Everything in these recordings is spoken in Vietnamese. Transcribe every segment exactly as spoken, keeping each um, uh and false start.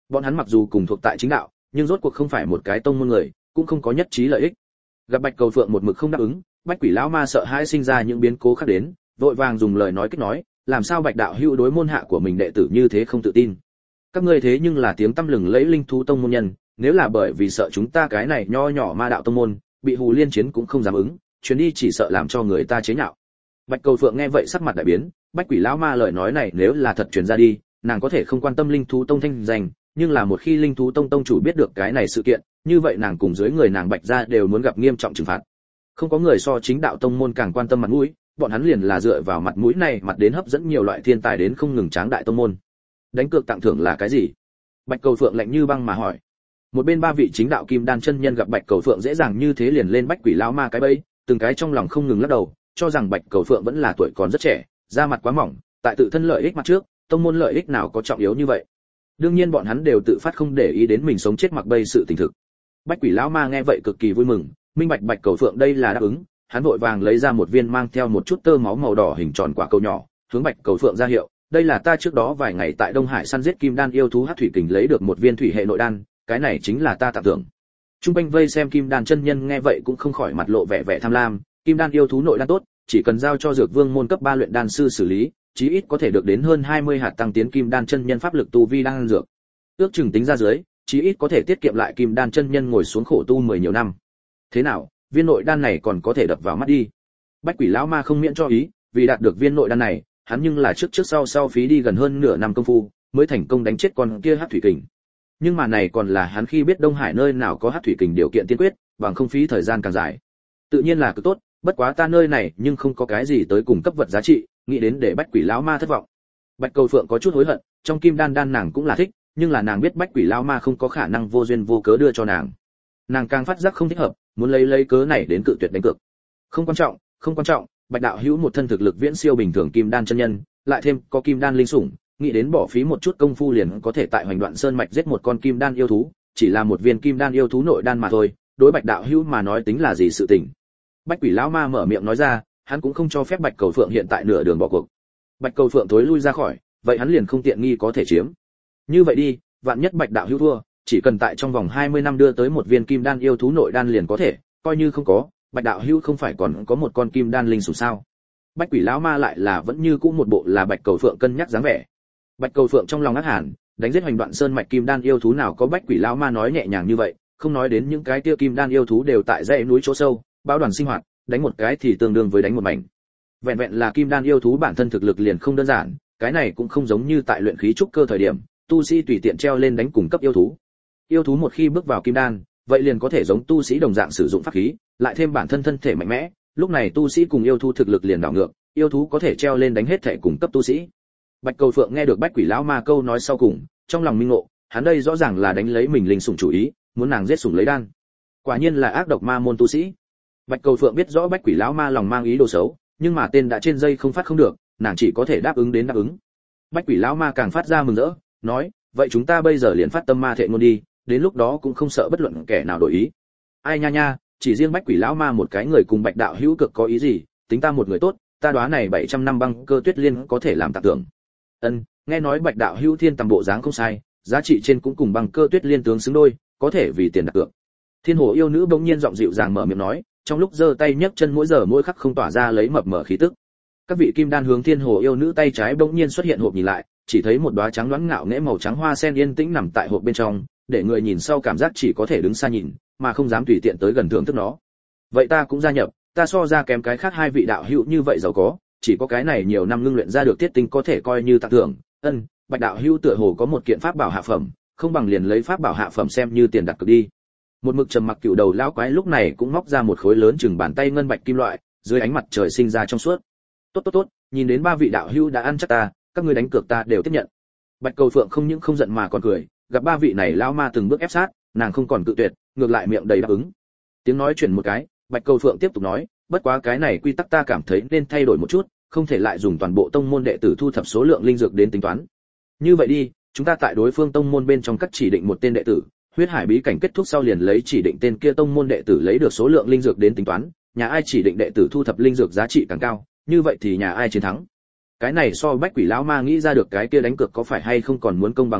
Bọn hắn mặc dù cùng thuộc tại chính đạo, nhưng rốt cuộc không phải một cái tông môn người, cũng không có nhất trí lợi ích. Gặp Bạch Cầu Phượng một mực không đáp ứng, Bách Quỷ lão ma sợ hãi sinh ra những biến cố khác đến, vội vàng dùng lời nói kích nói, làm sao Bạch đạo hữu đối môn hạ của mình đệ tử như thế không tự tin? Các ngươi thế nhưng là tiếng tăm lừng lẫy linh thú tông môn nhân, nếu là bởi vì sợ chúng ta cái này nho nhỏ ma đạo tông môn, bị hù liên chiến cũng không dám ứng, chuyến đi chỉ sợ làm cho người ta chế nhạo. Bạch Cầu Phượng nghe vậy sắc mặt đại biến, Bách Quỷ lão ma lời nói này nếu là thật truyền ra đi, nàng có thể không quan tâm linh thú tông thanh danh, nhưng là một khi linh thú tông tông chủ biết được cái này sự kiện, như vậy nàng cùng dưới người nàng Bạch gia đều muốn gặp nghiêm trọng trừng phạt. Không có người so chính đạo tông môn càng quan tâm mặt mũi, bọn hắn liền là dựa vào mặt mũi này mặt đến hấp dẫn nhiều loại thiên tài đến không ngừng tráng đại tông môn. Đánh cược tặng thưởng là cái gì? Bạch Cầu Phượng lạnh như băng mà hỏi. Một bên ba vị chính đạo kim đan chân nhân gặp Bạch Cầu Phượng dễ dàng như thế liền lên Bách Quỷ lão ma cái bẫy, từng cái trong lòng không ngừng lắc đầu, cho rằng Bạch Cầu Phượng vẫn là tuổi còn rất trẻ, da mặt quá mỏng, tại tự thân lợi ích mặt trước, tông môn lợi ích nào có trọng yếu như vậy. Đương nhiên bọn hắn đều tự phát không để ý đến mình sống chết mặc bây sự tình thực. Bách Quỷ lão ma nghe vậy cực kỳ vui mừng, minh bạch Bạch Cầu Phượng đây là đáp ứng, hắn vội vàng lấy ra một viên mang theo một chút tơ máu màu đỏ hình tròn quả cầu nhỏ, hướng Bạch Cầu Phượng ra hiệu, đây là ta trước đó vài ngày tại Đông Hải săn giết kim đan yêu thú hắc thủy kình lấy được một viên thủy hệ nội đan, cái này chính là ta tặng thưởng. Trung quanh vây xem kim đan chân nhân nghe vậy cũng không khỏi mặt lộ vẻ vẻ tham lam, kim đan yêu thú nội đan tốt, chỉ cần giao cho dược vương môn cấp ba luyện đan sư xử lý, chí ít có thể được đến hơn hai mươi hạt tăng tiến kim đan chân nhân pháp lực tu vi đan dược. Ước chừng tính ra dưới, chí ít có thể tiết kiệm lại kim đan chân nhân ngồi xuống khổ tu mười nhiều năm. Thế nào, viên nội đan này còn có thể đập vào mắt đi. Bách Quỷ lão ma không miễn cho ý, vì đạt được viên nội đan này, hắn nhưng là trước trước sau sau phí đi gần hơn nửa năm công phu, mới thành công đánh chết con kia hắc thủy kình. Nhưng mà này còn là hắn khi biết Đông Hải nơi nào có hắc thủy kình điều kiện tiên quyết, bằng không phí thời gian càng dài. Tự nhiên là cực tốt, bất quá ta nơi này nhưng không có cái gì tới cùng cấp vật giá trị, nghĩ đến để Bách Quỷ lão ma thất vọng. Bạch Cầu Phượng có chút hối hận, trong kim đan đan nàng cũng là thích, nhưng là nàng biết Bách Quỷ lão ma không có khả năng vô duyên vô cớ đưa cho nàng. Nàng càng phát giác không thích hợp, muốn lấy lấy cớ này đến cự tuyệt đánh cược. Không quan trọng, không quan trọng, Bạch đạo hữu một thân thực lực viễn siêu bình thường kim đan chân nhân, lại thêm có kim đan linh sủng, nghĩ đến bỏ phí một chút công phu liền có thể tại Hoành Đoạn Sơn mạch giết một con kim đan yêu thú, chỉ là một viên kim đan yêu thú nội đan mà thôi, đối Bạch đạo hữu mà nói tính là gì sự tình. Bách Quỷ lão ma mở miệng nói ra, hắn cũng không cho phép Bạch Cầu Phượng hiện tại nửa đường bỏ cuộc. Bạch Cầu Phượng thối lui ra khỏi, vậy hắn liền không tiện nghi có thể chiếm. Như vậy đi, vạn nhất Bạch đạo hữu thua, chỉ cần tại trong vòng hai mươi năm đưa tới một viên kim đan yêu thú nội đan liền có thể, coi như không có, Bạch đạo hữu không phải còn có một con kim đan linh sủng sao? Bách Quỷ lão ma lại là vẫn như cũ một bộ là Bạch Cầu Phượng cân nhắc dáng vẻ. Bạch Cầu Phượng trong lòng ngắt hẳn, đánh giết Hoành Đoạn Sơn mạch kim đan yêu thú nào có Bách Quỷ lão ma nói nhẹ nhàng như vậy, không nói đến những cái kia kim đan yêu thú đều tại dãy núi chỗ sâu, bao đoàn sinh hoạt, đánh một cái thì tương đương với đánh một mảnh. Vẹn vẹn là kim đan yêu thú bản thân thực lực liền không đơn giản, cái này cũng không giống như tại luyện khí trúc cơ thời điểm, tu sĩ tùy tiện treo lên đánh cùng cấp yêu thú. Yêu thú một khi bước vào kim đan, vậy liền có thể giống tu sĩ đồng dạng sử dụng pháp khí, lại thêm bản thân thân thể mạnh mẽ, lúc này tu sĩ cùng yêu thú thực lực liền đảo ngược, yêu thú có thể treo lên đánh hết thể cùng cấp tu sĩ. Bạch Cầu Phượng nghe được Bách Quỷ lão ma câu nói sau cùng, trong lòng minh ngộ, hắn đây rõ ràng là đánh lấy mình linh sủng chủ ý, muốn nàng giết sủng lấy đan. Quả nhiên là ác độc ma môn tu sĩ. Bạch Cầu Phượng biết rõ Bách Quỷ lão ma lòng mang ý đồ xấu, nhưng mà tên đã trên dây không phát không được, nàng chỉ có thể đáp ứng đến đáp ứng. Bách Quỷ lão ma càng phát ra mừng rỡ, nói, vậy chúng ta bây giờ liền phát tâm ma thệ ngôn đi, đến lúc đó cũng không sợ bất luận kẻ nào đổi ý. Ai nha nha, chỉ riêng Bách Quỷ lão ma một cái người cùng Bạch đạo hữu cực có ý gì, tính ta một người tốt, ta đoán này bảy trăm năm băng cơ tuyết liên có thể làm tạc tưởng. Ân, nghe nói Bạch đạo hữu thiên tầm bộ dáng không sai, giá trị trên cũng cùng băng cơ tuyết liên tướng xứng đôi, có thể vì tiền đặt cược. Thiên Hồ yêu nữ bỗng nhiên giọng dịu dàng mở miệng nói, trong lúc giơ tay nhấc chân mỗi giờ mỗi khắc không tỏa ra lấy mập mờ khí tức. Các vị kim đan hướng Thiên Hồ yêu nữ tay trái bỗng nhiên xuất hiện hộp nhìn lại, chỉ thấy một đóa trắng loãng ngạo nghễ màu trắng hoa sen yên tĩnh nằm tại hộp bên trong, để người nhìn sau cảm giác chỉ có thể đứng xa nhìn, mà không dám tùy tiện tới gần thưởng thức nó. Vậy ta cũng gia nhập, ta so ra kém cái khác hai vị đạo hữu như vậy giàu có, chỉ có cái này nhiều năm ngưng luyện ra được tiết tinh có thể coi như tặng thưởng. Ân, Bạch đạo hữu tựa hồ có một kiện pháp bảo hạ phẩm, không bằng liền lấy pháp bảo hạ phẩm xem như tiền đặt cược đi. Một mực trầm mặc cựu đầu lão quái lúc này cũng móc ra một khối lớn chừng bàn tay ngân bạch kim loại, dưới ánh mặt trời sinh ra trong suốt. Tốt tốt tốt, nhìn đến ba vị đạo hữu đã ăn chắc ta, các ngươi đánh cược ta đều tiếp nhận. Bạch Cầu Phượng không những không giận mà còn cười, gặp ba vị này lão ma từng bước ép sát, nàng không còn cự tuyệt, ngược lại miệng đầy đáp ứng. Tiếng nói chuyển một cái, Bạch Cầu Phượng tiếp tục nói, bất quá cái này quy tắc ta cảm thấy nên thay đổi một chút, không thể lại dùng toàn bộ tông môn đệ tử thu thập số lượng linh dược đến tính toán. Như vậy đi, chúng ta tại đối phương tông môn bên trong cắt chỉ định một tên đệ tử, huyết hải bí cảnh kết thúc sau liền lấy chỉ định tên kia tông môn đệ tử lấy được số lượng linh dược đến tính toán, nhà ai chỉ định đệ tử thu thập linh dược giá trị càng cao, như vậy thì nhà ai chiến thắng. Cái này so Bách Quỷ lão ma nghĩ ra được cái kia đánh cược có phải hay không còn muốn công bằng một ít,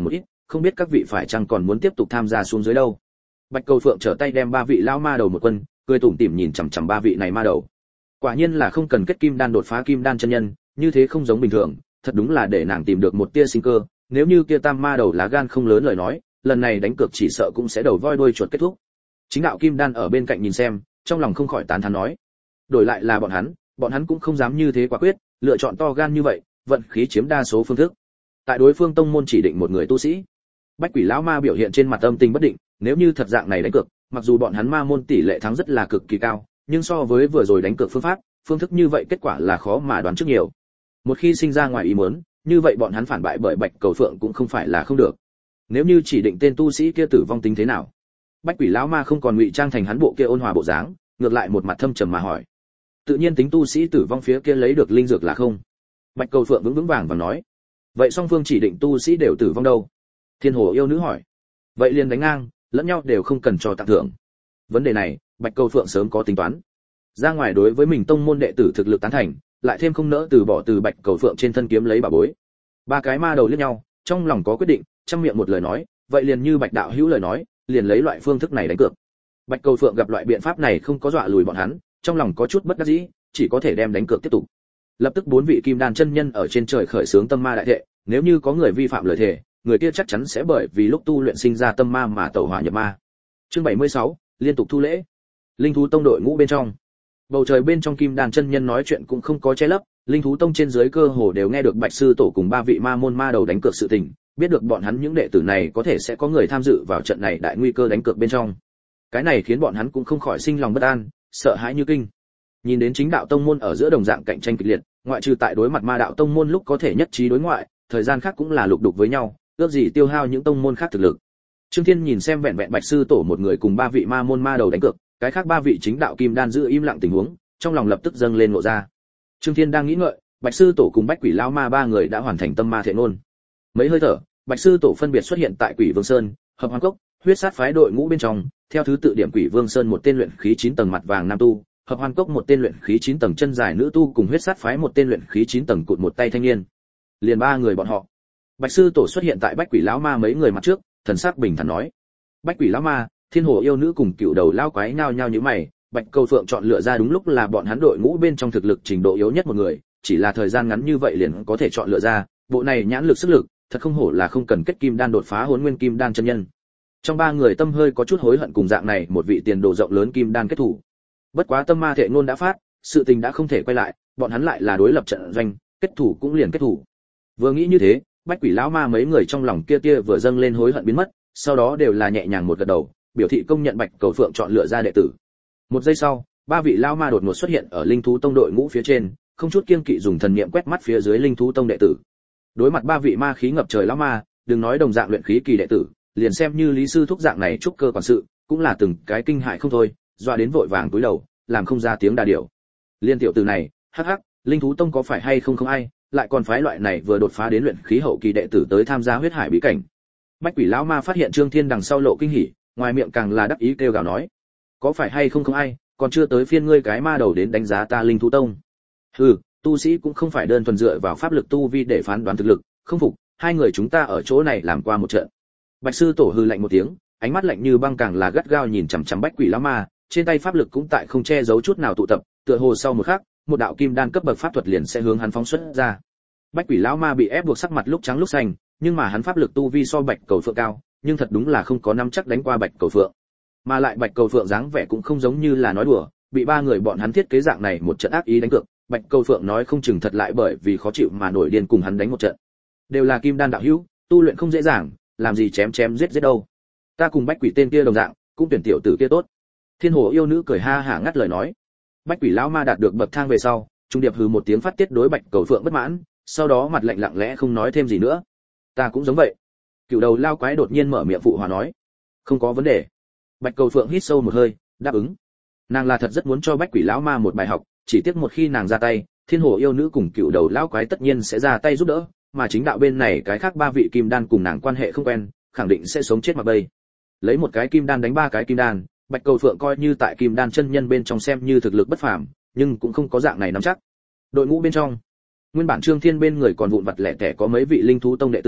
không biết các vị phải chăng còn muốn tiếp tục tham gia xuống dưới đâu. Bạch Cầu Phượng trở tay đem ba vị lão ma đầu một quân, cười tủm tỉm nhìn chằm chằm ba vị này ma đầu. Quả nhiên là không cần kết kim đan đột phá kim đan chân nhân, như thế không giống bình thường, thật đúng là để nàng tìm được một tia sinh cơ, nếu như kia tam ma đầu lá gan không lớn lời nói, lần này đánh cược chỉ sợ cũng sẽ đầu voi đuôi chuột kết thúc. Chính đạo kim đan ở bên cạnh nhìn xem, trong lòng không khỏi tán thán nói, đổi lại là bọn hắn, bọn hắn cũng không dám như thế quả quyết, lựa chọn to gan như vậy, vận khí chiếm đa số phương thức. Tại đối phương tông môn chỉ định một người tu sĩ. Bách Quỷ lão ma biểu hiện trên mặt âm tình bất định, nếu như thật dạng này đánh cược, mặc dù bọn hắn ma môn tỷ lệ thắng rất là cực kỳ cao, nhưng so với vừa rồi đánh cược phương pháp, phương thức như vậy kết quả là khó mà đoán trước nhiều. Một khi sinh ra ngoài ý muốn, như vậy bọn hắn phản bại bởi Bạch Cầu Phượng cũng không phải là không được. Nếu như chỉ định tên tu sĩ kia tử vong tính thế nào? Bách Quỷ lão ma không còn ngụy trang thành hắn bộ kia ôn hòa bộ dáng, ngược lại một mặt thâm trầm mà hỏi. Tự nhiên tính tu sĩ tử vong phía kia lấy được linh dược là không? Bạch Cầu Phượng vững vững vàng và nói. Vậy song phương chỉ định tu sĩ đều tử vong đâu? Thiên Hồ yêu nữ hỏi. Vậy liền đánh ngang, lẫn nhau đều không cần cho tặng thưởng. Vấn đề này, Bạch Cầu Phượng sớm có tính toán. Ra ngoài đối với mình tông môn đệ tử thực lực tán thành, lại thêm không nỡ từ bỏ từ Bạch Cầu Phượng trên thân kiếm lấy bảo bối. Ba cái ma đầu liếc nhau, trong lòng có quyết định, trong miệng một lời nói, vậy liền như Bạch đạo hữu lời nói, liền lấy loại phương thức này đánh cược. Bạch Cầu Phượng gặp loại biện pháp này không có dọa lùi bọn hắn, trong lòng có chút bất đắc dĩ, chỉ có thể đem đánh cược tiếp tục. Lập tức bốn vị kim đan chân nhân ở trên trời khởi xướng tâm ma đại thệ, nếu như có người vi phạm lời thề, người kia chắc chắn sẽ bởi vì lúc tu luyện sinh ra tâm ma mà tẩu hỏa nhập ma. Chương bảy mươi sáu, liên tục thu lễ. Linh thú tông đội ngũ bên trong. Bầu trời bên trong kim đan chân nhân nói chuyện cũng không có che lấp, linh thú tông trên dưới cơ hồ đều nghe được Bạch sư tổ cùng ba vị ma môn ma đầu đánh cược sự tình, biết được bọn hắn những đệ tử này có thể sẽ có người tham dự vào trận này đại nguy cơ đánh cược bên trong. Cái này khiến bọn hắn cũng không khỏi sinh lòng bất an, sợ hãi như kinh. Nhìn đến chính đạo tông môn ở giữa đồng dạng cạnh tranh kịch liệt, ngoại trừ tại đối mặt ma đạo tông môn lúc có thể nhất trí đối ngoại, thời gian khác cũng là lục đục với nhau, ước gì tiêu hao những tông môn khác thực lực. Trương Thiên nhìn xem vẹn vẹn Bạch sư tổ một người cùng ba vị ma môn ma đầu đánh cược, cái khác ba vị chính đạo kim đan giữ im lặng tình huống, trong lòng lập tức dâng lên ngộ ra. Trương Thiên đang nghĩ ngợi, Bạch sư tổ cùng Bách Quỷ lão ma ba người đã hoàn thành tâm ma thệ ngôn. Mấy hơi thở, Bạch sư tổ phân biệt xuất hiện tại Quỷ Vương Sơn, Hợp Hoan Cốc, Huyết Sát phái đội ngũ bên trong, theo thứ tự điểm Quỷ Vương Sơn một tên luyện khí chín tầng mặt vàng nam tu, Hợp Hoan Cốc một tên luyện khí chín tầng chân dài nữ tu cùng Huyết Sát phái một tên luyện khí chín tầng cụt một tay thanh niên. Liền ba người bọn họ. Bạch sư tổ xuất hiện tại Bách Quỷ lão ma mấy người mặt trước, thần sắc bình thản nói: Bách Quỷ lão ma, Thiên Hồ yêu nữ cùng Cựu Đầu lão quái nhao nhao như mày. Bạch Cầu Phượng chọn lựa ra đúng lúc là bọn hắn đội ngũ bên trong thực lực trình độ yếu nhất một người, chỉ là thời gian ngắn như vậy liền có thể chọn lựa ra, bộ này nhãn lực sức lực, thật không hổ là không cần kết kim đan đột phá Hỗn Nguyên Kim Đan chân nhân. Trong ba người tâm hơi có chút hối hận cùng dạng này một vị tiền đồ rộng lớn kim đan kết thủ. Bất quá tâm ma thệ ngôn đã phát, sự tình đã không thể quay lại, bọn hắn lại là đối lập trận doanh, kết thủ cũng liền kết thủ. Vừa nghĩ như thế, Bách Quỷ lão ma mấy người trong lòng kia kia vừa dâng lên hối hận biến mất, sau đó đều là nhẹ nhàng một gật đầu, biểu thị công nhận Bạch Cầu Phượng chọn lựa ra đệ tử. Một giây sau, ba vị lão ma đột ngột xuất hiện ở linh thú tông đội ngũ phía trên, không chút kiêng kỵ dùng thần niệm quét mắt phía dưới linh thú tông đệ tử. Đối mặt ba vị ma khí ngập trời lão ma, đừng nói đồng dạng luyện khí kỳ đệ tử, liền xem như lý sư thúc dạng này trúc cơ quản sự, cũng là từng cái kinh hại không thôi, doa đến vội vàng cúi đầu, làm không ra tiếng đa điểu. Liên tiểu tử này, hắc hắc, linh thú tông có phải hay không không ai, lại còn phái loại này vừa đột phá đến luyện khí hậu kỳ đệ tử tới tham gia huyết hải bí cảnh. Bách Quỷ lão ma phát hiện Trương Thiên đằng sau lộ kinh hỉ, ngoài miệng càng là đắc ý kêu gào nói: có phải hay không không ai, còn chưa tới phiên ngươi cái ma đầu đến đánh giá ta linh thú tông. Hừ, tu sĩ cũng không phải đơn thuần dựa vào pháp lực tu vi để phán đoán thực lực, không phục, hai người chúng ta ở chỗ này làm qua một trận. Bạch sư tổ hừ lạnh một tiếng, ánh mắt lạnh như băng càng là gắt gao nhìn chằm chằm Bách Quỷ lão ma, trên tay pháp lực cũng tại không che giấu chút nào tụ tập, tựa hồ sau một khắc, một đạo kim đan cấp bậc pháp thuật liền sẽ hướng hắn phóng xuất ra. Bách Quỷ lão ma bị ép buộc sắc mặt lúc trắng lúc xanh, nhưng mà hắn pháp lực tu vi so Bạch Cầu Phượng cao, nhưng thật đúng là không có nắm chắc đánh qua Bạch Cầu Phượng. Mà lại Bạch Cầu Phượng dáng vẻ cũng không giống như là nói đùa, bị ba người bọn hắn thiết kế dạng này một trận ác ý đánh cược, Bạch Cầu Phượng nói không chừng thật lại bởi vì khó chịu mà nổi điên cùng hắn đánh một trận. Đều là kim đan đạo hữu, tu luyện không dễ dàng, làm gì chém chém giết giết đâu. Ta cùng Bách Quỷ tên kia đồng dạng, cũng tuyển tiểu tử kia tốt. Thiên Hồ yêu nữ cười ha hả ngắt lời nói. Bách Quỷ lão ma đạt được bậc thang về sau, trung điệp hừ một tiếng phát tiết đối Bạch Cầu Phượng bất mãn, sau đó mặt lạnh lặng lẽ không nói thêm gì nữa. Ta cũng giống vậy. Cựu đầu lao quái đột nhiên mở miệng phụ hòa nói. Không có vấn đề. Bạch Cầu Phượng hít sâu một hơi, đáp ứng. Nàng là thật rất muốn cho Bách Quỷ lão ma một bài học, chỉ tiếc một khi nàng ra tay, Thiên Hồ yêu nữ cùng Cựu đầu lão quái tất nhiên sẽ ra tay giúp đỡ, mà chính đạo bên này cái khác ba vị kim đan cùng nàng quan hệ không quen, khẳng định sẽ sống chết mặc bay. Lấy một cái kim đan đánh ba cái kim đan, Bạch Cầu Phượng coi như tại kim đan chân nhân bên trong xem như thực lực bất phàm, nhưng cũng không có dạng này nắm chắc. Đội ngũ bên trong, nguyên bản Trương Thiên bên người còn vụn vặt lẻ tẻ có mấy vị linh thú tông đệ tử,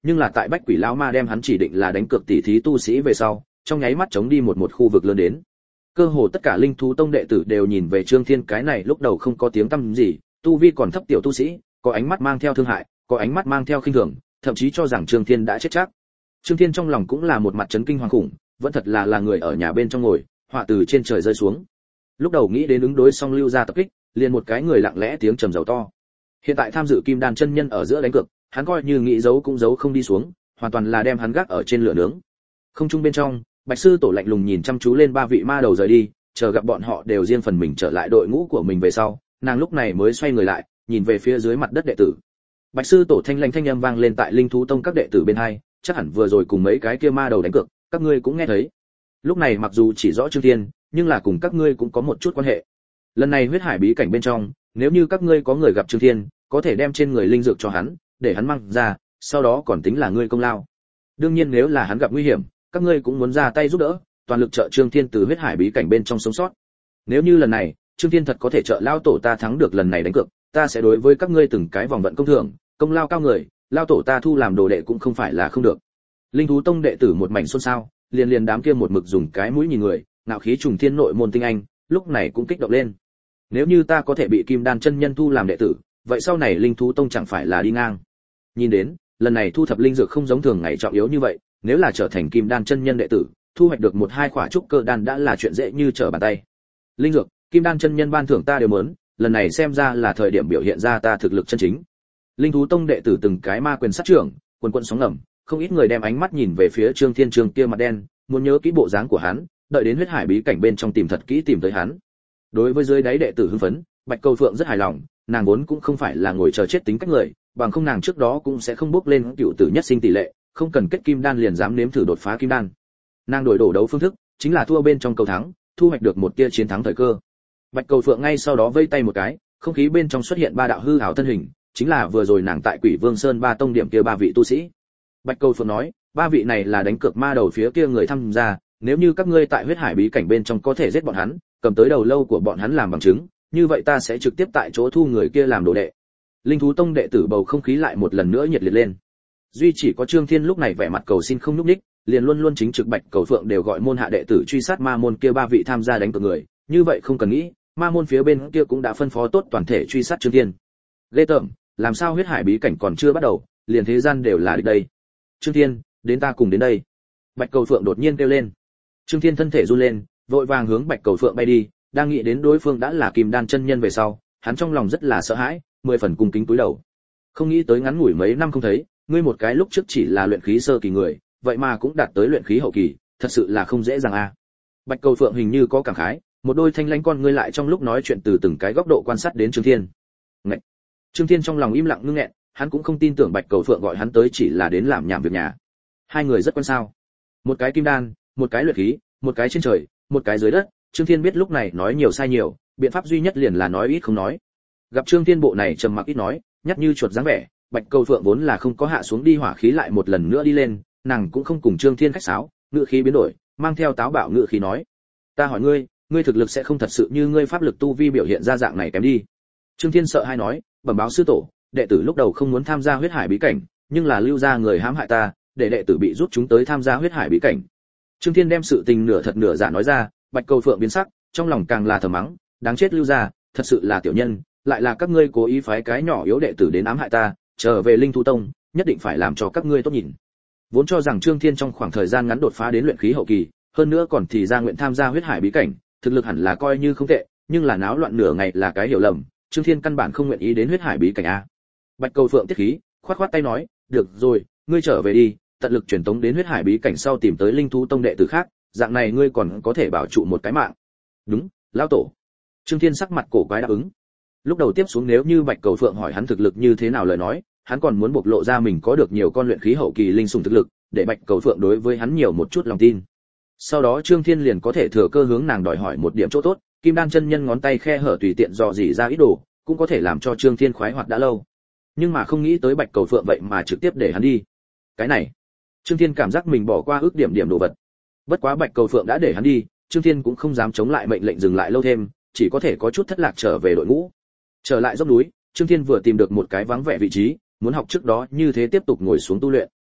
nhưng là tại Bách Quỷ lão ma đem hắn chỉ định là đánh cược tỷ thí tu sĩ về sau, trong nháy mắt chống đi một một khu vực lớn đến. Cơ hồ tất cả linh thú tông đệ tử đều nhìn về Trương Thiên, cái này lúc đầu không có tiếng tăm gì, tu vi còn thấp tiểu tu sĩ, có ánh mắt mang theo thương hại, có ánh mắt mang theo khinh thường, thậm chí cho rằng Trương Thiên đã chết chắc. Trương Thiên trong lòng cũng là một mặt chấn kinh hoàng khủng, vẫn thật là là người ở nhà bên trong ngồi, họa từ trên trời rơi xuống. Lúc đầu nghĩ đến ứng đối xong lưu ra tập kích, liền một cái người lặng lẽ tiếng trầm dầu to. Hiện tại tham dự Kim Đan chân nhân ở giữa đánh cược, hắn coi như nghĩ giấu cũng giấu không đi xuống, hoàn toàn là đem hắn gác ở trên lửa nướng. Không trung bên trong, Bạch sư tổ lạnh lùng nhìn chăm chú lên ba vị ma đầu rời đi, chờ gặp bọn họ đều riêng phần mình trở lại đội ngũ của mình về sau, nàng lúc này mới xoay người lại, nhìn về phía dưới mặt đất đệ tử. Bạch sư tổ thanh lãnh thanh âm vang lên tại linh thú tông các đệ tử bên hai, chắc hẳn vừa rồi cùng mấy cái kia ma đầu đánh cược, các ngươi cũng nghe thấy. Lúc này mặc dù chỉ rõ Trương Thiên, nhưng là cùng các ngươi cũng có một chút quan hệ. Lần này huyết hải bí cảnh bên trong, nếu như các ngươi có người gặp Trương Thiên, có thể đem trên người linh dược cho hắn, để hắn mang ra, sau đó còn tính là ngươi công lao. Đương nhiên nếu là hắn gặp nguy hiểm, các ngươi cũng muốn ra tay giúp đỡ, toàn lực trợ Trương Thiên từ huyết hải bí cảnh bên trong sống sót. Nếu như lần này, Trương Thiên thật có thể trợ lao tổ ta thắng được lần này đánh cược, ta sẽ đối với các ngươi từng cái vòng vận công thưởng, công lao cao người, lao tổ ta thu làm đồ đệ cũng không phải là không được. Linh thú tông đệ tử một mảnh xôn xao, liền liền đám kia một mực dùng cái mũi nhìn người, ngạo khí trùng thiên nội môn tinh anh, lúc này cũng kích động lên. Nếu như ta có thể bị Kim Đan chân nhân thu làm đệ tử, vậy sau này linh thú tông chẳng phải là đi ngang. Nhìn đến, lần này thu thập linh dược không giống thường ngày trọng yếu như vậy, nếu là trở thành Kim Đan chân nhân đệ tử, thu hoạch được một hai quả trúc cơ đan đã là chuyện dễ như trở bàn tay. Linh dược, Kim Đan chân nhân ban thưởng ta đều muốn, lần này xem ra là thời điểm biểu hiện ra ta thực lực chân chính. Linh thú tông đệ tử từng cái ma quyền sát trưởng, quần quần sóng ngầm, không ít người đem ánh mắt nhìn về phía Trương Thiên Trường kia mặt đen, muốn nhớ kỹ bộ dáng của hắn, đợi đến huyết hải bí cảnh bên trong tìm thật kỹ tìm tới hắn. Đối với dưới đáy đệ tử hưng phấn, Bạch Cầu Phượng rất hài lòng, nàng vốn cũng không phải là ngồi chờ chết tính cách người, bằng không nàng trước đó cũng sẽ không bước lên cựu tử nhất sinh tỷ lệ, không cần kết kim đan liền dám nếm thử đột phá kim đan. Nàng đổi đổ đấu phương thức, chính là thua bên trong cầu thắng, thu hoạch được một tia chiến thắng thời cơ. Bạch Cầu Phượng ngay sau đó vây tay một cái, không khí bên trong xuất hiện ba đạo hư ảo thân hình, chính là vừa rồi nàng tại Quỷ Vương Sơn ba tông điểm kia ba vị tu sĩ. Bạch Cầu Phượng nói, ba vị này là đánh cược ma đầu phía kia người tham gia, nếu như các ngươi tại huyết hải bí cảnh bên trong có thể giết bọn hắn, cầm tới đầu lâu của bọn hắn làm bằng chứng, như vậy ta sẽ trực tiếp tại chỗ thu người kia làm đồ đệ. Linh thú tông đệ tử bầu không khí lại một lần nữa nhiệt liệt lên. Duy chỉ có Trương Thiên lúc này vẻ mặt cầu xin không nhúc nhích, liền luôn luôn chính trực Bạch Cầu Phượng đều gọi môn hạ đệ tử truy sát ma môn kia ba vị tham gia đánh cược người, như vậy không cần nghĩ, ma môn phía bên kia cũng đã phân phó tốt toàn thể truy sát Trương Thiên. Ghê tởm, làm sao huyết hải bí cảnh còn chưa bắt đầu, liền thế gian đều là địch đây. Trương Thiên, đến ta cùng đến đây. Bạch Cầu Phượng đột nhiên kêu lên. Trương Thiên thân thể run lên, vội vàng hướng Bạch Cầu Phượng bay đi, đang nghĩ đến đối phương đã là Kim Đan chân nhân về sau, hắn trong lòng rất là sợ hãi, mười phần cung kính cúi đầu. Không nghĩ tới ngắn ngủi mấy năm không thấy, ngươi một cái lúc trước chỉ là luyện khí sơ kỳ người, vậy mà cũng đạt tới luyện khí hậu kỳ, thật sự là không dễ dàng a. À. Bạch Cầu Phượng hình như có cảm khái, một đôi thanh lãnh con ngươi lại trong lúc nói chuyện từ từng cái góc độ quan sát đến Trương Thiên. Ngậy. Trương Thiên trong lòng im lặng ngưng nghẹn, hắn cũng không tin tưởng Bạch Cầu Phượng gọi hắn tới chỉ là đến làm nhảm việc nhà. Hai người rất quan sao? Một cái kim đan, một cái luyện khí, một cái trên trời, một cái dưới đất, Trương Thiên biết lúc này nói nhiều sai nhiều, biện pháp duy nhất liền là nói ít không nói. Gặp Trương Thiên bộ này trầm mặc ít nói, nhắc như chuột dáng vẻ, Bạch Cầu Phượng vốn là không có hạ xuống đi hỏa khí lại một lần nữa đi lên, nàng cũng không cùng Trương Thiên khách sáo, ngữ khí biến đổi, mang theo táo bạo ngữ khí nói: "Ta hỏi ngươi, ngươi thực lực sẽ không thật sự như ngươi pháp lực tu vi biểu hiện ra dạng này kém đi." Trương Thiên sợ hai nói: "Bẩm báo sư tổ, đệ tử lúc đầu không muốn tham gia huyết hải bí cảnh, nhưng là lưu ra người hãm hại ta, để đệ tử bị rút chúng tới tham gia huyết hải bí cảnh." Trương Thiên đem sự tình nửa thật nửa giả nói ra, Bạch Cầu Phượng biến sắc, trong lòng càng là thầm mắng, đáng chết lưu ra, thật sự là tiểu nhân, lại là các ngươi cố ý phái cái nhỏ yếu đệ tử đến ám hại ta, trở về Linh Thú Tông, nhất định phải làm cho các ngươi tốt nhìn. Vốn cho rằng Trương Thiên trong khoảng thời gian ngắn đột phá đến luyện khí hậu kỳ, hơn nữa còn thì ra nguyện tham gia huyết hải bí cảnh, thực lực hẳn là coi như không tệ, nhưng là náo loạn nửa ngày là cái hiểu lầm, Trương Thiên căn bản không nguyện ý đến huyết hải bí cảnh a. Bạch Cầu Phượng tiết khí, khoát khoát tay nói, "Được rồi, ngươi trở về đi, tận lực truyền tống đến huyết hải bí cảnh sau tìm tới Linh Thú Tông đệ tử khác, dạng này ngươi còn có thể bảo trụ một cái mạng." "Đúng, lão tổ." Trương Thiên sắc mặt cổ quái đáp ứng. Lúc đầu tiếp xuống nếu như Bạch Cầu Phượng hỏi hắn thực lực như thế nào lời nói, hắn còn muốn bộc lộ ra mình có được nhiều con luyện khí hậu kỳ linh sủng thực lực, để Bạch Cầu Phượng đối với hắn nhiều một chút lòng tin. Sau đó Trương Thiên liền có thể thừa cơ hướng nàng đòi hỏi một điểm chỗ tốt, Kim Đan chân nhân ngón tay khe hở tùy tiện dò dỉ ra ít đồ, cũng có thể làm cho Trương Thiên khoái hoạt đã lâu. Nhưng mà không nghĩ tới Bạch Cầu Phượng vậy mà trực tiếp để hắn đi. Cái này, Trương Thiên cảm giác mình bỏ qua ước điểm điểm đồ vật. Bất quá Bạch Cầu Phượng đã để hắn đi, Trương Thiên cũng không dám chống lại mệnh lệnh dừng lại lâu thêm, chỉ có thể có chút thất lạc trở về đội ngũ. Trở lại dốc núi, Trương Thiên vừa tìm được một cái vắng vẻ vị trí, muốn học trước đó như thế tiếp tục ngồi xuống tu luyện.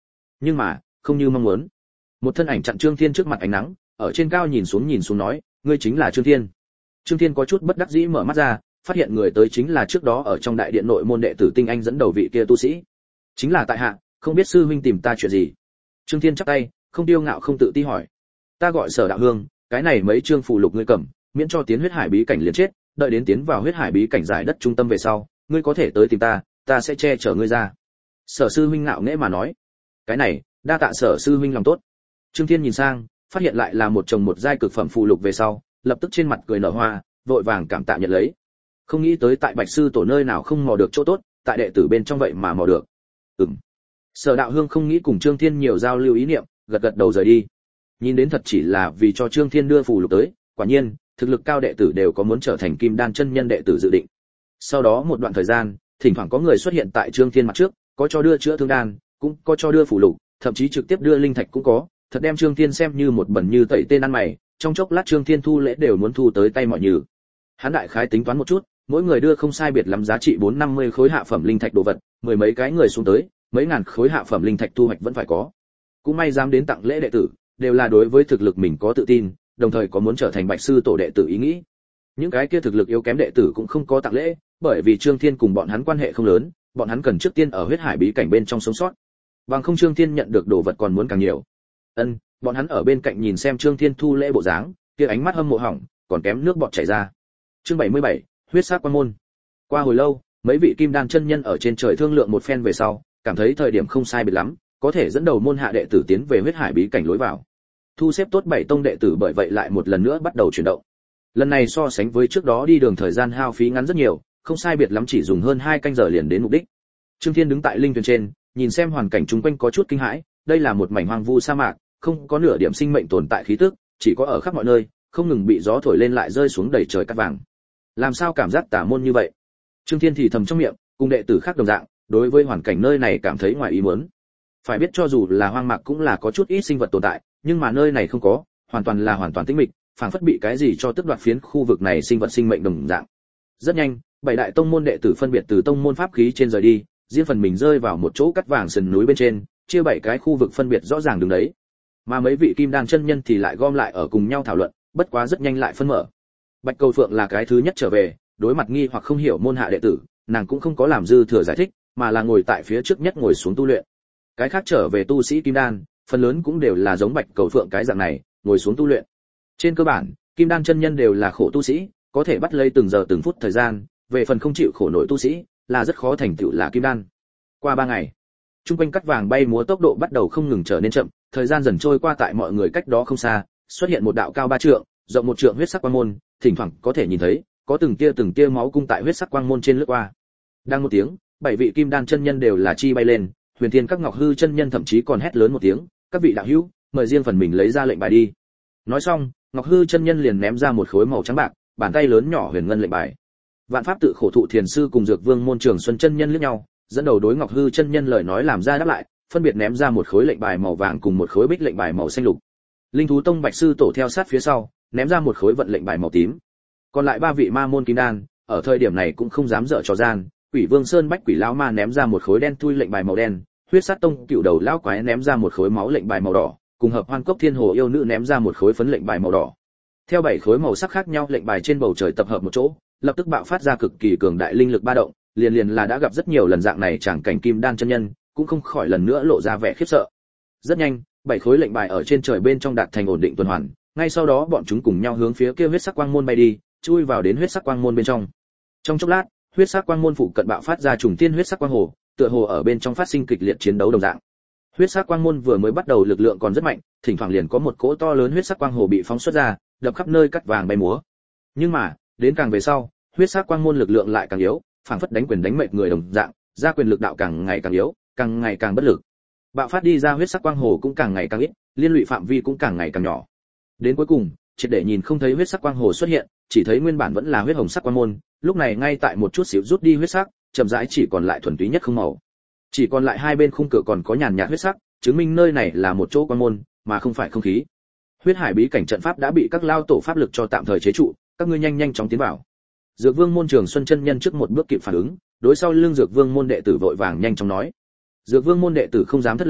Nhưng mà, không như mong muốn. Một thân ảnh chặn Trương Thiên trước mặt ánh nắng, ở trên cao nhìn xuống nhìn xuống nói, ngươi chính là Trương Thiên. Trương Thiên có chút bất đắc dĩ mở mắt ra, phát hiện người tới chính là trước đó ở trong đại điện nội môn đệ tử tinh anh dẫn đầu vị kia tu sĩ. Chính là tại hạ, không biết sư huynh tìm ta chuyện gì. Trương Thiên chắp tay, không tiêu ngạo không tự ti hỏi. Ta gọi Sở Đạo Hương, cái này mấy chương phù lục ngươi cầm, miễn cho tiến huyết hải bí cảnh liền chết, đợi đến tiến vào huyết hải bí cảnh giải đất trung tâm về sau, ngươi có thể tới tìm ta, ta sẽ che chở ngươi ra. Sở sư huynh ngạo nghễ mà nói. Cái này, đa tạ Sở sư huynh lòng tốt. Trương Thiên nhìn sang, phát hiện lại là một chồng một giai cực phẩm phù lục về sau, lập tức trên mặt cười nở hoa, vội vàng cảm tạ nhận lấy. Không nghĩ tới tại Bạch sư tổ nơi nào không mò được chỗ tốt, tại đệ tử bên trong vậy mà mò được. Ừm. Sở Đạo Hương không nghĩ cùng Trương Thiên nhiều giao lưu ý niệm, gật gật đầu rời đi. Nhìn đến thật chỉ là vì cho Trương Thiên đưa phù lục tới, quả nhiên, thực lực cao đệ tử đều có muốn trở thành Kim Đan chân nhân đệ tử dự định. Sau đó một đoạn thời gian, thỉnh thoảng có người xuất hiện tại Trương Thiên mặt trước, có cho đưa chữa thương đan, cũng có cho đưa phù lục, thậm chí trực tiếp đưa linh thạch cũng có, thật đem Trương Thiên xem như một bẩn như tẩy tên ăn mày, trong chốc lát Trương Thiên thu lễ đều muốn thu tới tay mọi như. Hắn đại khái tính toán một chút, mỗi người đưa không sai biệt lắm giá trị bốn năm mươi khối hạ phẩm linh thạch đồ vật, mười mấy cái người xuống tới, mấy ngàn khối hạ phẩm linh thạch thu hoạch vẫn phải có. Cũng may dám đến tặng lễ đệ tử, đều là đối với thực lực mình có tự tin, đồng thời có muốn trở thành Bạch sư tổ đệ tử ý nghĩ. Những cái kia thực lực yếu kém đệ tử cũng không có tặng lễ, bởi vì Trương Thiên cùng bọn hắn quan hệ không lớn, bọn hắn cần trước tiên ở huyết hải bí cảnh bên trong sống sót. Bằng không Trương Thiên nhận được đồ vật còn muốn càng nhiều. Ân, bọn hắn ở bên cạnh nhìn xem Trương Thiên thu lễ bộ dáng, kia ánh mắt hâm mộ hỏng, còn kém nước bọt chảy ra. Chương bảy mươi bảy, huyết sắc quan môn. Qua hồi lâu, mấy vị kim đan chân nhân ở trên trời thương lượng một phen về sau, cảm thấy thời điểm không sai biệt lắm, có thể dẫn đầu môn hạ đệ tử tiến về huyết hải bí cảnh lối vào. Thu xếp tốt bảy tông đệ tử bởi vậy lại một lần nữa bắt đầu chuyển động. Lần này so sánh với trước đó đi đường thời gian hao phí ngắn rất nhiều, không sai biệt lắm chỉ dùng hơn hai canh giờ liền đến mục đích. Trương Thiên đứng tại linh thuyền trên, nhìn xem hoàn cảnh chung quanh có chút kinh hãi, đây là một mảnh hoang vu sa mạc, không có nửa điểm sinh mệnh tồn tại khí tức, chỉ có ở khắp mọi nơi, không ngừng bị gió thổi lên lại rơi xuống đầy trời cát vàng. Làm sao cảm giác tà môn như vậy? Trương Thiên thì thầm trong miệng, cùng đệ tử khác đồng dạng, đối với hoàn cảnh nơi này cảm thấy ngoài ý muốn. Phải biết cho dù là hoang mạc cũng là có chút ít sinh vật tồn tại, nhưng mà nơi này không có, hoàn toàn là hoàn toàn tĩnh mịch, phảng phất bị cái gì cho tức đoạt phiến khu vực này sinh vật sinh mệnh đồng dạng. Rất nhanh, bảy đại tông môn đệ tử phân biệt từ tông môn pháp khí trên rời đi, riêng phần mình rơi vào một chỗ cắt vàng sườn núi bên trên, chia bảy cái khu vực phân biệt rõ ràng đứng đấy. Mà mấy vị kim đan chân nhân thì lại gom lại ở cùng nhau thảo luận, bất quá rất nhanh lại phân mở. Bạch Cầu Phượng là cái thứ nhất trở về, đối mặt nghi hoặc không hiểu môn hạ đệ tử, nàng cũng không có làm dư thừa giải thích, mà là ngồi tại phía trước nhất ngồi xuống tu luyện. Cái khác trở về tu sĩ kim đan, phần lớn cũng đều là giống Bạch Cầu Phượng cái dạng này, ngồi xuống tu luyện. Trên cơ bản, kim đan chân nhân đều là khổ tu sĩ, có thể bắt lấy từng giờ từng phút thời gian, về phần không chịu khổ nổi tu sĩ, là rất khó thành tựu là kim đan. Qua ba ngày, trung quanh cắt vàng bay múa tốc độ bắt đầu không ngừng trở nên chậm, thời gian dần trôi qua tại mọi người cách đó không xa, xuất hiện một đạo cao ba trượng, rộng một trượng huyết sắc quang môn, thỉnh thoảng có thể nhìn thấy, có từng tia từng tia máu cung tại huyết sắc quang môn trên lướt qua. Đang một tiếng, bảy vị kim đan chân nhân đều là chi bay lên, Huyền Thiên các Ngọc Hư chân nhân thậm chí còn hét lớn một tiếng, "Các vị đạo hữu, mời riêng phần mình lấy ra lệnh bài đi." Nói xong, Ngọc Hư chân nhân liền ném ra một khối màu trắng bạc, bàn tay lớn nhỏ huyền ngân lệnh bài. Vạn pháp tự khổ thụ thiền sư cùng Dược Vương môn Trường Xuân chân nhân liếc nhau, dẫn đầu đối Ngọc Hư chân nhân lời nói làm ra đáp lại, phân biệt ném ra một khối lệnh bài màu vàng cùng một khối bích lệnh bài màu xanh lục. Linh thú tông Bạch sư tổ theo sát phía sau, ném ra một khối vận lệnh bài màu tím. Còn lại ba vị ma môn kim đan, ở thời điểm này cũng không dám dở trò gian, Quỷ Vương Sơn Bách Quỷ lão ma ném ra một khối đen thui lệnh bài màu đen, Huyết Sát tông cựu đầu lão quái ném ra một khối máu lệnh bài màu đỏ, cùng Hợp Hoan cốc Thiên Hồ yêu nữ ném ra một khối phấn lệnh bài màu đỏ. Theo bảy khối màu sắc khác nhau lệnh bài trên bầu trời tập hợp một chỗ, lập tức bạo phát ra cực kỳ cường đại linh lực ba động, liền liền là đã gặp rất nhiều lần dạng này chẳng cảnh kim đan chân nhân, cũng không khỏi lần nữa lộ ra vẻ khiếp sợ. Rất nhanh, bảy khối lệnh bài ở trên trời bên trong đạt thành ổn định tuần hoàn, ngay sau đó bọn chúng cùng nhau hướng phía kia huyết sắc quang môn bay đi, chui vào đến huyết sắc quang môn bên trong. Trong chốc lát, huyết sắc quang môn phụ cận bạo phát ra trùng tiên huyết sắc quang hồ, tựa hồ ở bên trong phát sinh kịch liệt chiến đấu đồng dạng. Huyết sắc quang môn vừa mới bắt đầu lực lượng còn rất mạnh, thỉnh thoảng liền có một cỗ to lớn huyết sắc quang hồ bị phóng xuất ra, đập khắp nơi cắt vàng bay múa. Nhưng mà, đến càng về sau, huyết sắc quang môn lực lượng lại càng yếu, phảng phất đánh quyền đánh mệt người đồng dạng, ra quyền lực đạo càng ngày càng yếu, càng ngày càng bất lực. Bạo phát đi ra huyết sắc quang hồ cũng càng ngày càng ít, liên lụy phạm vi cũng càng ngày càng nhỏ. Đến cuối cùng, triệt để nhìn không thấy huyết sắc quang hồ xuất hiện, chỉ thấy nguyên bản vẫn là huyết hồng sắc quang môn, lúc này ngay tại một chút xíu rút đi huyết sắc, chậm rãi chỉ còn lại thuần túy nhất không màu. Chỉ còn lại hai bên khung cửa còn có nhàn nhạt huyết sắc, chứng minh nơi này là một chỗ quang môn, mà không phải không khí. Huyết hải bí cảnh trận pháp đã bị các lao tổ pháp lực cho tạm thời chế trụ, các ngươi nhanh nhanh chóng tiến vào. Dược Vương môn Trường Xuân chân nhân trước một bước kịp phản ứng, đối sau lưng Dược Vương môn đệ tử vội vàng nhanh chóng nói. Dược Vương môn đệ tử không dám thất lễ,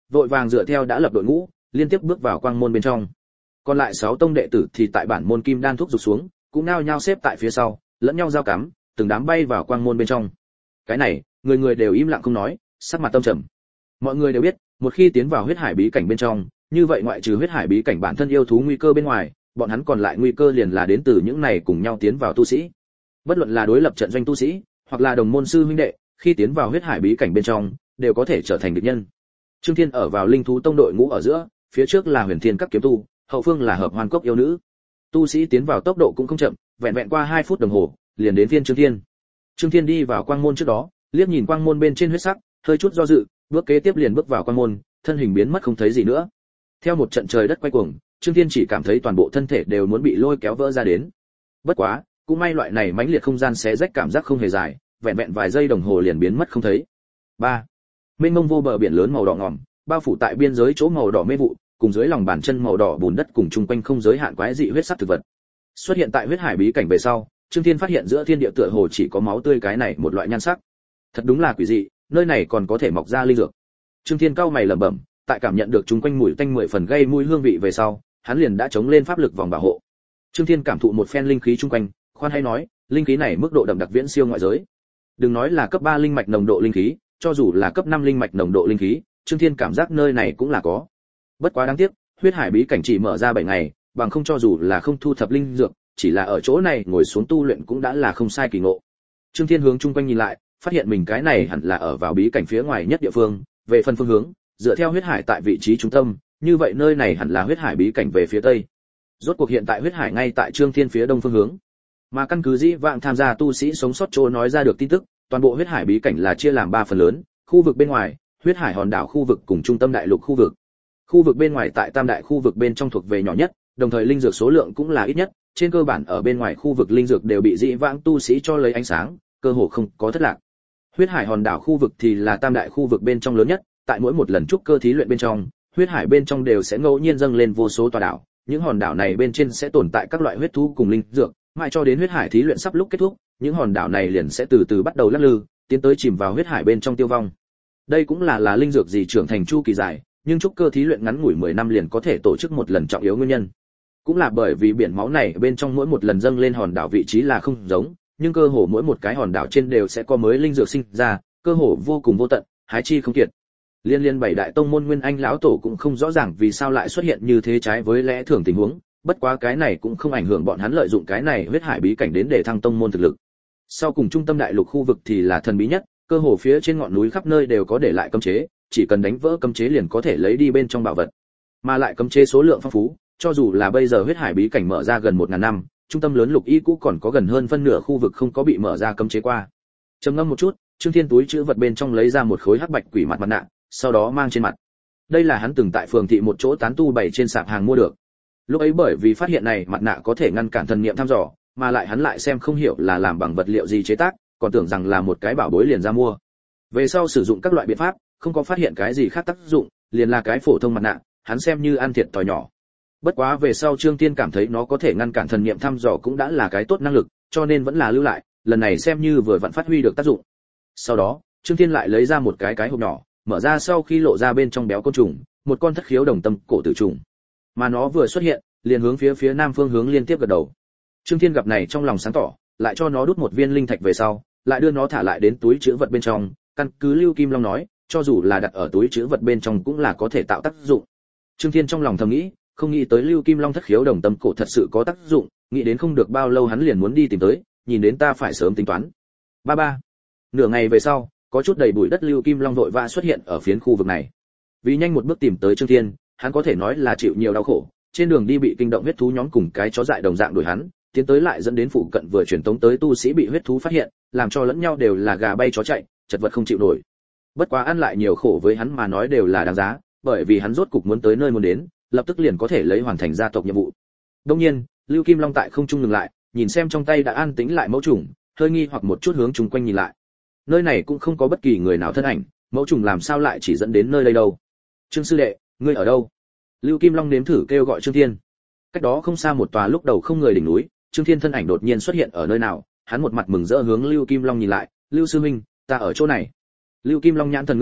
vội vàng dựa theo đã lập đội ngũ, liên tiếp bước vào quang môn bên trong. Còn lại sáu tông đệ tử thì tại bản môn kim đan thúc giục xuống, cũng nao nhao xếp tại phía sau, lẫn nhau giao cắm, từng đám bay vào quang môn bên trong. Cái này, người người đều im lặng không nói, sắc mặt tâm trầm. Mọi người đều biết, một khi tiến vào huyết hải bí cảnh bên trong, như vậy ngoại trừ huyết hải bí cảnh bản thân yêu thú nguy cơ bên ngoài, bọn hắn còn lại nguy cơ liền là đến từ những này cùng nhau tiến vào tu sĩ. Bất luận là đối lập trận doanh tu sĩ, hoặc là đồng môn sư huynh đệ, khi tiến vào huyết hải bí cảnh bên trong, đều có thể trở thành địch nhân. Trương Thiên ở vào linh thú tông đội ngũ ở giữa, phía trước là Huyền Thiên các kiếm tu, hậu phương là Hợp Hoan cốc yêu nữ. Tu sĩ tiến vào tốc độ cũng không chậm, vẹn vẹn qua hai phút đồng hồ, liền đến phiên Trương Thiên. Trương Thiên đi vào quang môn trước đó, liếc nhìn quang môn bên trên huyết sắc, hơi chút do dự, bước kế tiếp liền bước vào quang môn, thân hình biến mất không thấy gì nữa. Theo một trận trời đất quay cuồng, Trương Thiên chỉ cảm thấy toàn bộ thân thể đều muốn bị lôi kéo vỡ ra đến. Bất quá, cũng may loại này mãnh liệt không gian xé rách cảm giác không hề dài, vẹn vẹn vài giây đồng hồ liền biến mất không thấy. ba. Mênh mông vô bờ biển lớn màu đỏ ngòm, bao phủ tại biên giới chỗ màu đỏ mê vụ, cùng dưới lòng bàn chân màu đỏ bùn đất cùng chung quanh không giới hạn quái dị huyết sắc thực vật. Xuất hiện tại huyết hải bí cảnh về sau, Trương Thiên phát hiện giữa thiên địa tựa hồ chỉ có máu tươi cái này một loại nhan sắc. Thật đúng là quỷ dị, nơi này còn có thể mọc ra linh dược. Trương Thiên cau mày lẩm bẩm, tại cảm nhận được chung quanh mùi tanh mười phần gây mùi hương vị về sau, hắn liền đã chống lên pháp lực vòng bảo hộ. Trương Thiên cảm thụ một phen linh khí chung quanh, khoan hay nói, linh khí này mức độ đậm đặc viễn siêu ngoại giới. Đừng nói là cấp ba linh mạch nồng độ linh khí, cho dù là cấp năm linh mạch nồng độ linh khí, Trương Thiên cảm giác nơi này cũng là có. Bất quá đáng tiếc, huyết hải bí cảnh chỉ mở ra bảy ngày, bằng không cho dù là không thu thập linh dược, chỉ là ở chỗ này ngồi xuống tu luyện cũng đã là không sai kỳ ngộ. Trương Thiên hướng chung quanh nhìn lại, phát hiện mình cái này hẳn là ở vào bí cảnh phía ngoài nhất địa phương, về phần phương hướng, dựa theo huyết hải tại vị trí trung tâm, như vậy nơi này hẳn là huyết hải bí cảnh về phía tây. Rốt cuộc hiện tại huyết hải ngay tại Trương Thiên phía đông phương hướng. Mà căn cứ dĩ vãng tham gia tu sĩ sống sót chỗ nói ra được tin tức, toàn bộ huyết hải bí cảnh là chia làm ba phần lớn, khu vực bên ngoài, huyết hải hòn đảo khu vực cùng trung tâm đại lục khu vực. Khu vực bên ngoài tại tam đại khu vực bên trong thuộc về nhỏ nhất, đồng thời linh dược số lượng cũng là ít nhất, trên cơ bản ở bên ngoài khu vực linh dược đều bị dĩ vãng tu sĩ cho lấy ánh sáng, cơ hồ không có thất lạc. Huyết hải hòn đảo khu vực thì là tam đại khu vực bên trong lớn nhất, tại mỗi một lần trúc cơ thí luyện bên trong, huyết hải bên trong đều sẽ ngẫu nhiên dâng lên vô số tòa đảo, những hòn đảo này bên trên sẽ tồn tại các loại huyết thú cùng linh dược, mãi cho đến huyết hải thí luyện sắp lúc kết thúc, những hòn đảo này liền sẽ từ từ bắt đầu lắc lư, tiến tới chìm vào huyết hải bên trong tiêu vong. Đây cũng là là linh dược gì trưởng thành chu kỳ dài, nhưng trúc cơ thí luyện ngắn ngủi mười năm liền có thể tổ chức một lần trọng yếu nguyên nhân. Cũng là bởi vì biển máu này bên trong mỗi một lần dâng lên hòn đảo vị trí là không giống, nhưng cơ hồ mỗi một cái hòn đảo trên đều sẽ có mới linh dược sinh ra, cơ hồ vô cùng vô tận, hái chi không kiệt. Liên liên bảy đại tông môn Nguyên Anh lão tổ cũng không rõ ràng vì sao lại xuất hiện như thế trái với lẽ thường tình huống, bất quá cái này cũng không ảnh hưởng bọn hắn lợi dụng cái này huyết hải bí cảnh đến để thăng tông môn thực lực. Sau cùng trung tâm đại lục khu vực thì là thần bí nhất, cơ hồ phía trên ngọn núi khắp nơi đều có để lại cấm chế, chỉ cần đánh vỡ cấm chế liền có thể lấy đi bên trong bảo vật. Mà lại cấm chế số lượng phong phú, cho dù là bây giờ huyết hải bí cảnh mở ra gần một ngàn năm, trung tâm lớn lục y cũ còn có gần hơn phân nửa khu vực không có bị mở ra cấm chế qua. Trầm ngâm một chút, Trương Thiên túi chữ vật bên trong lấy ra một khối hắc bạch quỷ mặt mặt nạ, sau đó mang trên mặt. Đây là hắn từng tại phường thị một chỗ tán tu bày trên sạp hàng mua được. Lúc ấy bởi vì phát hiện này mặt nạ có thể ngăn cản thần niệm thăm dò, mà lại hắn lại xem không hiểu là làm bằng vật liệu gì chế tác, còn tưởng rằng là một cái bảo bối liền ra mua. Về sau sử dụng các loại biện pháp, không có phát hiện cái gì khác tác dụng, liền là cái phổ thông mặt nạ, hắn xem như ăn thiệt thòi nhỏ. Bất quá về sau Trương Tiên cảm thấy nó có thể ngăn cản thần niệm thăm dò cũng đã là cái tốt năng lực, cho nên vẫn là lưu lại, lần này xem như vừa vặn phát huy được tác dụng. Sau đó, Trương Tiên lại lấy ra một cái cái hộp nhỏ, mở ra sau khi lộ ra bên trong béo côn trùng, một con thất khiếu đồng tâm cổ tử trùng. Mà nó vừa xuất hiện, liền hướng phía phía nam phương hướng liên tiếp gật đầu. Trương Thiên gặp này trong lòng sáng tỏ, lại cho nó đút một viên linh thạch về sau, lại đưa nó thả lại đến túi trữ vật bên trong, căn cứ Lưu Kim Long nói, cho dù là đặt ở túi trữ vật bên trong cũng là có thể tạo tác dụng. Trương Thiên trong lòng thầm nghĩ, không nghĩ tới Lưu Kim Long thất khiếu đồng tâm cổ thật sự có tác dụng, nghĩ đến không được bao lâu hắn liền muốn đi tìm tới, nhìn đến ta phải sớm tính toán. Ba ba. Nửa ngày về sau, có chút đầy bụi đất Lưu Kim Long vội vã xuất hiện ở phiến khu vực này. Vì nhanh một bước tìm tới Trương Thiên, hắn có thể nói là chịu nhiều đau khổ, trên đường đi bị kinh động huyết thú nhóm cùng cái chó dại đồng dạng đuổi hắn, tiến tới lại dẫn đến phụ cận vừa truyền tống tới tu sĩ bị huyết thú phát hiện, làm cho lẫn nhau đều là gà bay chó chạy, chật vật không chịu nổi. Bất quá ăn lại nhiều khổ với hắn mà nói đều là đáng giá, bởi vì hắn rốt cục muốn tới nơi muốn đến, lập tức liền có thể lấy hoàn thành gia tộc nhiệm vụ. Đương nhiên, Lưu Kim Long tại không trung ngừng lại, nhìn xem trong tay đã an tĩnh lại mẫu trùng, hơi nghi hoặc một chút hướng chung quanh nhìn lại. Nơi này cũng không có bất kỳ người nào thân ảnh, mẫu trùng làm sao lại chỉ dẫn đến nơi đây đâu? Trương sư đệ, ngươi ở đâu? Lưu Kim Long nếm thử kêu gọi Trương Thiên. Cách đó không xa một tòa lúc đầu không người đỉnh núi, Trương Thiên thân ảnh đột nhiên xuất hiện ở nơi nào, hắn một mặt mừng rỡ hướng Lưu Kim Long nhìn lại, "Lưu sư huynh, ta ở chỗ này." Lưu Kim Long nhãn thần ngưng tụ,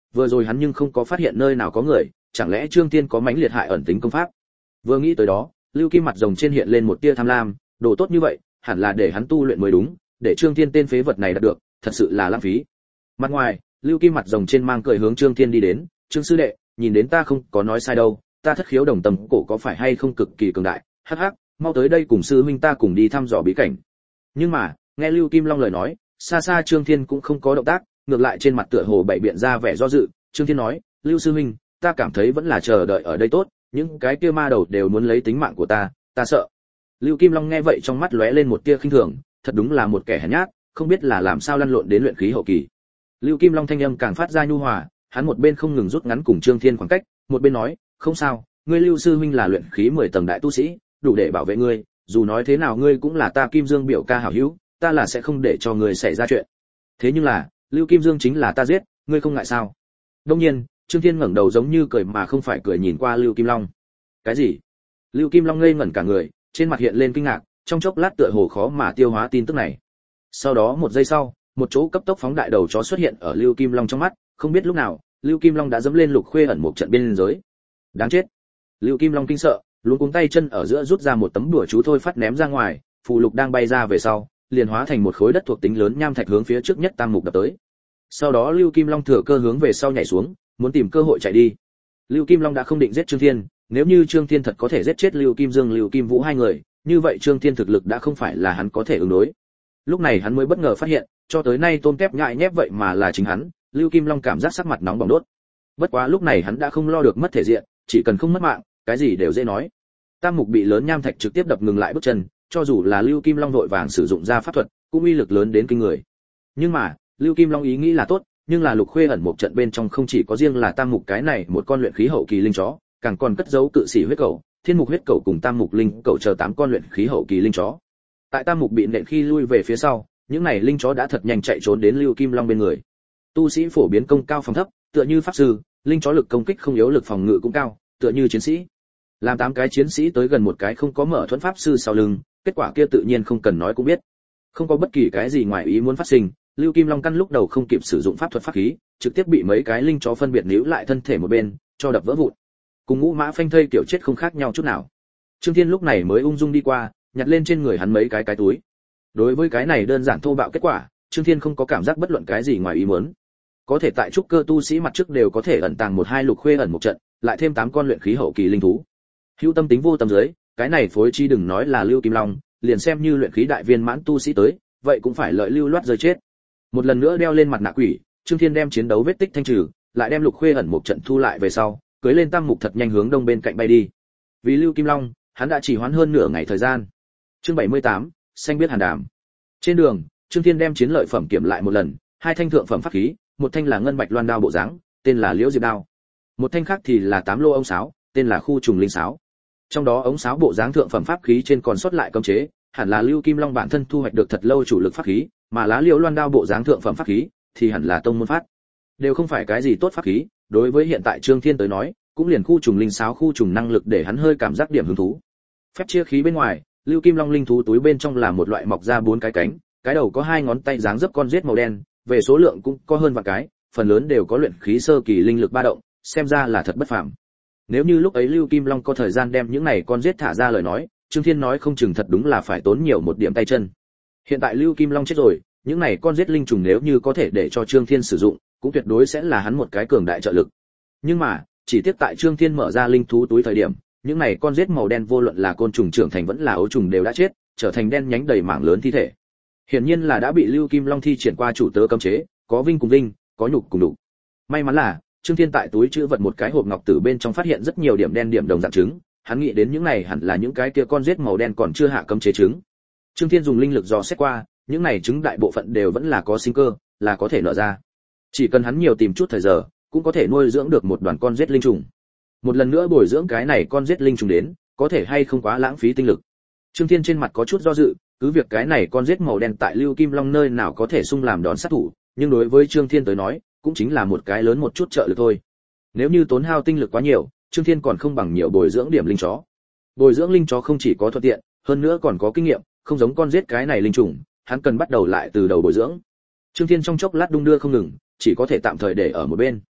vừa rồi hắn nhưng không có phát hiện nơi nào có người, chẳng lẽ Trương Thiên có mãnh liệt hại ẩn tính công pháp. Vừa nghĩ tới đó, Lưu Kim mặt rồng trên hiện lên một tia tham lam, đồ tốt như vậy, hẳn là để hắn tu luyện mới đúng, để Trương Thiên tên phế vật này đạt được, thật sự là lãng phí. Mặt ngoài, Lưu Kim mặt rồng trên mang cười hướng Trương Thiên đi đến, "Trương sư đệ, nhìn đến ta không có nói sai đâu, ta thất khiếu đồng tâm cổ có phải hay không cực kỳ cường đại, hắc hắc, mau tới đây cùng sư huynh ta cùng đi thăm dò bí cảnh." Nhưng mà, nghe Lưu Kim Long lời nói, xa xa Trương Thiên cũng không có động tác, ngược lại trên mặt tựa hồ bảy biện ra vẻ do dự. Trương Thiên nói, "Lưu sư huynh, ta cảm thấy vẫn là chờ đợi ở đây tốt, những cái kia ma đầu đều muốn lấy tính mạng của ta, ta sợ." Lưu Kim Long nghe vậy trong mắt lóe lên một tia khinh thường, thật đúng là một kẻ hèn nhát, không biết là làm sao lăn lộn đến luyện khí hậu kỳ. Lưu Kim Long thanh âm càng phát ra nhu hòa, hắn một bên không ngừng rút ngắn cùng Trương Thiên khoảng cách, một bên nói, "Không sao, ngươi Lưu sư huynh là luyện khí mười tầng đại tu sĩ, đủ để bảo vệ ngươi, dù nói thế nào ngươi cũng là ta Kim Dương biểu ca hảo hữu, ta là sẽ không để cho ngươi xảy ra chuyện. Thế nhưng là, Lưu Kim Dương chính là ta giết, ngươi không ngại sao?" Đương nhiên, Trương Thiên ngẩng đầu giống như cười mà không phải cười nhìn qua Lưu Kim Long. "Cái gì?" Lưu Kim Long ngây ngẩn cả người, trên mặt hiện lên kinh ngạc, trong chốc lát tựa hồ khó mà tiêu hóa tin tức này. Sau đó một giây sau, một chỗ cấp tốc phóng đại đầu chó xuất hiện ở Lưu Kim Long trong mắt, không biết lúc nào, Lưu Kim Long đã dẫm lên Lục Khuê ẩn một trận biên giới. Đáng chết. Lưu Kim Long kinh sợ, luống cuống tay chân ở giữa rút ra một tấm đùa chú thôi phát ném ra ngoài, phù lục đang bay ra về sau, liền hóa thành một khối đất thuộc tính lớn nham thạch hướng phía trước nhất Tam Mục đập tới. Sau đó Lưu Kim Long thừa cơ hướng về sau nhảy xuống, muốn tìm cơ hội chạy đi. Lưu Kim Long đã không định giết Trương Thiên, nếu như Trương Thiên thật có thể giết chết Lưu Kim Dương, Lưu Kim Vũ hai người, như vậy Trương Thiên thực lực đã không phải là hắn có thể ứng đối. Lúc này hắn mới bất ngờ phát hiện, cho tới nay tôm tép nhại nhép vậy mà là chính hắn. Lưu Kim Long cảm giác sắc mặt nóng bỏng đốt. Bất quá lúc này hắn đã không lo được mất thể diện, chỉ cần không mất mạng, cái gì đều dễ nói. Tam Mục bị lớn nham thạch trực tiếp đập ngừng lại bước chân, cho dù là Lưu Kim Long vội vàng sử dụng ra pháp thuật, cũng uy lực lớn đến kinh người. Nhưng mà, Lưu Kim Long ý nghĩ là tốt, nhưng là Lục Khuê ẩn một trận bên trong không chỉ có riêng là Tam Mục cái này một con luyện khí hậu kỳ linh chó, càng còn cất giấu cự sĩ huyết cẩu, Thiên Mục huyết cẩu cùng Tam Mục linh cẩu chờ tám con luyện khí hậu kỳ linh chó. Tại Tam Mục bị nện khi lui về phía sau, những này linh chó đã thật nhanh chạy trốn đến Lưu Kim Long bên người. Tu sĩ phổ biến công cao phòng thấp, tựa như pháp sư, linh chó lực công kích không yếu, lực phòng ngự cũng cao, tựa như chiến sĩ. Làm tám cái chiến sĩ tới gần một cái không có mở thuẫn pháp sư sau lưng, kết quả kia tự nhiên không cần nói cũng biết. Không có bất kỳ cái gì ngoài ý muốn phát sinh, Lưu Kim Long căn lúc đầu không kịp sử dụng pháp thuật pháp khí, trực tiếp bị mấy cái linh chó phân biệt níu lại thân thể một bên, cho đập vỡ vụn. Cùng Ngũ Mã phanh thây kiểu chết không khác nhau chút nào. Trương Thiên lúc này mới ung dung đi qua, nhặt lên trên người hắn mấy cái cái túi. Đối với cái này đơn giản thô bạo kết quả, Trương Thiên không có cảm giác bất luận cái gì ngoài ý muốn. Có thể tại trúc cơ tu sĩ mặt trước đều có thể ẩn tàng một hai Lục Khuê ẩn một trận, lại thêm tám con luyện khí hậu kỳ linh thú. Hữu tâm tính vô tâm giới, cái này phối chi đừng nói là Lưu Kim Long, liền xem như luyện khí đại viên mãn tu sĩ tới, vậy cũng phải lợi lưu loát rơi chết. Một lần nữa đeo lên mặt nạ quỷ, Trương Thiên đem chiến đấu vết tích thanh trừ, lại đem Lục Khuê ẩn một trận thu lại về sau, cưỡi lên Tam Mục thật nhanh hướng đông bên cạnh bay đi. Vì Lưu Kim Long, hắn đã chỉ hoãn hơn nửa ngày thời gian. Chương bảy mươi tám, xanh biết hàn đàm. Trên đường, Trương Thiên đem chiến lợi phẩm kiểm lại một lần, hai thanh thượng phẩm pháp khí, một thanh là ngân bạch loan đao bộ dáng, tên là Liễu Diệp đao. Một thanh khác thì là tám lô ống sáo, tên là Khu Trùng Linh sáo. Trong đó ống sáo bộ dáng thượng phẩm pháp khí trên còn sót lại cấm chế, hẳn là Lưu Kim Long bản thân thu hoạch được thật lâu chủ lực pháp khí, mà lá Liễu Loan đao bộ dáng thượng phẩm pháp khí thì hẳn là tông môn phát. Đều không phải cái gì tốt pháp khí, đối với hiện tại Trương Thiên tới nói, cũng liền Khu Trùng Linh sáo khu trùng năng lực để hắn hơi cảm giác điểm hứng thú. Phép chia khí bên ngoài, Lưu Kim Long linh thú túi bên trong là một loại mọc ra bốn cái cánh, cái đầu có hai ngón tay dáng dấp con rết màu đen, về số lượng cũng có hơn vạn cái, phần lớn đều có luyện khí sơ kỳ linh lực ba động, xem ra là thật bất phàm. Nếu như lúc ấy Lưu Kim Long có thời gian đem những này con rết thả ra lời nói, Trương Thiên nói không chừng thật đúng là phải tốn nhiều một điểm tay chân. Hiện tại Lưu Kim Long chết rồi, những này con rết linh trùng nếu như có thể để cho Trương Thiên sử dụng, cũng tuyệt đối sẽ là hắn một cái cường đại trợ lực. Nhưng mà, chỉ tiếc tại Trương Thiên mở ra linh thú túi thời điểm, những này con rết màu đen vô luận là côn trùng trưởng thành vẫn là ấu trùng đều đã chết, trở thành đen nhánh đầy mảng lớn thi thể. Hiển nhiên là đã bị Lưu Kim Long thi triển qua chủ tớ cấm chế, có vinh cùng vinh, có nhục cùng nhục. May mắn là, Trương Thiên tại túi trữ vật một cái hộp ngọc tử bên trong phát hiện rất nhiều điểm đen điểm đồng dạng trứng, hắn nghĩ đến những này hẳn là những cái kia con rết màu đen còn chưa hạ cấm chế trứng. Trương Thiên dùng linh lực dò xét qua, những này trứng đại bộ phận đều vẫn là có sinh cơ, là có thể nở ra. Chỉ cần hắn nhiều tìm chút thời giờ, cũng có thể nuôi dưỡng được một đoàn con rết linh trùng. Một lần nữa bồi dưỡng cái này con rết linh trùng đến, có thể hay không quá lãng phí tinh lực. Trương Thiên trên mặt có chút do dự, cứ việc cái này con rết màu đen tại Lưu Kim Long nơi nào có thể xung làm đòn sát thủ, nhưng đối với Trương Thiên tới nói, cũng chính là một cái lớn một chút trợ lực thôi. Nếu như tốn hao tinh lực quá nhiều, Trương Thiên còn không bằng nhiều bồi dưỡng điểm linh chó. Bồi dưỡng linh chó không chỉ có thuận tiện, hơn nữa còn có kinh nghiệm, không giống con rết cái này linh trùng, hắn cần bắt đầu lại từ đầu bồi dưỡng. Trương Thiên trong chốc lát đung đưa không ngừng, chỉ có thể tạm thời để ở một bên.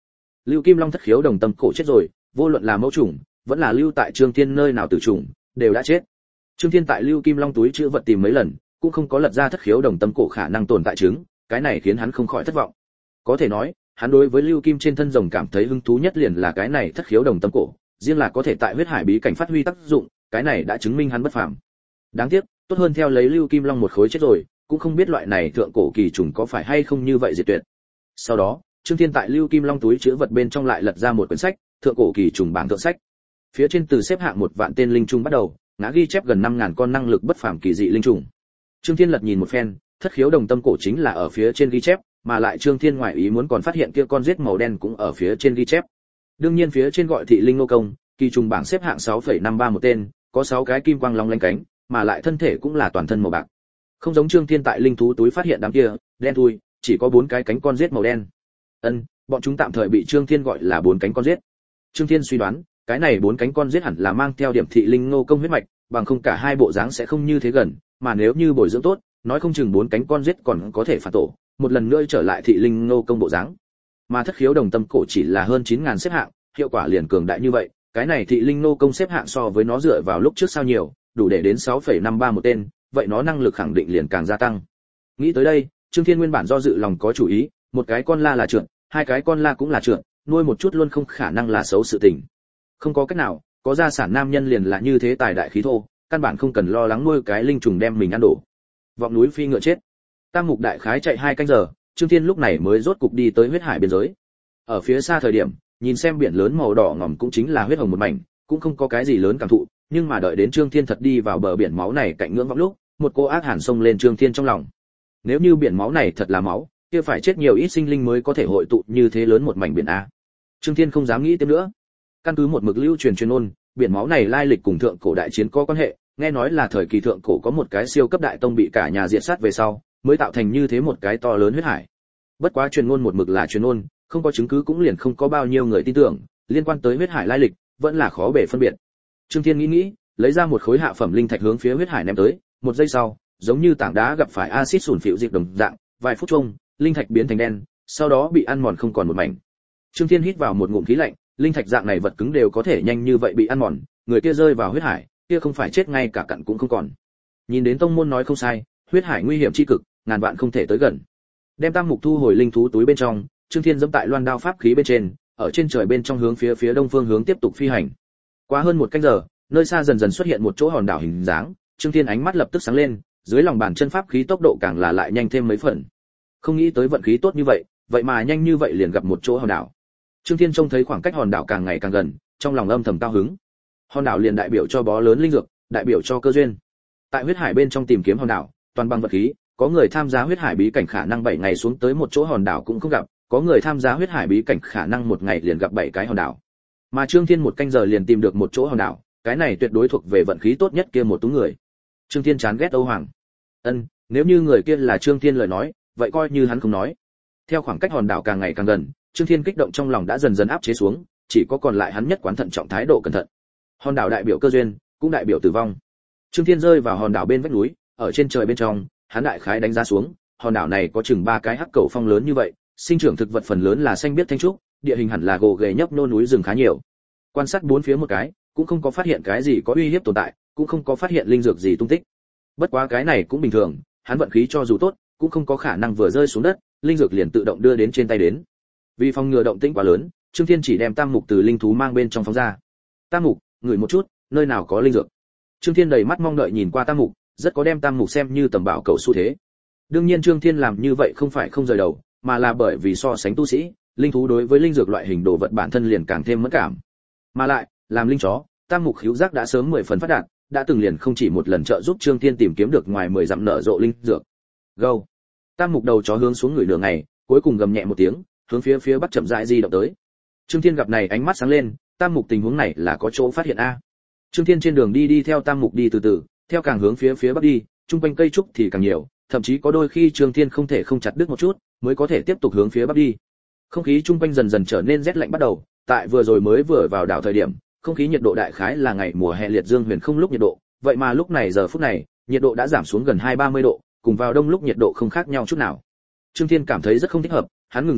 Lưu Kim Long thất khiếu đồng tâm cổ chết rồi, vô luận là mẫu trùng, vẫn là lưu tại Trương Thiên nơi nào tử trùng, đều đã chết. Trương Thiên tại Lưu Kim Long túi trữ vật tìm mấy lần, cũng không có lật ra thất khiếu đồng tâm cổ khả năng tồn tại chứng, cái này khiến hắn không khỏi thất vọng. Có thể nói, hắn đối với Lưu Kim trên thân rồng cảm thấy hứng thú nhất liền là cái này thất khiếu đồng tâm cổ, riêng là có thể tại huyết hải bí cảnh phát huy tác dụng, cái này đã chứng minh hắn bất phàm. Đáng tiếc, tốt hơn theo lấy Lưu Kim Long một khối chết rồi, cũng không biết loại này thượng cổ kỳ trùng có phải hay không như vậy diệt tuyệt. Sau đó, Trương Thiên tại Lưu Kim Long túi trữ vật bên trong lại lật ra một quyển sách, thượng cổ kỳ trùng bảng thượng sách. Phía trên từ xếp hạng một vạn tên linh trùng bắt đầu, ngã ghi chép gần năm ngàn con năng lực bất phàm kỳ dị linh trùng. Trương Thiên lật nhìn một phen, thất khiếu đồng tâm cổ chính là ở phía trên ghi chép, mà lại Trương Thiên ngoại ý muốn còn phát hiện kia con giết màu đen cũng ở phía trên ghi chép. Đương nhiên phía trên gọi thị linh nô công, kỳ trùng bảng xếp hạng sáu phẩy năm ba một tên, có sáu cái kim quang long lanh cánh, mà lại thân thể cũng là toàn thân màu bạc. Không giống Trương Thiên tại linh thú túi phát hiện đám kia, đen thui, chỉ có bốn cái cánh con giết màu đen. Ân, bọn chúng tạm thời bị Trương Thiên gọi là bốn cánh con giết. Trương Thiên suy đoán, cái này bốn cánh con giết hẳn là mang theo điểm thị linh nô công huyết mạch, bằng không cả hai bộ dáng sẽ không như thế gần, mà nếu như bồi dưỡng tốt, nói không chừng bốn cánh con giết còn có thể phản tổ, một lần nữa trở lại thị linh nô công bộ dáng. Mà thất khiếu đồng tâm cổ chỉ là hơn chín ngàn xếp hạng, hiệu quả liền cường đại như vậy, cái này thị linh nô công xếp hạng so với nó dựa vào lúc trước sao nhiều, đủ để đến sáu phẩy năm ba một tên, vậy nó năng lực khẳng định liền càng gia tăng. Nghĩ tới đây, Trương Thiên nguyên bản do dự lòng có chủ ý, một cái con la là trượt, hai cái con la cũng là trượt, nuôi một chút luôn không khả năng là xấu sự tình. Không có cách nào, có gia sản nam nhân liền là như thế tài đại khí thô, căn bản không cần lo lắng nuôi cái linh trùng đem mình ăn đổ. Vọng núi phi ngựa chết. Tam mục đại khái chạy hai canh giờ, Trương Thiên lúc này mới rốt cục đi tới huyết hải biên giới. Ở phía xa thời điểm, nhìn xem biển lớn màu đỏ ngòm cũng chính là huyết hồng một mảnh, cũng không có cái gì lớn cảm thụ, nhưng mà đợi đến Trương Thiên thật đi vào bờ biển máu này cạnh ngưỡng vọng lúc, một cô ác hàn xông lên Trương Thiên trong lòng. Nếu như biển máu này thật là máu, kia phải chết nhiều ít sinh linh mới có thể hội tụ như thế lớn một mảnh biển a. Trương Thiên không dám nghĩ tiếp nữa. Căn cứ một mực lưu truyền truyền ôn, biển máu này lai lịch cùng thượng cổ đại chiến có quan hệ, nghe nói là thời kỳ thượng cổ có một cái siêu cấp đại tông bị cả nhà diệt sát về sau, mới tạo thành như thế một cái to lớn huyết hải. Bất quá truyền ngôn một mực là truyền ngôn, không có chứng cứ cũng liền không có bao nhiêu người tin tưởng, liên quan tới huyết hải lai lịch, vẫn là khó bề phân biệt. Trương Thiên nghĩ nghĩ, lấy ra một khối hạ phẩm linh thạch hướng phía huyết hải ném tới, một giây sau, giống như tảng đá gặp phải axit sủn phịu diệt đồng dạng, vài phút chung, linh thạch biến thành đen, sau đó bị ăn mòn không còn một mảnh. Trương Thiên hít vào một ngụm khí lạnh, linh thạch dạng này vật cứng đều có thể nhanh như vậy bị ăn mòn, người kia rơi vào huyết hải, kia không phải chết ngay cả cặn cũng không còn. Nhìn đến tông môn nói không sai, huyết hải nguy hiểm chi cực, ngàn vạn không thể tới gần. Đem tam mục thu hồi linh thú túi bên trong, Trương Thiên dẫm tại loan đao pháp khí bên trên, ở trên trời bên trong hướng phía phía đông phương hướng tiếp tục phi hành. Qua hơn một canh giờ, nơi xa dần dần xuất hiện một chỗ hòn đảo hình dáng, Trương Thiên ánh mắt lập tức sáng lên, dưới lòng bàn chân pháp khí tốc độ càng là lại nhanh thêm mấy phần. Không nghĩ tới vận khí tốt như vậy, vậy mà nhanh như vậy liền gặp một chỗ hòn đảo. Trương Thiên trông thấy khoảng cách hòn đảo càng ngày càng gần, trong lòng âm thầm cao hứng. Hòn đảo liền đại biểu cho bó lớn linh dược, đại biểu cho cơ duyên. Tại huyết hải bên trong tìm kiếm hòn đảo, toàn bằng vật khí, có người tham gia huyết hải bí cảnh khả năng bảy ngày xuống tới một chỗ hòn đảo cũng không gặp, có người tham gia huyết hải bí cảnh khả năng một ngày liền gặp bảy cái hòn đảo. Mà Trương Thiên một canh giờ liền tìm được một chỗ hòn đảo, cái này tuyệt đối thuộc về vận khí tốt nhất kia một tú người. Trương Thiên chán ghét Âu Hoàng. Ân, nếu như người kia là Trương Thiên lời nói, vậy coi như hắn không nói. Theo khoảng cách hòn đảo càng ngày càng gần, Trương Thiên kích động trong lòng đã dần dần áp chế xuống, chỉ có còn lại hắn nhất quán thận trọng thái độ cẩn thận. Hòn đảo đại biểu cơ duyên, cũng đại biểu tử vong. Trương Thiên rơi vào hòn đảo bên vách núi, ở trên trời bên trong, hắn đại khái đánh giá xuống, hòn đảo này có chừng ba cái hắc cầu phong lớn như vậy, sinh trưởng thực vật phần lớn là xanh biếc thanh trúc, địa hình hẳn là gồ ghề nhấp nhô núi rừng khá nhiều. Quan sát bốn phía một cái, cũng không có phát hiện cái gì có uy hiếp tồn tại, cũng không có phát hiện linh dược gì tung tích. Bất quá cái này cũng bình thường, hắn vận khí cho dù tốt, cũng không có khả năng vừa rơi xuống đất, linh dược liền tự động đưa đến trên tay đến. Vì phòng ngừa động tĩnh quá lớn, Trương Thiên chỉ đem tam mục từ linh thú mang bên trong phóng ra. Tam mục, ngửi một chút, nơi nào có linh dược. Trương Thiên đầy mắt mong đợi nhìn qua tam mục, rất có đem tam mục xem như tầm bảo cầu xu thế. Đương nhiên Trương Thiên làm như vậy không phải không rời đầu, mà là bởi vì so sánh tu sĩ, linh thú đối với linh dược loại hình đồ vật bản thân liền càng thêm mẫn cảm. Mà lại, làm linh chó, tam mục khứu giác đã sớm mười phần phát đạt, đã từng liền không chỉ một lần trợ giúp Trương Thiên tìm kiếm được ngoài mười dặm nở rộ linh dược. Gâu. Tam mục đầu chó hướng xuống người nửa ngày, cuối cùng gầm nhẹ một tiếng, hướng phía phía bắc chậm rãi di động tới. Trương Thiên gặp này ánh mắt sáng lên, tam mục tình huống này là có chỗ phát hiện a. Trương Thiên trên đường đi đi theo tam mục đi từ từ, theo càng hướng phía phía bắc đi, trung quanh cây trúc thì càng nhiều, thậm chí có đôi khi Trương Thiên không thể không chặt đứt một chút, mới có thể tiếp tục hướng phía bắc đi. Không khí trung quanh dần dần trở nên rét lạnh bắt đầu, tại vừa rồi mới vừa vào đảo thời điểm, không khí nhiệt độ đại khái là ngày mùa hè liệt dương huyền không lúc nhiệt độ, vậy mà lúc này giờ phút này, nhiệt độ đã giảm xuống gần hai ba mươi độ, cùng vào đông lúc nhiệt độ không khác nhau chút nào. Trương Thiên cảm thấy rất không thích hợp, hắn ngừng di động,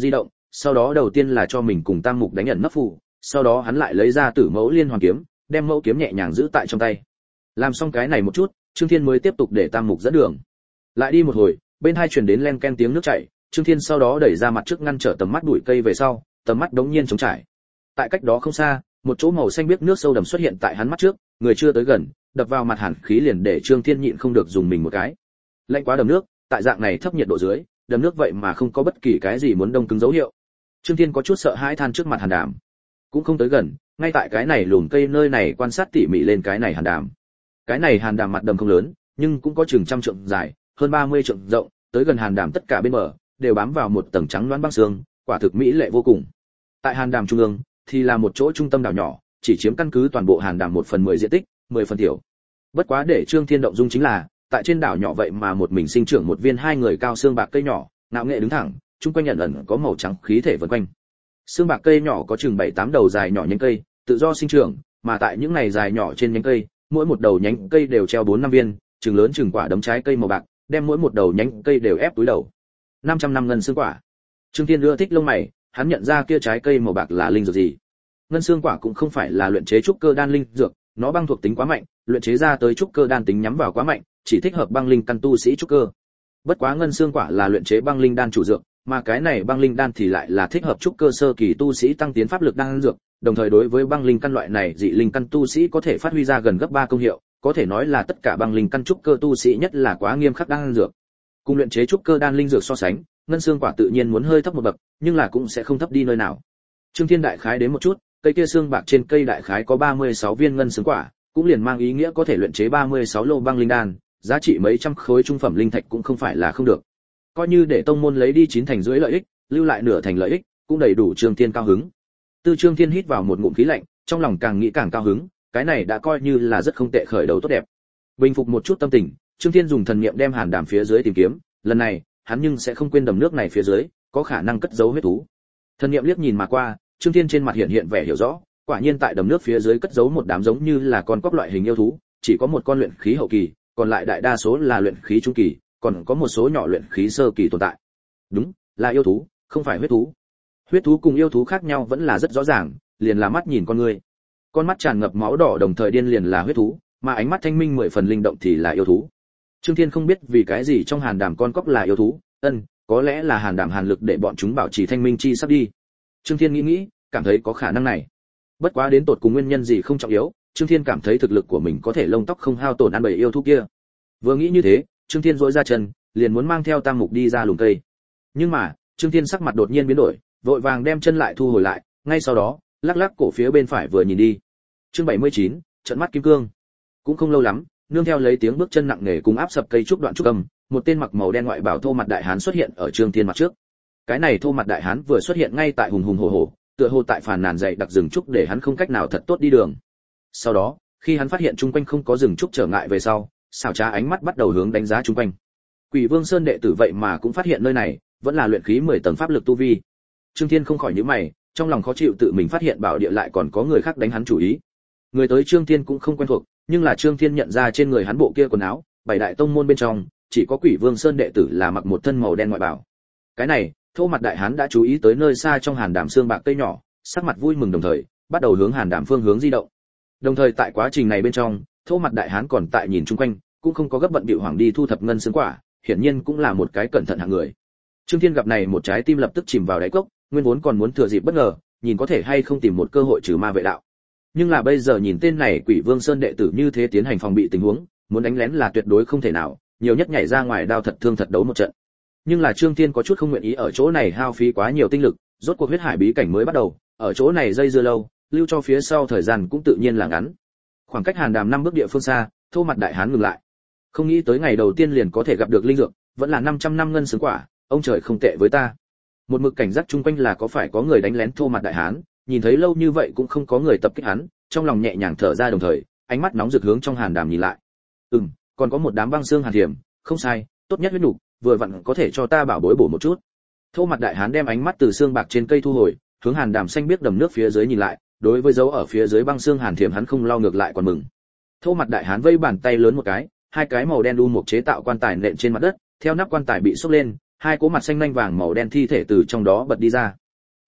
sau đó đầu tiên là cho mình cùng Tam Mục đánh ẩn nấp phù, sau đó hắn lại lấy ra Tử Mẫu Liên Hoàn kiếm, đem mẫu kiếm nhẹ nhàng giữ tại trong tay. Làm xong cái này một chút, Trương Thiên mới tiếp tục để Tam Mục dẫn đường. Lại đi một hồi, bên hai truyền đến len ken tiếng nước chảy, Trương Thiên sau đó đẩy ra mặt trước ngăn trở tầm mắt bụi cây về sau, tầm mắt đống nhiên trống trải. Tại cách đó không xa, một chỗ màu xanh biếc nước sâu đầm xuất hiện tại hắn mắt trước, người chưa tới gần, đập vào mặt hàn khí liền để Trương Thiên nhịn không được dùng mình một cái. Lạnh quá đầm nước, tại dạng này thấp nhiệt độ dưới, đầm nước vậy mà không có bất kỳ cái gì muốn đông cứng dấu hiệu. Trương Thiên có chút sợ hãi than trước mặt hàn đàm, cũng không tới gần, ngay tại cái này lùm cây nơi này quan sát tỉ mỉ lên cái này hàn đàm. Cái này hàn đàm mặt đầm không lớn, nhưng cũng có chừng trăm trượng dài, hơn ba mươi trượng rộng, tới gần hàn đàm tất cả bên bờ đều bám vào một tầng trắng loãng băng sương, quả thực mỹ lệ vô cùng. Tại hàn đàm trung ương thì là một chỗ trung tâm đảo nhỏ, chỉ chiếm căn cứ toàn bộ hàn đàm một phần mười diện tích, mười phần tiểu. Bất quá để Trương Thiên động dung chính là, tại trên đảo nhỏ vậy mà một mình sinh trưởng một viên hai người cao xương bạc cây nhỏ, ngạo nghệ đứng thẳng, chung quanh ẩn ẩn có màu trắng khí thể vần quanh. Xương bạc cây nhỏ có chừng bảy tám đầu dài nhỏ nhánh cây, tự do sinh trưởng, mà tại những này dài nhỏ trên nhánh cây, mỗi một đầu nhánh cây đều treo bốn năm viên, chừng lớn chừng quả đấm trái cây màu bạc, đem mỗi một đầu nhánh cây đều ép túi đầu. năm trăm năm ngân xương quả. Trương Thiên ưa thích lông mày, hắn nhận ra kia trái cây màu bạc là linh dược gì. Ngân xương quả cũng không phải là luyện chế trúc cơ đan linh dược, nó băng thuộc tính quá mạnh, luyện chế ra tới trúc cơ đan tính nhắm vào quá mạnh, chỉ thích hợp băng linh căn tu sĩ trúc cơ. Bất quá ngân xương quả là luyện chế băng linh đan chủ dược, mà cái này băng linh đan thì lại là thích hợp trúc cơ sơ kỳ tu sĩ tăng tiến pháp lực đan dược, đồng thời đối với băng linh căn loại này dị linh căn tu sĩ có thể phát huy ra gần gấp ba công hiệu, có thể nói là tất cả băng linh căn trúc cơ tu sĩ nhất là quá nghiêm khắc đan dược. Cùng luyện chế trúc cơ đan linh dược so sánh, ngân xương quả tự nhiên muốn hơi thấp một bậc, nhưng là cũng sẽ không thấp đi nơi nào. Trương Thiên đại khái đến một chút, cây kia xương bạc trên cây đại khái có ba mươi sáu viên ngân xương quả, cũng liền mang ý nghĩa có thể luyện chế ba mươi sáu lô băng linh đan, giá trị mấy trăm khối trung phẩm linh thạch cũng không phải là không được. Coi như để tông môn lấy đi chín thành dưới lợi ích, lưu lại nửa thành lợi ích, cũng đầy đủ Trương Thiên cao hứng. Tư Trương Thiên hít vào một ngụm khí lạnh, trong lòng càng nghĩ càng cao hứng, cái này đã coi như là rất không tệ khởi đầu tốt đẹp. Bình phục một chút tâm tình, Trương Thiên dùng thần niệm đem hàn đàm phía dưới tìm kiếm, lần này, hắn nhưng sẽ không quên đầm nước này phía dưới có khả năng cất giấu huyết thú. Thần niệm liếc nhìn mà qua, Trương Thiên trên mặt hiện hiện vẻ hiểu rõ, quả nhiên tại đầm nước phía dưới cất giấu một đám giống như là con cóc loại hình yêu thú, chỉ có một con luyện khí hậu kỳ, còn lại đại đa số là luyện khí trung kỳ, còn có một số nhỏ luyện khí sơ kỳ tồn tại. Đúng, là yêu thú, không phải huyết thú. Huyết thú cùng yêu thú khác nhau vẫn là rất rõ ràng, liền là mắt nhìn con người. Con mắt tràn ngập máu đỏ đồng thời điên liền là huyết thú, mà ánh mắt thanh minh mười phần linh động thì là yêu thú. Trương Thiên không biết vì cái gì trong hàn đàm con cóc là yêu thú, ân, có lẽ là hàn đàm hàn lực để bọn chúng bảo trì thanh minh chi sắp đi. Trương Thiên nghĩ nghĩ, cảm thấy có khả năng này. Bất quá đến tột cùng nguyên nhân gì không trọng yếu, Trương Thiên cảm thấy thực lực của mình có thể lông tóc không hao tổn ăn bầy yêu thú kia. Vừa nghĩ như thế, Trương Thiên duỗi ra chân, liền muốn mang theo Tam Mục đi ra lùm cây. Nhưng mà, Trương Thiên sắc mặt đột nhiên biến đổi, vội vàng đem chân lại thu hồi lại, ngay sau đó, lắc lắc cổ phía bên phải vừa nhìn đi. Chương bảy mươi chín, trận mắt kim cương. Cũng không lâu lắm, nương theo lấy tiếng bước chân nặng nề cùng áp sập cây trúc đoạn trúc âm, một tên mặc màu đen ngoại bào thô mặt đại hán xuất hiện ở Trương Thiên mặt trước. Cái này thô mặt đại hán vừa xuất hiện ngay tại hùng hùng hổ hổ, tựa hồ tại phàn nàn dậy đặc rừng trúc để hắn không cách nào thật tốt đi đường. Sau đó, khi hắn phát hiện chung quanh không có rừng trúc trở ngại về sau, xảo trá ánh mắt bắt đầu hướng đánh giá chung quanh. Quỷ Vương Sơn đệ tử vậy mà cũng phát hiện nơi này, vẫn là luyện khí mười tầng pháp lực tu vi. Trương Thiên không khỏi nhíu mày, trong lòng khó chịu tự mình phát hiện bảo địa lại còn có người khác đánh hắn chủ ý. Người tới Trương Thiên cũng không quen thuộc, nhưng là Trương Thiên nhận ra trên người hắn bộ kia quần áo, bảy đại tông môn bên trong, chỉ có Quỷ Vương Sơn đệ tử là mặc một thân màu đen ngoại bào. Cái này, thô mặt đại hán đã chú ý tới nơi xa trong hàn đàm xương bạc cây nhỏ, sắc mặt vui mừng đồng thời, bắt đầu hướng hàn đàm phương hướng di động. Đồng thời tại quá trình này bên trong, thô mặt đại hán còn tại nhìn chung quanh, cũng không có gấp bận bịu hoàng đi thu thập ngân xương quả, hiển nhiên cũng là một cái cẩn thận hạng người. Trương Thiên gặp này một trái tim lập tức chìm vào đáy cốc, nguyên vốn còn muốn thừa dịp bất ngờ, nhìn có thể hay không tìm một cơ hội trừ ma vệ đạo. Nhưng là bây giờ nhìn tên này Quỷ Vương Sơn đệ tử như thế tiến hành phòng bị tình huống, muốn đánh lén là tuyệt đối không thể nào, nhiều nhất nhảy ra ngoài đao thật thương thật đấu một trận. Nhưng là Trương Thiên có chút không nguyện ý ở chỗ này hao phí quá nhiều tinh lực, rốt cuộc huyết hải bí cảnh mới bắt đầu, ở chỗ này dây dưa lâu, lưu cho phía sau thời gian cũng tự nhiên là ngắn. Khoảng cách hàn đàm năm bước địa phương xa, thô mặt đại hán ngừng lại. Không nghĩ tới ngày đầu tiên liền có thể gặp được linh dược, vẫn là năm trăm năm ngân xứng quả, ông trời không tệ với ta. Một mực cảnh giác chung quanh là có phải có người đánh lén thô mặt đại hán, nhìn thấy lâu như vậy cũng không có người tập kích hắn, trong lòng nhẹ nhàng thở ra đồng thời, ánh mắt nóng rực hướng trong hàn đàm nhìn lại. Ừm, còn có một đám băng xương hàn thiểm, không sai, tốt nhất huyết nục, vừa vặn có thể cho ta bảo bối bổ một chút. Thô mặt đại hán đem ánh mắt từ xương bạc trên cây thu hồi, hướng hàn đàm xanh biếc đầm nước phía dưới nhìn lại, đối với dấu ở phía dưới băng xương hàn thiểm hắn không lo ngược lại còn mừng. Thô mặt đại hán vây bàn tay lớn một cái, hai cái màu đen đu một chế tạo quan tài nện trên mặt đất, theo nắp quan tài bị xốc lên, hai cỗ mặt xanh nhanh vàng màu đen thi thể từ trong đó bật đi ra.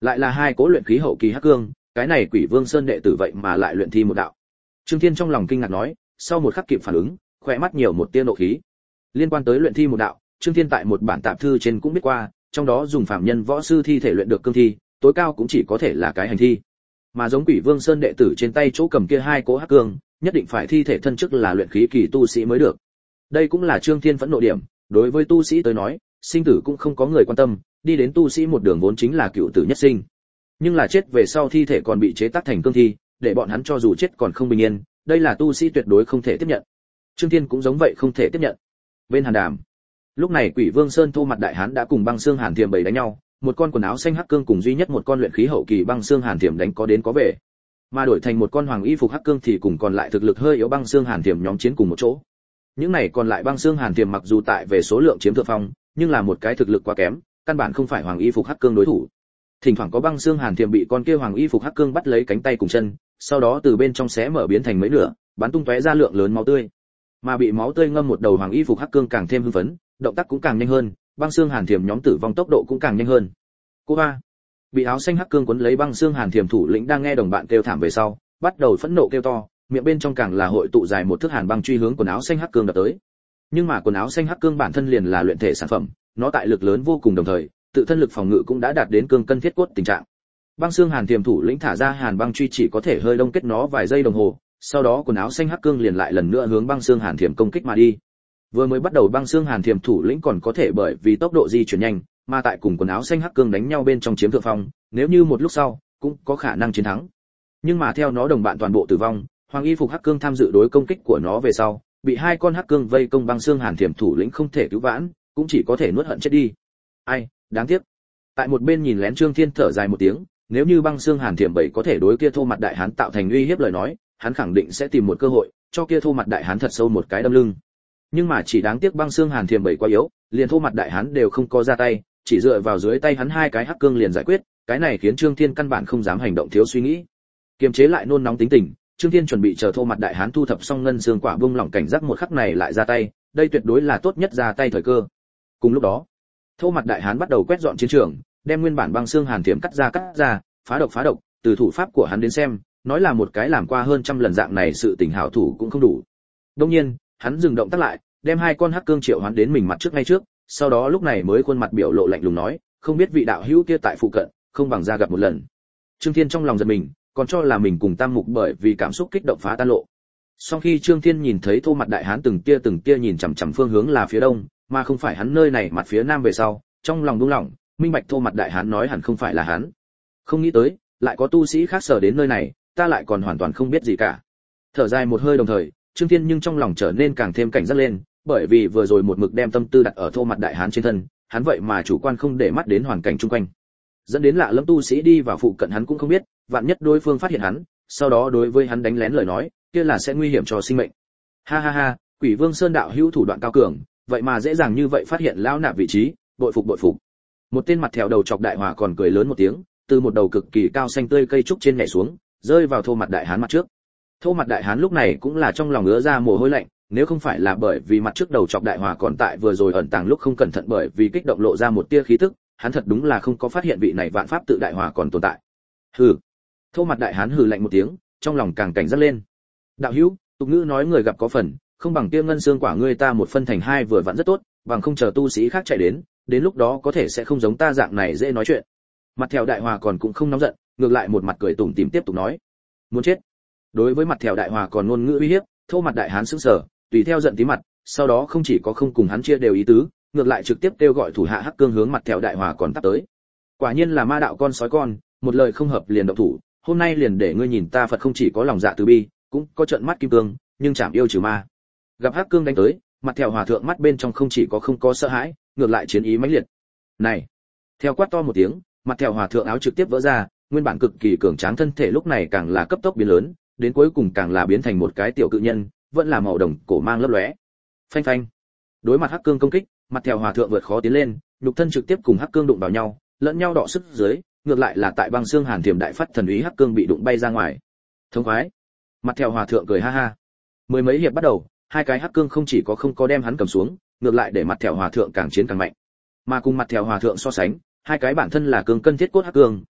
lại là hai cố luyện khí hậu kỳ hắc cương, cái này Quỷ Vương Sơn đệ tử vậy mà lại luyện thi một đạo. Trương Thiên trong lòng kinh ngạc nói, sau một khắc kịp phản ứng, khỏe mắt nhiều một tia nộ khí. Liên quan tới luyện thi một đạo, Trương Thiên tại một bản tạp thư trên cũng biết qua, trong đó dùng phạm nhân võ sư thi thể luyện được cương thi, tối cao cũng chỉ có thể là cái hành thi. Mà giống Quỷ Vương Sơn đệ tử trên tay chỗ cầm kia hai cố hắc cương, nhất định phải thi thể thân chức là luyện khí kỳ tu sĩ mới được. Đây cũng là Trương Thiên phẫn nộ điểm, đối với tu sĩ tới nói, sinh tử cũng không có người quan tâm, đi đến tu sĩ một đường vốn chính là cựu tử nhất sinh. Nhưng là chết về sau thi thể còn bị chế tác thành cương thi, để bọn hắn cho dù chết còn không bình yên, đây là tu sĩ tuyệt đối không thể tiếp nhận. Trương Thiên cũng giống vậy không thể tiếp nhận. Bên Hàn Đàm, lúc này Quỷ Vương Sơn Thô Mặt Đại Hán đã cùng Băng Xương Hàn Thiềm bầy đánh nhau, một con quần áo xanh hắc cương cùng duy nhất một con luyện khí hậu kỳ Băng Xương Hàn Thiềm đánh có đến có về, mà đổi thành một con hoàng y phục hắc cương thì cùng còn lại thực lực hơi yếu Băng Xương Hàn Thiềm nhóm chiến cùng một chỗ. Những này còn lại Băng Xương Hàn Thiềm mặc dù tại về số lượng chiếm thượng phong, nhưng là một cái thực lực quá kém, căn bản không phải hoàng y phục hắc cương đối thủ. Thỉnh thoảng có Băng Xương Hàn Thiềm bị con kia hoàng y phục hắc cương bắt lấy cánh tay cùng chân, sau đó từ bên trong xé mở biến thành mấy nửa, bắn tung tóe ra lượng lớn máu tươi. Mà bị máu tươi ngâm một đầu hoàng y phục hắc cương càng thêm hưng phấn, động tác cũng càng nhanh hơn, Băng Xương Hàn Thiềm nhóm tử vong tốc độ cũng càng nhanh hơn. Cô ba, bị áo xanh hắc cương quấn lấy Băng Xương Hàn Thiềm thủ lĩnh đang nghe đồng bạn kêu thảm về sau, bắt đầu phẫn nộ kêu to, miệng bên trong càng là hội tụ dài một thước hàn băng truy hướng quần áo xanh hắc cương đập tới. Nhưng mà quần áo xanh hắc cương bản thân liền là luyện thể sản phẩm, nó tại lực lớn vô cùng đồng thời, tự thân lực phòng ngự cũng đã đạt đến cương cân thiết cốt tình trạng. Băng Xương Hàn Thiềm thủ lĩnh thả ra hàn băng truy chỉ có thể hơi đông kết nó vài giây đồng hồ, sau đó quần áo xanh hắc cương liền lại lần nữa hướng Băng Xương Hàn Thiềm công kích mà đi. Vừa mới bắt đầu Băng Xương Hàn Thiềm thủ lĩnh còn có thể bởi vì tốc độ di chuyển nhanh, mà tại cùng quần áo xanh hắc cương đánh nhau bên trong chiếm thượng phong, nếu như một lúc sau cũng có khả năng chiến thắng. Nhưng mà theo nó đồng bạn toàn bộ tử vong, hoàng y phục hắc cương tham dự đối công kích của nó về sau, bị hai con hắc cương vây công Băng Xương Hàn Thiềm thủ lĩnh không thể cứu vãn, cũng chỉ có thể nuốt hận chết đi. Ai, đáng tiếc. Tại một bên nhìn lén Trương Thiên thở dài một tiếng, nếu như Băng Xương Hàn Thiềm bảy có thể đối kia Thô Mặt Đại Hán tạo thành uy hiếp lời nói, hắn khẳng định sẽ tìm một cơ hội cho kia Thô Mặt Đại Hán thật sâu một cái đâm lưng. Nhưng mà chỉ đáng tiếc Băng Xương Hàn Thiềm bảy quá yếu, liền Thô Mặt Đại Hán đều không có ra tay, chỉ dựa vào dưới tay hắn hai cái hắc cương liền giải quyết, cái này khiến Trương Thiên căn bản không dám hành động thiếu suy nghĩ. Kiềm chế lại nôn nóng tính tình, Trương Thiên chuẩn bị chờ Thô Mặt Đại Hán thu thập xong ngân xương quả bung lỏng cảnh giác một khắc này lại ra tay, đây tuyệt đối là tốt nhất ra tay thời cơ. Cùng lúc đó, Thô Mặt Đại Hán bắt đầu quét dọn chiến trường, đem nguyên bản Băng Xương Hàn Thiềm cắt ra cắt ra, phá độc phá độc, từ thủ pháp của hắn đến xem, nói là một cái làm qua hơn trăm lần dạng này sự tình hảo thủ cũng không đủ. Đương nhiên, hắn dừng động tác lại, đem hai con hắc cương triệu hoán đến mình mặt trước ngay trước, sau đó lúc này mới khuôn mặt biểu lộ lạnh lùng nói, không biết vị đạo hữu kia tại phụ cận, không bằng ra gặp một lần. Trương Thiên trong lòng giật mình, còn cho là mình cùng Tam Mục bởi vì cảm xúc kích động phá tan lộ. Sau khi Trương Thiên nhìn thấy Thô Mặt Đại Hán từng tia từng tia nhìn chằm chằm phương hướng là phía đông, mà không phải hắn nơi này mặt phía nam về sau, trong lòng buông lỏng, minh bạch Thô Mặt Đại Hán nói hẳn không phải là hắn. Không nghĩ tới, lại có tu sĩ khác sở đến nơi này, ta lại còn hoàn toàn không biết gì cả. Thở dài một hơi đồng thời, Trương Thiên nhưng trong lòng trở nên càng thêm cảnh giác lên, bởi vì vừa rồi một mực đem tâm tư đặt ở Thô Mặt Đại Hán trên thân, hắn vậy mà chủ quan không để mắt đến hoàn cảnh xung quanh, dẫn đến lạ lẫm tu sĩ đi vào phụ cận hắn cũng không biết, vạn nhất đối phương phát hiện hắn, sau đó đối với hắn đánh lén lời nói, kia là sẽ nguy hiểm cho sinh mệnh. Ha ha ha, Quỷ Vương Sơn đạo hữu thủ đoạn cao cường, vậy mà dễ dàng như vậy phát hiện lão nạp vị trí, bội phục bội phục. Một tên mặt thèo đầu chọc đại hỏa còn cười lớn một tiếng, từ một đầu cực kỳ cao xanh tươi cây trúc trên nhảy xuống, rơi vào Thô Mặt Đại Hán mặt trước. Thô Mặt Đại Hán lúc này cũng là trong lòng ứa ra mồ hôi lạnh, nếu không phải là bởi vì mặt trước đầu chọc đại hỏa còn tại vừa rồi ẩn tàng lúc không cẩn thận bởi vì kích động lộ ra một tia khí tức, hắn thật đúng là không có phát hiện vị này vạn pháp tự đại hỏa còn tồn tại. Hừ. Thô Mặt Đại Hán hừ lạnh một tiếng, trong lòng càng cảnh giác lên. Đạo hữu, tục ngữ nói người gặp có phần, không bằng kia ngân xương quả ngươi ta một phân thành hai vừa vặn rất tốt, bằng không chờ tu sĩ khác chạy đến, đến lúc đó có thể sẽ không giống ta dạng này dễ nói chuyện. Mặt thèo đại hòa còn cũng không nóng giận, ngược lại một mặt cười tủm tỉm tiếp tục nói, muốn chết. Đối với mặt thèo đại hòa còn ngôn ngữ uy hiếp, Thô Mặt Đại Hán sững sờ, tùy theo giận tí mặt, sau đó không chỉ có không cùng hắn chia đều ý tứ, ngược lại trực tiếp kêu gọi thủ hạ hắc cương hướng mặt thèo đại hòa còn tắt tới. Quả nhiên là ma đạo con sói con, một lời không hợp liền động thủ, hôm nay liền để ngươi nhìn ta Phật không chỉ có lòng dạ từ bi, cũng có trận mắt kim cương, nhưng chảm yêu trừ ma. Gặp hắc cương đánh tới, mặt thèo hòa thượng mắt bên trong không chỉ có không có sợ hãi, ngược lại chiến ý mãnh liệt. Này! Theo quát to một tiếng, mặt thèo hòa thượng áo trực tiếp vỡ ra, nguyên bản cực kỳ cường tráng thân thể lúc này càng là cấp tốc biến lớn, đến cuối cùng càng là biến thành một cái tiểu cự nhân, vẫn là màu đồng cổ mang lấp lóe. Phanh phanh. Đối mặt hắc cương công kích, mặt thèo hòa thượng vượt khó tiến lên, nhục thân trực tiếp cùng hắc cương đụng vào nhau, lẫn nhau đọ sức dưới, ngược lại là tại Băng Xương Hàn Thiềm đại phát thần úy hắc cương bị đụng bay ra ngoài. Thông khoái. Mặt thèo hòa thượng cười ha ha. Mười mấy hiệp bắt đầu, hai cái hắc cương không chỉ có không có đem hắn cầm xuống, ngược lại để mặt thèo hòa thượng càng chiến càng mạnh. Mà cùng mặt thèo hòa thượng so sánh, hai cái bản thân là cương cân thiết cốt hắc cương,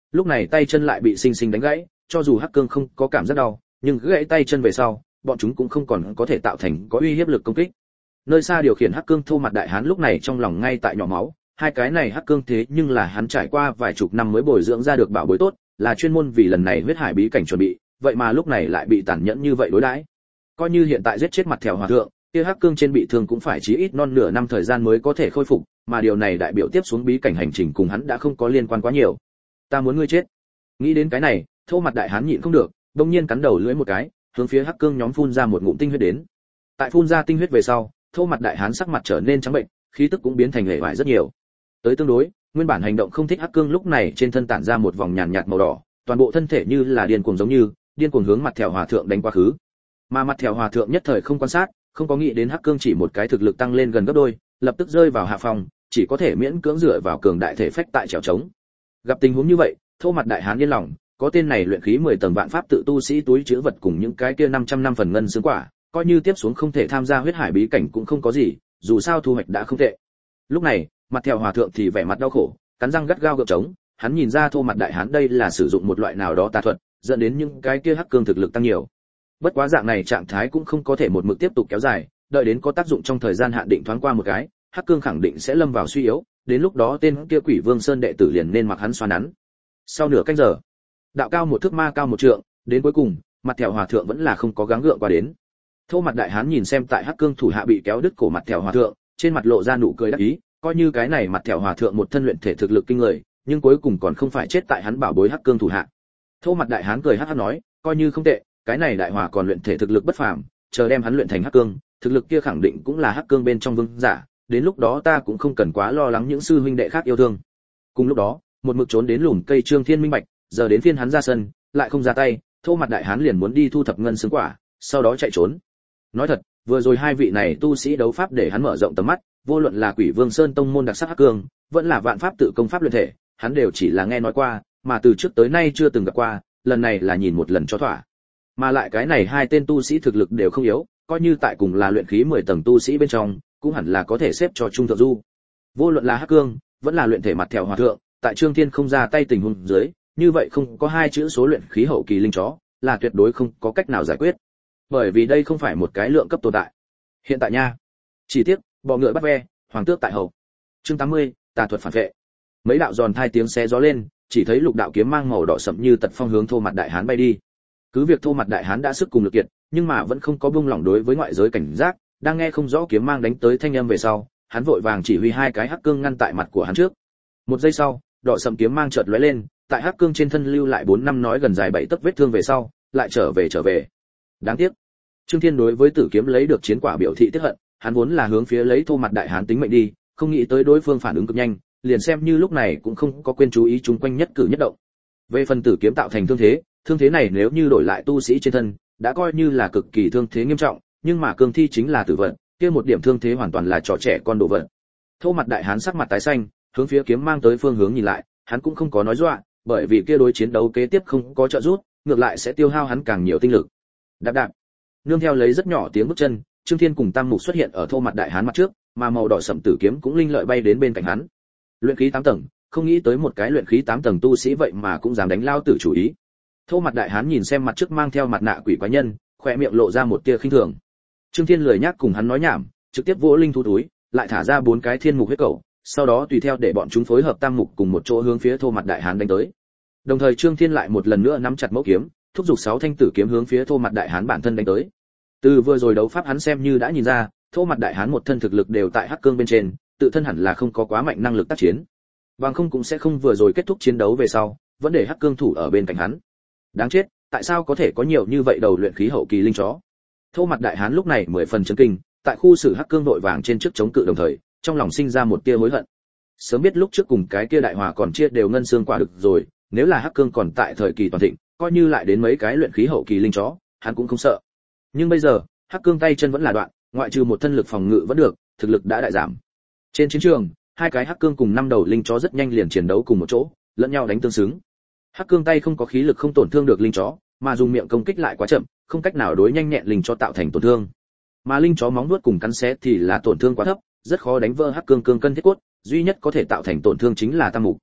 lúc này tay chân lại bị sinh sinh đánh gãy, cho dù Hắc Cương không có cảm giác đau, nhưng gãy tay chân về sau, bọn chúng cũng không còn có thể tạo thành có uy hiếp lực công kích. Nơi xa điều khiển Hắc Cương Thô Mặt Đại Hán lúc này trong lòng ngay tại nhỏ máu, hai cái này Hắc Cương thế nhưng là hắn trải qua vài chục năm mới bồi dưỡng ra được bảo bối tốt, là chuyên môn vì lần này huyết hải bí cảnh chuẩn bị, vậy mà lúc này lại bị tàn nhẫn như vậy đối đãi. Coi như hiện tại giết chết Mặt Thèo Hòa thượng, kia Hắc Cương trên bị thương cũng phải chí ít non nửa năm thời gian mới có thể khôi phục, mà điều này đại biểu tiếp xuống bí cảnh hành trình cùng hắn đã không có liên quan quá nhiều. Ta muốn ngươi chết. Nghĩ đến cái này, Thô Mặt Đại Hán nhịn không được, đột nhiên cắn đầu lưỡi một cái, hướng phía Hắc Cương nhóm phun ra một ngụm tinh huyết đến. Tại phun ra tinh huyết về sau, Thô Mặt Đại Hán sắc mặt trở nên trắng bệnh, khí tức cũng biến thành hề bại rất nhiều. Tới tương đối, nguyên bản hành động không thích Hắc Cương lúc này trên thân tản ra một vòng nhàn nhạt màu đỏ, toàn bộ thân thể như là điên cuồng giống như, điên cuồng hướng Mặt Thèo Hòa thượng đánh quá khứ. Mà Mặt Thèo Hòa thượng nhất thời không quan sát, không có nghĩ đến Hắc Cương chỉ một cái thực lực tăng lên gần gấp đôi, lập tức rơi vào hạ phòng, chỉ có thể miễn cưỡng dựa vào cường đại thể phách tại trèo trống. Gặp tình huống như vậy, Thô Mặt Đại Hán yên lòng, có tên này luyện khí mười tầng vạn pháp tự tu sĩ túi chứa vật cùng những cái kia năm trăm năm phần ngân xương quả, coi như tiếp xuống không thể tham gia huyết hải bí cảnh cũng không có gì, dù sao thu hoạch đã không tệ. Lúc này, Mặt Thèo Hòa thượng thì vẻ mặt đau khổ, cắn răng gắt gao gượng trống, hắn nhìn ra Thô Mặt Đại Hán đây là sử dụng một loại nào đó tà thuật, dẫn đến những cái kia Hắc Cương thực lực tăng nhiều. Bất quá dạng này trạng thái cũng không có thể một mực tiếp tục kéo dài, đợi đến có tác dụng trong thời gian hạn định thoáng qua một cái, Hắc Cương khẳng định sẽ lâm vào suy yếu, đến lúc đó tên kia Quỷ Vương Sơn đệ tử liền nên mặc hắn xoa nắn. Sau nửa canh giờ, đạo cao một thước ma cao một trượng, đến cuối cùng, Mặt Thèo Hòa thượng vẫn là không có gắng gượng qua đến. Thô Mặt Đại Hán nhìn xem tại Hắc Cương thủ hạ bị kéo đứt cổ Mặt Thèo Hòa thượng, trên mặt lộ ra nụ cười đắc ý, coi như cái này Mặt Thèo Hòa thượng một thân luyện thể thực lực kinh người, nhưng cuối cùng còn không phải chết tại hắn bảo bối Hắc Cương thủ hạ. Thô Mặt Đại Hán cười hắc hắc nói, coi như không tệ, cái này đại hòa còn luyện thể thực lực bất phàm, chờ đem hắn luyện thành Hắc Cương, thực lực kia khẳng định cũng là Hắc Cương bên trong vương giả, đến lúc đó ta cũng không cần quá lo lắng những sư huynh đệ khác yêu thương. Cùng lúc đó, một mực trốn đến lùm cây Trương Thiên minh bạch, giờ đến phiên hắn ra sân, lại không ra tay, Thô Mặt Đại Hán liền muốn đi thu thập ngân xương quả, sau đó chạy trốn. Nói thật, vừa rồi hai vị này tu sĩ đấu pháp để hắn mở rộng tầm mắt, vô luận là Quỷ Vương Sơn tông môn đặc sắc Hắc Cương, vẫn là vạn pháp tự công pháp luyện thể, hắn đều chỉ là nghe nói qua, mà từ trước tới nay chưa từng gặp qua, lần này là nhìn một lần cho thỏa. Mà lại cái này hai tên tu sĩ thực lực đều không yếu, coi như tại cùng là luyện khí mười tầng tu sĩ bên trong, cũng hẳn là có thể xếp cho trung thượng du. Vô luận là Hắc Cương, vẫn là luyện thể Mặt Thèo Hòa thượng, tại Trương Thiên không ra tay tình huống dưới, như vậy không có hai chữ số luyện khí hậu kỳ linh chó, là tuyệt đối không có cách nào giải quyết. Bởi vì đây không phải một cái lượng cấp tồn tại. Hiện tại nha, chỉ tiếc, bò ngựa bắt ve, hoàng tước tại hậu. Chương tám mươi, tà thuật phản vệ. Mấy đạo giòn thai tiếng xé gió lên, chỉ thấy lục đạo kiếm mang màu đỏ sẫm như tật phong hướng Thô Mặt Đại Hán bay đi. Cứ việc Thô Mặt Đại Hán đã sức cùng lực kiệt, nhưng mà vẫn không có buông lỏng đối với ngoại giới cảnh giác, đang nghe không rõ kiếm mang đánh tới thanh âm về sau, hắn vội vàng chỉ huy hai cái Hắc Cương ngăn tại mặt của hắn trước. Một giây sau, đỏ sẫm kiếm mang chợt lóe lên, tại Hắc Cương trên thân lưu lại bốn năm nói gần dài bảy tấc vết thương về sau, lại trở về trở về. Đáng tiếc, Trương Thiên đối với Tử kiếm lấy được chiến quả biểu thị tiếc hận, hắn vốn là hướng phía lấy Thô Mặt Đại Hán tính mệnh đi, không nghĩ tới đối phương phản ứng cực nhanh, liền xem như lúc này cũng không có quên chú ý chúng quanh nhất cử nhất động. Về phần Tử kiếm tạo thành thương thế, thương thế này nếu như đổi lại tu sĩ trên thân, đã coi như là cực kỳ thương thế nghiêm trọng, nhưng mà cương thi chính là tử vận, kia một điểm thương thế hoàn toàn là trò trẻ con đồ vật. Thô Mặt Đại Hán sắc mặt tái xanh, hướng phía kiếm mang tới phương hướng nhìn lại, hắn cũng không có nói dọa, bởi vì kia đối chiến đấu kế tiếp không có trợ giúp, ngược lại sẽ tiêu hao hắn càng nhiều tinh lực. Đạp đạp, nương theo lấy rất nhỏ tiếng bước chân, Trương Thiên cùng Tam Mục xuất hiện ở Thô Mặt Đại Hán mặt trước, mà màu đỏ sẫm tử kiếm cũng linh lợi bay đến bên cạnh hắn. Luyện khí tám tầng, không nghĩ tới một cái luyện khí tám tầng tu sĩ vậy mà cũng dám đánh lao tử chủ ý. Thô Mặt Đại Hán nhìn xem mặt trước mang theo mặt nạ quỷ quái nhân, khóe miệng lộ ra một tia khinh thường. Trương Thiên lười nhác cùng hắn nói nhảm, trực tiếp vỗ linh thú túi, lại thả ra bốn cái thiên mục huyết cầu, sau đó tùy theo để bọn chúng phối hợp Tam Mục cùng một chỗ hướng phía Thô Mặt Đại Hán đánh tới. Đồng thời Trương Thiên lại một lần nữa nắm chặt mẫu kiếm, thúc giục sáu thanh tử kiếm hướng phía Thô Mặt Đại Hán bản thân đánh tới. Từ vừa rồi đấu pháp hắn xem như đã nhìn ra, Thô Mặt Đại Hán một thân thực lực đều tại Hắc Cương bên trên, tự thân hẳn là không có quá mạnh năng lực tác chiến. Bằng không cũng sẽ không vừa rồi kết thúc chiến đấu về sau, vẫn để Hắc Cương thủ ở bên cạnh hắn. Đáng chết, tại sao có thể có nhiều như vậy đầu luyện khí hậu kỳ linh chó? Thô Mặt Đại Hán lúc này mười phần chấn kinh, tại khu xử Hắc Cương đội vàng trên trước chống cự đồng thời, trong lòng sinh ra một tia hối hận. Sớm biết lúc trước cùng cái kia đại hòa còn chia đều ngân xương quả được rồi, nếu là Hắc Cương còn tại thời kỳ toàn thịnh, coi như lại đến mấy cái luyện khí hậu kỳ linh chó, hắn cũng không sợ. Nhưng bây giờ, Hắc Cương tay chân vẫn là đoạn, ngoại trừ một thân lực phòng ngự vẫn được, thực lực đã đại giảm. Trên chiến trường, hai cái Hắc Cương cùng năm đầu linh chó rất nhanh liền chiến đấu cùng một chỗ, lẫn nhau đánh tương xứng. Hắc Cương tay không có khí lực không tổn thương được linh chó, mà dùng miệng công kích lại quá chậm, không cách nào đối nhanh nhẹn linh chó tạo thành tổn thương. Mà linh chó móng vuốt cùng cắn xé thì là tổn thương quá thấp, rất khó đánh vỡ Hắc Cương cương cân thiết cốt, duy nhất có thể tạo thành tổn thương chính là Tam Mục.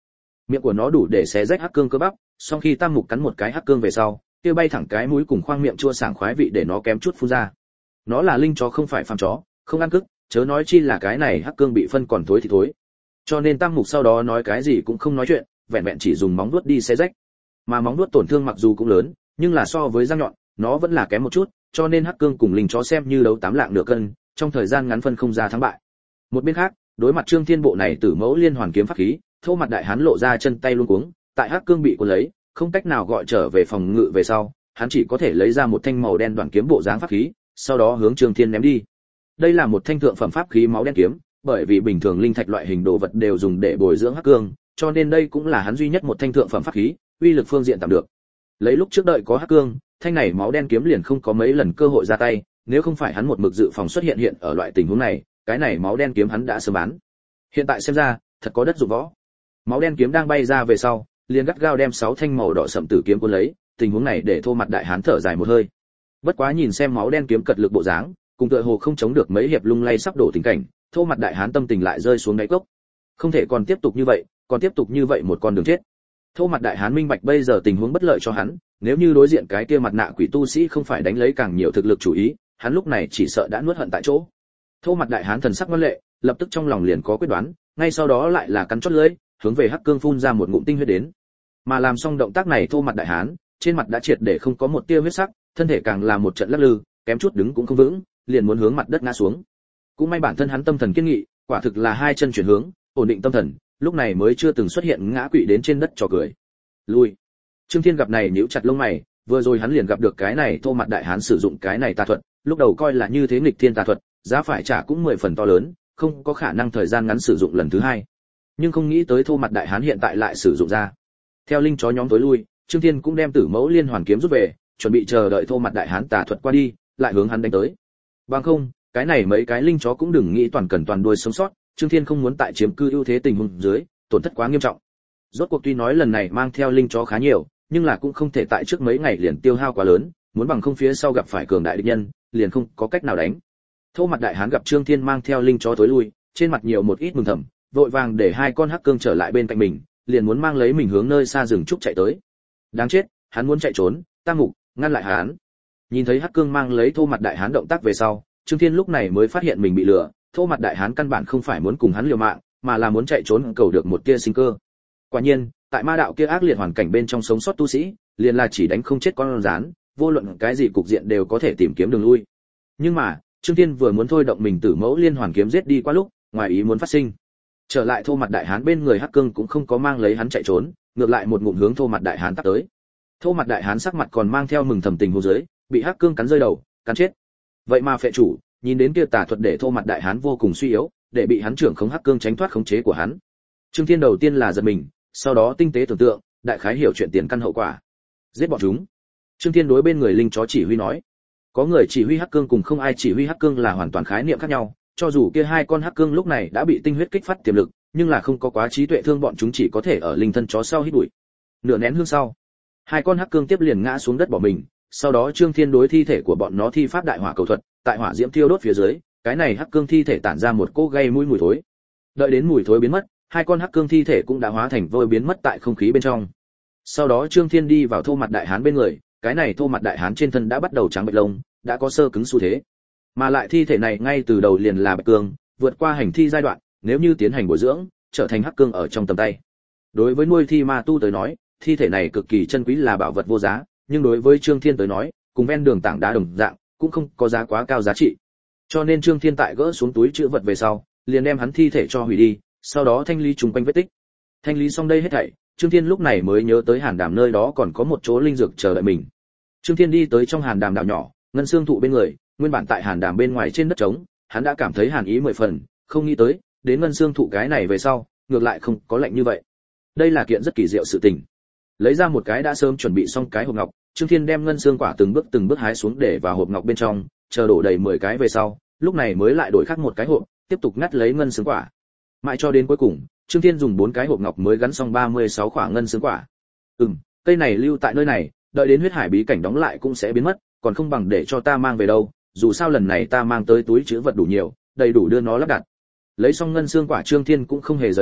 Miệng của nó đủ để xé rách hắc cương cơ bắp, sau khi Tam Mục cắn một cái hắc cương về sau, kia bay thẳng cái mũi cùng khoang miệng chua sảng khoái vị để nó kém chút phun ra. Nó là linh chó không phải phàm chó, không ăn cức, chớ nói chi là cái này hắc cương bị phân còn thối thì thối. Cho nên Tam Mục sau đó nói cái gì cũng không nói chuyện, vẹn vẹn chỉ dùng móng vuốt đi xé rách. Mà móng vuốt tổn thương mặc dù cũng lớn, nhưng là so với răng nhọn, nó vẫn là kém một chút, cho nên hắc cương cùng linh chó xem như đấu tám lạng nửa cân, trong thời gian ngắn phân không ra thắng bại. Một bên khác, đối mặt Trương Thiên bộ này tử mẫu liên hoàn kiếm pháp khí, Thô Mặt Đại Hán lộ ra chân tay luống cuống, tại hắc cương bị cuốn lấy, không cách nào gọi trở về phòng ngự về sau, hắn chỉ có thể lấy ra một thanh màu đen đoạn kiếm bộ dáng pháp khí, sau đó hướng Trương Thiên ném đi. Đây là một thanh thượng phẩm pháp khí máu đen kiếm, bởi vì bình thường linh thạch loại hình đồ vật đều dùng để bồi dưỡng hắc cương, cho nên đây cũng là hắn duy nhất một thanh thượng phẩm pháp khí, uy lực phương diện tạm được. Lấy lúc trước đợi có hắc cương, thanh này máu đen kiếm liền không có mấy lần cơ hội ra tay, nếu không phải hắn một mực dự phòng xuất hiện hiện ở loại tình huống này, cái này máu đen kiếm hắn đã sớm bán. Hiện tại xem ra, thật có đất dụng võ. Máu đen kiếm đang bay ra về sau, liền gắt gao đem sáu thanh màu đỏ sẫm tử kiếm cuốn lấy, tình huống này để Thô Mặt Đại Hán thở dài một hơi. Bất quá nhìn xem máu đen kiếm cật lực bộ dáng, cùng tựa hồ không chống được mấy hiệp lung lay sắp đổ tình cảnh, Thô Mặt Đại Hán tâm tình lại rơi xuống đáy cốc. Không thể còn tiếp tục như vậy, còn tiếp tục như vậy một con đường chết. Thô Mặt Đại Hán minh bạch bây giờ tình huống bất lợi cho hắn, nếu như đối diện cái kia mặt nạ quỷ tu sĩ không phải đánh lấy càng nhiều thực lực chủ ý, hắn lúc này chỉ sợ đã nuốt hận tại chỗ. Thô Mặt Đại Hán thần sắc ngoan lệ, lập tức trong lòng liền có quyết đoán, ngay sau đó lại là cắn chót lưỡi, hướng về hắc cương phun ra một ngụm tinh huyết đến. Mà làm xong động tác này Thô Mặt Đại Hán, trên mặt đã triệt để không có một tia huyết sắc, thân thể càng là một trận lắc lư, kém chút đứng cũng không vững, liền muốn hướng mặt đất ngã xuống. Cũng may bản thân hắn tâm thần kiên nghị, quả thực là hai chân chuyển hướng, ổn định tâm thần, lúc này mới chưa từng xuất hiện ngã quỵ đến trên đất trò cười. Lui. Trương Thiên gặp này nhíu chặt lông mày, vừa rồi hắn liền gặp được cái này Thô Mặt Đại Hán sử dụng cái này tà thuật, lúc đầu coi là như thế nghịch thiên tà thuật, giá phải trả cũng mười phần to lớn, không có khả năng thời gian ngắn sử dụng lần thứ hai. Nhưng không nghĩ tới Thô Mặt Đại Hán hiện tại lại sử dụng ra. Theo linh chó nhóm tối lui, Trương Thiên cũng đem Tử Mẫu Liên Hoàn kiếm rút về, chuẩn bị chờ đợi Thô Mặt Đại Hán tà thuật qua đi, lại hướng hắn đánh tới. Bằng không, cái này mấy cái linh chó cũng đừng nghĩ toàn cần toàn đuôi sống sót, Trương Thiên không muốn tại chiếm cư ưu thế tình huống dưới, tổn thất quá nghiêm trọng. Rốt cuộc tuy nói lần này mang theo linh chó khá nhiều, nhưng là cũng không thể tại trước mấy ngày liền tiêu hao quá lớn, muốn bằng không phía sau gặp phải cường đại địch nhân, liền không có cách nào đánh. Thô Mặt Đại Hán gặp Trương Thiên mang theo linh chó tối lui, trên mặt nhiều một ít mừng thầm, vội vàng để hai con hắc cương trở lại bên cạnh mình, liền muốn mang lấy mình hướng nơi xa rừng trúc chạy tới. Đáng chết, hắn muốn chạy trốn, Tam Mục ngăn lại hắn. Nhìn thấy hắc cương mang lấy Thô Mặt Đại Hán động tác về sau, Trương Thiên lúc này mới phát hiện mình bị lừa, Thô Mặt Đại Hán căn bản không phải muốn cùng hắn liều mạng, mà là muốn chạy trốn cầu được một tia sinh cơ. Quả nhiên, tại ma đạo kia ác liệt hoàn cảnh bên trong sống sót tu sĩ, liền là chỉ đánh không chết con rắn, vô luận cái gì cục diện đều có thể tìm kiếm đường lui. Nhưng mà, Trương Thiên vừa muốn thôi động mình Tử Mẫu Liên Hoàn kiếm giết đi qua lúc, ngoài ý muốn phát sinh. Trở lại Thô Mặt Đại Hán bên người hắc cương cũng không có mang lấy hắn chạy trốn, ngược lại một ngụm hướng Thô Mặt Đại Hán tát tới. Thô Mặt Đại Hán sắc mặt còn mang theo mừng thầm tình huống dưới, bị hắc cương cắn rơi đầu, cắn chết. Vậy mà phệ chủ, nhìn đến kia tà thuật để Thô Mặt Đại Hán vô cùng suy yếu, để bị hắn trưởng khống hắc cương tránh thoát khống chế của hắn. Trương Thiên đầu tiên là giật mình, sau đó tinh tế tưởng tượng, đại khái hiểu chuyện tiền căn hậu quả. Giết bọn chúng. Trương Thiên đối bên người linh chó chỉ huy nói. Có người chỉ huy hắc cương cùng không ai chỉ huy hắc cương là hoàn toàn khái niệm khác nhau, cho dù kia hai con hắc cương lúc này đã bị tinh huyết kích phát tiềm lực, nhưng là không có quá trí tuệ thương bọn chúng chỉ có thể ở linh thân chó sau hít bụi. Nửa nén hương sau, hai con hắc cương tiếp liền ngã xuống đất bỏ mình, sau đó Trương Thiên đối thi thể của bọn nó thi pháp đại hỏa cầu thuật, tại hỏa diễm thiêu đốt phía dưới, cái này hắc cương thi thể tản ra một cỗ gây mũi mùi thối. Đợi đến mùi thối biến mất, hai con hắc cương thi thể cũng đã hóa thành vôi biến mất tại không khí bên trong. Sau đó Trương Thiên đi vào Thô Mặt Đại Hán bên người, cái này Thô Mặt Đại Hán trên thân đã bắt đầu trắng bệch lông, đã có sơ cứng xu thế. Mà lại thi thể này ngay từ đầu liền là bạch cương, vượt qua hành thi giai đoạn, nếu như tiến hành bồi dưỡng, trở thành hắc cương ở trong tầm tay. Đối với nuôi thi ma tu tới nói, thi thể này cực kỳ chân quý là bảo vật vô giá, nhưng đối với Trương Thiên tới nói, cùng ven đường tảng đá đồng dạng, cũng không có giá quá cao giá trị. Cho nên Trương Thiên tại gỡ xuống túi trữ vật về sau, liền đem hắn thi thể cho hủy đi, sau đó thanh lý trùng quanh vết tích. Thanh lý xong đây hết thảy, Trương Thiên lúc này mới nhớ tới Hàn Đàm nơi đó còn có một chỗ linh dược chờ đợi mình. Trương Thiên đi tới trong Hàn Đàm đảo nhỏ, ngân xương thụ bên người, nguyên bản tại Hàn Đàm bên ngoài trên đất trống, hắn đã cảm thấy hàn ý mười phần, không nghĩ tới, đến ngân xương thụ cái này về sau, ngược lại không có lạnh như vậy. Đây là kiện rất kỳ diệu sự tình. Lấy ra một cái đã sớm chuẩn bị xong cái hộp ngọc, Trương Thiên đem ngân xương quả từng bước từng bước hái xuống để vào hộp ngọc bên trong, chờ đổ đầy mười cái về sau, lúc này mới lại đổi khác một cái hộp, tiếp tục ngắt lấy ngân xương quả. Mãi cho đến cuối cùng, Trương Thiên dùng bốn cái hộp ngọc mới gắn xong ba mươi sáu quả ngân xương quả. Ừm, cây này lưu tại nơi này, đợi đến huyết hải bí cảnh đóng lại cũng sẽ biến mất, còn không bằng để cho ta mang về đâu, dù sao lần này ta mang tới túi trữ vật đủ nhiều, đầy đủ đưa nó lắp đặt. Lấy xong ngân xương quả Trương Thiên cũng không hề rời đi,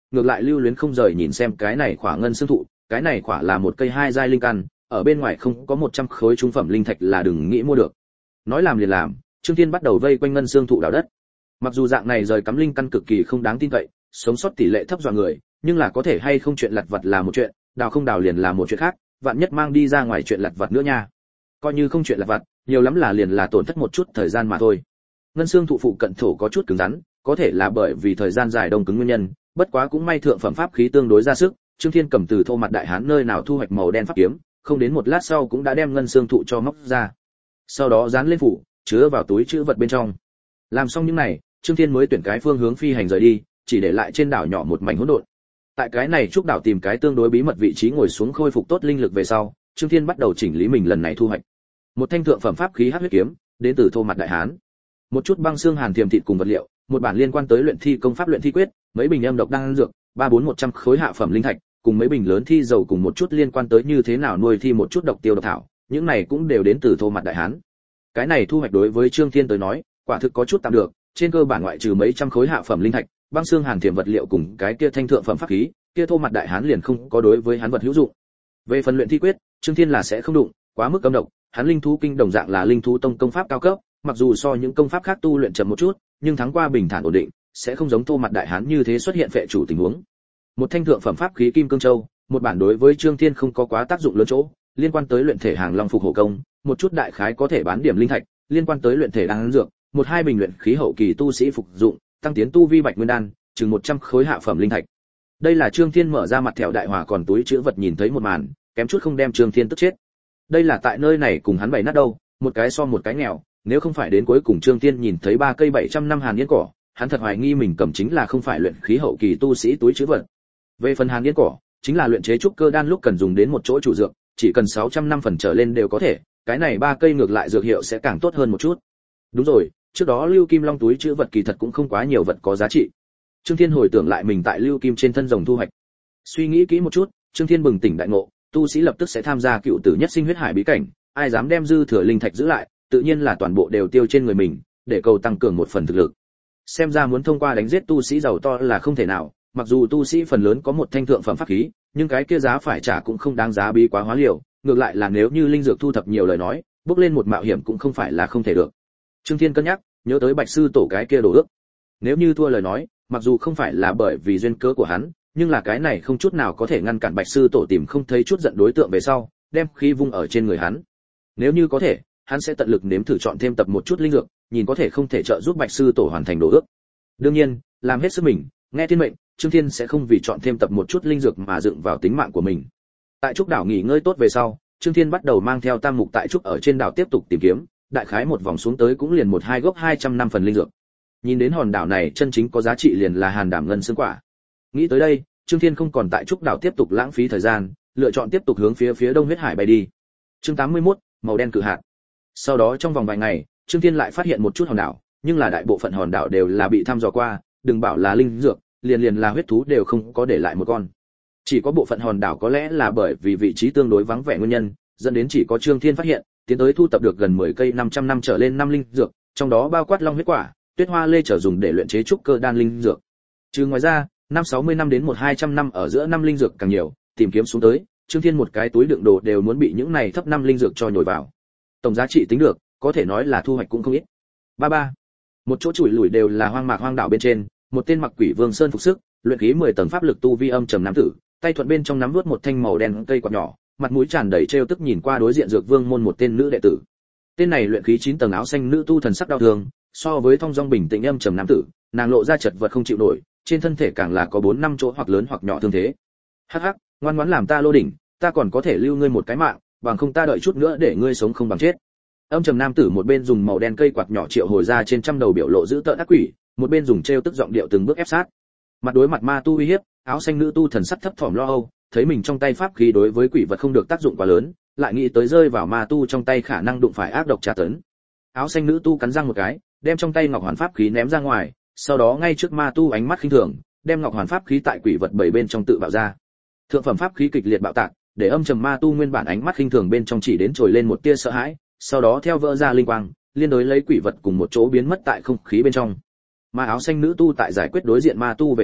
ngược lại lưu luyến không rời nhìn xem cái này khỏa ngân xương thụ, cái này khỏa là một cây hai giai linh căn, ở bên ngoài không có một trăm khối trung phẩm linh thạch là đừng nghĩ mua được. Nói làm liền làm, Trương Thiên bắt đầu vây quanh ngân xương thụ đào đất. Mặc dù dạng này rời cắm linh căn cực kỳ không đáng tin cậy, sống sót tỷ lệ thấp dọa người, nhưng là có thể hay không chuyện lặt vặt là một chuyện, đào không đào liền là một chuyện khác, vạn nhất mang đi ra ngoài chuyện lặt vặt nữa nha. Coi như không chuyện lặt vặt, nhiều lắm là liền là tổn thất một chút thời gian mà thôi. Ngân xương thụ phụ cận thổ có chút cứng rắn, có thể là bởi vì thời gian dài đông cứng nguyên nhân, bất quá cũng may thượng phẩm pháp khí tương đối ra sức, Trương Thiên cầm từ thô mặt đại hán nơi nào thu hoạch màu đen pháp kiếm, không đến một lát sau cũng đã đem ngân xương thụ cho móc ra. Sau đó dán lên phủ, chứa vào túi trữ vật bên trong. Làm xong những này, Trương Thiên mới tuyển cái phương hướng phi hành rời đi, chỉ để lại trên đảo nhỏ một mảnh hỗn độn. Tại cái này trúc đảo tìm cái tương đối bí mật vị trí ngồi xuống khôi phục tốt linh lực về sau, Trương Thiên bắt đầu chỉnh lý mình lần này thu hoạch. Một thanh thượng phẩm pháp khí hắc huyết kiếm, đến từ thô mặt đại hán. Một chút băng xương hàn tiềm thịt cùng vật liệu, một bản liên quan tới luyện thi công pháp luyện thi quyết, mấy bình âm độc đan dược, ba bốn một trăm khối hạ phẩm linh thạch, cùng mấy bình lớn thi dầu cùng một chút liên quan tới như thế nào nuôi thi một chút độc tiêu độc thảo, những này cũng đều đến từ thô mặt đại hán. Cái này thu hoạch đối với Trương Thiên tới nói, quả thực có chút tạm được, trên cơ bản ngoại trừ mấy trăm khối hạ phẩm linh thạch, băng xương hàn tiềm vật liệu cùng cái kia thanh thượng phẩm pháp khí, kia thô mặt đại hán liền không có đối với hắn vật hữu dụng. Về phần luyện thi quyết, Trương Thiên là sẽ không đụng, quá mức cấm độc, hắn linh thú kinh đồng dạng là linh thú tông công pháp cao cấp, mặc dù so những công pháp khác tu luyện chậm một chút, nhưng thắng qua bình thản ổn định, sẽ không giống thô mặt đại hán như thế xuất hiện phệ chủ tình huống. Một thanh thượng phẩm pháp khí kim cương châu, một bản đối với Trương Thiên không có quá tác dụng lớn chỗ, liên quan tới luyện thể hàng long phục hộ công, một chút đại khái có thể bán điểm linh thạch, liên quan tới luyện thể đan dược, một hai bình luyện khí hậu kỳ tu sĩ phục dụng, tăng tiến tu vi bạch nguyên đan, chừng một trăm khối hạ phẩm linh thạch. Đây là Trương Thiên mở ra mặt thẻo đại hỏa còn túi chứa vật nhìn thấy một màn, kém chút không đem Trương Thiên tức chết. Đây là tại nơi này cùng hắn bày nát đâu, một cái so một cái nghèo, nếu không phải đến cuối cùng Trương Thiên nhìn thấy ba cây bảy trăm năm hàn yên cỏ, hắn thật hoài nghi mình cầm chính là không phải luyện khí hậu kỳ tu sĩ túi chứa vật. Về phần hàn yên cỏ, chính là luyện chế trúc cơ đan lúc cần dùng đến một chỗ chủ dược, chỉ cần sáu trăm năm phần trở lên đều có thể, cái này ba cây ngược lại dược hiệu sẽ càng tốt hơn một chút. Đúng rồi, trước đó Lưu Kim Long túi chứa vật kỳ thật cũng không quá nhiều vật có giá trị. Trương Thiên hồi tưởng lại mình tại Lưu Kim trên thân rồng thu hoạch. Suy nghĩ kỹ một chút, Trương Thiên bừng tỉnh đại ngộ, tu sĩ lập tức sẽ tham gia cựu tử nhất sinh huyết hải bí cảnh, ai dám đem dư thừa linh thạch giữ lại, tự nhiên là toàn bộ đều tiêu trên người mình, để cầu tăng cường một phần thực lực. Xem ra muốn thông qua đánh giết tu sĩ giàu to là không thể nào, mặc dù tu sĩ phần lớn có một thanh thượng phẩm pháp khí, nhưng cái kia giá phải trả cũng không đáng giá bí quá hóa liều, ngược lại là nếu như linh dược thu thập nhiều lời nói, bước lên một mạo hiểm cũng không phải là không thể được. Trương Thiên cân nhắc, nhớ tới Bạch sư tổ cái kia đồ ước. Nếu như thua lời nói, mặc dù không phải là bởi vì duyên cớ của hắn, nhưng là cái này không chút nào có thể ngăn cản Bạch sư tổ tìm không thấy chút giận đối tượng về sau, đem khí vung ở trên người hắn. Nếu như có thể, hắn sẽ tận lực nếm thử chọn thêm tập một chút linh dược, nhìn có thể không thể trợ giúp Bạch sư tổ hoàn thành đồ ước. Đương nhiên, làm hết sức mình, nghe thiên mệnh, Trương Thiên sẽ không vì chọn thêm tập một chút linh dược mà dựng vào tính mạng của mình. Tại trúc đảo nghỉ ngơi tốt về sau, Trương Thiên bắt đầu mang theo Tam Mục tại trúc ở trên đảo tiếp tục tìm kiếm, đại khái một vòng xuống tới cũng liền một hai gốc hai trăm năm phần linh dược. Nhìn đến hòn đảo này chân chính có giá trị liền là hàn đảm ngân xương quả. Nghĩ tới đây, Trương Thiên không còn tại trúc đảo tiếp tục lãng phí thời gian, lựa chọn tiếp tục hướng phía phía đông huyết hải bay đi. Chương tám mươi mốt, màu đen cự hạt. Sau đó trong vòng vài ngày, Trương Thiên lại phát hiện một chút hòn đảo, nhưng là đại bộ phận hòn đảo đều là bị thăm dò qua, đừng bảo là linh dược, liền liền là huyết thú đều không có để lại một con. Chỉ có bộ phận hòn đảo có lẽ là bởi vì vị trí tương đối vắng vẻ nguyên nhân, dẫn đến chỉ có Trương Thiên phát hiện, tiến tới thu tập được gần mười cây năm trăm năm trở lên năm linh dược, trong đó bao quát long huyết quả, tuyết hoa lê trở dùng để luyện chế trúc cơ đan linh dược. Trừ ngoài ra, năm sáu mươi năm đến một hai trăm năm ở giữa năm linh dược càng nhiều, tìm kiếm xuống tới, Trương Thiên một cái túi đựng đồ đều muốn bị những này thấp năm linh dược cho nhồi vào. Tổng giá trị tính được, có thể nói là thu hoạch cũng không ít. Ba ba. Một chỗ chủi lủi đều là hoang mạc hoang đảo bên trên, một tên mặc Quỷ Vương Sơn phục sức, luyện khí mười tầng pháp lực tu vi âm trầm nam tử, tay thuận bên trong nắm nuốt một thanh màu đen cây quạt nhỏ, mặt mũi tràn đầy trêu tức nhìn qua đối diện Dược Vương môn một tên nữ đệ tử. Tên này luyện khí chín tầng áo xanh nữ tu thần sắc đau thương, so với thong dong bình tĩnh âm trầm nam tử, nàng lộ ra chật vật không chịu nổi, trên thân thể càng là có bốn năm chỗ hoặc lớn hoặc nhỏ thương thế. Hắc hắc, ngoan ngoãn làm ta lô đỉnh, ta còn có thể lưu ngươi một cái mạng, bằng không ta đợi chút nữa để ngươi sống không bằng chết. Âm trầm nam tử một bên dùng màu đen cây quạt nhỏ triệu hồi ra trên trăm đầu biểu lộ giữ tợn ác quỷ, một bên dùng trêu tức giọng điệu từng bước ép sát. Mặt đối mặt ma tu uy hiếp, áo xanh nữ tu thần sắc thấp thỏm lo âu, thấy mình trong tay pháp khí đối với quỷ vật không được tác dụng quá lớn, lại nghĩ tới rơi vào ma tu trong tay khả năng đụng phải ác độc tra tấn. Áo xanh nữ tu cắn răng một cái, đem trong tay ngọc hoàn pháp khí ném ra ngoài, sau đó ngay trước ma tu ánh mắt khinh thường, đem ngọc hoàn pháp khí tại quỷ vật bảy bên trong tự bạo ra. Thượng phẩm pháp khí kịch liệt bạo tạc, để âm trầm ma tu nguyên bản ánh mắt khinh thường bên trong chỉ đến trồi lên một tia sợ hãi, sau đó theo vỡ ra linh quang, liên đối lấy quỷ vật cùng một chỗ biến mất tại không khí bên trong. Ma áo xanh nữ tu tại giải quyết đối diện ma tu về sau,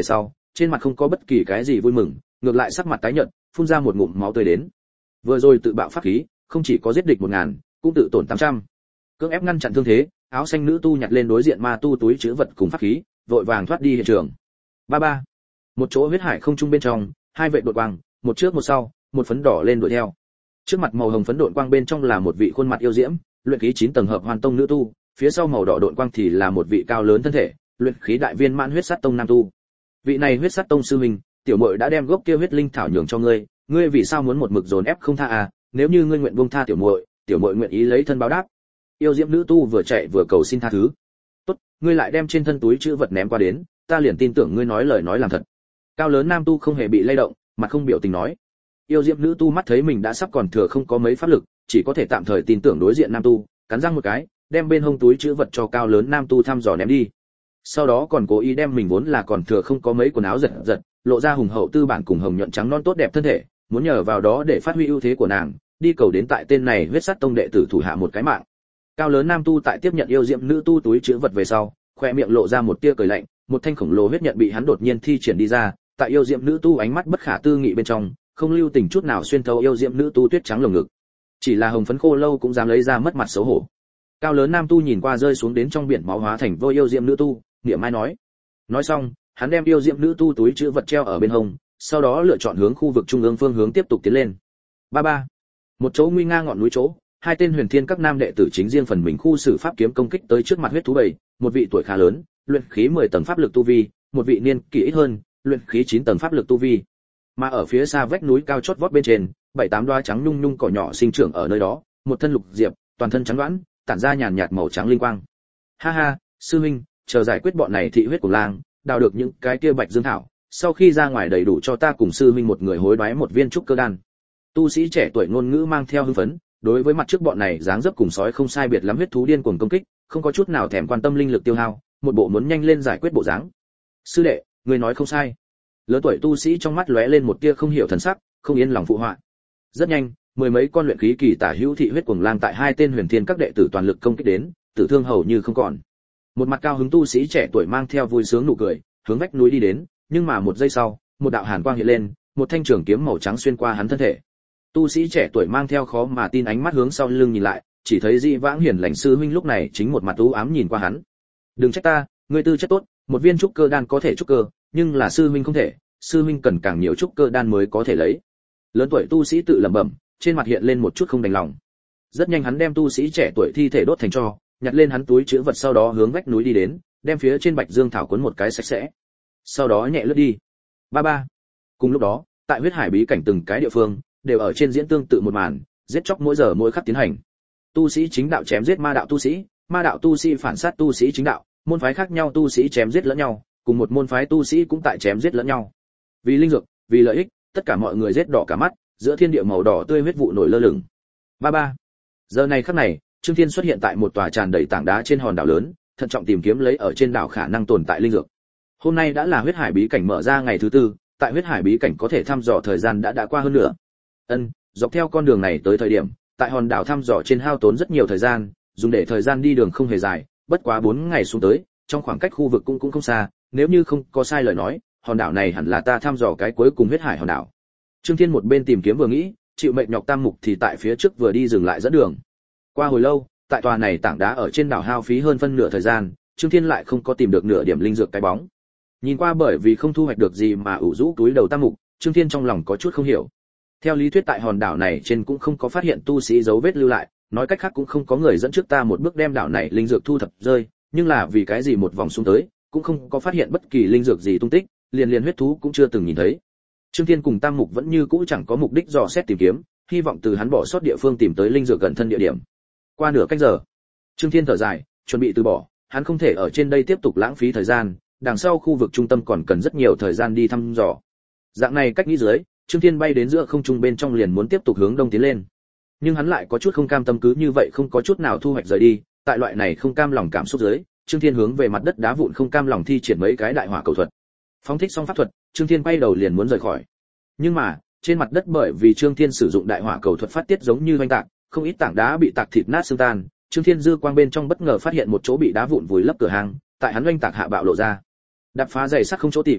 trên mặt không có bất kỳ cái gì vui mừng, ngược lại sắc mặt tái nhợt, phun ra một ngụm máu tươi đến. Vừa rồi tự bạo pháp khí, không chỉ có giết địch một ngàn, cũng tự tổn tám trăm. Cưỡng ép ngăn chặn thương thế, áo xanh nữ tu nhặt lên đối diện ma tu túi trữ vật cùng pháp khí, vội vàng thoát đi hiện trường. Ba ba. Một chỗ huyết hải không trung bên trong, hai vệ đột quang, một trước một sau, một phấn đỏ lên đuổi theo. Trước mặt màu hồng phấn độn quang bên trong là một vị khuôn mặt yêu diễm, luyện khí chín tầng hợp hoàn tông nữ tu, phía sau màu đỏ độn quang thì là một vị cao lớn thân thể, luyện khí đại viên mãn huyết sát tông nam tu. Vị này huyết sát tông sư huynh, tiểu muội đã đem gốc kia huyết linh thảo nhường cho ngươi, ngươi vì sao muốn một mực dồn ép không tha à? Nếu như ngươi nguyện buông tha tiểu muội, tiểu muội nguyện ý lấy thân báo đáp. Yêu diễm nữ tu vừa chạy vừa cầu xin tha thứ. Tốt, ngươi lại đem trên thân túi trữ vật ném qua đến, ta liền tin tưởng ngươi nói lời nói làm thật. Cao lớn nam tu không hề bị lay động, mặt không biểu tình nói. Yêu diễm nữ tu mắt thấy mình đã sắp còn thừa không có mấy pháp lực, chỉ có thể tạm thời tin tưởng đối diện nam tu, cắn răng một cái, đem bên hông túi trữ vật cho cao lớn nam tu thăm dò ném đi. Sau đó còn cố ý đem mình vốn là còn thừa không có mấy quần áo giật giật, lộ ra hùng hậu tư bản cùng hồng nhuận trắng non tốt đẹp thân thể, muốn nhờ vào đó để phát huy ưu thế của nàng, đi cầu đến tại tên này huyết sát tông đệ tử thủ hạ một cái mạng. Cao lớn nam tu tại tiếp nhận yêu diễm nữ tu túi trữ vật về sau, khoe miệng lộ ra một tia cười lạnh, một thanh khổng lồ huyết nhận bị hắn đột nhiên thi triển đi ra, tại yêu diễm nữ tu ánh mắt bất khả tư nghị bên trong, không lưu tình chút nào xuyên thấu yêu diễm nữ tu tuyết trắng lồng ngực. Chỉ là hồng phấn khô lâu cũng dám lấy ra mất mặt xấu hổ. Cao lớn nam tu nhìn qua rơi xuống đến trong biển máu hóa thành vô yêu diễm nữ tu, niệm mai nói. Nói xong, hắn đem yêu diễm nữ tu túi trữ vật treo ở bên hông, sau đó lựa chọn hướng khu vực trung ương phương hướng tiếp tục tiến lên. Ba ba. Một chỗ nguy nga ngọn núi chỗ, hai tên huyền thiên các nam đệ tử chính riêng phần mình khu xử pháp kiếm công kích tới trước mặt huyết thú bầy, một vị tuổi khá lớn, luyện khí mười tầng pháp lực tu vi, một vị niên kỷ ít hơn, luyện khí chín tầng pháp lực tu vi. Mà ở phía xa vách núi cao chót vót bên trên, bảy tám đóa trắng nhung nhung cỏ nhỏ sinh trưởng ở nơi đó, một thân lục diệp, toàn thân trắng đoán, tản ra nhàn nhạt màu trắng linh quang. Ha ha, sư huynh, chờ giải quyết bọn này thị huyết của lang, đào được những cái kia bạch dương thảo, sau khi ra ngoài đầy đủ cho ta cùng sư huynh một người hối đoái một viên trúc cơ đan. Tu sĩ trẻ tuổi ngôn ngữ mang theo hưng phấn, đối với mặt trước bọn này dáng dấp cùng sói không sai biệt lắm huyết thú điên cuồng công kích, không có chút nào thèm quan tâm linh lực tiêu hao, một bộ muốn nhanh lên giải quyết bộ dáng. Sư đệ, người nói không sai. Lớn tuổi tu sĩ trong mắt lóe lên một tia không hiểu thần sắc, không yên lòng phụ họa. Rất nhanh, mười mấy con luyện khí kỳ tả hữu thị huyết cuồng lang tại hai tên huyền thiên các đệ tử toàn lực công kích đến, tử thương hầu như không còn. Một mặt cao hứng tu sĩ trẻ tuổi mang theo vui sướng nụ cười, hướng vách núi đi đến, nhưng mà một giây sau, một đạo hàn quang hiện lên, một thanh trường kiếm màu trắng xuyên qua hắn thân thể. Tu sĩ trẻ tuổi mang theo khó mà tin ánh mắt hướng sau lưng nhìn lại, chỉ thấy Dị Vãng hiền lành sư huynh lúc này chính một mặt u ám nhìn qua hắn. Đừng trách ta, ngươi tư chất tốt, một viên trúc cơ đan có thể trúc cơ, nhưng là sư huynh không thể, sư huynh cần càng nhiều trúc cơ đan mới có thể lấy. Lớn tuổi tu sĩ tự lẩm bẩm, trên mặt hiện lên một chút không đành lòng. Rất nhanh hắn đem tu sĩ trẻ tuổi thi thể đốt thành tro, nhặt lên hắn túi trữ vật sau đó hướng vách núi đi đến, đem phía trên bạch dương thảo cuốn một cái sạch sẽ. Sau đó nhẹ lướt đi. Ba ba. Cùng lúc đó, tại huyết hải bí cảnh từng cái địa phương đều ở trên diễn tương tự một màn, giết chóc mỗi giờ mỗi khắc tiến hành. Tu sĩ chính đạo chém giết ma đạo tu sĩ, ma đạo tu sĩ phản sát tu sĩ chính đạo, môn phái khác nhau tu sĩ chém giết lẫn nhau, cùng một môn phái tu sĩ cũng tại chém giết lẫn nhau. Vì linh dược, vì lợi ích, tất cả mọi người giết đỏ cả mắt, giữa thiên địa màu đỏ tươi huyết vụ nổi lơ lửng. Ba ba. Giờ này khắc này, Trương Thiên xuất hiện tại một tòa tràn đầy tảng đá trên hòn đảo lớn, thận trọng tìm kiếm lấy ở trên đảo khả năng tồn tại linh dược. Hôm nay đã là huyết hải bí cảnh mở ra ngày thứ tư, tại huyết hải bí cảnh có thể thăm dò thời gian đã đã qua hơn nữa. Ân, dọc theo con đường này tới thời điểm, tại hòn đảo thăm dò trên hao tốn rất nhiều thời gian, dùng để thời gian đi đường không hề dài, bất quá bốn ngày xuống tới, trong khoảng cách khu vực cũng cũng không xa, nếu như không có sai lời nói, hòn đảo này hẳn là ta thăm dò cái cuối cùng huyết hải hòn đảo. Trương Thiên một bên tìm kiếm vừa nghĩ, chịu mệnh nhọc Tam Mục thì tại phía trước vừa đi dừng lại dẫn đường. Qua hồi lâu, tại tòa này tảng đá ở trên đảo hao phí hơn phân nửa thời gian, Trương Thiên lại không có tìm được nửa điểm linh dược cái bóng. Nhìn qua bởi vì không thu hoạch được gì mà ủ rũ túi đầu Tam Mục, Trương Thiên trong lòng có chút không hiểu. Theo lý thuyết tại hòn đảo này trên cũng không có phát hiện tu sĩ dấu vết lưu lại, nói cách khác cũng không có người dẫn trước ta một bước đem đảo này linh dược thu thập rơi, nhưng là vì cái gì một vòng xuống tới, cũng không có phát hiện bất kỳ linh dược gì tung tích, liền liền huyết thú cũng chưa từng nhìn thấy. Trương Thiên cùng Tam Mục vẫn như cũ chẳng có mục đích dò xét tìm kiếm, hy vọng từ hắn bỏ sót địa phương tìm tới linh dược gần thân địa điểm. Qua nửa cách giờ, Trương Thiên thở dài, chuẩn bị từ bỏ, hắn không thể ở trên đây tiếp tục lãng phí thời gian, đằng sau khu vực trung tâm còn cần rất nhiều thời gian đi thăm dò. Dạng này cách nghĩ dưới, Trương Thiên bay đến giữa không trung bên trong liền muốn tiếp tục hướng đông tiến lên. Nhưng hắn lại có chút không cam tâm cứ như vậy không có chút nào thu hoạch rời đi, tại loại này không cam lòng cảm xúc dưới, Trương Thiên hướng về mặt đất đá vụn không cam lòng thi triển mấy cái đại hỏa cầu thuật. Phóng thích xong pháp thuật, Trương Thiên bay đầu liền muốn rời khỏi. Nhưng mà, trên mặt đất bởi vì Trương Thiên sử dụng đại hỏa cầu thuật phát tiết giống như oanh tạc, không ít tảng đá bị tạc thịt nát xương tan, Trương Thiên dư quang bên trong bất ngờ phát hiện một chỗ bị đá vụn vùi lấp cửa hàng, tại hắn oanh tạc hạ bạo lộ ra. Đạp phá dày sắt không chỗ tìm,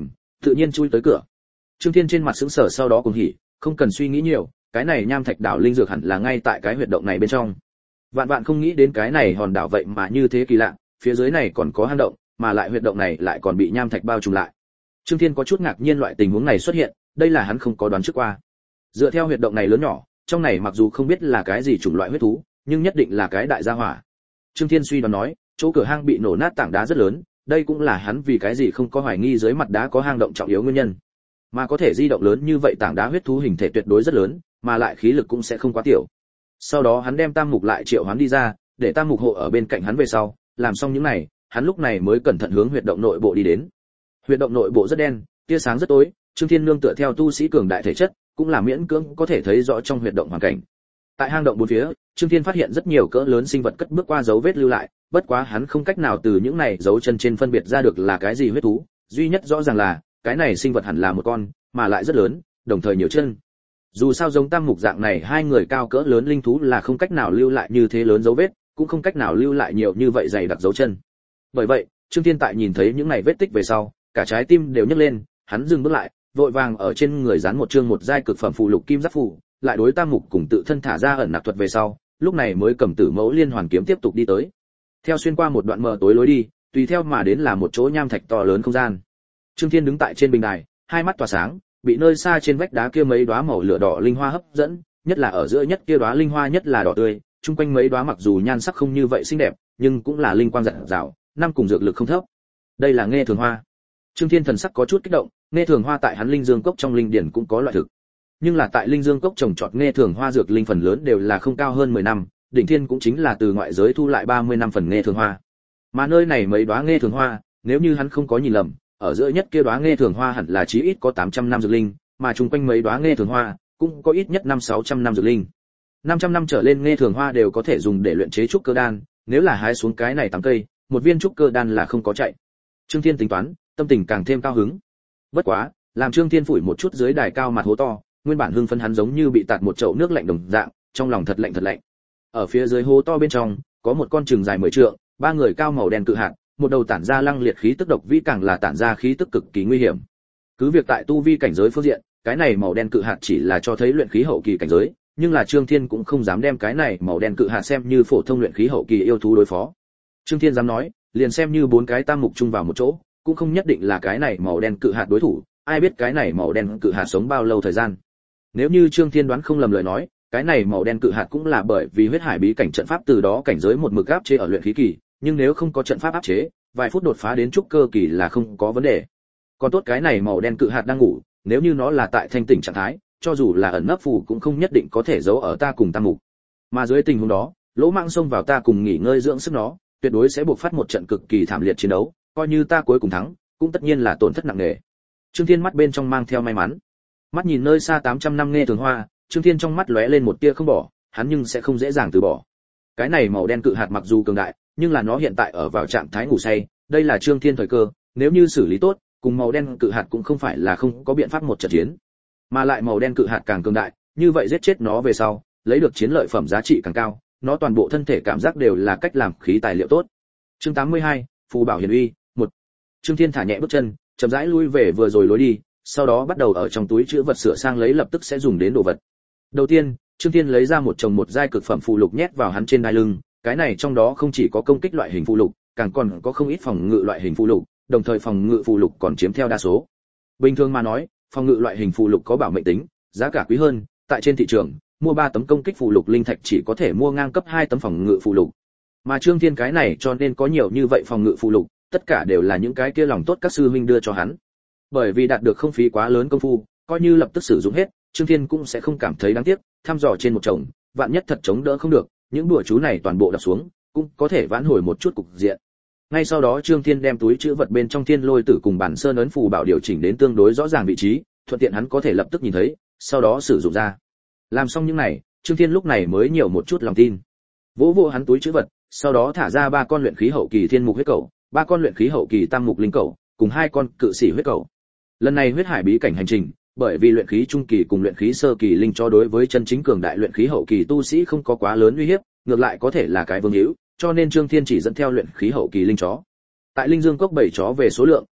tự nhiên chui tới cửa. Trương Thiên trên mặt sững sờ sau đó cùng hỉ, không cần suy nghĩ nhiều, cái này nham thạch đảo linh dược hẳn là ngay tại cái huyệt động này bên trong. Vạn vạn không nghĩ đến cái này hòn đảo vậy mà như thế kỳ lạ, phía dưới này còn có hang động, mà lại huyệt động này lại còn bị nham thạch bao trùm lại. Trương Thiên có chút ngạc nhiên loại tình huống này xuất hiện, đây là hắn không có đoán trước qua. Dựa theo huyệt động này lớn nhỏ, trong này mặc dù không biết là cái gì chủng loại huyết thú, nhưng nhất định là cái đại gia hỏa. Trương Thiên suy đoán nói, chỗ cửa hang bị nổ nát tảng đá rất lớn, đây cũng là hắn vì cái gì không có hoài nghi dưới mặt đá có hang động trọng yếu nguyên nhân. Mà có thể di động lớn như vậy tảng đá huyết thú hình thể tuyệt đối rất lớn, mà lại khí lực cũng sẽ không quá tiểu. Sau đó hắn đem Tam Mục lại triệu hắn đi ra, để Tam Mục hộ ở bên cạnh hắn về sau, làm xong những này, hắn lúc này mới cẩn thận hướng huyệt động nội bộ đi đến. Huyệt động nội bộ rất đen, tia sáng rất tối, Trương Thiên nương tựa theo tu sĩ cường đại thể chất, cũng là miễn cưỡng có thể thấy rõ trong huyệt động hoàn cảnh. Tại hang động bốn phía, Trương Thiên phát hiện rất nhiều cỡ lớn sinh vật cất bước qua dấu vết lưu lại, bất quá hắn không cách nào từ những này dấu chân trên phân biệt ra được là cái gì huyết thú, duy nhất rõ ràng là, cái này sinh vật hẳn là một con, mà lại rất lớn, đồng thời nhiều chân. Dù sao giống Tam Mục dạng này hai người cao cỡ lớn linh thú là không cách nào lưu lại như thế lớn dấu vết, cũng không cách nào lưu lại nhiều như vậy dày đặc dấu chân. Bởi vậy, Trương Thiên tại nhìn thấy những này vết tích về sau, cả trái tim đều nhấc lên, hắn dừng bước lại, vội vàng ở trên người dán một chương một giai cực phẩm phù lục kim giáp phù, lại đối Tam Mục cùng tự thân thả ra ẩn nặc thuật về sau, lúc này mới cầm Tử Mẫu Liên Hoàn kiếm tiếp tục đi tới. Theo xuyên qua một đoạn mờ tối lối đi, tùy theo mà đến là một chỗ nham thạch to lớn không gian. Trương Thiên đứng tại trên bình đài, hai mắt tỏa sáng, bị nơi xa trên vách đá kia mấy đóa màu lửa đỏ linh hoa hấp dẫn, nhất là ở giữa nhất kia đóa linh hoa nhất là đỏ tươi, chung quanh mấy đóa mặc dù nhan sắc không như vậy xinh đẹp, nhưng cũng là linh quang rạng rào, năm cùng dược lực không thấp. Đây là nghe thường hoa. Trương Thiên thần sắc có chút kích động, nghe thường hoa tại hắn linh dương cốc trong linh điển cũng có loại thực. Nhưng là tại linh dương cốc trồng trọt nghe thường hoa dược linh phần lớn đều là không cao hơn mười năm, đỉnh thiên cũng chính là từ ngoại giới thu lại ba mươi năm phần nghe thường hoa. Mà nơi này mấy đóa nghe thường hoa, nếu như hắn không có nhìn lầm, ở giữa nhất kia đóa nghe thường hoa hẳn là chí ít có tám trăm năm dược linh, mà chung quanh mấy đóa nghe thường hoa cũng có ít nhất năm sáu trăm năm dược linh. năm trăm năm trở lên nghe thường hoa đều có thể dùng để luyện chế trúc cơ đan, nếu là hái xuống cái này tám cây, một viên trúc cơ đan là không có chạy. Trương Thiên tính toán, tâm tình càng thêm cao hứng. Bất quá, làm Trương Thiên phủi một chút dưới đài cao mặt hố to, nguyên bản hưng phấn hắn giống như bị tạt một chậu nước lạnh đồng dạng, trong lòng thật lạnh thật lạnh. Ở phía dưới hố to bên trong, có một con trừng dài mười trượng, ba người cao màu đen cự hạt, một đầu tản ra lăng liệt khí tức độc vĩ càng là tản ra khí tức cực kỳ nguy hiểm. Cứ việc tại tu vi cảnh giới phương diện, cái này màu đen cự hạt chỉ là cho thấy luyện khí hậu kỳ cảnh giới, nhưng là Trương Thiên cũng không dám đem cái này màu đen cự hạt xem như phổ thông luyện khí hậu kỳ yêu thú đối phó. Trương Thiên dám nói, liền xem như bốn cái tam mục chung vào một chỗ, cũng không nhất định là cái này màu đen cự hạt đối thủ, ai biết cái này màu đen cự hạt sống bao lâu thời gian. Nếu như Trương Thiên đoán không lầm lời nói, cái này màu đen cự hạt cũng là bởi vì huyết hải bí cảnh trận pháp từ đó cảnh giới một mực áp chế ở luyện khí kỳ, nhưng nếu không có trận pháp áp chế, vài phút đột phá đến trúc cơ kỳ là không có vấn đề. Còn tốt cái này màu đen cự hạt đang ngủ, nếu như nó là tại thanh tỉnh trạng thái, cho dù là ẩn nấp phù cũng không nhất định có thể giấu ở ta cùng tam mục. Mà dưới tình huống đó, lỗ mạng xông vào ta cùng nghỉ ngơi dưỡng sức nó, tuyệt đối sẽ buộc phát một trận cực kỳ thảm liệt chiến đấu, coi như ta cuối cùng thắng, cũng tất nhiên là tổn thất nặng nề. Trương Thiên mắt bên trong mang theo may mắn. Mắt nhìn nơi xa tám trăm năm nghe thường hoa, Trương Thiên trong mắt lóe lên một tia không bỏ, hắn nhưng sẽ không dễ dàng từ bỏ. Cái này màu đen cự hạt mặc dù cường đại, nhưng là nó hiện tại ở vào trạng thái ngủ say, đây là Trương Thiên thời cơ, nếu như xử lý tốt, cùng màu đen cự hạt cũng không phải là không có biện pháp một trận chiến. Mà lại màu đen cự hạt càng cường đại, như vậy giết chết nó về sau, lấy được chiến lợi phẩm giá trị càng cao, nó toàn bộ thân thể cảm giác đều là cách làm khí tài liệu tốt. Chương tám mươi hai, phù bảo hiển uy, một. Trương Thiên thả nhẹ bước chân, chậm rãi lui về vừa rồi lối đi, sau đó bắt đầu ở trong túi trữ vật sửa sang lấy lập tức sẽ dùng đến đồ vật. Đầu tiên, Trương Thiên lấy ra một chồng một giai cực phẩm phù lục nhét vào hắn trên đai lưng, cái này trong đó không chỉ có công kích loại hình phù lục, càng còn có không ít phòng ngự loại hình phù lục, đồng thời phòng ngự phù lục còn chiếm theo đa số. Bình thường mà nói, phòng ngự loại hình phù lục có bảo mệnh tính, giá cả quý hơn, tại trên thị trường, mua ba tấm công kích phù lục linh thạch chỉ có thể mua ngang cấp hai tấm phòng ngự phù lục. Mà Trương Thiên cái này cho nên có nhiều như vậy phòng ngự phù lục, tất cả đều là những cái kia lòng tốt các sư huynh đưa cho hắn. Bởi vì đạt được không phí quá lớn công phu, coi như lập tức sử dụng hết, Trương Thiên cũng sẽ không cảm thấy đáng tiếc, thăm dò trên một chồng, vạn nhất thật chống đỡ không được, những đùa chú này toàn bộ đập xuống, cũng có thể vãn hồi một chút cục diện. Ngay sau đó Trương Thiên đem túi trữ vật bên trong Thiên Lôi Tử cùng bản sơn ấn phù bảo điều chỉnh đến tương đối rõ ràng vị trí, thuận tiện hắn có thể lập tức nhìn thấy, sau đó sử dụng ra. Làm xong những này, Trương Thiên lúc này mới nhiều một chút lòng tin. Vỗ vỗ hắn túi trữ vật, sau đó thả ra ba con luyện khí hậu kỳ thiên mục huyết cẩu, ba con luyện khí hậu kỳ tam mục linh cẩu, cùng hai con cự sĩ huyết cẩu. Lần này huyết hải bí cảnh hành trình, bởi vì luyện khí trung kỳ cùng luyện khí sơ kỳ linh cho đối với chân chính cường đại luyện khí hậu kỳ tu sĩ không có quá lớn uy hiếp, ngược lại có thể là cái vương hữu, cho nên Trương Thiên chỉ dẫn theo luyện khí hậu kỳ linh chó. Tại linh dương cốc bảy chó về số lượng,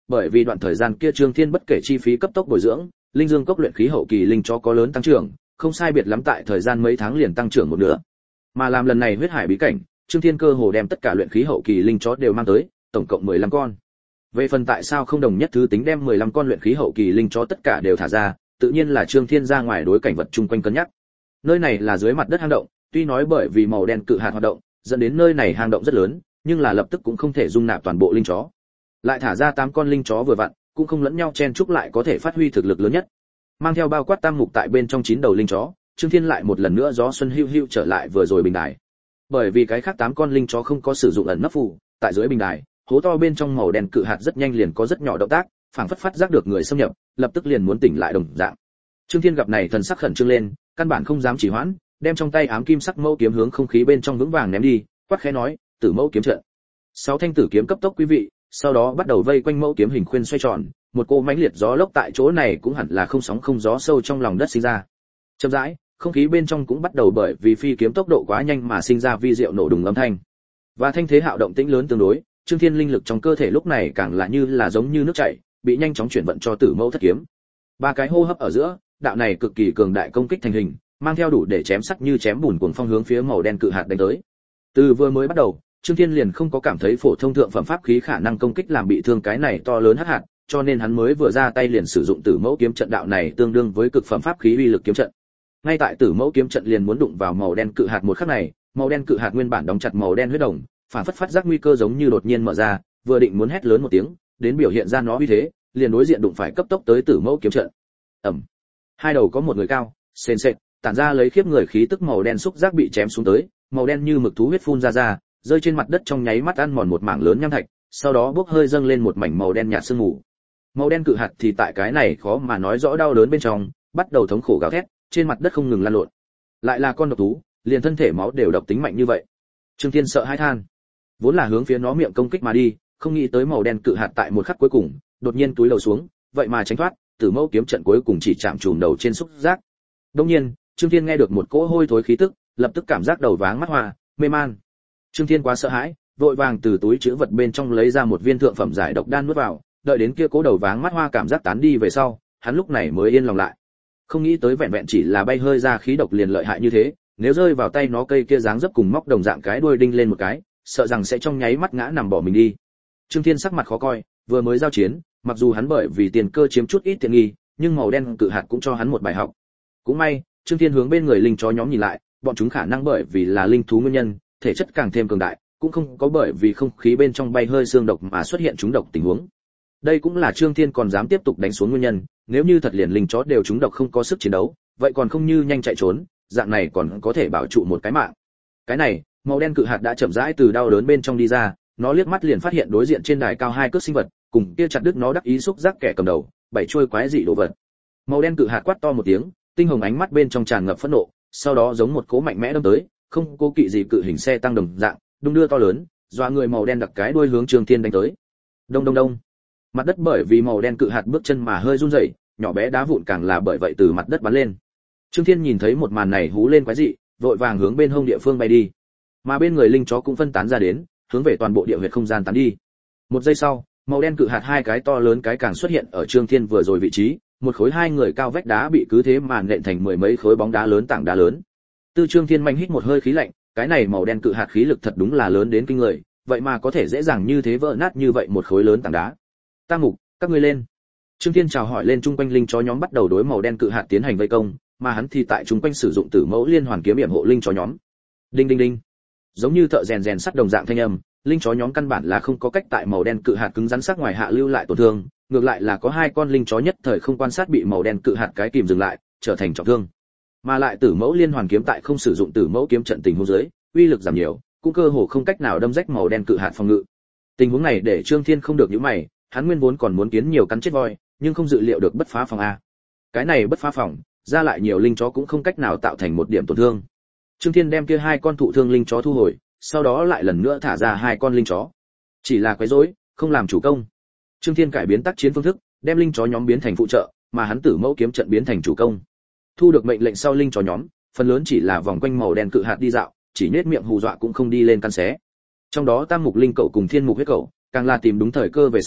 bởi vì đoạn thời gian kia Trương Thiên bất kể chi phí cấp tốc bồi dưỡng, linh dương cốc luyện khí hậu kỳ linh chó có lớn tăng trưởng, không sai biệt lắm tại thời gian mấy tháng liền tăng trưởng một nửa. Mà làm lần này huyết hải bí cảnh, Trương Thiên cơ hồ đem tất cả luyện khí hậu kỳ linh chó đều mang tới, tổng cộng mười lăm con. Về phần tại sao không đồng nhất thứ tính đem mười lăm con luyện khí hậu kỳ linh chó tất cả đều thả ra, tự nhiên là Trương Thiên ra ngoài đối cảnh vật chung quanh cân nhắc. Nơi này là dưới mặt đất hang động, tuy nói bởi vì màu đen cự hạt hoạt động, dẫn đến nơi này hang động rất lớn, nhưng là lập tức cũng không thể dung nạp toàn bộ linh chó. Lại thả ra tám con linh chó vừa vặn, cũng không lẫn nhau chen chúc lại có thể phát huy thực lực lớn nhất. Mang theo bao quát tam mục tại bên trong chín đầu linh chó, Trương Thiên lại một lần nữa gió xuân hưu hưu trở lại vừa rồi bình đài. Bởi vì cái khác tám con linh chó không có sử dụng ẩn nấp phù, tại dưới bình đài, hố to bên trong màu đen cự hạt rất nhanh liền có rất nhỏ động tác, phảng phất phát giác được người xâm nhập, lập tức liền muốn tỉnh lại đồng dạng. Trương Thiên gặp này thần sắc khẩn trương lên, căn bản không dám trì hoãn, đem trong tay ám kim sắc mâu kiếm hướng không khí bên trong vững vàng ném đi, quát khẽ nói, "Tử mâu kiếm trận." Sáu thanh tử kiếm cấp tốc quý vị, sau đó bắt đầu vây quanh mâu kiếm hình khuyên xoay tròn, một cỗ mãnh liệt gió lốc tại chỗ này cũng hẳn là không sóng không gió sâu trong lòng đất sinh ra. Chậm rãi, không khí bên trong cũng bắt đầu bởi vì phi kiếm tốc độ quá nhanh mà sinh ra vi diệu nổ đùng âm thanh. Và thanh thế hạo động tĩnh lớn tương đối, Trương Thiên linh lực trong cơ thể lúc này càng là như là giống như nước chảy, bị nhanh chóng chuyển vận cho Tử Mâu thất kiếm. Ba cái hô hấp ở giữa, đạo này cực kỳ cường đại công kích thành hình, mang theo đủ để chém sắc như chém bùn cuồng phong hướng phía màu đen cự hạt đánh tới. Từ vừa mới bắt đầu, Trương Thiên liền không có cảm thấy phổ thông thượng phẩm pháp khí khả năng công kích làm bị thương cái này to lớn hắc hạt, cho nên hắn mới vừa ra tay liền sử dụng Tử Mẫu kiếm trận, đạo này tương đương với cực phẩm pháp khí uy lực kiếm trận. Ngay tại Tử Mẫu kiếm trận liền muốn đụng vào màu đen cự hạt một khắc này, màu đen cự hạt nguyên bản đóng chặt màu đen huyết đồng, phản phất phát giác nguy cơ giống như đột nhiên mở ra, vừa định muốn hét lớn một tiếng, đến biểu hiện ra nó uy thế, liền đối diện đụng phải cấp tốc tới Tử Mẫu kiếm trận. Ầm. Hai đầu có một người cao, sền sệt, tản ra lấy khiếp người khí tức màu đen xúc giác bị chém xuống tới, màu đen như mực thú huyết phun ra ra, rơi trên mặt đất trong nháy mắt ăn mòn một mảng lớn nham thạch, sau đó bốc hơi dâng lên một mảnh màu đen nhạt sương mù. Màu đen cự hạt thì tại cái này khó mà nói rõ đau đớn bên trong, bắt đầu thống khổ gào thét, trên mặt đất không ngừng lăn lộn. Lại là con độc thú, liền thân thể máu đều độc tính mạnh như vậy. Trương Thiên sợ hãi than, vốn là hướng phía nó miệng công kích mà đi, không nghĩ tới màu đen cự hạt tại một khắc cuối cùng, đột nhiên túi lầu xuống, vậy mà tránh thoát, Tử Mẫu kiếm trận cuối cùng chỉ chạm trùm đầu trên xúc giác. Đương nhiên, Trương Thiên nghe được một cỗ hôi thối khí tức, lập tức cảm giác đầu váng mắt hoa, mê man. Trương Thiên quá sợ hãi, vội vàng từ túi trữ vật bên trong lấy ra một viên thượng phẩm giải độc đan nuốt vào, đợi đến kia cố đầu váng mắt hoa cảm giác tán đi về sau, hắn lúc này mới yên lòng lại. Không nghĩ tới vẹn vẹn chỉ là bay hơi ra khí độc liền lợi hại như thế, nếu rơi vào tay nó cây kia dáng dấp cùng móc đồng dạng cái đuôi đinh lên một cái, sợ rằng sẽ trong nháy mắt ngã nằm bỏ mình đi. Trương Thiên sắc mặt khó coi, vừa mới giao chiến, mặc dù hắn bởi vì tiền cơ chiếm chút ít tiện nghi, nhưng màu đen cự hạt cũng cho hắn một bài học. Cũng may, Trương Thiên hướng bên người linh chó nhóm nhìn lại, bọn chúng khả năng bởi vì là linh thú nguyên nhân, thể chất càng thêm cường đại, cũng không có bởi vì không khí bên trong bay hơi xương độc mà xuất hiện trúng độc tình huống. Đây cũng là Trương Thiên còn dám tiếp tục đánh xuống nguyên nhân, nếu như thật liền linh chó đều trúng độc không có sức chiến đấu, vậy còn không như nhanh chạy trốn, dạng này còn có thể bảo trụ một cái mạng. Cái này, màu đen cự hạt đã chậm rãi từ đau đớn bên trong đi ra, nó liếc mắt liền phát hiện đối diện trên đài cao hai cước sinh vật, cùng kia chặt đứt nó đắc ý xúc giác kẻ cầm đầu, bảy chuôi quái dị đồ vật. Màu đen cự hạt quát to một tiếng, tinh hồng ánh mắt bên trong tràn ngập phẫn nộ, sau đó giống một cỗ mạnh mẽ đâm tới, không cố kỵ gì cự hình xe tăng đồng dạng, đung đưa to lớn, dọa người màu đen đặc cái đuôi hướng Trương Thiên đánh tới. Đông đông đông. Mặt đất bởi vì màu đen cự hạt bước chân mà hơi run rẩy, nhỏ bé đá vụn càng là bởi vậy từ mặt đất bắn lên. Trương Thiên nhìn thấy một màn này hú lên quái dị, vội vàng hướng bên hông địa phương bay đi. Mà bên người linh chó cũng phân tán ra đến, hướng về toàn bộ địa huyệt không gian tán đi. Một giây sau, màu đen cự hạt hai cái to lớn cái càng xuất hiện ở Trương Thiên vừa rồi vị trí, một khối hai người cao vách đá bị cứ thế mà nện thành mười mấy khối bóng đá lớn tảng đá lớn. Tư Trương Thiên mạnh hít một hơi khí lạnh, cái này màu đen cự hạt khí lực thật đúng là lớn đến kinh người, vậy mà có thể dễ dàng như thế vỡ nát như vậy một khối lớn tảng đá. Tam mục, các ngươi lên. Trương Thiên chào hỏi lên trung quanh linh chó nhóm bắt đầu đối màu đen cự hạt tiến hành vây công, mà hắn thì tại trung quanh sử dụng Tử Mẫu liên hoàn kiếm yểm hộ linh chó nhóm. Đinh đinh đinh. Giống như thợ rèn rèn sắt đồng dạng thanh âm, linh chó nhóm căn bản là không có cách tại màu đen cự hạt cứng rắn sắc ngoài hạ lưu lại tổn thương, ngược lại là có hai con linh chó nhất thời không quan sát bị màu đen cự hạt cái kìm dừng lại, trở thành trọng thương. Mà lại Tử Mẫu liên hoàn kiếm tại không sử dụng Tử Mẫu kiếm trận tình huống dưới, uy lực giảm nhiều, cũng cơ hồ không cách nào đâm rách màu đen cự hạt phòng ngự. Tình huống này để Trương Thiên không được nhíu mày, hắn nguyên vốn còn muốn kiến nhiều cắn chết voi, nhưng không dự liệu được bất phá phòng a. Cái này bất phá phòng, ra lại nhiều linh chó cũng không cách nào tạo thành một điểm tổn thương. Trương Thiên đem kia hai con thụ thương linh chó thu hồi, sau đó lại lần nữa thả ra hai con linh chó. Chỉ là quấy rối, không làm chủ công. Trương Thiên cải biến tác chiến phương thức, đem linh chó nhóm biến thành phụ trợ, mà hắn Tử Mẫu kiếm trận biến thành chủ công. Thu được mệnh lệnh sau linh chó nhóm, phần lớn chỉ là vòng quanh màu đen cự hạt đi dạo, chỉ nhếch miệng hù dọa cũng không đi lên căn xé. Trong đó Tam mục linh cậu cùng Thiên mục huyết cậu, càng là tìm đúng thời cơ về sau,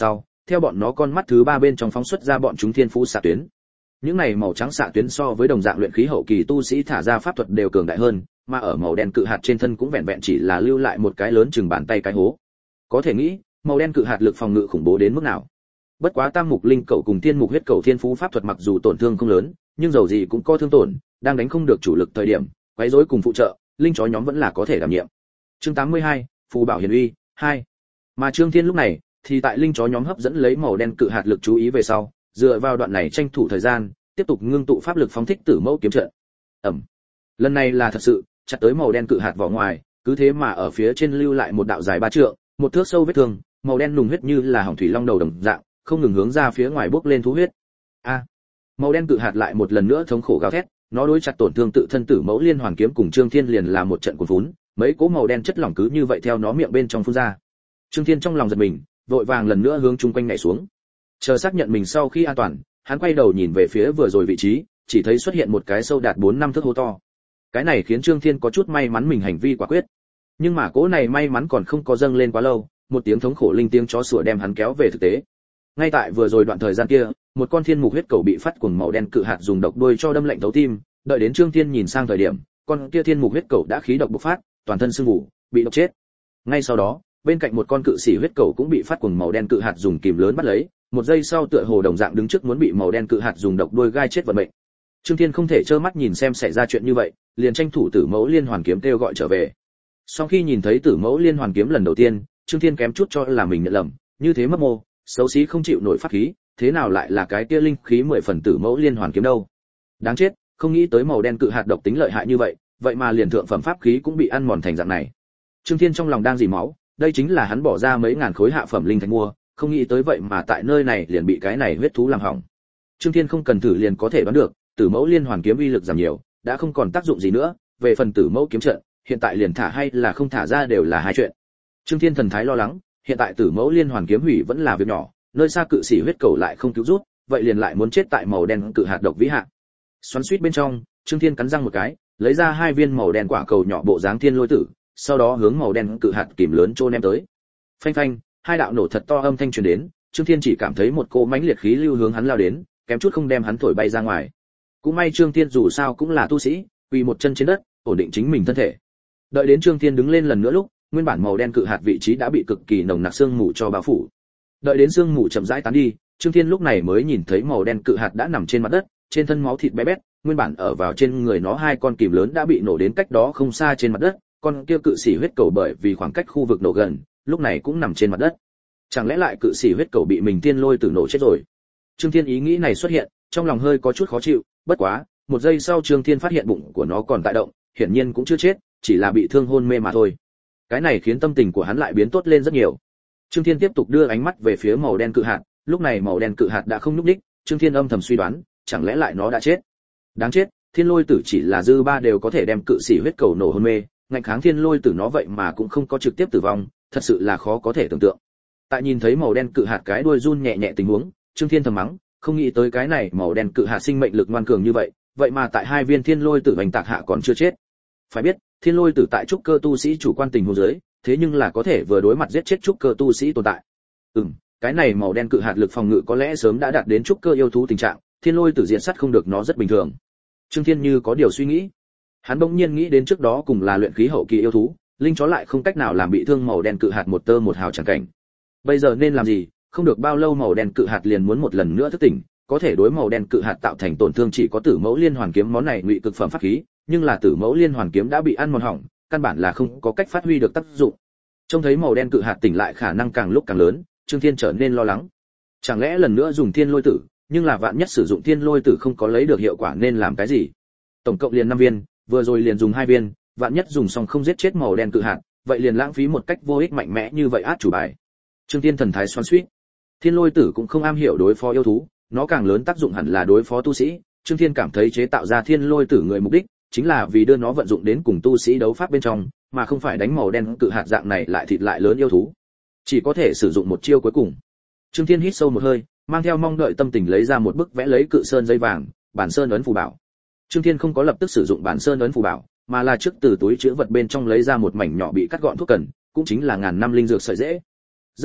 theo bọn nó con mắt thứ ba bên trong phóng xuất ra bọn chúng thiên phú xạ tuyến. Những này màu trắng xạ tuyến so với đồng dạng luyện khí hậu kỳ tu sĩ thả ra pháp thuật đều cường đại hơn, mà ở màu đen cự hạt trên thân cũng vẹn vẹn chỉ là lưu lại một cái lớn chừng bàn tay cái hố. Có thể nghĩ, màu đen cự hạt lực phòng ngự khủng bố đến mức nào. Bất quá tam mục linh cẩu cùng thiên mục huyết cẩu thiên phú pháp thuật mặc dù tổn thương không lớn, nhưng dầu gì cũng có thương tổn, đang đánh không được chủ lực thời điểm, quấy rối cùng phụ trợ, linh chó nhóm vẫn là có thể đảm nhiệm. Chương tám mươi hai, phù bảo hiển uy hai. Mà Trương Thiên lúc này thì tại linh chó nhóm hấp dẫn lấy màu đen cự hạt lực chú ý về sau, dựa vào đoạn này tranh thủ thời gian, tiếp tục ngưng tụ pháp lực phóng thích tử mẫu kiếm trận. Ầm. Lần này là thật sự, chặt tới màu đen cự hạt vỏ ngoài, cứ thế mà ở phía trên lưu lại một đạo dài ba trượng, một thước sâu vết thương, màu đen nùng huyết như là hồng thủy long đầu đồng dạng, không ngừng hướng ra phía ngoài bốc lên thú huyết. A. Màu đen cự hạt lại một lần nữa thống khổ gào thét, nó đối chặt tổn thương tự thân tử mẫu liên hoàn kiếm cùng Trương Thiên liền là một trận cuồn vốn, mấy cỗ màu đen chất lỏng cứ như vậy theo nó miệng bên trong phun ra. Trương Thiên trong lòng giật mình, vội vàng lần nữa hướng chung quanh nhảy xuống. Chờ xác nhận mình sau khi an toàn, hắn quay đầu nhìn về phía vừa rồi vị trí, chỉ thấy xuất hiện một cái sâu đạt bốn năm thước hố to. Cái này khiến Trương Thiên có chút may mắn mình hành vi quả quyết. Nhưng mà cỗ này may mắn còn không có dâng lên quá lâu, một tiếng thống khổ linh tiếng chó sủa đem hắn kéo về thực tế. Ngay tại vừa rồi đoạn thời gian kia, một con thiên mục huyết cầu bị phát cuồng màu đen cự hạt dùng độc đuôi cho đâm lạnh thấu tim, đợi đến Trương Thiên nhìn sang thời điểm, con kia thiên mục huyết cầu đã khí độc bộc phát, toàn thân sưng vụ, bị độc chết. Ngay sau đó, bên cạnh một con cự sĩ huyết cầu cũng bị phát cuồng màu đen cự hạt dùng kìm lớn bắt lấy, một giây sau tựa hồ đồng dạng đứng trước muốn bị màu đen cự hạt dùng độc đuôi gai chết vận mệnh. Trương Thiên không thể trơ mắt nhìn xem xảy ra chuyện như vậy, liền tranh thủ tử mẫu liên hoàn kiếm kêu gọi trở về. Sau khi nhìn thấy tử mẫu liên hoàn kiếm lần đầu tiên, Trương Thiên kém chút cho là mình nhận lầm, như thế mấp mô, xấu xí không chịu nổi pháp khí, thế nào lại là cái kia linh khí mười phần tử mẫu liên hoàn kiếm đâu? Đáng chết, không nghĩ tới màu đen cự hạt độc tính lợi hại như vậy, vậy mà liền thượng phẩm pháp khí cũng bị ăn mòn thành dạng này. Trương Thiên trong lòng đang dỉ máu, đây chính là hắn bỏ ra mấy ngàn khối hạ phẩm linh thạch mua, không nghĩ tới vậy mà tại nơi này liền bị cái này huyết thú làm hỏng. Trương Thiên không cần thử liền có thể đoán được, tử mẫu liên hoàn kiếm uy lực giảm nhiều, đã không còn tác dụng gì nữa, về phần tử mẫu kiếm trận, hiện tại liền thả hay là không thả ra đều là hai chuyện. Trương Thiên thần thái lo lắng, hiện tại tử mẫu liên hoàn kiếm hủy vẫn là việc nhỏ, nơi xa cự sĩ huyết cầu lại không cứu rút, vậy liền lại muốn chết tại màu đen cự hạt độc vĩ hạ. Xoắn xuýt bên trong, Trương Thiên cắn răng một cái, lấy ra hai viên màu đen quả cầu nhỏ bộ dáng thiên lôi tử, sau đó hướng màu đen cự hạt kìm lớn trôn ném tới. Phanh phanh, hai đạo nổ thật to âm thanh truyền đến, Trương Thiên chỉ cảm thấy một cỗ mãnh liệt khí lưu hướng hắn lao đến, kém chút không đem hắn thổi bay ra ngoài. Cũng may Trương Thiên dù sao cũng là tu sĩ, quỳ một chân trên đất, ổn định chính mình thân thể. Đợi đến Trương Thiên đứng lên lần nữa lúc, nguyên bản màu đen cự hạt vị trí đã bị cực kỳ nồng nặc sương mù cho bao phủ. Đợi đến sương mù chậm rãi tán đi, Trương Thiên lúc này mới nhìn thấy màu đen cự hạt đã nằm trên mặt đất, trên thân máu thịt bé bét, nguyên bản ở vào trên người nó hai con kìm lớn đã bị nổ đến cách đó không xa trên mặt đất, con kia cự sĩ huyết cầu bởi vì khoảng cách khu vực nổ gần, lúc này cũng nằm trên mặt đất. Chẳng lẽ lại cự sĩ huyết cầu bị mình tiên lôi tử nổ chết rồi? Trương Thiên ý nghĩ này xuất hiện, trong lòng hơi có chút khó chịu, bất quá, một giây sau Trương Thiên phát hiện bụng của nó còn tại động, hiển nhiên cũng chưa chết, chỉ là bị thương hôn mê mà thôi. Cái này khiến tâm tình của hắn lại biến tốt lên rất nhiều. Trương Thiên tiếp tục đưa ánh mắt về phía màu đen cự hạt, lúc này màu đen cự hạt đã không nhúc nhích, Trương Thiên âm thầm suy đoán, chẳng lẽ lại nó đã chết? Đáng chết, thiên lôi tử chỉ là dư ba đều có thể đem cự sĩ huyết cầu nổ hôn mê, ngạnh kháng thiên lôi tử nó vậy mà cũng không có trực tiếp tử vong, thật sự là khó có thể tưởng tượng. Tại nhìn thấy màu đen cự hạt cái đuôi run nhẹ nhẹ tình huống, Trương Thiên thầm mắng, không nghĩ tới cái này màu đen cự hạt sinh mệnh lực ngoan cường như vậy, vậy mà tại hai viên thiên lôi tử hành tạc hạ còn chưa chết. Phải biết, thiên lôi tử tại trúc cơ tu sĩ chủ quan tình huống dưới, thế nhưng là có thể vừa đối mặt giết chết trúc cơ tu sĩ tồn tại. Ừm, cái này màu đen cự hạt lực phòng ngự có lẽ sớm đã đạt đến trúc cơ yêu thú tình trạng, thiên lôi tử diện sát không được nó rất bình thường. Trương Thiên như có điều suy nghĩ. Hắn bỗng nhiên nghĩ đến trước đó cùng là luyện khí hậu kỳ yêu thú, linh chó lại không cách nào làm bị thương màu đen cự hạt một tơ một hào chẳng cảnh. Bây giờ nên làm gì? Không được bao lâu màu đen cự hạt liền muốn một lần nữa thức tỉnh, có thể đối màu đen cự hạt tạo thành tổn thương chỉ có tử mẫu liên hoàn kiếm món này ngụy cực phẩm pháp khí, nhưng là tử mẫu liên hoàn kiếm đã bị ăn mòn hỏng, căn bản là không có cách phát huy được tác dụng. Trông thấy màu đen cự hạt tỉnh lại khả năng càng lúc càng lớn, Trương Thiên trở nên lo lắng. Chẳng lẽ lần nữa dùng thiên lôi tử, nhưng là vạn nhất sử dụng thiên lôi tử không có lấy được hiệu quả nên làm cái gì? Tổng cộng liền năm viên, vừa rồi liền dùng hai viên, vạn nhất dùng xong không giết chết màu đen cự hạt, vậy liền lãng phí một cách vô ích mạnh mẽ như vậy át chủ bài. Trương Thiên thần thái xoắn xuýt. Thiên lôi tử cũng không am hiểu đối phó yêu thú, nó càng lớn tác dụng hẳn là đối phó tu sĩ. Trương Thiên cảm thấy chế tạo ra thiên lôi tử người mục đích chính là vì đưa nó vận dụng đến cùng tu sĩ đấu pháp bên trong, mà không phải đánh màu đen cự hạt dạng này lại thịt lại lớn yêu thú. Chỉ có thể sử dụng một chiêu cuối cùng. Trương Thiên hít sâu một hơi, mang theo mong đợi tâm tình lấy ra một bức vẽ lấy cự sơn dây vàng, bản sơn ấn phù bảo. Trương Thiên không có lập tức sử dụng bản sơn ấn phù bảo, mà là trước từ túi trữ vật bên trong lấy ra một mảnh nhỏ bị cắt gọn thuốc cần, cũng chính là ngàn năm linh dược sợi rễ. Rất nhanh,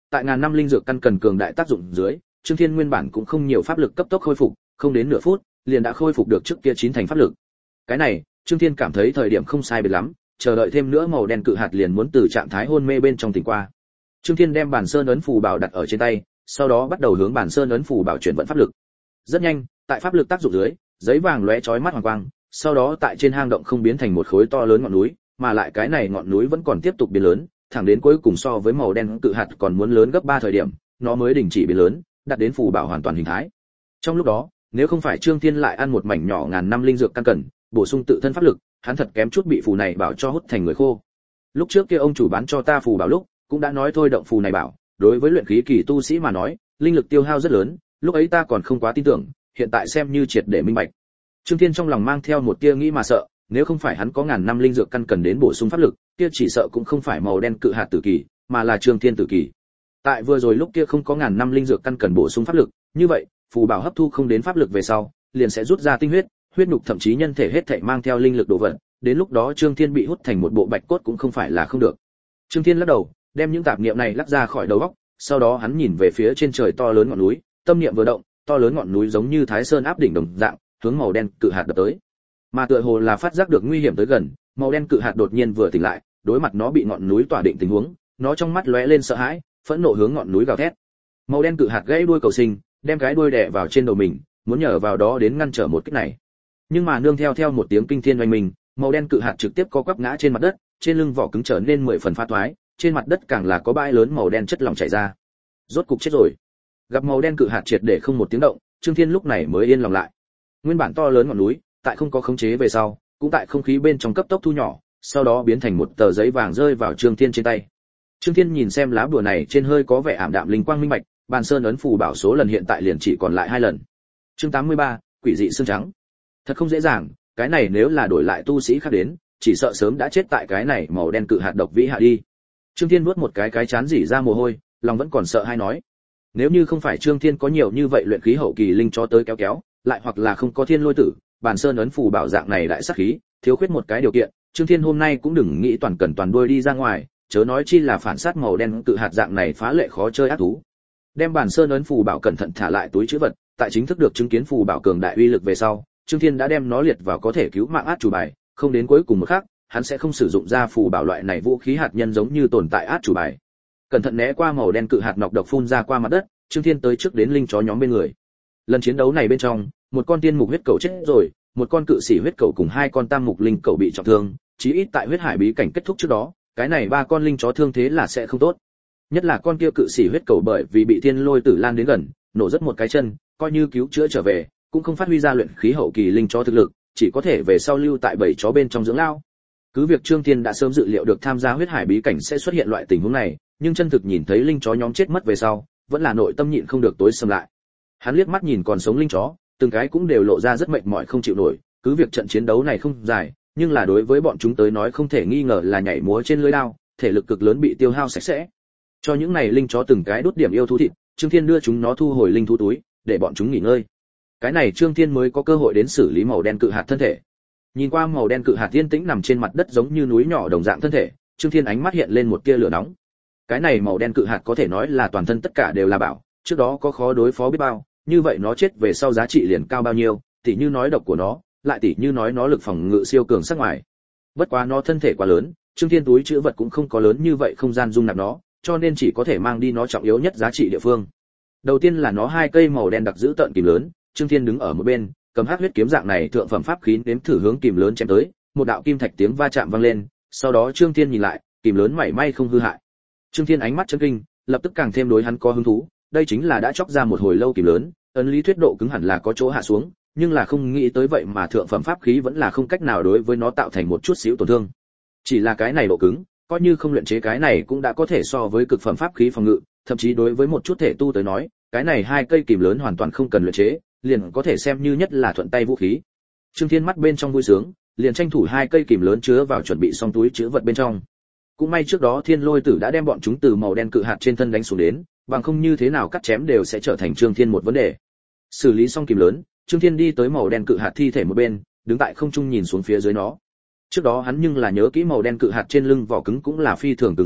tại ngàn năm linh dược căn cần cường đại tác dụng dưới, Trương Thiên nguyên bản cũng không nhiều pháp lực cấp tốc khôi phục, không đến nửa phút, liền đã khôi phục được trước kia chín thành pháp lực. Cái này, Trương Thiên cảm thấy thời điểm không sai biệt lắm, chờ đợi thêm nữa màu đen cự hạt liền muốn từ trạng thái hôn mê bên trong tỉnh qua. Trương Thiên đem bản sơn ấn phù bảo đặt ở trên tay, sau đó bắt đầu hướng bản sơn ấn phù bảo chuyển vận pháp lực. Rất nhanh, tại pháp lực tác dụng dưới, giấy vàng lóe chói mắt hoàng quang, sau đó tại trên hang động không biến thành một khối to lớn ngọn núi, mà lại cái này ngọn núi vẫn còn tiếp tục biến lớn, thẳng đến cuối cùng so với màu đen cự hạt còn muốn lớn gấp ba thời điểm, nó mới đình chỉ biến lớn, đạt đến phù bảo hoàn toàn hình thái. Trong lúc đó, nếu không phải Trương Thiên lại ăn một mảnh nhỏ ngàn năm linh dược căn cẩn, bổ sung tự thân pháp lực, hắn thật kém chút bị phù này bảo cho hút thành người khô. Lúc trước kia ông chủ bán cho ta phù bảo lúc, cũng đã nói thôi động phù này bảo, đối với luyện khí kỳ tu sĩ mà nói, linh lực tiêu hao rất lớn, lúc ấy ta còn không quá tin tưởng, hiện tại xem như triệt để minh bạch. Trương Thiên trong lòng mang theo một tia nghĩ mà sợ, nếu không phải hắn có ngàn năm linh dược căn cần đến bổ sung pháp lực, kia chỉ sợ cũng không phải màu đen cự hạt tử kỳ, mà là Trương Thiên tử kỳ. Tại vừa rồi lúc kia không có ngàn năm linh dược căn cần bổ sung pháp lực, như vậy, phù bảo hấp thu không đến pháp lực về sau, liền sẽ rút ra tinh huyết, huyết nục thậm chí nhân thể hết thảy mang theo linh lực độ vận, đến lúc đó Trương Thiên bị hút thành một bộ bạch cốt cũng không phải là không được. Trương Thiên lắc đầu, đem những tạp niệm này lắc ra khỏi đầu óc, sau đó hắn nhìn về phía trên trời to lớn ngọn núi, tâm niệm vừa động, to lớn ngọn núi giống như Thái Sơn áp đỉnh đồng dạng, hướng màu đen cự hạt đập tới. Mà tựa hồ là phát giác được nguy hiểm tới gần, màu đen cự hạt đột nhiên vừa tỉnh lại, đối mặt nó bị ngọn núi tỏa định tình huống, nó trong mắt lóe lên sợ hãi, phẫn nộ hướng ngọn núi gào thét. Màu đen cự hạt gãy đuôi cầu sinh, đem cái đuôi đè vào trên đầu mình, muốn nhờ vào đó đến ngăn trở một kích này. Nhưng mà nương theo theo một tiếng kinh thiên oanh minh, màu đen cự hạt trực tiếp co quắp ngã trên mặt đất, trên lưng vỏ cứng trở nên mười phần phá thoái, trên mặt đất càng là có bãi lớn màu đen chất lỏng chảy ra. Rốt cục chết rồi. Gặp màu đen cự hạt triệt để không một tiếng động, Trương Thiên lúc này mới yên lòng lại. Nguyên bản to lớn ngọn núi, tại không có khống chế về sau, cũng tại không khí bên trong cấp tốc thu nhỏ, sau đó biến thành một tờ giấy vàng rơi vào Trương Thiên trên tay. Trương Thiên nhìn xem lá bùa này trên hơi có vẻ ảm đạm linh quang minh bạch, bàn sơn ấn phù bảo số lần hiện tại liền chỉ còn lại hai lần. Chương tám mươi ba, quỷ dị xương trắng. Thật không dễ dàng, cái này nếu là đổi lại tu sĩ khác đến, chỉ sợ sớm đã chết tại cái này màu đen cự hạt độc vĩ hạ đi. Trương Thiên nuốt một cái cái chán rỉ ra mồ hôi, lòng vẫn còn sợ hay nói. Nếu như không phải Trương Thiên có nhiều như vậy luyện khí hậu kỳ linh chó tới kéo kéo, lại hoặc là không có thiên lôi tử, bàn sơn ấn phù bảo dạng này đại sát khí, thiếu khuyết một cái điều kiện, Trương Thiên hôm nay cũng đừng nghĩ toàn cần toàn đuôi đi ra ngoài, chớ nói chi là phản sát màu đen cự hạt dạng này phá lệ khó chơi ác thú. Đem bàn sơn ấn phù bảo cẩn thận thả lại túi trữ vật, tại chính thức được chứng kiến phù bảo cường đại uy lực về sau, Trương Thiên đã đem nó liệt vào có thể cứu mạng át chủ bài, không đến cuối cùng một khắc, hắn sẽ không sử dụng ra phù bảo loại này vũ khí hạt nhân giống như tồn tại át chủ bài. Cẩn thận né qua màu đen cự hạt nọc độc phun ra qua mặt đất, Trương Thiên tới trước đến linh chó nhóm bên người. Lần chiến đấu này bên trong, một con tiên mục huyết cầu chết rồi, một con cự sĩ huyết cầu cùng hai con tam mục linh cầu bị trọng thương, chí ít tại huyết hải bí cảnh kết thúc trước đó, cái này ba con linh chó thương thế là sẽ không tốt. Nhất là con kia cự sĩ huyết cầu bởi vì bị thiên lôi tử lan đến gần, nổ rất một cái chân, coi như cứu chữa trở về, cũng không phát huy ra luyện khí hậu kỳ linh chó thực lực, chỉ có thể về sau lưu tại bảy chó bên trong dưỡng lao. Cứ việc Trương Thiên đã sớm dự liệu được tham gia huyết hải bí cảnh sẽ xuất hiện loại tình huống này, nhưng chân thực nhìn thấy linh chó nhóm chết mất về sau, vẫn là nội tâm nhịn không được tối sầm lại. Hắn liếc mắt nhìn còn sống linh chó, từng cái cũng đều lộ ra rất mệt mỏi không chịu nổi, cứ việc trận chiến đấu này không dài, nhưng là đối với bọn chúng tới nói không thể nghi ngờ là nhảy múa trên lưới đao, thể lực cực lớn bị tiêu hao sạch sẽ. Cho những này linh chó từng cái đốt điểm yêu thú thịt, Trương Thiên đưa chúng nó thu hồi linh thú túi, để bọn chúng nghỉ ngơi. Cái này Trương Thiên mới có cơ hội đến xử lý màu đen cự hạt thân thể. Nhìn qua màu đen cự hạt yên tĩnh nằm trên mặt đất giống như núi nhỏ đồng dạng thân thể, Trương Thiên ánh mắt hiện lên một tia lửa nóng. Cái này màu đen cự hạt có thể nói là toàn thân tất cả đều là bảo, trước đó có khó đối phó biết bao, như vậy nó chết về sau giá trị liền cao bao nhiêu, tỉ như nói độc của nó, lại tỉ như nói nó lực phòng ngự siêu cường sắc ngoài. Bất quá nó thân thể quá lớn, Trương Thiên túi trữ vật cũng không có lớn như vậy không gian dung nạp nó, cho nên chỉ có thể mang đi nó trọng yếu nhất giá trị địa phương. Đầu tiên là nó hai cây màu đen đặc giữ tận kìm lớn, Trương Thiên đứng ở một bên, cầm hắc huyết kiếm dạng này thượng phẩm pháp khí nếm thử hướng kìm lớn chém tới, một đạo kim thạch tiếng va chạm vang lên, sau đó Trương Thiên nhìn lại, kìm lớn mảy may không hư hại. Trương Thiên ánh mắt chấn kinh, lập tức càng thêm đối hắn có hứng thú, đây chính là đã chọc ra một hồi lâu kìm lớn, ấn lý thuyết độ cứng hẳn là có chỗ hạ xuống, nhưng là không nghĩ tới vậy mà thượng phẩm pháp khí vẫn là không cách nào đối với nó tạo thành một chút xíu tổn thương. Chỉ là cái này độ cứng, coi như không luyện chế cái này cũng đã có thể so với cực phẩm pháp khí phòng ngự, thậm chí đối với một chút thể tu tới nói, cái này hai cây kìm lớn hoàn toàn không cần luyện chế, liền có thể xem như nhất là thuận tay vũ khí. Trương Thiên mắt bên trong vui sướng, liền tranh thủ hai cây kìm lớn chứa vào chuẩn bị xong túi chứa vật bên trong. Cũng may trước đó Thiên Lôi Tử đã đem bọn chúng từ màu đen cự hạt trên thân đánh xuống đến, bằng không như thế nào cắt chém đều sẽ trở thành Trương Thiên một vấn đề. Xử lý xong kìm lớn, Trương Thiên đi tới màu đen cự hạt thi thể một bên, đứng tại không trung nhìn xuống phía dưới nó. Trước đó hắn nhưng là nhớ kỹ màu đen cự hạt trên lưng vỏ cứng cũng là phi thường cứng rắn,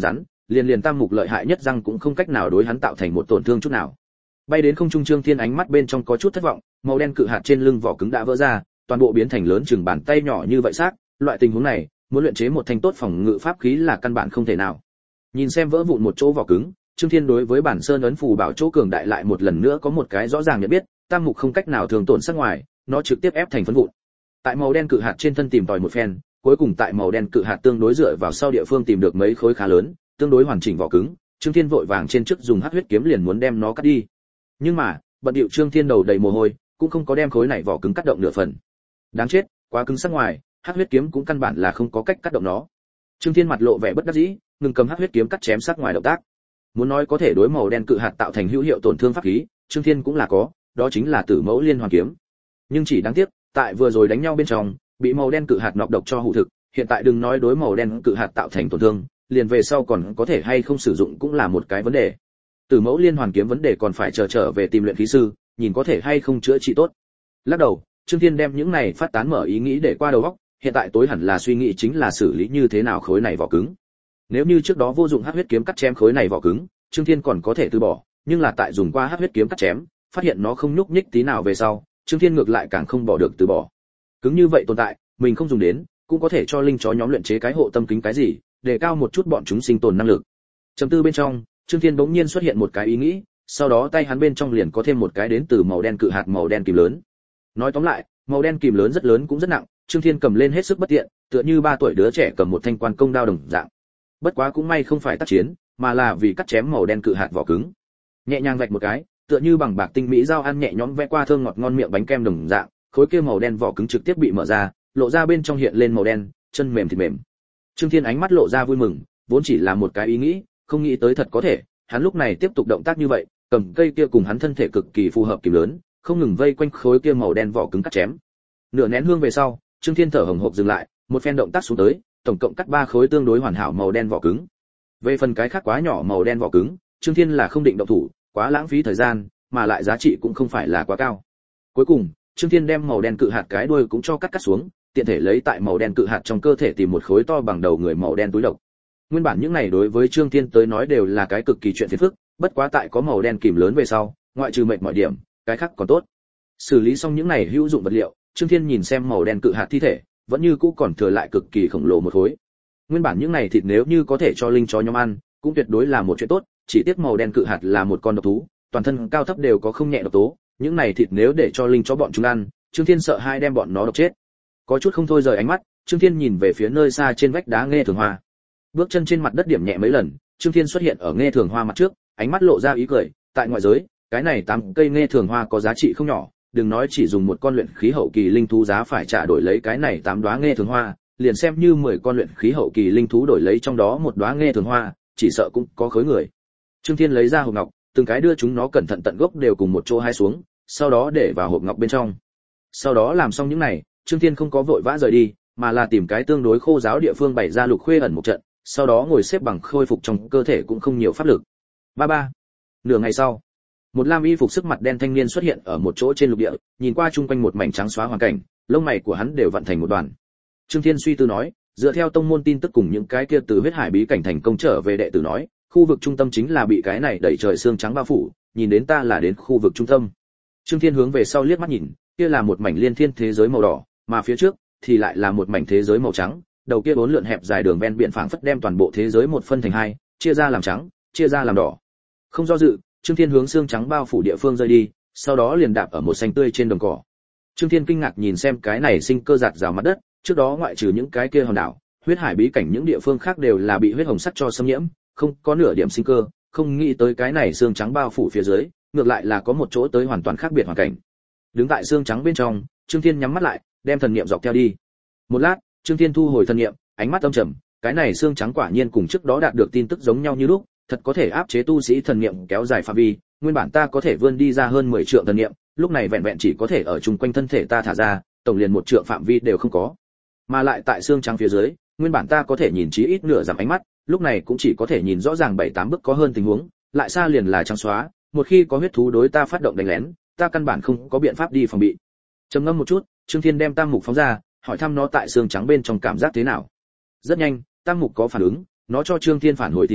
liền liền tam mục lợi hại nhất răng cũng không cách nào đối hắn tạo thành một tổn thương chút nào. Bay đến không trung Trương Thiên ánh mắt bên trong có chút thất vọng, màu đen cự hạt trên lưng vỏ cứng đã vỡ ra, toàn bộ biến thành lớn chừng bàn tay nhỏ như vậy xác, loại tình huống này, muốn luyện chế một thanh tốt phòng ngự pháp khí là căn bản không thể nào. Nhìn xem vỡ vụn một chỗ vỏ cứng, Trương Thiên đối với bản sơn ấn phù bảo chỗ cường đại lại một lần nữa có một cái rõ ràng nhận biết, tam mục không cách nào thường tổn sắc ngoài, nó trực tiếp ép thành phấn vụn. Tại màu đen cự hạt trên thân tìm tòi một phen, cuối cùng tại màu đen cự hạt tương đối dựa vào sau địa phương tìm được mấy khối khá lớn, tương đối hoàn chỉnh vỏ cứng, Trương Thiên vội vàng trên trước dùng hắc huyết kiếm liền muốn đem nó cắt đi. Nhưng mà, bận điệu Trương Thiên đầu đầy mồ hôi, cũng không có đem khối này vỏ cứng cắt động nửa phần. Đáng chết, quá cứng sắc ngoài, hắc huyết kiếm cũng căn bản là không có cách cắt động nó. Trương Thiên mặt lộ vẻ bất đắc dĩ, ngừng cầm hắc huyết kiếm cắt chém sắc ngoài động tác. Muốn nói có thể đối màu đen cự hạt tạo thành hữu hiệu tổn thương pháp khí, Trương Thiên cũng là có, đó chính là Tử Mẫu Liên Hoàn kiếm. Nhưng chỉ đáng tiếc, tại vừa rồi đánh nhau bên trong, bị màu đen cự hạt nọc độc cho hụ thực, hiện tại đừng nói đối màu đen cự hạt tạo thành tổn thương, liền về sau còn có thể hay không sử dụng cũng là một cái vấn đề. Tử Mẫu Liên Hoàn kiếm vấn đề còn phải chờ trở về tìm luyện khí sư, nhìn có thể hay không chữa trị tốt. Lắc đầu, Trương Thiên đem những này phát tán mở ý nghĩ để qua đầu óc, hiện tại tối hẳn là suy nghĩ chính là xử lý như thế nào khối này vỏ cứng. Nếu như trước đó vô dụng hắc huyết kiếm cắt chém khối này vỏ cứng, Trương Thiên còn có thể từ bỏ, nhưng là tại dùng qua hắc huyết kiếm cắt chém, phát hiện nó không nhúc nhích tí nào về sau, Trương Thiên ngược lại càng không bỏ được từ bỏ. Cứng như vậy tồn tại, mình không dùng đến, cũng có thể cho linh chó nhóm luyện chế cái hộ tâm kính cái gì, để cao một chút bọn chúng sinh tồn năng lực. Trầm tư bên trong, Trương Thiên bỗng nhiên xuất hiện một cái ý nghĩ, sau đó tay hắn bên trong liền có thêm một cái đến từ màu đen cự hạt màu đen kìm lớn. Nói tóm lại, màu đen kìm lớn rất lớn cũng rất nặng, Trương Thiên cầm lên hết sức bất tiện, tựa như ba tuổi đứa trẻ cầm một thanh quan công đao đồng dạng. Bất quá cũng may không phải tác chiến, mà là vì cắt chém màu đen cự hạt vỏ cứng. Nhẹ nhàng vạch một cái, tựa như bằng bạc tinh mỹ dao ăn nhẹ nhõm vẽ qua thơm ngọt ngon miệng bánh kem đồng dạng, khối kia màu đen vỏ cứng trực tiếp bị mở ra, lộ ra bên trong hiện lên màu đen, chân mềm thịt mềm. Trương Thiên ánh mắt lộ ra vui mừng, vốn chỉ là một cái ý nghĩ, không nghĩ tới thật có thể, hắn lúc này tiếp tục động tác như vậy, cầm cây kia cùng hắn thân thể cực kỳ phù hợp kìm lớn, không ngừng vây quanh khối kia màu đen vỏ cứng cắt chém. Nửa nén hương về sau, Trương Thiên thở hổn hộc dừng lại, một phen động tác xuống tới, tổng cộng cắt ba khối tương đối hoàn hảo màu đen vỏ cứng. Về phần cái khác quá nhỏ màu đen vỏ cứng, Trương Thiên là không định động thủ, quá lãng phí thời gian, mà lại giá trị cũng không phải là quá cao. Cuối cùng, Trương Thiên đem màu đen cự hạt cái đuôi cũng cho cắt cắt xuống, tiện thể lấy tại màu đen cự hạt trong cơ thể tìm một khối to bằng đầu người màu đen túi độc. Nguyên bản những này đối với Trương Thiên tới nói đều là cái cực kỳ chuyện phiền phức, bất quá tại có màu đen kìm lớn về sau, ngoại trừ mệt mọi điểm, cái khác còn tốt. Xử lý xong những này hữu dụng vật liệu, Trương Thiên nhìn xem màu đen cự hạt thi thể, vẫn như cũ còn thừa lại cực kỳ khổng lồ một khối. Nguyên bản những này thịt nếu như có thể cho linh chó nhóm ăn, cũng tuyệt đối là một chuyện tốt, chỉ tiếc màu đen cự hạt là một con độc thú, toàn thân cao thấp đều có không nhẹ độc tố, những này thịt nếu để cho linh chó bọn chúng ăn, Trương Thiên sợ hai đem bọn nó độc chết. Có chút không thôi rời ánh mắt, Trương Thiên nhìn về phía nơi xa trên vách đá nghe thường hoa. Bước chân trên mặt đất điểm nhẹ mấy lần, Trương Thiên xuất hiện ở nghe thường hoa mặt trước, ánh mắt lộ ra ý cười, tại ngoại giới, cái này tám cây nghe thường hoa có giá trị không nhỏ, đừng nói chỉ dùng một con luyện khí hậu kỳ linh thú giá phải trả đổi lấy cái này tám đóa nghe thường hoa, liền xem như mười con luyện khí hậu kỳ linh thú đổi lấy trong đó một đóa nghe thường hoa, chỉ sợ cũng có khối người. Trương Thiên lấy ra hộp ngọc, từng cái đưa chúng nó cẩn thận tận gốc đều cùng một chỗ hái xuống, sau đó để vào hộp ngọc bên trong. Sau đó làm xong những này, Trương Thiên không có vội vã rời đi, mà là tìm cái tương đối khô giáo địa phương bày ra lục khuê ẩn một trận, sau đó ngồi xếp bằng khôi phục trong cơ thể cũng không nhiều pháp lực. Ba ba. Nửa ngày sau, một lam y phục sức mặt đen thanh niên xuất hiện ở một chỗ trên lục địa, nhìn qua chung quanh một mảnh trắng xóa hoàn cảnh, lông mày của hắn đều vặn thành một đoàn. Trương Thiên suy tư nói, dựa theo tông môn tin tức cùng những cái kia từ huyết hải bí cảnh thành công trở về đệ tử nói, khu vực trung tâm chính là bị cái này đẩy trời xương trắng bao phủ, nhìn đến ta là đến khu vực trung tâm. Trương Thiên hướng về sau liếc mắt nhìn, kia là một mảnh liên thiên thế giới màu đỏ, mà phía trước thì lại là một mảnh thế giới màu trắng, đầu kia bốn lượn hẹp dài đường ven biển phảng phất đem toàn bộ thế giới một phân thành hai, chia ra làm trắng, chia ra làm đỏ. Không do dự, Trương Thiên hướng xương trắng bao phủ địa phương rơi đi, sau đó liền đạp ở một xanh tươi trên đồng cỏ. Trương Thiên kinh ngạc nhìn xem cái này sinh cơ giạt rào mặt đất, trước đó ngoại trừ những cái kia hòn đảo, huyết hải bí cảnh những địa phương khác đều là bị huyết hồng sắc cho xâm nhiễm, không có nửa điểm sinh cơ, không nghĩ tới cái này xương trắng bao phủ phía dưới, ngược lại là có một chỗ tới hoàn toàn khác biệt hoàn cảnh. Đứng tại xương trắng bên trong, Trương Thiên nhắm mắt lại, đem thần niệm dọc theo đi. Một lát, Trương Thiên thu hồi thần niệm, ánh mắt âm trầm, cái này xương trắng quả nhiên cùng trước đó đạt được tin tức giống nhau như lúc, thật có thể áp chế tu sĩ thần niệm kéo dài phạm vi, nguyên bản ta có thể vươn đi ra hơn mười trượng thần niệm, lúc này vẹn vẹn chỉ có thể ở chung quanh thân thể ta thả ra, tổng liền một trượng phạm vi đều không có. Mà lại tại xương trắng phía dưới, nguyên bản ta có thể nhìn chí ít nửa giảm ánh mắt, lúc này cũng chỉ có thể nhìn rõ ràng bảy tám bước có hơn tình huống, lại xa liền là trắng xóa, một khi có huyết thú đối ta phát động đánh lén, ta căn bản không có biện pháp đi phòng bị. Trầm ngâm một chút, Trương Thiên đem tam mục phóng ra, hỏi thăm nó tại xương trắng bên trong cảm giác thế nào. Rất nhanh, tam mục có phản ứng, nó cho Trương Thiên phản hồi thì là,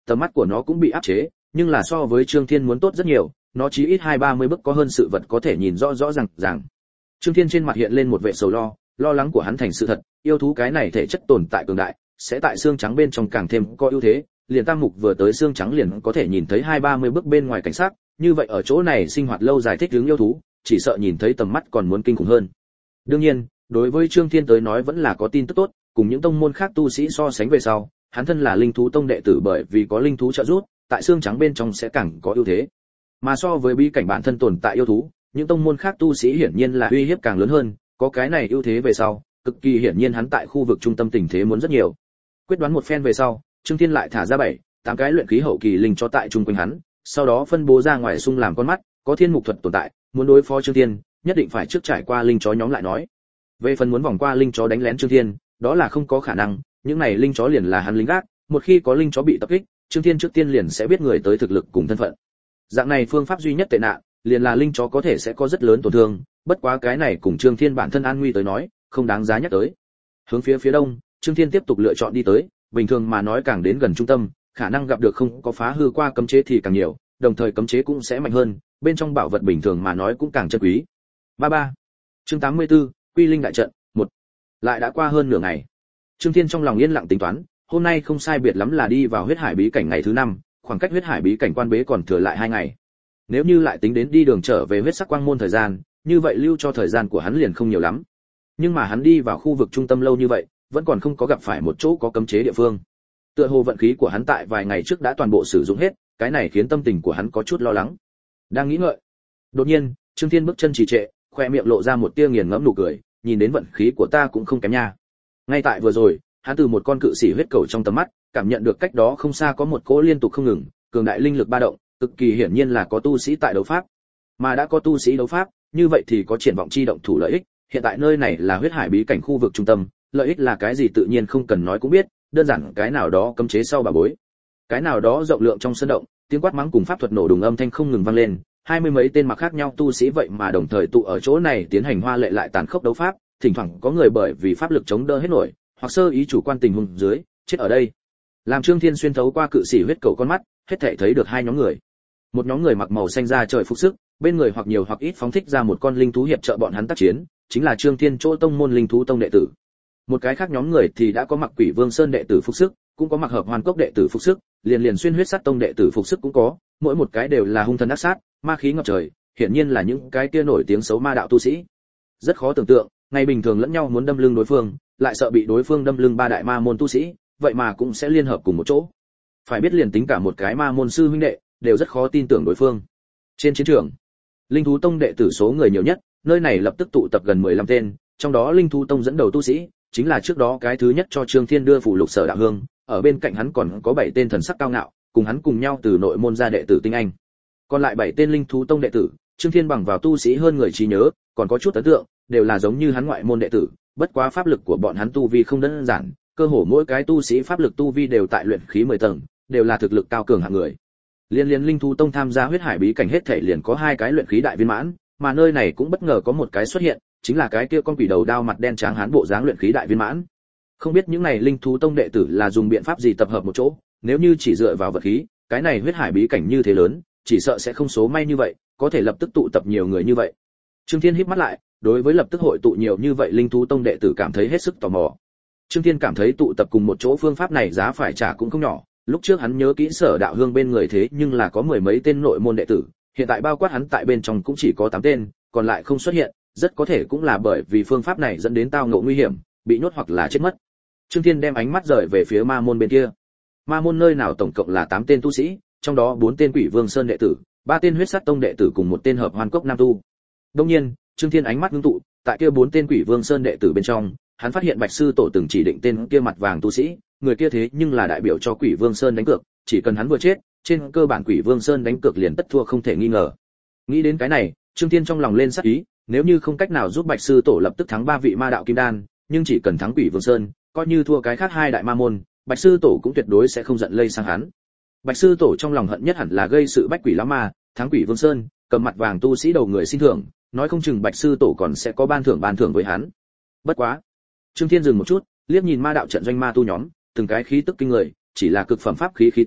tầm mắt của nó cũng bị áp chế, nhưng là so với Trương Thiên muốn tốt rất nhiều, nó chỉ ít hai ba mươi bước có hơn sự vật có thể nhìn rõ rõ ràng ràng. Trương Thiên trên mặt hiện lên một vẻ sầu lo, lo lắng của hắn thành sự thật, yêu thú cái này thể chất tồn tại cường đại, sẽ tại xương trắng bên trong càng thêm có ưu thế, liền Tam Mục vừa tới xương trắng liền có thể nhìn thấy hai ba mươi bước bên ngoài cảnh sát, như vậy ở chỗ này sinh hoạt lâu dài thích ứng yêu thú, chỉ sợ nhìn thấy tầm mắt còn muốn kinh khủng hơn. Đương nhiên, đối với Trương Thiên tới nói vẫn là có tin tức tốt, cùng những tông môn khác tu sĩ so sánh về sau, hắn thân là linh thú tông đệ tử bởi vì có linh thú trợ giúp, tại xương trắng bên trong sẽ càng có ưu thế. Mà so với bí cảnh bản thân tồn tại yêu thú, những tông môn khác tu sĩ hiển nhiên là uy hiếp càng lớn hơn, có cái này ưu thế về sau, cực kỳ hiển nhiên hắn tại khu vực trung tâm tình thế muốn rất nhiều. Quyết đoán một phen về sau, Trương Thiên lại thả ra bảy, tám cái luyện khí hậu kỳ linh cho tại trung quanh hắn, sau đó phân bố ra ngoài xung làm con mắt, có thiên mục thuật tồn tại, muốn đối phó Trương Thiên, nhất định phải trước trải qua linh chó nhóm lại nói. Về phần muốn vòng qua linh chó đánh lén Trương Thiên, đó là không có khả năng, những này linh chó liền là hắn lính gác, một khi có linh chó bị tập kích, Trương Thiên trước tiên liền sẽ biết người tới thực lực cùng thân phận. Dạng này phương pháp duy nhất tệ nạn, liền là linh chó có thể sẽ có rất lớn tổn thương, bất quá cái này cùng Trương Thiên bản thân an nguy tới nói, không đáng giá nhắc tới. Hướng phía phía đông, Trương Thiên tiếp tục lựa chọn đi tới, bình thường mà nói càng đến gần trung tâm, khả năng gặp được không có phá hư qua cấm chế thì càng nhiều, đồng thời cấm chế cũng sẽ mạnh hơn, bên trong bảo vật bình thường mà nói cũng càng chân quý. ba ba. Chương tám mươi tư, Quy Linh đại trận, một. Lại đã qua hơn nửa ngày. Trương Thiên trong lòng yên lặng tính toán, hôm nay không sai biệt lắm là đi vào huyết hải bí cảnh ngày thứ năm, khoảng cách huyết hải bí cảnh quan bế còn thừa lại hai ngày. Nếu như lại tính đến đi đường trở về huyết sắc quang môn thời gian, như vậy lưu cho thời gian của hắn liền không nhiều lắm. Nhưng mà hắn đi vào khu vực trung tâm lâu như vậy, vẫn còn không có gặp phải một chỗ có cấm chế địa phương. Tựa hồ vận khí của hắn tại vài ngày trước đã toàn bộ sử dụng hết, cái này khiến tâm tình của hắn có chút lo lắng. Đang nghĩ ngợi, đột nhiên, Trương Thiên bước chân trì trệ, khoe miệng lộ ra một tia nghiền ngẫm nụ cười, nhìn đến vận khí của ta cũng không kém nha. Ngay tại vừa rồi, hắn từ một con cự sĩ huyết cầu trong tầm mắt, cảm nhận được cách đó không xa có một cỗ liên tục không ngừng, cường đại linh lực ba động, cực kỳ hiển nhiên là có tu sĩ tại đấu pháp. Mà đã có tu sĩ đấu pháp, như vậy thì có triển vọng chi động thủ lợi ích, hiện tại nơi này là huyết hải bí cảnh khu vực trung tâm, lợi ích là cái gì tự nhiên không cần nói cũng biết, đơn giản cái nào đó cấm chế sau bà bối. Cái nào đó rộng lượng trong sân động, tiếng quát mắng cùng pháp thuật nổ đùng âm thanh không ngừng vang lên, hai mươi mấy tên mặc khác nhau tu sĩ vậy mà đồng thời tụ ở chỗ này tiến hành hoa lệ lại tàn khốc đấu pháp, thỉnh thoảng có người bởi vì pháp lực chống đỡ hết nổi, hoặc sơ ý chủ quan tình huống dưới, chết ở đây. Làm Trương Thiên xuyên thấu qua cự sĩ huyết cầu con mắt, hết thảy thấy được hai nhóm người. Một nhóm người mặc màu xanh da trời phục sức, bên người hoặc nhiều hoặc ít phóng thích ra một con linh thú hiệp trợ bọn hắn tác chiến, chính là Trương Thiên chỗ tông môn linh thú tông đệ tử. Một cái khác nhóm người thì đã có mặc Quỷ Vương Sơn đệ tử phục sức, cũng có mặc Hợp Hoàn Cốc đệ tử phục sức, liền liền xuyên huyết sát tông đệ tử phục sức cũng có, mỗi một cái đều là hung thần ác sát, ma khí ngập trời, hiển nhiên là những cái kia nổi tiếng xấu ma đạo tu sĩ. Rất khó tưởng tượng, ngày bình thường lẫn nhau muốn đâm lưng đối phương, lại sợ bị đối phương đâm lưng ba đại ma môn tu sĩ, vậy mà cũng sẽ liên hợp cùng một chỗ. Phải biết liền tính cả một cái ma môn sư huynh đệ, đều rất khó tin tưởng đối phương. Trên chiến trường, linh thú tông đệ tử số người nhiều nhất, nơi này lập tức tụ tập gần mười lăm tên, trong đó linh thú tông dẫn đầu tu sĩ, chính là trước đó cái thứ nhất cho Trương Thiên đưa phủ lục sở đạo hương, ở bên cạnh hắn còn có bảy tên thần sắc cao ngạo, cùng hắn cùng nhau từ nội môn ra đệ tử tinh anh. Còn lại bảy tên linh thú tông đệ tử, Trương Thiên bằng vào tu sĩ hơn người trí nhớ, còn có chút ấn tượng, đều là giống như hắn ngoại môn đệ tử, bất quá pháp lực của bọn hắn tu vi không đơn giản, cơ hồ mỗi cái tu sĩ pháp lực tu vi đều tại luyện khí mười tầng, đều là thực lực cao cường hạng người. Liên liên linh thú tông tham gia huyết hải bí cảnh hết thảy liền có hai cái luyện khí đại viên mãn, mà nơi này cũng bất ngờ có một cái xuất hiện, chính là cái kia con quỷ đầu đao mặt đen tráng hán bộ dáng luyện khí đại viên mãn. Không biết những này linh thú tông đệ tử là dùng biện pháp gì tập hợp một chỗ, nếu như chỉ dựa vào vật khí, cái này huyết hải bí cảnh như thế lớn, chỉ sợ sẽ không số may như vậy, có thể lập tức tụ tập nhiều người như vậy. Trương Thiên híp mắt lại, đối với lập tức hội tụ nhiều như vậy linh thú tông đệ tử cảm thấy hết sức tò mò. Trương Thiên cảm thấy tụ tập cùng một chỗ phương pháp này giá phải trả cũng không nhỏ, lúc trước hắn nhớ kỹ Sở Đạo Hương bên người thế nhưng là có mười mấy tên nội môn đệ tử, hiện tại bao quát hắn tại bên trong cũng chỉ có tám tên, còn lại không xuất hiện, rất có thể cũng là bởi vì phương pháp này dẫn đến tao ngộ nguy hiểm, bị nhốt hoặc là chết mất. Trương Thiên đem ánh mắt rời về phía ma môn bên kia. Ma môn nơi nào tổng cộng là tám tên tu sĩ, trong đó bốn tên Quỷ Vương Sơn đệ tử, ba tên Huyết Sát Tông đệ tử cùng một tên Hợp Hoàn Cốc nam tu. Đương nhiên, Trương Thiên ánh mắt ngưng tụ, tại kia bốn tên Quỷ Vương Sơn đệ tử bên trong, hắn phát hiện Bạch sư tổ từng chỉ định tên kia mặt vàng tu sĩ, người kia thế nhưng là đại biểu cho Quỷ Vương Sơn đánh cược, chỉ cần hắn vừa chết, trên cơ bản Quỷ Vương Sơn đánh cược liền tất thua không thể nghi ngờ. Nghĩ đến cái này, Trương Thiên trong lòng lên sắc ý, nếu như không cách nào giúp Bạch sư tổ lập tức thắng ba vị ma đạo kim đan, nhưng chỉ cần thắng Quỷ Vương Sơn, coi như thua cái khác hai đại ma môn, Bạch sư tổ cũng tuyệt đối sẽ không giận lây sang hắn. Bạch sư tổ trong lòng hận nhất hẳn là gây sự bách quỷ lão ma, thắng Quỷ Vương Sơn, cầm mặt vàng tu sĩ đầu người xin thưởng, nói không chừng Bạch sư tổ còn sẽ có ban thưởng ban thưởng với hắn. Bất quá, Trương Thiên dừng một chút, liếc nhìn ma đạo trận doanh ma tu nhóm, từng cái khí tức kinh người, chỉ là cực phẩm pháp khí khí tức,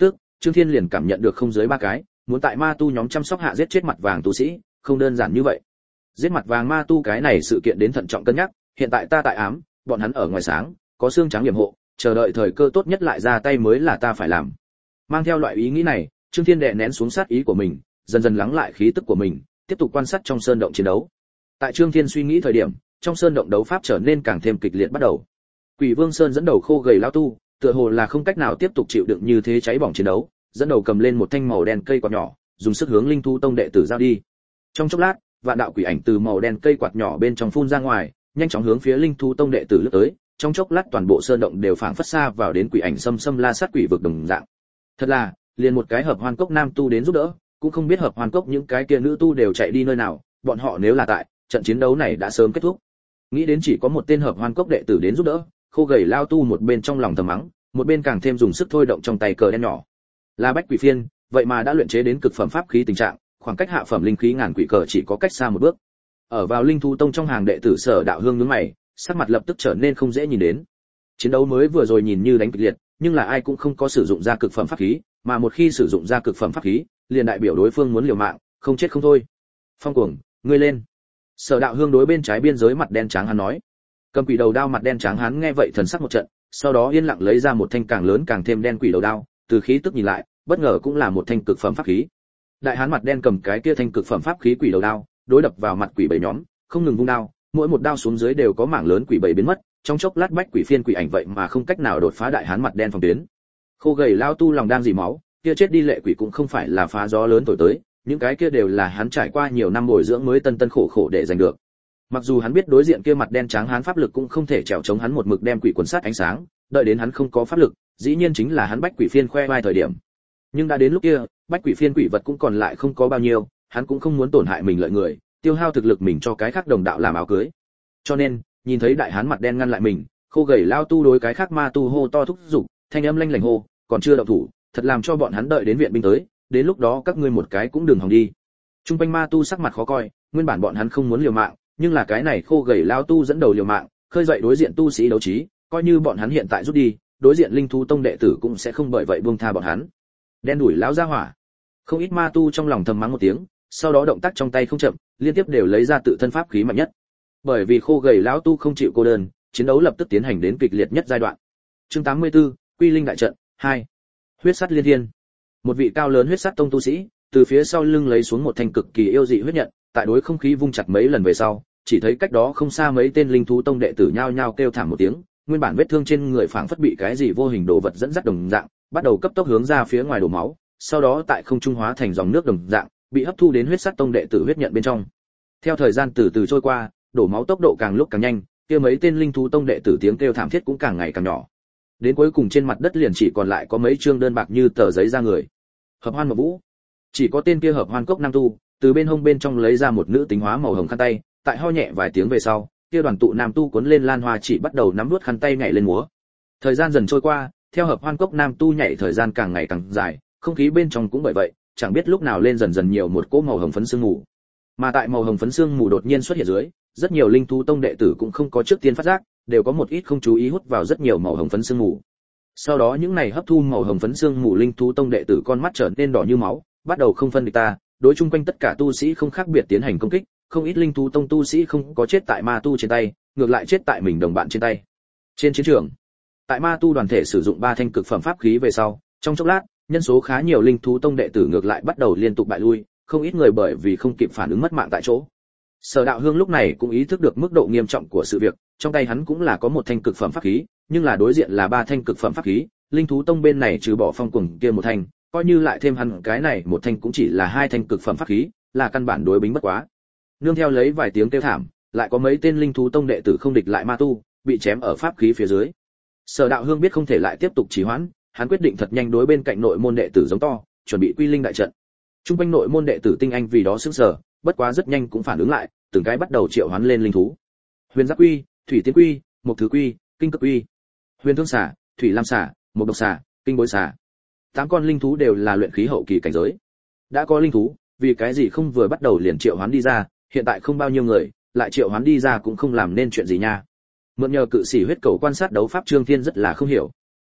Trương Thiên liền cảm nhận được không dưới ba cái, muốn tại ma tu nhóm chăm sóc hạ giết chết mặt vàng tu sĩ, không đơn giản như vậy. Giết mặt vàng ma tu cái này sự kiện đến thận trọng cân nhắc, hiện tại ta tại ám, bọn hắn ở ngoài sáng, có xương trắng yểm hộ, chờ đợi thời cơ tốt nhất lại ra tay mới là ta phải làm. Mang theo loại ý nghĩ này, Trương Thiên đè nén xuống sát ý của mình, dần dần lắng lại khí tức của mình, tiếp tục quan sát trong sơn động chiến đấu. Tại Trương Thiên suy nghĩ thời điểm, trong sơn động đấu pháp trở nên càng thêm kịch liệt bắt đầu. Quỷ Vương Sơn dẫn đầu khô gầy lão tu, tựa hồ là không cách nào tiếp tục chịu đựng như thế cháy bỏng chiến đấu, dẫn đầu cầm lên một thanh màu đen cây quạt nhỏ, dùng sức hướng Linh Thú Tông đệ tử giao đi. Trong chốc lát, vạn đạo quỷ ảnh từ màu đen cây quạt nhỏ bên trong phun ra ngoài, nhanh chóng hướng phía Linh Thú Tông đệ tử lướt tới, trong chốc lát toàn bộ sơn động đều phảng phất xa vào đến quỷ ảnh xâm xâm la sát quỷ vực đồng dạng. Thật là, liền một cái hợp hoan cốc nam tu đến giúp đỡ, cũng không biết hợp hoan cốc những cái kia nữ tu đều chạy đi nơi nào, bọn họ nếu là tại, trận chiến đấu này đã sớm kết thúc. Nghĩ đến chỉ có một tên hợp hoan cốc đệ tử đến giúp đỡ, khô gầy lao tu một bên trong lòng thầm mắng, một bên càng thêm dùng sức thôi động trong tay cờ đen nhỏ. Là bách quỷ phiên, vậy mà đã luyện chế đến cực phẩm pháp khí tình trạng, khoảng cách hạ phẩm linh khí ngàn quỷ cờ chỉ có cách xa một bước. Ở vào Linh Thú Tông trong hàng đệ tử Sở Đạo Hương nhướng mày, sắc mặt lập tức trở nên không dễ nhìn đến. Chiến đấu mới vừa rồi nhìn như đánh kịch liệt, nhưng là ai cũng không có sử dụng ra cực phẩm pháp khí, mà một khi sử dụng ra cực phẩm pháp khí, liền đại biểu đối phương muốn liều mạng, không chết không thôi. Phong Cuồng, ngươi lên. Sở Đạo Hương đối bên trái biên giới mặt đen trắng hắn nói. Cầm quỷ đầu đao mặt đen trắng hắn nghe vậy thần sắc một trận, sau đó yên lặng lấy ra một thanh càng lớn càng thêm đen quỷ đầu đao, từ khí tức nhìn lại, bất ngờ cũng là một thanh cực phẩm pháp khí. Đại hán mặt đen cầm cái kia thanh cực phẩm pháp khí quỷ đầu đao, đối đập vào mặt quỷ bảy nhóm, không ngừng vung đao, mỗi một đao xuống dưới đều có mảng lớn quỷ bảy biến mất, trong chốc lát bách quỷ phiên quỷ ảnh vậy mà không cách nào đột phá đại hán mặt đen phòng tuyến. Khô gầy lao tu lòng đang dỉ máu, kia chết đi lệ quỷ cũng không phải là phá gió lớn thổi tới, những cái kia đều là hắn trải qua nhiều năm bồi dưỡng mới tân tân khổ khổ để giành được. Mặc dù hắn biết đối diện kia mặt đen trắng hán pháp lực cũng không thể trèo chống hắn một mực đem quỷ quần sát ánh sáng, đợi đến hắn không có pháp lực, dĩ nhiên chính là hắn bách quỷ phiên khoe vai thời điểm. Nhưng đã đến lúc kia, bách quỷ phiên quỷ vật cũng còn lại không có bao nhiêu, hắn cũng không muốn tổn hại mình lợi người, tiêu hao thực lực mình cho cái khác đồng đạo làm áo cưới. Cho nên, nhìn thấy đại hán mặt đen ngăn lại mình, khô gầy lao tu đối cái khác ma tu hô to thúc giục, thanh âm lanh lảnh hô, còn chưa động thủ, thật làm cho bọn hắn đợi đến viện binh tới, đến lúc đó các ngươi một cái cũng đừng hòng đi. Trung quanh ma tu sắc mặt khó coi, nguyên bản bọn hắn không muốn liều mạng, nhưng là cái này khô gầy lao tu dẫn đầu liều mạng, khơi dậy đối diện tu sĩ đấu trí, coi như bọn hắn hiện tại rút đi, đối diện Linh Thú Tông đệ tử cũng sẽ không bởi vậy buông tha bọn hắn. Đen đuổi lão gia hỏa. Không ít ma tu trong lòng thầm mắng một tiếng, sau đó động tác trong tay không chậm, liên tiếp đều lấy ra tự thân pháp khí mạnh nhất. Bởi vì khô gầy lão tu không chịu cô đơn, chiến đấu lập tức tiến hành đến kịch liệt nhất giai đoạn. Chương tám mươi tư, Quy Linh đại trận hai. Huyết sắt liên thiên. Một vị cao lớn huyết sắt tông tu sĩ, từ phía sau lưng lấy xuống một thanh cực kỳ yêu dị huyết nhận, tại đối không khí vung chặt mấy lần về sau, chỉ thấy cách đó không xa mấy tên Linh Thú Tông đệ tử nhao nhao kêu thảm một tiếng, nguyên bản vết thương trên người phảng phất bị cái gì vô hình đồ vật dẫn dắt đồng dạng, bắt đầu cấp tốc hướng ra phía ngoài đổ máu, sau đó tại không trung hóa thành dòng nước đồng dạng, bị hấp thu đến huyết sắt tông đệ tử huyết nhận bên trong. Theo thời gian từ từ trôi qua, đổ máu tốc độ càng lúc càng nhanh, kia mấy tên Linh Thú Tông đệ tử tiếng kêu thảm thiết cũng càng ngày càng nhỏ. Đến cuối cùng trên mặt đất liền chỉ còn lại có mấy trương đơn bạc như tờ giấy da người. Hợp Hoan Mộc Vũ, chỉ có tên kia Hợp Hoan Cốc nam tu, từ bên hông bên trong lấy ra một nữ tính hóa màu hồng khăn tay, tại ho nhẹ vài tiếng về sau, kia đoàn tụ nam tu cuốn lên lan hoa chỉ bắt đầu nắm nuốt khăn tay nhảy lên múa. Thời gian dần trôi qua, theo Hợp Hoan Cốc nam tu nhảy thời gian càng ngày càng dài, không khí bên trong cũng bởi vậy, chẳng biết lúc nào lên dần dần nhiều một cỗ màu hồng phấn sương mù. Mà tại màu hồng phấn sương mù đột nhiên xuất hiện dưới, rất nhiều Linh Thú Tông đệ tử cũng không có trước tiên phát giác, đều có một ít không chú ý hút vào rất nhiều màu hồng phấn sương mù. Sau đó những này hấp thu màu hồng phấn sương mù Linh Thú Tông đệ tử con mắt trở nên đỏ như máu, bắt đầu không phân địch ta, đối chung quanh tất cả tu sĩ không khác biệt tiến hành công kích, không ít Linh Thú Tông tu sĩ không có chết tại ma tu trên tay, ngược lại chết tại mình đồng bạn trên tay. Trên chiến trường, tại ma tu đoàn thể sử dụng ba thanh cực phẩm pháp khí về sau, trong chốc lát, nhân số khá nhiều Linh Thú Tông đệ tử ngược lại bắt đầu liên tục bại lui, không ít người bởi vì không kịp phản ứng mất mạng tại chỗ. Sở Đạo Hương lúc này cũng ý thức được mức độ nghiêm trọng của sự việc, trong tay hắn cũng là có một thanh cực phẩm pháp khí, nhưng là đối diện là ba thanh cực phẩm pháp khí, Linh Thú Tông bên này trừ bỏ Phong Cuồng kia một thanh, coi như lại thêm hắn cái này một thanh cũng chỉ là hai thanh cực phẩm pháp khí, là căn bản đối bính bất quá. Nương theo lấy vài tiếng kêu thảm, lại có mấy tên Linh Thú Tông đệ tử không địch lại ma tu, bị chém ở pháp khí phía dưới. Sở Đạo Hương biết không thể lại tiếp tục trì hoãn, hắn quyết định thật nhanh đối bên cạnh nội môn đệ tử giống to, chuẩn bị Quy Linh đại trận. Trung quanh nội môn đệ tử tinh anh vì đó sững sờ, bất quá rất nhanh cũng phản ứng lại, từng cái bắt đầu triệu hoán lên linh thú. Huyền Giáp Quy, Thủy Tiên Quy, Mộc Thứ Quy, Kinh Cực Quy, Huyền Thương Xà, Thủy Lam Xà, Mộc Độc Xà, Kinh Bối Xà. Tám con linh thú đều là luyện khí hậu kỳ cảnh giới. Đã có linh thú, vì cái gì không vừa bắt đầu liền triệu hoán đi ra, hiện tại không bao nhiêu người, lại triệu hoán đi ra cũng không làm nên chuyện gì nha. Mượn nhờ cự sĩ huyết cầu quan sát đấu pháp Trương Thiên rất là không hiểu.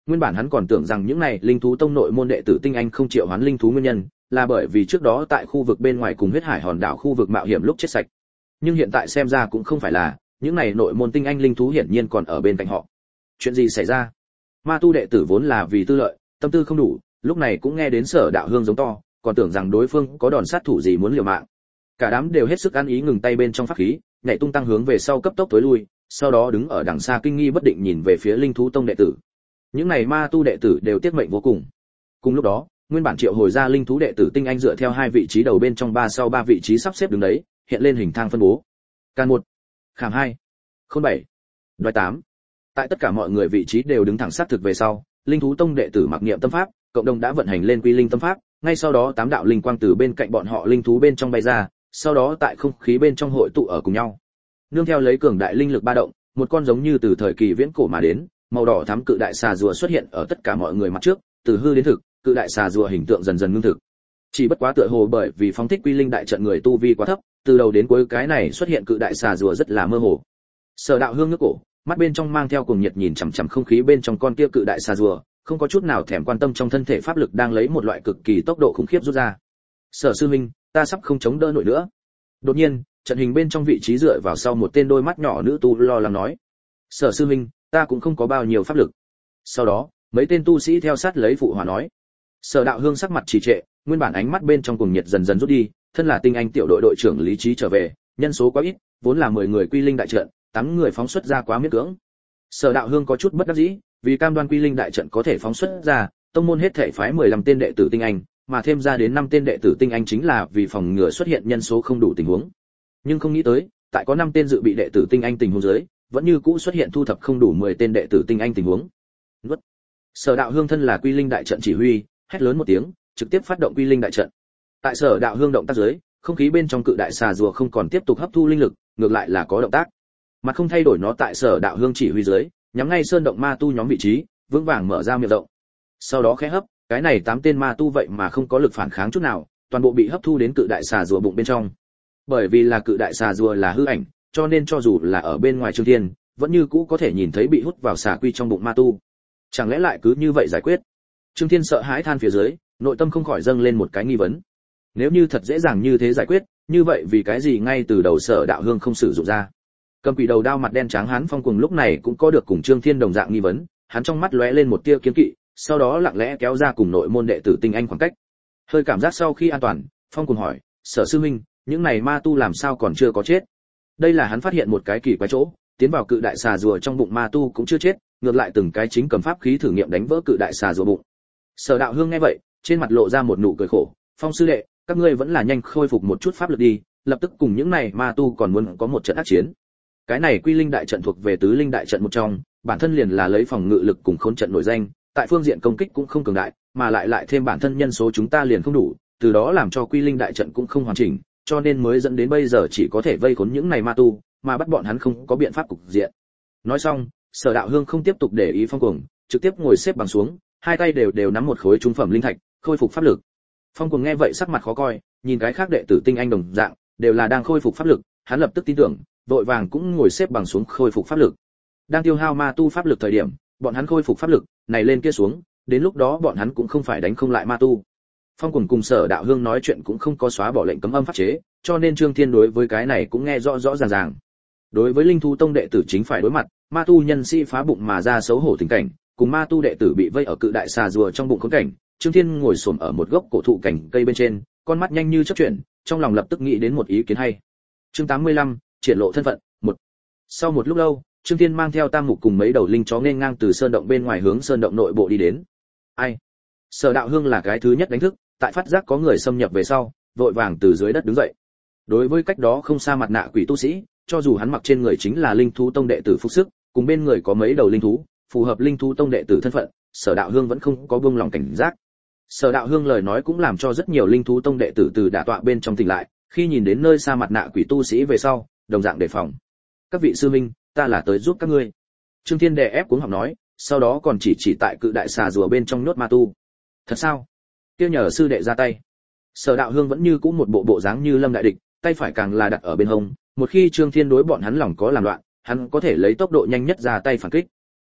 Nguyên bản hắn còn tưởng rằng những này linh thú tông nội môn đệ tử tinh anh không triệu hoán linh thú nguyên nhân, là bởi vì trước đó tại khu vực bên ngoài cùng huyết hải hòn đảo khu vực mạo hiểm lúc chết sạch. Nhưng hiện tại xem ra cũng không phải là, những này nội môn tinh anh linh thú hiển nhiên còn ở bên cạnh họ. Chuyện gì xảy ra? Ma tu đệ tử vốn là vì tư lợi, tâm tư không đủ, lúc này cũng nghe đến Sở Đạo Hương giống to, còn tưởng rằng đối phương có đòn sát thủ gì muốn liều mạng. Cả đám đều hết sức ăn ý ngừng tay bên trong pháp khí, nhảy tung tăng hướng về sau cấp tốc tối lui, sau đó đứng ở đằng xa kinh nghi bất định nhìn về phía linh thú tông đệ tử. Những này ma tu đệ tử đều tiếc mệnh vô cùng. Cùng lúc đó, nguyên bản triệu hồi ra linh thú đệ tử tinh anh dựa theo hai vị trí đầu bên trong ba sau ba vị trí sắp xếp đứng đấy, hiện lên hình thang phân bố. Can một, Khảm hai, không bảy, Đoái tám. Tại tất cả mọi người vị trí đều đứng thẳng sát thực về sau, linh thú tông đệ tử mặc niệm tâm pháp, cộng đồng đã vận hành lên quy linh tâm pháp, ngay sau đó tám đạo linh quang từ bên cạnh bọn họ linh thú bên trong bay ra, sau đó tại không khí bên trong hội tụ ở cùng nhau. Nương theo lấy cường đại linh lực ba động, một con giống như từ thời kỳ viễn cổ mà đến, màu đỏ thắm cự đại xà rùa xuất hiện ở tất cả mọi người mặt trước, từ hư đến thực, cự đại xà rùa hình tượng dần dần ngưng thực. Chỉ bất quá tựa hồ bởi vì phóng thích quy linh đại trận người tu vi quá thấp, từ đầu đến cuối cái này xuất hiện cự đại xà rùa rất là mơ hồ. Sở Đạo Hương ngước cổ, mắt bên trong mang theo cuồng nhiệt nhìn chằm chằm không khí bên trong con kia cự đại xà rùa, không có chút nào thèm quan tâm trong thân thể pháp lực đang lấy một loại cực kỳ tốc độ khủng khiếp rút ra. Sở sư huynh, ta sắp không chống đỡ nổi nữa. Đột nhiên, trận hình bên trong vị trí dựa vào sau một tên đôi mắt nhỏ nữ tu lo lắng nói. Sở sư huynh, ta cũng không có bao nhiêu pháp lực. Sau đó, mấy tên tu sĩ theo sát lấy phụ họa nói. Sở Đạo Hương sắc mặt trì trệ, nguyên bản ánh mắt bên trong cuồng nhiệt dần dần rút đi, thân là tinh anh tiểu đội đội trưởng lý trí trở về, nhân số quá ít, vốn là mười người quy linh đại trận, tám người phóng xuất ra quá miễn cưỡng. Sở Đạo Hương có chút bất đắc dĩ, vì cam đoan quy linh đại trận có thể phóng xuất ra, tông môn hết thể phái mười lăm tên đệ tử tinh anh, mà thêm ra đến năm tên đệ tử tinh anh chính là vì phòng ngừa xuất hiện nhân số không đủ tình huống. Nhưng không nghĩ tới, tại có năm tên dự bị đệ tử tinh anh tình huống dưới, vẫn như cũ xuất hiện thu thập không đủ mười tên đệ tử tinh anh tình huống. Nuốt. Sở Đạo Hương thân là quy linh đại trận chỉ huy, hét lớn một tiếng, trực tiếp phát động quy linh đại trận. Tại Sở Đạo Hương động tác dưới, không khí bên trong cự đại xà rùa không còn tiếp tục hấp thu linh lực, ngược lại là có động tác. Mặt không thay đổi nó tại Sở Đạo Hương chỉ huy dưới, nhắm ngay sơn động ma tu nhóm vị trí, vững vàng mở ra miệng rộng. Sau đó khẽ hấp, cái này tám tên ma tu vậy mà không có lực phản kháng chút nào, toàn bộ bị hấp thu đến cự đại xà rùa bụng bên trong. Bởi vì là cự đại xà rùa là hư ảnh, cho nên cho dù là ở bên ngoài Trương Thiên, vẫn như cũ có thể nhìn thấy bị hút vào xà quy trong bụng ma tu. Chẳng lẽ lại cứ như vậy giải quyết? Trương Thiên sợ hãi than phía dưới, nội tâm không khỏi dâng lên một cái nghi vấn. Nếu như thật dễ dàng như thế giải quyết, như vậy vì cái gì ngay từ đầu Sở Đạo Hương không sử dụng ra? Cầm quỷ đầu đao mặt đen trắng hắn Phong Cuồng lúc này cũng có được cùng Trương Thiên đồng dạng nghi vấn, hắn trong mắt lóe lên một tia kiêng kỵ, sau đó lặng lẽ kéo ra cùng nội môn đệ tử tinh anh khoảng cách. Hơi cảm giác sau khi an toàn, Phong Cuồng hỏi, Sở sư huynh, những này ma tu làm sao còn chưa có chết? Đây là hắn phát hiện một cái kỳ quái chỗ, tiến vào cự đại xà rùa trong bụng ma tu cũng chưa chết, ngược lại từng cái chính cầm pháp khí thử nghiệm đánh vỡ cự đại xà rùa bụng. Sở Đạo Hương nghe vậy, trên mặt lộ ra một nụ cười khổ, Phong sư đệ, các ngươi vẫn là nhanh khôi phục một chút pháp lực đi, lập tức cùng những này ma tu còn muốn có một trận ác chiến. Cái này quy linh đại trận thuộc về tứ linh đại trận một trong, bản thân liền là lấy phòng ngự lực cùng khốn trận nổi danh, tại phương diện công kích cũng không cường đại, mà lại lại thêm bản thân nhân số chúng ta liền không đủ, từ đó làm cho quy linh đại trận cũng không hoàn chỉnh, cho nên mới dẫn đến bây giờ chỉ có thể vây khốn những này ma tu, mà bắt bọn hắn không có biện pháp cục diện. Nói xong, Sở Đạo Hương không tiếp tục để ý Phong Cuồng, trực tiếp ngồi xếp bằng xuống, hai tay đều đều nắm một khối trung phẩm linh thạch, khôi phục pháp lực. Phong Cuồng nghe vậy sắc mặt khó coi, nhìn cái khác đệ tử tinh anh đồng dạng, đều là đang khôi phục pháp lực, hắn lập tức tin tưởng, vội vàng cũng ngồi xếp bằng xuống khôi phục pháp lực. Đang tiêu hao ma tu pháp lực thời điểm, bọn hắn khôi phục pháp lực, này lên kia xuống, đến lúc đó bọn hắn cũng không phải đánh không lại ma tu. Phong Cuồng cùng Sở Đạo Hương nói chuyện cũng không có xóa bỏ lệnh cấm âm pháp chế, cho nên Trương Thiên đối với cái này cũng nghe rõ rõ ràng ràng. Đối với linh thú tông đệ tử chính phải đối mặt, ma tu nhân sĩ phá bụng mà ra xấu hổ tình cảnh, cùng ma tu đệ tử bị vây ở cự đại xà rùa trong bụng khốn cảnh, Trương Thiên ngồi xổm ở một gốc cổ thụ cảnh cây bên trên, con mắt nhanh như chớp chuyển, trong lòng lập tức nghĩ đến một ý kiến hay. Chương tám mươi lăm, triển lộ thân phận, một. Sau một lúc lâu, Trương Thiên mang theo Tam Mục cùng mấy đầu linh chó nên ngang từ sơn động bên ngoài hướng sơn động nội bộ đi đến. Ai? Sở Đạo Hương là cái thứ nhất đánh thức, tại phát giác có người xâm nhập về sau, vội vàng từ dưới đất đứng dậy. Đối với cách đó không xa mặt nạ quỷ tu sĩ, cho dù hắn mặc trên người chính là linh thú tông đệ tử phục sức, cùng bên người có mấy đầu linh thú, phù hợp linh thú tông đệ tử thân phận, Sở Đạo Hương vẫn không có buông lòng cảnh giác. Sở Đạo Hương lời nói cũng làm cho rất nhiều linh thú tông đệ tử từ đả tọa bên trong tỉnh lại, khi nhìn đến nơi xa mặt nạ quỷ tu sĩ về sau, đồng dạng đề phòng. Các vị sư minh, ta là tới giúp các ngươi. Trương Thiên đè ép cuống học nói, sau đó còn chỉ chỉ tại cự đại xà rùa bên trong nhốt ma tu. Thật sao? Kêu nhờ sư đệ ra tay. Sở Đạo Hương vẫn như cũ một bộ bộ dáng như lâm đại địch, tay phải càng là đặt ở bên hông, một khi Trương Thiên đối bọn hắn lòng có làm loạn, hắn có thể lấy tốc độ nhanh nhất ra tay phản kích.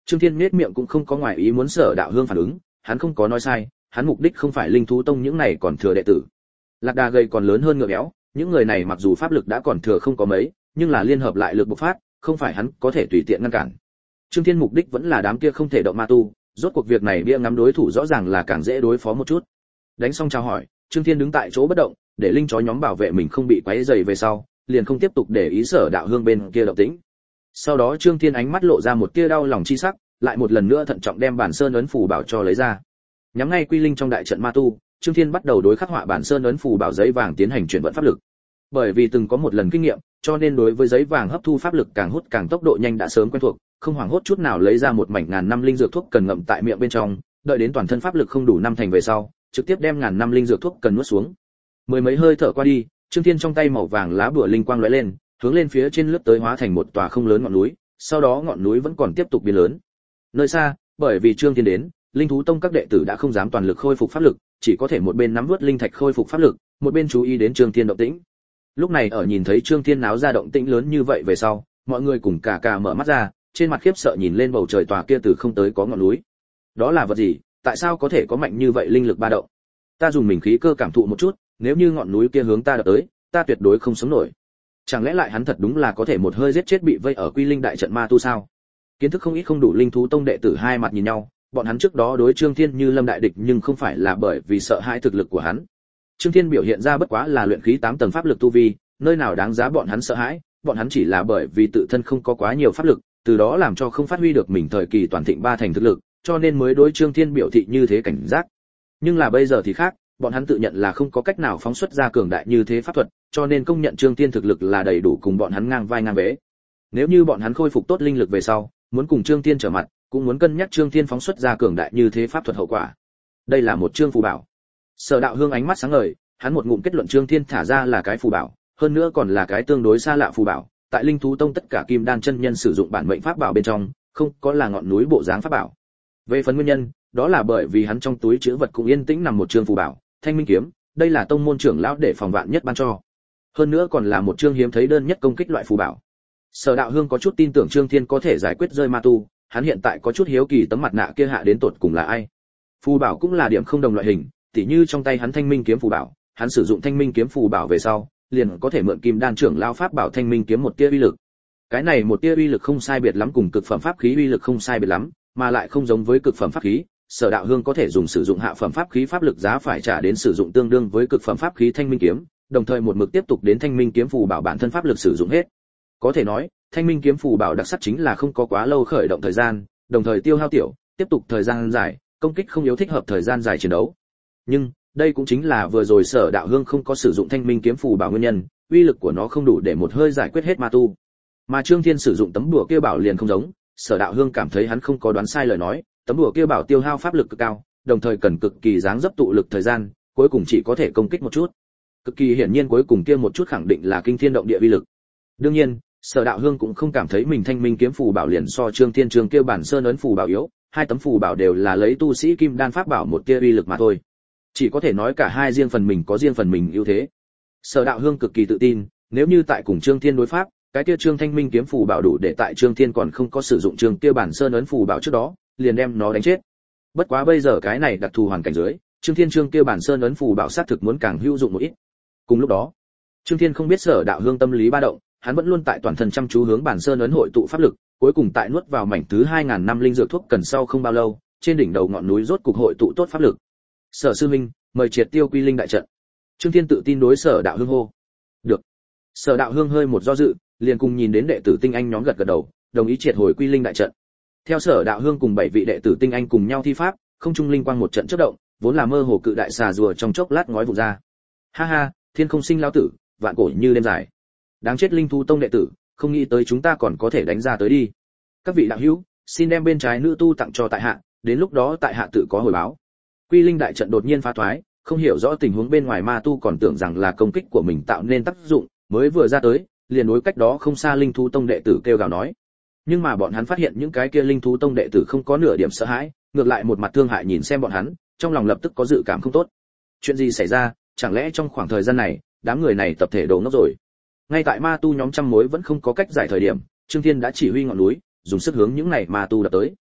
Trương Thiên nhếch miệng cũng không có ngoài ý muốn Sở Đạo Hương phản ứng, hắn không có nói sai, hắn mục đích không phải linh thú tông những này còn thừa đệ tử. Lạc Đà gầy còn lớn hơn ngựa béo, những người này mặc dù pháp lực đã còn thừa không có mấy, nhưng là liên hợp lại lực bộc phát, không phải hắn có thể tùy tiện ngăn cản. Trương Thiên mục đích vẫn là đám kia không thể động ma tu, rốt cuộc việc này bia ngắm đối thủ rõ ràng là càng dễ đối phó một chút. Đánh xong chào hỏi, Trương Thiên đứng tại chỗ bất động, để linh chó nhóm bảo vệ mình không bị quấy rầy về sau, liền không tiếp tục để ý Sở Đạo Hương bên kia động tĩnh. Sau đó Trương Thiên ánh mắt lộ ra một tia đau lòng chi sắc, lại một lần nữa thận trọng đem bản sơn ấn phù bảo cho lấy ra. Nhắm ngay quy linh trong đại trận ma tu, Trương Thiên bắt đầu đối khắc họa bản sơn ấn phù bảo giấy vàng tiến hành chuyển vận pháp lực. Bởi vì từng có một lần kinh nghiệm, cho nên đối với giấy vàng hấp thu pháp lực càng hút càng tốc độ nhanh đã sớm quen thuộc, không hoảng hốt chút nào lấy ra một mảnh ngàn năm linh dược thuốc cần ngậm tại miệng bên trong, đợi đến toàn thân pháp lực không đủ năm thành về sau, trực tiếp đem ngàn năm linh dược thuốc cần nuốt xuống. Mười mấy hơi thở qua đi, Trương Thiên trong tay màu vàng lá bùa linh quang lóe lên, hướng lên phía trên lướt tới hóa thành một tòa không lớn ngọn núi, sau đó ngọn núi vẫn còn tiếp tục biến lớn. Nơi xa, bởi vì Trương Thiên đến, linh thú tông các đệ tử đã không dám toàn lực khôi phục pháp lực, chỉ có thể một bên nắm vớt linh thạch khôi phục pháp lực, một bên chú ý đến Trương Thiên động tĩnh. Lúc này ở nhìn thấy Trương Thiên náo ra động tĩnh lớn như vậy về sau, mọi người cùng cả cả mở mắt ra, trên mặt khiếp sợ nhìn lên bầu trời tòa kia từ không tới có ngọn núi. Đó là vật gì? Tại sao có thể có mạnh như vậy linh lực ba động? Ta dùng mình khí cơ cảm thụ một chút, nếu như ngọn núi kia hướng ta đập tới, ta tuyệt đối không sống nổi. Chẳng lẽ lại hắn thật đúng là có thể một hơi giết chết bị vây ở quy linh đại trận ma tu sao? Kiến thức không ít không đủ linh thú tông đệ tử hai mặt nhìn nhau, bọn hắn trước đó đối Trương Thiên như lâm đại địch nhưng không phải là bởi vì sợ hãi thực lực của hắn. Trương Thiên biểu hiện ra bất quá là luyện khí tám tầng pháp lực tu vi, nơi nào đáng giá bọn hắn sợ hãi, bọn hắn chỉ là bởi vì tự thân không có quá nhiều pháp lực, từ đó làm cho không phát huy được mình thời kỳ toàn thịnh ba thành thực lực, cho nên mới đối Trương Thiên biểu thị như thế cảnh giác. Nhưng là bây giờ thì khác, bọn hắn tự nhận là không có cách nào phóng xuất ra cường đại như thế pháp thuật, cho nên công nhận Trương Thiên thực lực là đầy đủ cùng bọn hắn ngang vai ngang vế. Nếu như bọn hắn khôi phục tốt linh lực về sau, muốn cùng Trương Thiên trở mặt, cũng muốn cân nhắc Trương Thiên phóng xuất ra cường đại như thế pháp thuật hậu quả. Đây là một chương phù bảo. Sở Đạo Hương ánh mắt sáng ngời, hắn một ngụm kết luận Trương Thiên thả ra là cái phù bảo, hơn nữa còn là cái tương đối xa lạ phù bảo, tại linh thú tông tất cả kim đan chân nhân sử dụng bản mệnh pháp bảo bên trong, không có là ngọn núi bộ dáng pháp bảo. Về phần nguyên nhân, đó là bởi vì hắn trong túi trữ vật cũng yên tĩnh nằm một chương phù bảo, Thanh Minh kiếm, đây là tông môn trưởng lão để phòng vạn nhất ban cho. Hơn nữa còn là một chương hiếm thấy đơn nhất công kích loại phù bảo. Sở Đạo Hương có chút tin tưởng Trương Thiên có thể giải quyết rơi ma tu, hắn hiện tại có chút hiếu kỳ tấm mặt nạ kia hạ đến tột cùng là ai. Phù bảo cũng là điểm không đồng loại hình, tỉ như trong tay hắn Thanh Minh kiếm phù bảo, hắn sử dụng Thanh Minh kiếm phù bảo về sau, liền có thể mượn kim đan trưởng lão pháp bảo Thanh Minh kiếm một tia uy lực. Cái này một tia uy lực không sai biệt lắm cùng cực phẩm pháp khí uy lực không sai biệt lắm, mà lại không giống với cực phẩm pháp khí, Sở Đạo Hương có thể dùng sử dụng hạ phẩm pháp khí pháp lực giá phải trả đến sử dụng tương đương với cực phẩm pháp khí Thanh Minh kiếm, đồng thời một mực tiếp tục đến Thanh Minh kiếm phù bảo bản thân pháp lực sử dụng hết. Có thể nói, Thanh Minh kiếm phù bảo đặc sắc chính là không có quá lâu khởi động thời gian, đồng thời tiêu hao tiểu, tiếp tục thời gian dài, công kích không yếu thích hợp thời gian dài chiến đấu. Nhưng, đây cũng chính là vừa rồi Sở Đạo Hương không có sử dụng Thanh Minh kiếm phù bảo nguyên nhân, uy lực của nó không đủ để một hơi giải quyết hết ma tu. Mà Trương Thiên sử dụng tấm đùa kia bảo liền không giống, Sở Đạo Hương cảm thấy hắn không có đoán sai lời nói, tấm đùa kia bảo tiêu hao pháp lực cực cao, đồng thời cần cực kỳ dáng dấp tụ lực thời gian, cuối cùng chỉ có thể công kích một chút. Cực kỳ hiển nhiên cuối cùng kia một chút khẳng định là kinh thiên động địa uy lực. Đương nhiên, Sở Đạo Hương cũng không cảm thấy mình Thanh Minh kiếm phù bảo liền so Trương Thiên Trường kia bản sơn ấn phù bảo yếu, hai tấm phù bảo đều là lấy tu sĩ kim đan pháp bảo một tia uy lực mà thôi. Chỉ có thể nói cả hai riêng phần mình có riêng phần mình ưu thế. Sở Đạo Hương cực kỳ tự tin, nếu như tại cùng Trương Thiên đối pháp, cái kia Trương Thanh Minh kiếm phù bảo đủ để tại Trương Thiên còn không có sử dụng Trương kia bản sơn ấn phù bảo trước đó, liền đem nó đánh chết. Bất quá bây giờ cái này đặc thù hoàn cảnh dưới, Trương Thiên Trương kia bản sơn ấn phù bảo sát thực muốn càng hữu dụng một ít. Cùng lúc đó, Trương Thiên không biết Sở Đạo Hương tâm lý ba động, hắn vẫn luôn tại toàn thân chăm chú hướng bản sơn ấn hội tụ pháp lực, cuối cùng tại nuốt vào mảnh thứ hai nghìn năm linh dược thuốc cần sau không bao lâu, trên đỉnh đầu ngọn núi rốt cục hội tụ tốt pháp lực. Sở sư huynh, mời triệt tiêu quy linh đại trận. Trương Thiên tự tin đối Sở Đạo Hương hô. Được. Sở Đạo Hương hơi một do dự, liền cùng nhìn đến đệ tử tinh anh nhóm gật gật đầu, đồng ý triệt hồi quy linh đại trận. Theo Sở Đạo Hương cùng bảy vị đệ tử tinh anh cùng nhau thi pháp, không trung linh quang một trận chớp động, vốn là mơ hồ cự đại xà rùa trong chốc lát ngói vụt ra. Ha ha, thiên không sinh lão tử, vạn cổ như đêm dài. Đáng chết linh thú tông đệ tử, không nghĩ tới chúng ta còn có thể đánh ra tới đi. Các vị đạo hữu, xin đem bên trái nữ tu tặng cho tại hạ, đến lúc đó tại hạ tự có hồi báo. Quy linh đại trận đột nhiên phá thoái, không hiểu rõ tình huống bên ngoài ma tu còn tưởng rằng là công kích của mình tạo nên tác dụng, mới vừa ra tới, liền đối cách đó không xa linh thú tông đệ tử kêu gào nói. Nhưng mà bọn hắn phát hiện những cái kia linh thú tông đệ tử không có nửa điểm sợ hãi, ngược lại một mặt thương hại nhìn xem bọn hắn, trong lòng lập tức có dự cảm không tốt. Chuyện gì xảy ra, chẳng lẽ trong khoảng thời gian này, đám người này tập thể đồ ngốc rồi? Ngay tại ma tu nhóm trăm mối vẫn không có cách giải thời điểm, Trương Thiên đã chỉ huy ngọn núi, dùng sức hướng những này ma tu đập tới.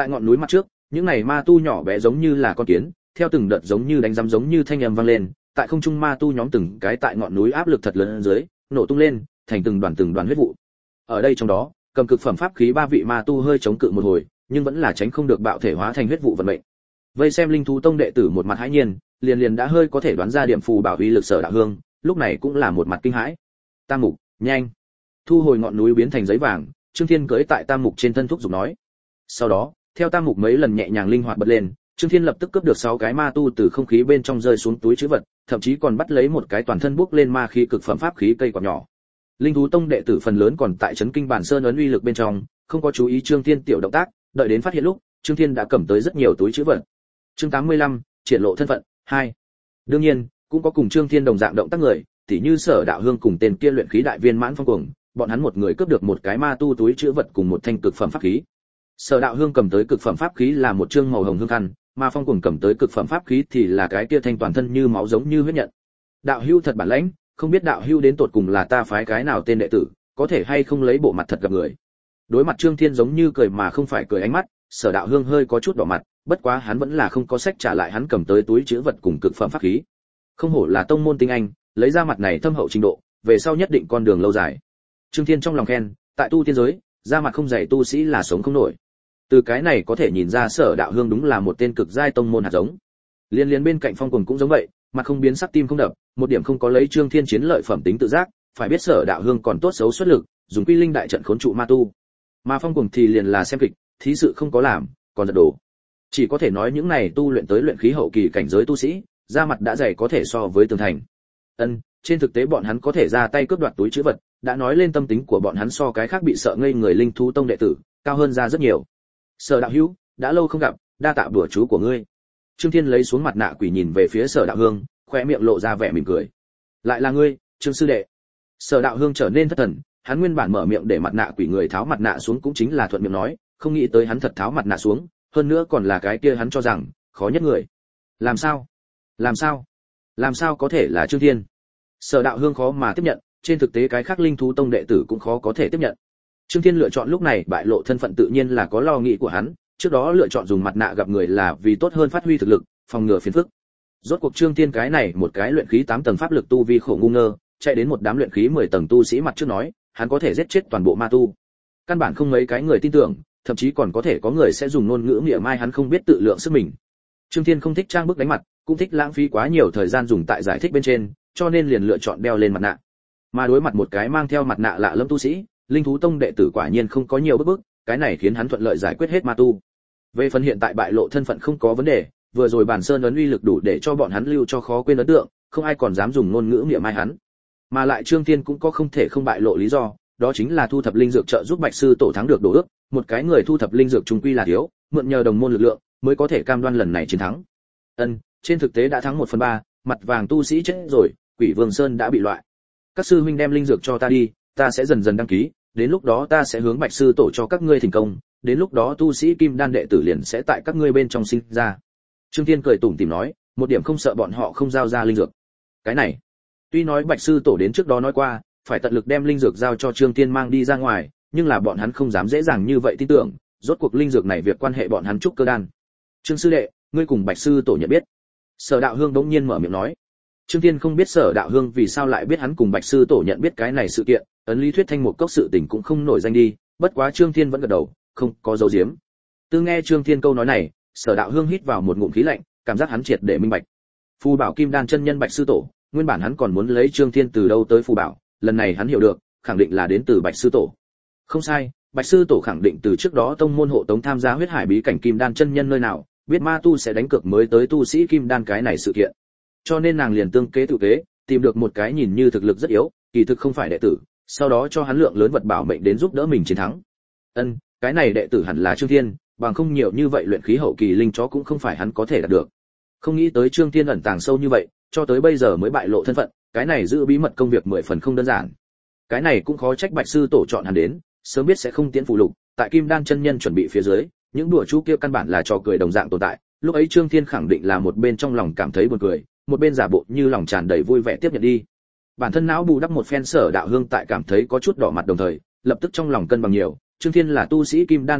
Tại ngọn núi mặt trước, những này ma tu nhỏ bé giống như là con kiến, theo từng đợt giống như đánh rắm giống như thanh âm vang lên, tại không trung ma tu nhóm từng cái tại ngọn núi áp lực thật lớn dưới, nổ tung lên, thành từng đoàn từng đoàn huyết vụ. Ở đây trong đó, cầm cực phẩm pháp khí ba vị ma tu hơi chống cự một hồi, nhưng vẫn là tránh không được bạo thể hóa thành huyết vụ vận mệnh. Vây xem linh thú tông đệ tử một mặt hãi nhiên, liền liền đã hơi có thể đoán ra điểm phù bảo uy lực Sở Đạo Hương, lúc này cũng là một mặt kinh hãi. Tam mục, nhanh, thu hồi ngọn núi biến thành giấy vàng, Trương Thiên cưỡi tại Tam mục trên thân thúc giục nói. Sau đó, theo Tam mục mấy lần nhẹ nhàng linh hoạt bật lên, Trương Thiên lập tức cướp được sáu cái ma tu từ không khí bên trong rơi xuống túi trữ vật, thậm chí còn bắt lấy một cái toàn thân bốc lên ma khí cực phẩm pháp khí cây quạt nhỏ. Linh thú tông đệ tử phần lớn còn tại trấn kinh bản sơn ấn uy lực bên trong, không có chú ý Trương Thiên tiểu động tác, đợi đến phát hiện lúc, Trương Thiên đã cầm tới rất nhiều túi trữ vật. Chương tám mươi lăm, triển lộ thân phận hai. Đương nhiên, cũng có cùng Trương Thiên đồng dạng động tác người, tỉ như Sở Đạo Hương cùng tên kia luyện khí đại viên mãn phong cuồng, bọn hắn một người cướp được một cái ma tu túi trữ vật cùng một thanh cực phẩm pháp khí. Sở Đạo Hương cầm tới cực phẩm pháp khí là một trương màu hồng hương khăn, mà phong cuồng cầm tới cực phẩm pháp khí thì là cái kia thanh toàn thân như máu giống như huyết nhận. Đạo hưu thật bản lãnh, không biết đạo hưu đến tột cùng là ta phái cái nào tên đệ tử, có thể hay không lấy bộ mặt thật gặp người. Đối mặt Trương Thiên giống như cười mà không phải cười ánh mắt, Sở Đạo Hương hơi có chút đỏ mặt, bất quá hắn vẫn là không có sách trả lại hắn cầm tới túi trữ vật cùng cực phẩm pháp khí. Không hổ là tông môn tinh anh, lấy ra mặt này thâm hậu trình độ, về sau nhất định con đường lâu dài. Trương Thiên trong lòng khen, tại tu tiên giới, ra mặt không dày tu sĩ là sống không nổi. Từ cái này có thể nhìn ra Sở Đạo Hương đúng là một tên cực giai tông môn hạt giống. Liên liên bên cạnh phong cuồng cũng giống vậy, mặt không biến sắc tim không đập, một điểm không có lấy Trương Thiên chiến lợi phẩm tính tự giác, phải biết Sở Đạo Hương còn tốt xấu xuất lực, dùng quy linh đại trận khốn trụ ma tu. Mà phong cuồng thì liền là xem kịch, thí sự không có làm, còn giật đổ. Chỉ có thể nói những này tu luyện tới luyện khí hậu kỳ cảnh giới tu sĩ, da mặt đã dày có thể so với tường thành. Ân, trên thực tế bọn hắn có thể ra tay cướp đoạt túi trữ vật, đã nói lên tâm tính của bọn hắn so cái khác bị sợ ngây người linh thú tông đệ tử, cao hơn ra rất nhiều. Sở Đạo Hữu, đã lâu không gặp, đa tạ bữa chú của ngươi. Trương Thiên lấy xuống mặt nạ quỷ nhìn về phía Sở Đạo Hương, khóe miệng lộ ra vẻ mỉm cười. Lại là ngươi, Trương sư đệ. Sở Đạo Hương trở nên thất thần, hắn nguyên bản mở miệng để mặt nạ quỷ người tháo mặt nạ xuống cũng chính là thuận miệng nói, không nghĩ tới hắn thật tháo mặt nạ xuống, hơn nữa còn là cái kia hắn cho rằng khó nhất người. Làm sao? Làm sao? Làm sao có thể là Trương Thiên? Sở Đạo Hương khó mà tiếp nhận, trên thực tế cái khác linh thú tông đệ tử cũng khó có thể tiếp nhận. Trương Thiên lựa chọn lúc này bại lộ thân phận tự nhiên là có lo nghĩ của hắn, trước đó lựa chọn dùng mặt nạ gặp người là vì tốt hơn phát huy thực lực, phòng ngừa phiền phức. Rốt cuộc Trương Thiên cái này một cái luyện khí tám tầng pháp lực tu vi khổ ngu ngơ, chạy đến một đám luyện khí mười tầng tu sĩ mặt trước nói, hắn có thể giết chết toàn bộ ma tu. Căn bản không mấy cái người tin tưởng, thậm chí còn có thể có người sẽ dùng ngôn ngữ mỉa mai hắn không biết tự lượng sức mình. Trương Thiên không thích trang bức đánh mặt, cũng thích lãng phí quá nhiều thời gian dùng tại giải thích bên trên, cho nên liền lựa chọn đeo lên mặt nạ. Mà đối mặt một cái mang theo mặt nạ lạ lẫm tu sĩ, linh thú tông đệ tử quả nhiên không có nhiều bức bức, cái này khiến hắn thuận lợi giải quyết hết ma tu. Về phần hiện tại bại lộ thân phận không có vấn đề, vừa rồi bản sơn ấn uy lực đủ để cho bọn hắn lưu cho khó quên ấn tượng, không ai còn dám dùng ngôn ngữ mỉa mai hắn. Mà lại Trương Thiên cũng có không thể không bại lộ lý do, đó chính là thu thập linh dược trợ giúp Bạch sư tổ thắng được đồ ước, một cái người thu thập linh dược trung quy là thiếu, mượn nhờ đồng môn lực lượng mới có thể cam đoan lần này chiến thắng. Ân, trên thực tế đã thắng một phần ba, mặt vàng tu sĩ chết rồi, Quỷ Vương Sơn đã bị loại. Các sư huynh đem linh dược cho ta đi, ta sẽ dần dần đăng ký, đến lúc đó ta sẽ hướng Bạch sư tổ cho các ngươi thành công, đến lúc đó tu sĩ kim đan đệ tử liền sẽ tại các ngươi bên trong sinh ra. Trương Thiên cười tủm tỉm nói, một điểm không sợ bọn họ không giao ra linh dược. Cái này, tuy nói Bạch sư tổ đến trước đó nói qua, phải tận lực đem linh dược giao cho Trương Thiên mang đi ra ngoài, nhưng là bọn hắn không dám dễ dàng như vậy tin tưởng, rốt cuộc linh dược này việc quan hệ bọn hắn trúc cơ đan. Trương sư đệ, ngươi cùng Bạch sư tổ nhận biết? Sở Đạo Hương đống nhiên mở miệng nói. Trương Thiên không biết Sở Đạo Hương vì sao lại biết hắn cùng Bạch sư tổ nhận biết cái này sự kiện, ấn lý thuyết thanh một cốc sự tình cũng không nổi danh đi, bất quá Trương Thiên vẫn gật đầu, không có dấu giếm. Từ nghe Trương Thiên câu nói này, Sở Đạo Hương hít vào một ngụm khí lạnh, cảm giác hắn triệt để minh bạch. Phù Bảo Kim Đan chân nhân Bạch sư tổ, nguyên bản hắn còn muốn lấy Trương Thiên từ đâu tới phù bảo, lần này hắn hiểu được, khẳng định là đến từ Bạch sư tổ. Không sai, Bạch sư tổ khẳng định từ trước đó tông môn hộ tống tham gia huyết hải bí cảnh Kim Đan chân nhân nơi nào, biết ma tu sẽ đánh cược mới tới tu sĩ Kim Đan cái này sự kiện. Cho nên nàng liền tương kế tự kế, tìm được một cái nhìn như thực lực rất yếu, kỳ thực không phải đệ tử, sau đó cho hắn lượng lớn vật bảo mệnh đến giúp đỡ mình chiến thắng. Ân, cái này đệ tử hẳn là Trương Thiên, bằng không nhiều như vậy luyện khí hậu kỳ linh chó cũng không phải hắn có thể đạt được. Không nghĩ tới Trương Thiên ẩn tàng sâu như vậy, cho tới bây giờ mới bại lộ thân phận, cái này giữ bí mật công việc mười phần không đơn giản. Cái này cũng khó trách Bạch sư tổ chọn hắn đến, sớm biết sẽ không tiến phụ lục, tại Kim Đan chân nhân chuẩn bị phía dưới, những đùa chú kia căn bản là trò cười đồng dạng tồn tại, lúc ấy Trương Thiên khẳng định là một bên trong lòng cảm thấy buồn cười, một bên giả bộ như lòng tràn đầy vui vẻ tiếp nhận đi. Bản thân não bù đắp một phen Sở Đạo Hương tại cảm thấy có chút đỏ mặt đồng thời, lập tức trong lòng cân bằng nhiều, Trương Thiên là tu sĩ Kim Đan an bài,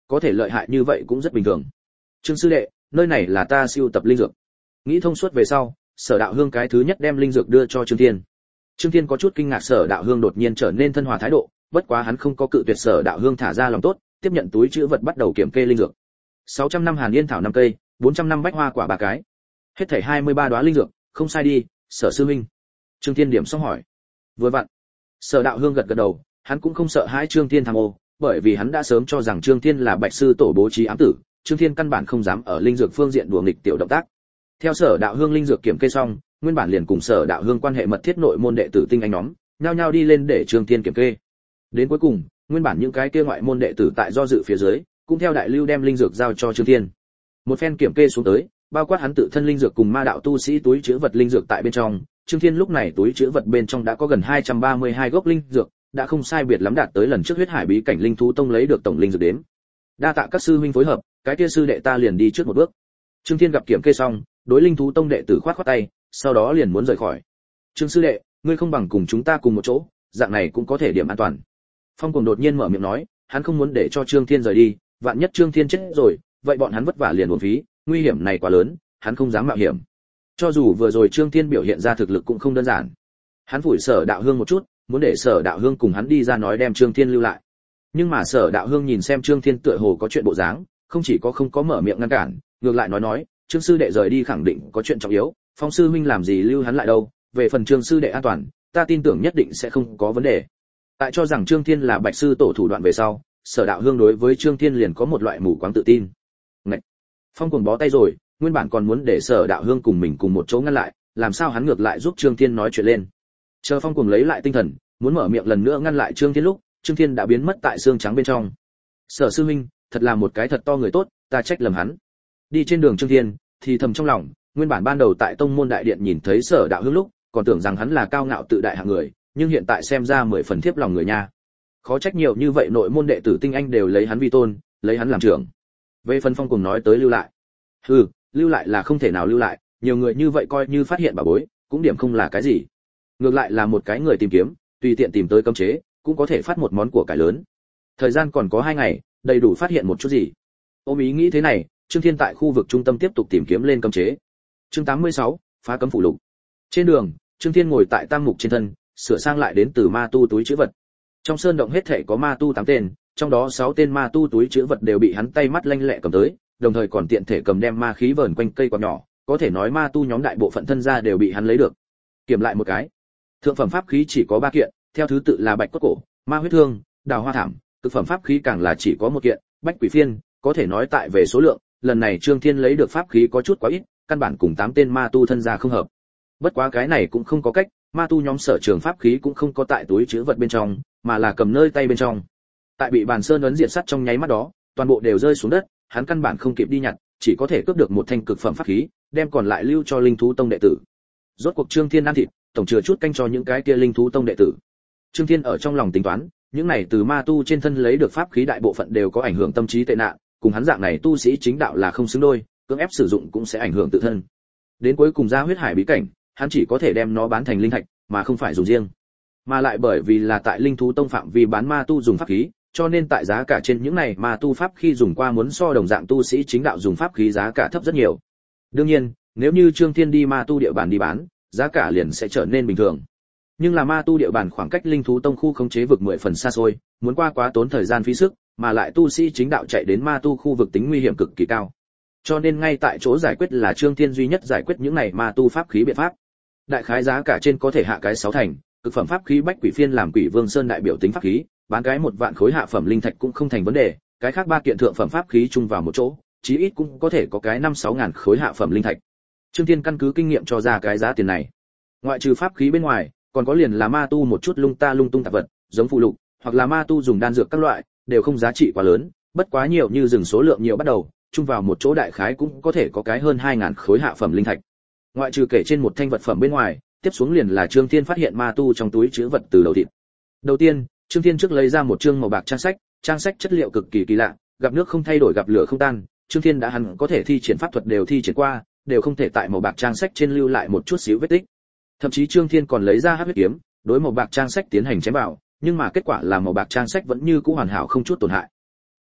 có thể lợi hại như vậy cũng rất bình thường. Trương sư đệ, nơi này là ta siêu tập linh dược. Nghĩ thông suốt về sau, Sở Đạo Hương cái thứ nhất đem linh dược đưa cho Trương Thiên. Trương Thiên có chút kinh ngạc Sở Đạo Hương đột nhiên trở nên thân hòa thái độ, bất quá hắn không có cự tuyệt Sở Đạo Hương thả ra lòng tốt, tiếp nhận túi trữ vật bắt đầu kiểm kê linh dược. sáu trăm năm Hàn Yên thảo năm cây, bốn trăm năm bách hoa quả ba cái. Hết thảy hai mươi ba đóa linh dược, không sai đi, Sở sư huynh. Trương Thiên điểm xong hỏi. Vừa vặn. Sở Đạo Hương gật gật đầu, hắn cũng không sợ hãi Trương Thiên tham ô, bởi vì hắn đã sớm cho rằng Trương Thiên là Bạch sư tổ bố trí ám tử, Trương Thiên căn bản không dám ở linh dược phương diện đùa nghịch tiểu động tác. Theo Sở Đạo Hương linh dược kiểm kê xong, nguyên bản liền cùng Sở Đạo Hương quan hệ mật thiết nội môn đệ tử tinh anh nhóm, nhao nhao đi lên để Trương Thiên kiểm kê. Đến cuối cùng, nguyên bản những cái kia ngoại môn đệ tử tại do dự phía dưới, cũng theo đại lưu đem linh dược giao cho Trương Thiên. Một phen kiểm kê xuống tới, bao quát hắn tự thân linh dược cùng ma đạo tu sĩ túi trữ vật linh dược tại bên trong, Trương Thiên lúc này túi trữ vật bên trong đã có gần hai trăm ba mươi hai gốc linh dược, đã không sai biệt lắm đạt tới lần trước huyết hải bí cảnh linh thú tông lấy được tổng linh dược đến. Đa tạ các sư huynh phối hợp, cái kia sư đệ ta liền đi trước một bước. Trương Thiên gặp kiểm kê xong, đối linh thú tông đệ tử khoát khoát tay, sau đó liền muốn rời khỏi. Trương sư đệ, ngươi không bằng cùng chúng ta cùng một chỗ, dạng này cũng có thể điểm an toàn. Phong Cuồng đột nhiên mở miệng nói, hắn không muốn để cho Trương Thiên rời đi, vạn nhất Trương Thiên chết rồi, vậy bọn hắn vất vả liền uổng phí, nguy hiểm này quá lớn, hắn không dám mạo hiểm. Cho dù vừa rồi Trương Thiên biểu hiện ra thực lực cũng không đơn giản. Hắn phủi Sở Đạo Hương một chút, muốn để Sở Đạo Hương cùng hắn đi ra nói đem Trương Thiên lưu lại. Nhưng mà Sở Đạo Hương nhìn xem Trương Thiên tựa hồ có chuyện bộ dáng, không chỉ có không có mở miệng ngăn cản, ngược lại nói nói, Trương sư đệ rời đi khẳng định có chuyện trọng yếu, Phong sư huynh làm gì lưu hắn lại đâu, về phần Trương sư đệ an toàn, ta tin tưởng nhất định sẽ không có vấn đề. Tại cho rằng Trương Thiên là Bạch sư tổ thủ đoạn về sau, Sở Đạo Hương đối với Trương Thiên liền có một loại mù quáng tự tin. Ngậy! Phong Cuồng bó tay rồi, nguyên bản còn muốn để Sở Đạo Hương cùng mình cùng một chỗ ngăn lại, làm sao hắn ngược lại giúp Trương Thiên nói chuyện lên. Chờ Phong Cuồng lấy lại tinh thần, muốn mở miệng lần nữa ngăn lại Trương Thiên lúc, Trương Thiên đã biến mất tại xương trắng bên trong. Sở sư huynh, thật là một cái thật to người tốt, ta trách lầm hắn. Đi trên đường Trương Thiên, thì thầm trong lòng, nguyên bản ban đầu tại tông môn đại điện nhìn thấy Sở Đạo Hương lúc, còn tưởng rằng hắn là cao ngạo tự đại hạng người, nhưng hiện tại xem ra mười phần thiếp lòng người nha. Khó trách nhiều như vậy nội môn đệ tử tinh anh đều lấy hắn vi tôn, lấy hắn làm trưởng. Về phần Phong Cuồng nói tới lưu lại. Hừ, lưu lại là không thể nào lưu lại, nhiều người như vậy coi như phát hiện bà bối, cũng điểm không là cái gì. Ngược lại là một cái người tìm kiếm, tùy tiện tìm tới cấm chế, cũng có thể phát một món của cải lớn. Thời gian còn có hai ngày, đầy đủ phát hiện một chút gì. Ôm ý nghĩ thế này, Trương Thiên tại khu vực trung tâm tiếp tục tìm kiếm lên cấm chế. Chương tám mươi sáu, phá cấm phụ lục. Trên đường, Trương Thiên ngồi tại tam mục trên thân, sửa sang lại đến từ ma tu túi trữ vật. Trong sơn động hết thảy có ma tu tám tên, trong đó sáu tên ma tu túi trữ vật đều bị hắn tay mắt lanh lẹ cầm tới, đồng thời còn tiện thể cầm đem ma khí vờn quanh cây quạt nhỏ, có thể nói ma tu nhóm đại bộ phận thân gia đều bị hắn lấy được. Kiểm lại một cái, thượng phẩm pháp khí chỉ có ba kiện, theo thứ tự là bạch cốt cổ, ma huyết thương, đào hoa thảm, cực phẩm pháp khí càng là chỉ có một kiện, bách quỷ phiên, có thể nói tại về số lượng, lần này Trương Thiên lấy được pháp khí có chút quá ít, căn bản cùng tám tên ma tu thân gia không hợp. Bất quá cái này cũng không có cách, ma tu nhóm sở trường pháp khí cũng không có tại túi trữ vật bên trong, mà là cầm nơi tay bên trong. Tại bị bàn sơn ấn diệt sắt trong nháy mắt đó, toàn bộ đều rơi xuống đất, hắn căn bản không kịp đi nhặt, chỉ có thể cướp được một thanh cực phẩm pháp khí, đem còn lại lưu cho linh thú tông đệ tử. Rốt cuộc Trương Thiên ăn thịt, tổng chừa chút canh cho những cái kia linh thú tông đệ tử. Trương Thiên ở trong lòng tính toán, những này từ ma tu trên thân lấy được pháp khí đại bộ phận đều có ảnh hưởng tâm trí tệ nạn, cùng hắn dạng này tu sĩ chính đạo là không xứng đôi, cưỡng ép sử dụng cũng sẽ ảnh hưởng tự thân. Đến cuối cùng ra huyết hải bí cảnh, hắn chỉ có thể đem nó bán thành linh thạch, mà không phải dùng riêng. Mà lại bởi vì là tại linh thú tông phạm vi bán ma tu dùng pháp khí, cho nên tại giá cả trên những này ma tu pháp khi dùng qua muốn so đồng dạng tu sĩ chính đạo dùng pháp khí giá cả thấp rất nhiều. Đương nhiên, nếu như Trương Thiên đi ma tu địa bàn đi bán, giá cả liền sẽ trở nên bình thường. Nhưng là ma tu địa bàn khoảng cách linh thú tông khu khống chế vực mười phần xa xôi, muốn qua quá tốn thời gian phí sức, mà lại tu sĩ chính đạo chạy đến ma tu khu vực tính nguy hiểm cực kỳ cao. Cho nên ngay tại chỗ giải quyết là Trương Thiên duy nhất giải quyết những này ma tu pháp khí biện pháp. Đại khái giá cả trên có thể hạ cái sáu thành, cực phẩm pháp khí bách quỷ phiên làm Quỷ Vương Sơn đại biểu tính pháp khí, bán cái một vạn khối hạ phẩm linh thạch cũng không thành vấn đề, cái khác ba kiện thượng phẩm pháp khí chung vào một chỗ, chí ít cũng có thể có cái năm sáu ngàn khối hạ phẩm linh thạch. Trương Thiên căn cứ kinh nghiệm cho ra cái giá tiền này. Ngoại trừ pháp khí bên ngoài, còn có liền là ma tu một chút lung ta lung tung tạp vật, giống phụ lục, hoặc là ma tu dùng đan dược các loại, đều không giá trị quá lớn, bất quá nhiều như dừng số lượng nhiều bắt đầu, chung vào một chỗ đại khái cũng có thể có cái hơn hai ngàn khối hạ phẩm linh thạch. Ngoại trừ kể trên một thanh vật phẩm bên ngoài, tiếp xuống liền là Trương Thiên phát hiện ma tu trong túi trữ vật từ đầu thịt. Đầu tiên, Trương Thiên trước lấy ra một chương màu bạc trang sách, trang sách chất liệu cực kỳ kỳ lạ, gặp nước không thay đổi gặp lửa không tan, Trương Thiên đã hẳn có thể thi triển pháp thuật đều thi triển qua, đều không thể tại màu bạc trang sách trên lưu lại một chút xíu vết tích. Thậm chí Trương Thiên còn lấy ra hắc huyết kiếm, đối màu bạc trang sách tiến hành chém vào, nhưng mà kết quả là màu bạc trang sách vẫn như cũ hoàn hảo không chút tổn hại.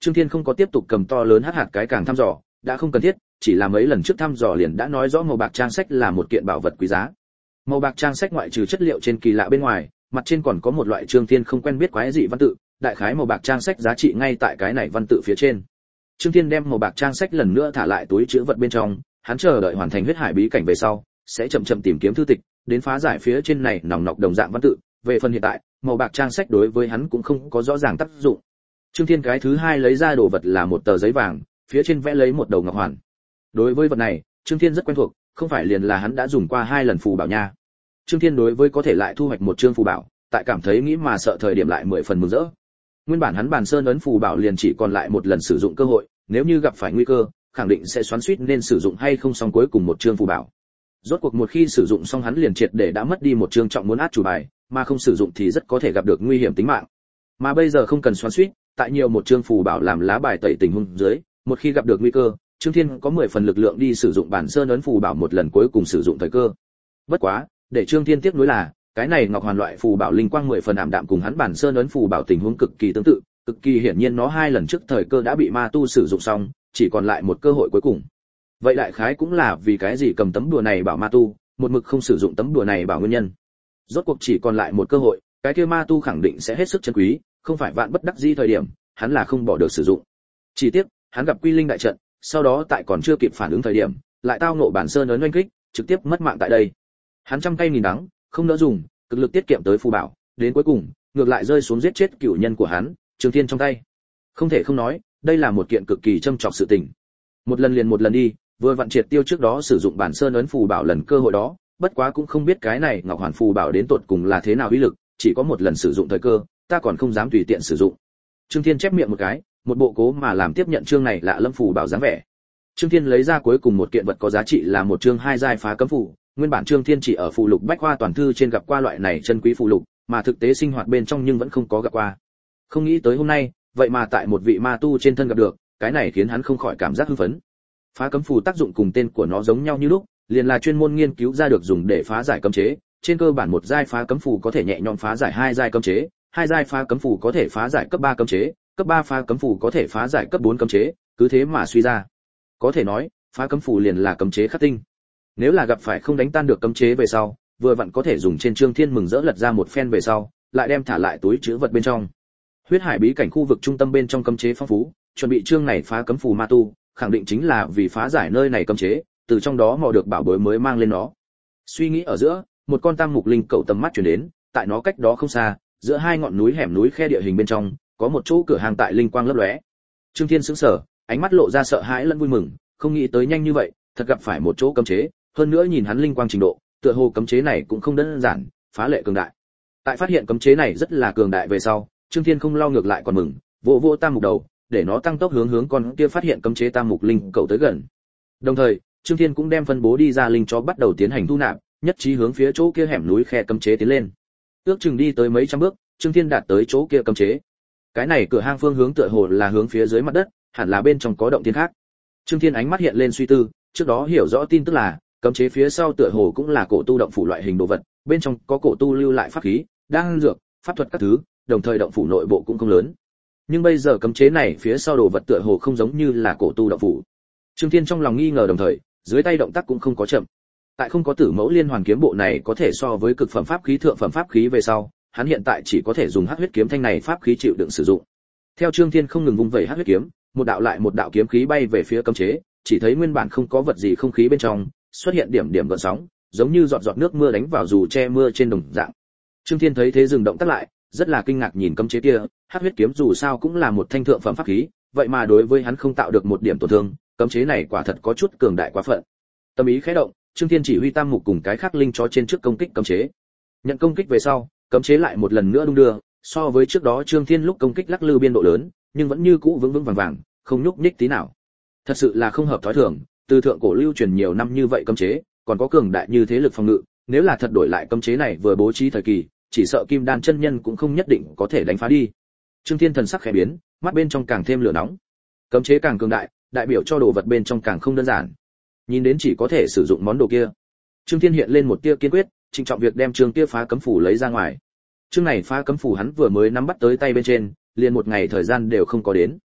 Trương Thiên không có tiếp tục cầm to lớn hắc hạt cái càng thăm dò, đã không cần thiết, chỉ là mấy lần trước thăm dò liền đã nói rõ màu bạc trang sách là một kiện bảo vật quý giá. Màu bạc trang sách ngoại trừ chất liệu trên kỳ lạ bên ngoài, mặt trên còn có một loại Trương Thiên không quen biết quái dị văn tự, đại khái màu bạc trang sách giá trị ngay tại cái này văn tự phía trên. Trương Thiên đem màu bạc trang sách lần nữa thả lại túi trữ vật bên trong, hắn chờ đợi hoàn thành huyết hải bí cảnh về sau, sẽ chậm chậm tìm kiếm thư tịch, đến phá giải phía trên này nòng nọc đồng dạng văn tự. Về phần hiện tại, màu bạc trang sách đối với hắn cũng không có rõ ràng tác dụng. Trương Thiên cái thứ hai lấy ra đồ vật là một tờ giấy vàng, phía trên vẽ lấy một đầu ngọc hoàn. Đối với vật này, Trương Thiên rất quen thuộc, không phải liền là hắn đã dùng qua hai lần phù bảo nha. Trương Thiên đối với có thể lại thu hoạch một chương phù bảo, tại cảm thấy nghĩ mà sợ thời điểm lại mười phần mừng rỡ. Nguyên bản hắn bàn sơn ấn phù bảo liền chỉ còn lại một lần sử dụng cơ hội, nếu như gặp phải nguy cơ, khẳng định sẽ xoắn xuýt nên sử dụng hay không xong cuối cùng một chương phù bảo. Rốt cuộc một khi sử dụng xong hắn liền triệt để đã mất đi một chương trọng muốn át chủ bài, mà không sử dụng thì rất có thể gặp được nguy hiểm tính mạng. Mà bây giờ không cần xoắn xuýt, tại nhiều một chương phù bảo làm lá bài tẩy tình huống dưới, một khi gặp được nguy cơ, Trương Thiên có mười phần lực lượng đi sử dụng bản sơn ấn phù bảo một lần cuối cùng sử dụng thời cơ. Bất quá, để Trương Thiên tiếc nuối là, cái này ngọc hoàn loại phù bảo linh quang mười phần ảm đạm cùng hắn bản sơn ấn phù bảo tình huống cực kỳ tương tự, cực kỳ hiển nhiên nó hai lần trước thời cơ đã bị ma tu sử dụng xong, chỉ còn lại một cơ hội cuối cùng. Vậy đại khái cũng là vì cái gì cầm tấm đùa này bảo ma tu, một mực không sử dụng tấm đùa này bảo nguyên nhân. Rốt cuộc chỉ còn lại một cơ hội, cái kia ma tu khẳng định sẽ hết sức chân quý, không phải vạn bất đắc dĩ thời điểm, hắn là không bỏ được sử dụng. Chỉ tiếc, hắn gặp quy linh đại trận, sau đó tại còn chưa kịp phản ứng thời điểm, lại tao ngộ bản sơn ấn oanh kích, trực tiếp mất mạng tại đây. Hắn trăm cây nghìn đắng, không nỡ dùng, cực lực tiết kiệm tới phù bảo, đến cuối cùng, ngược lại rơi xuống giết chết cửu nhân của hắn, Trương Thiên trong tay. Không thể không nói, đây là một kiện cực kỳ châm chọc sự tình. Một lần liền một lần đi, vừa vặn triệt tiêu trước đó sử dụng bản sơn ấn phù bảo lần cơ hội đó, bất quá cũng không biết cái này ngọc hoàn phù bảo đến tột cùng là thế nào uy lực, chỉ có một lần sử dụng thời cơ, ta còn không dám tùy tiện sử dụng. Trương Thiên chép miệng một cái, một bộ cố mà làm tiếp nhận chương này lạ lâm phù bảo dáng vẻ. Trương Thiên lấy ra cuối cùng một kiện vật có giá trị là một chương hai giai phá cấm phù, nguyên bản Trương Thiên chỉ ở phù lục bách khoa toàn thư trên gặp qua loại này chân quý phù lục, mà thực tế sinh hoạt bên trong nhưng vẫn không có gặp qua. Không nghĩ tới hôm nay, vậy mà tại một vị ma tu trên thân gặp được, cái này khiến hắn không khỏi cảm giác hưng phấn. Phá cấm phù tác dụng cùng tên của nó giống nhau như lúc, liền là chuyên môn nghiên cứu ra được dùng để phá giải cấm chế, trên cơ bản một giai phá cấm phù có thể nhẹ nhõm phá giải hai giai cấm chế, hai giai phá cấm phù có thể phá giải cấp ba cấm chế, cấp ba phá cấm phù có thể phá giải cấp bốn cấm chế, cứ thế mà suy ra. Có thể nói, phá cấm phù liền là cấm chế khắc tinh. Nếu là gặp phải không đánh tan được cấm chế về sau, vừa vặn có thể dùng trên Trương Thiên mừng rỡ lật ra một phen về sau, lại đem thả lại túi trữ vật bên trong. Huyết hải bí cảnh khu vực trung tâm bên trong cấm chế phong phú, chuẩn bị chương này phá cấm phù ma tu, khẳng định chính là vì phá giải nơi này cấm chế, từ trong đó mò được bảo bối mới mang lên nó. Suy nghĩ ở giữa, một con tam mục linh cẩu tầm mắt chuyển đến, tại nó cách đó không xa, giữa hai ngọn núi hẻm núi khe địa hình bên trong, có một chỗ cửa hàng tại linh quang lấp lóe. Trương Thiên sững sờ, ánh mắt lộ ra sợ hãi lẫn vui mừng, không nghĩ tới nhanh như vậy, thật gặp phải một chỗ cấm chế, hơn nữa nhìn hắn linh quang trình độ, tựa hồ cấm chế này cũng không đơn giản, phá lệ cường đại. Tại phát hiện cấm chế này rất là cường đại về sau, Trương Thiên không lo ngược lại còn mừng, vỗ vỗ tam mục đầu, để nó tăng tốc hướng hướng con kia phát hiện cấm chế tam mục linh cẩu tới gần. Đồng thời, Trương Thiên cũng đem phân bố đi ra linh chó bắt đầu tiến hành thu nạp, nhất trí hướng phía chỗ kia hẻm núi khe cấm chế tiến lên. Ước chừng đi tới mấy trăm bước, Trương Thiên đạt tới chỗ kia cấm chế. Cái này cửa hang phương hướng tựa hồ là hướng phía dưới mặt đất, hẳn là bên trong có động thiên khác. Trương Thiên ánh mắt hiện lên suy tư, trước đó hiểu rõ tin tức là, cấm chế phía sau tựa hồ cũng là cổ tu động phủ loại hình đồ vật, bên trong có cổ tu lưu lại pháp khí, đan dược, pháp thuật các thứ, đồng thời động phủ nội bộ cũng không lớn. Nhưng bây giờ cấm chế này phía sau đồ vật tựa hồ không giống như là cổ tu động phủ. Trương Thiên trong lòng nghi ngờ đồng thời, dưới tay động tác cũng không có chậm. Tại không có tử mẫu liên hoàn kiếm bộ này có thể so với cực phẩm pháp khí thượng phẩm pháp khí về sau, hắn hiện tại chỉ có thể dùng hắc huyết kiếm thanh này pháp khí chịu đựng sử dụng. Theo Trương Thiên không ngừng vung vẩy hắc huyết kiếm, một đạo lại một đạo kiếm khí bay về phía cấm chế, chỉ thấy nguyên bản không có vật gì không khí bên trong, xuất hiện điểm điểm gợn sóng, giống như giọt giọt nước mưa đánh vào dù che mưa trên đồng dạng. Trương Thiên thấy thế dừng động tác lại, rất là kinh ngạc nhìn cấm chế kia, hắc huyết kiếm dù sao cũng là một thanh thượng phẩm pháp khí, vậy mà đối với hắn không tạo được một điểm tổn thương, cấm chế này quả thật có chút cường đại quá phận. Tâm ý khẽ động, Trương Thiên chỉ huy tam mục cùng cái khác linh chó trên trước công kích cấm chế. Nhận công kích về sau, cấm chế lại một lần nữa đung đưa, so với trước đó Trương Thiên lúc công kích lắc lư biên độ lớn, nhưng vẫn như cũ vững vững vàng vàng, không nhúc nhích tí nào. Thật sự là không hợp thói thường, từ thượng cổ lưu truyền nhiều năm như vậy cấm chế, còn có cường đại như thế lực phòng ngự, nếu là thật đổi lại cấm chế này vừa bố trí thời kỳ, chỉ sợ Kim Đan chân nhân cũng không nhất định có thể đánh phá đi. Trương Thiên thần sắc khẽ biến, mắt bên trong càng thêm lửa nóng. Cấm chế càng cường đại, đại biểu cho đồ vật bên trong càng không đơn giản. Nhìn đến chỉ có thể sử dụng món đồ kia. Trương Thiên hiện lên một tia kiên quyết, trịnh trọng việc đem chương kia phá cấm phủ lấy ra ngoài. Chương này phá cấm phủ hắn vừa mới nắm bắt tới tay bên trên, liền một ngày thời gian đều không có đến.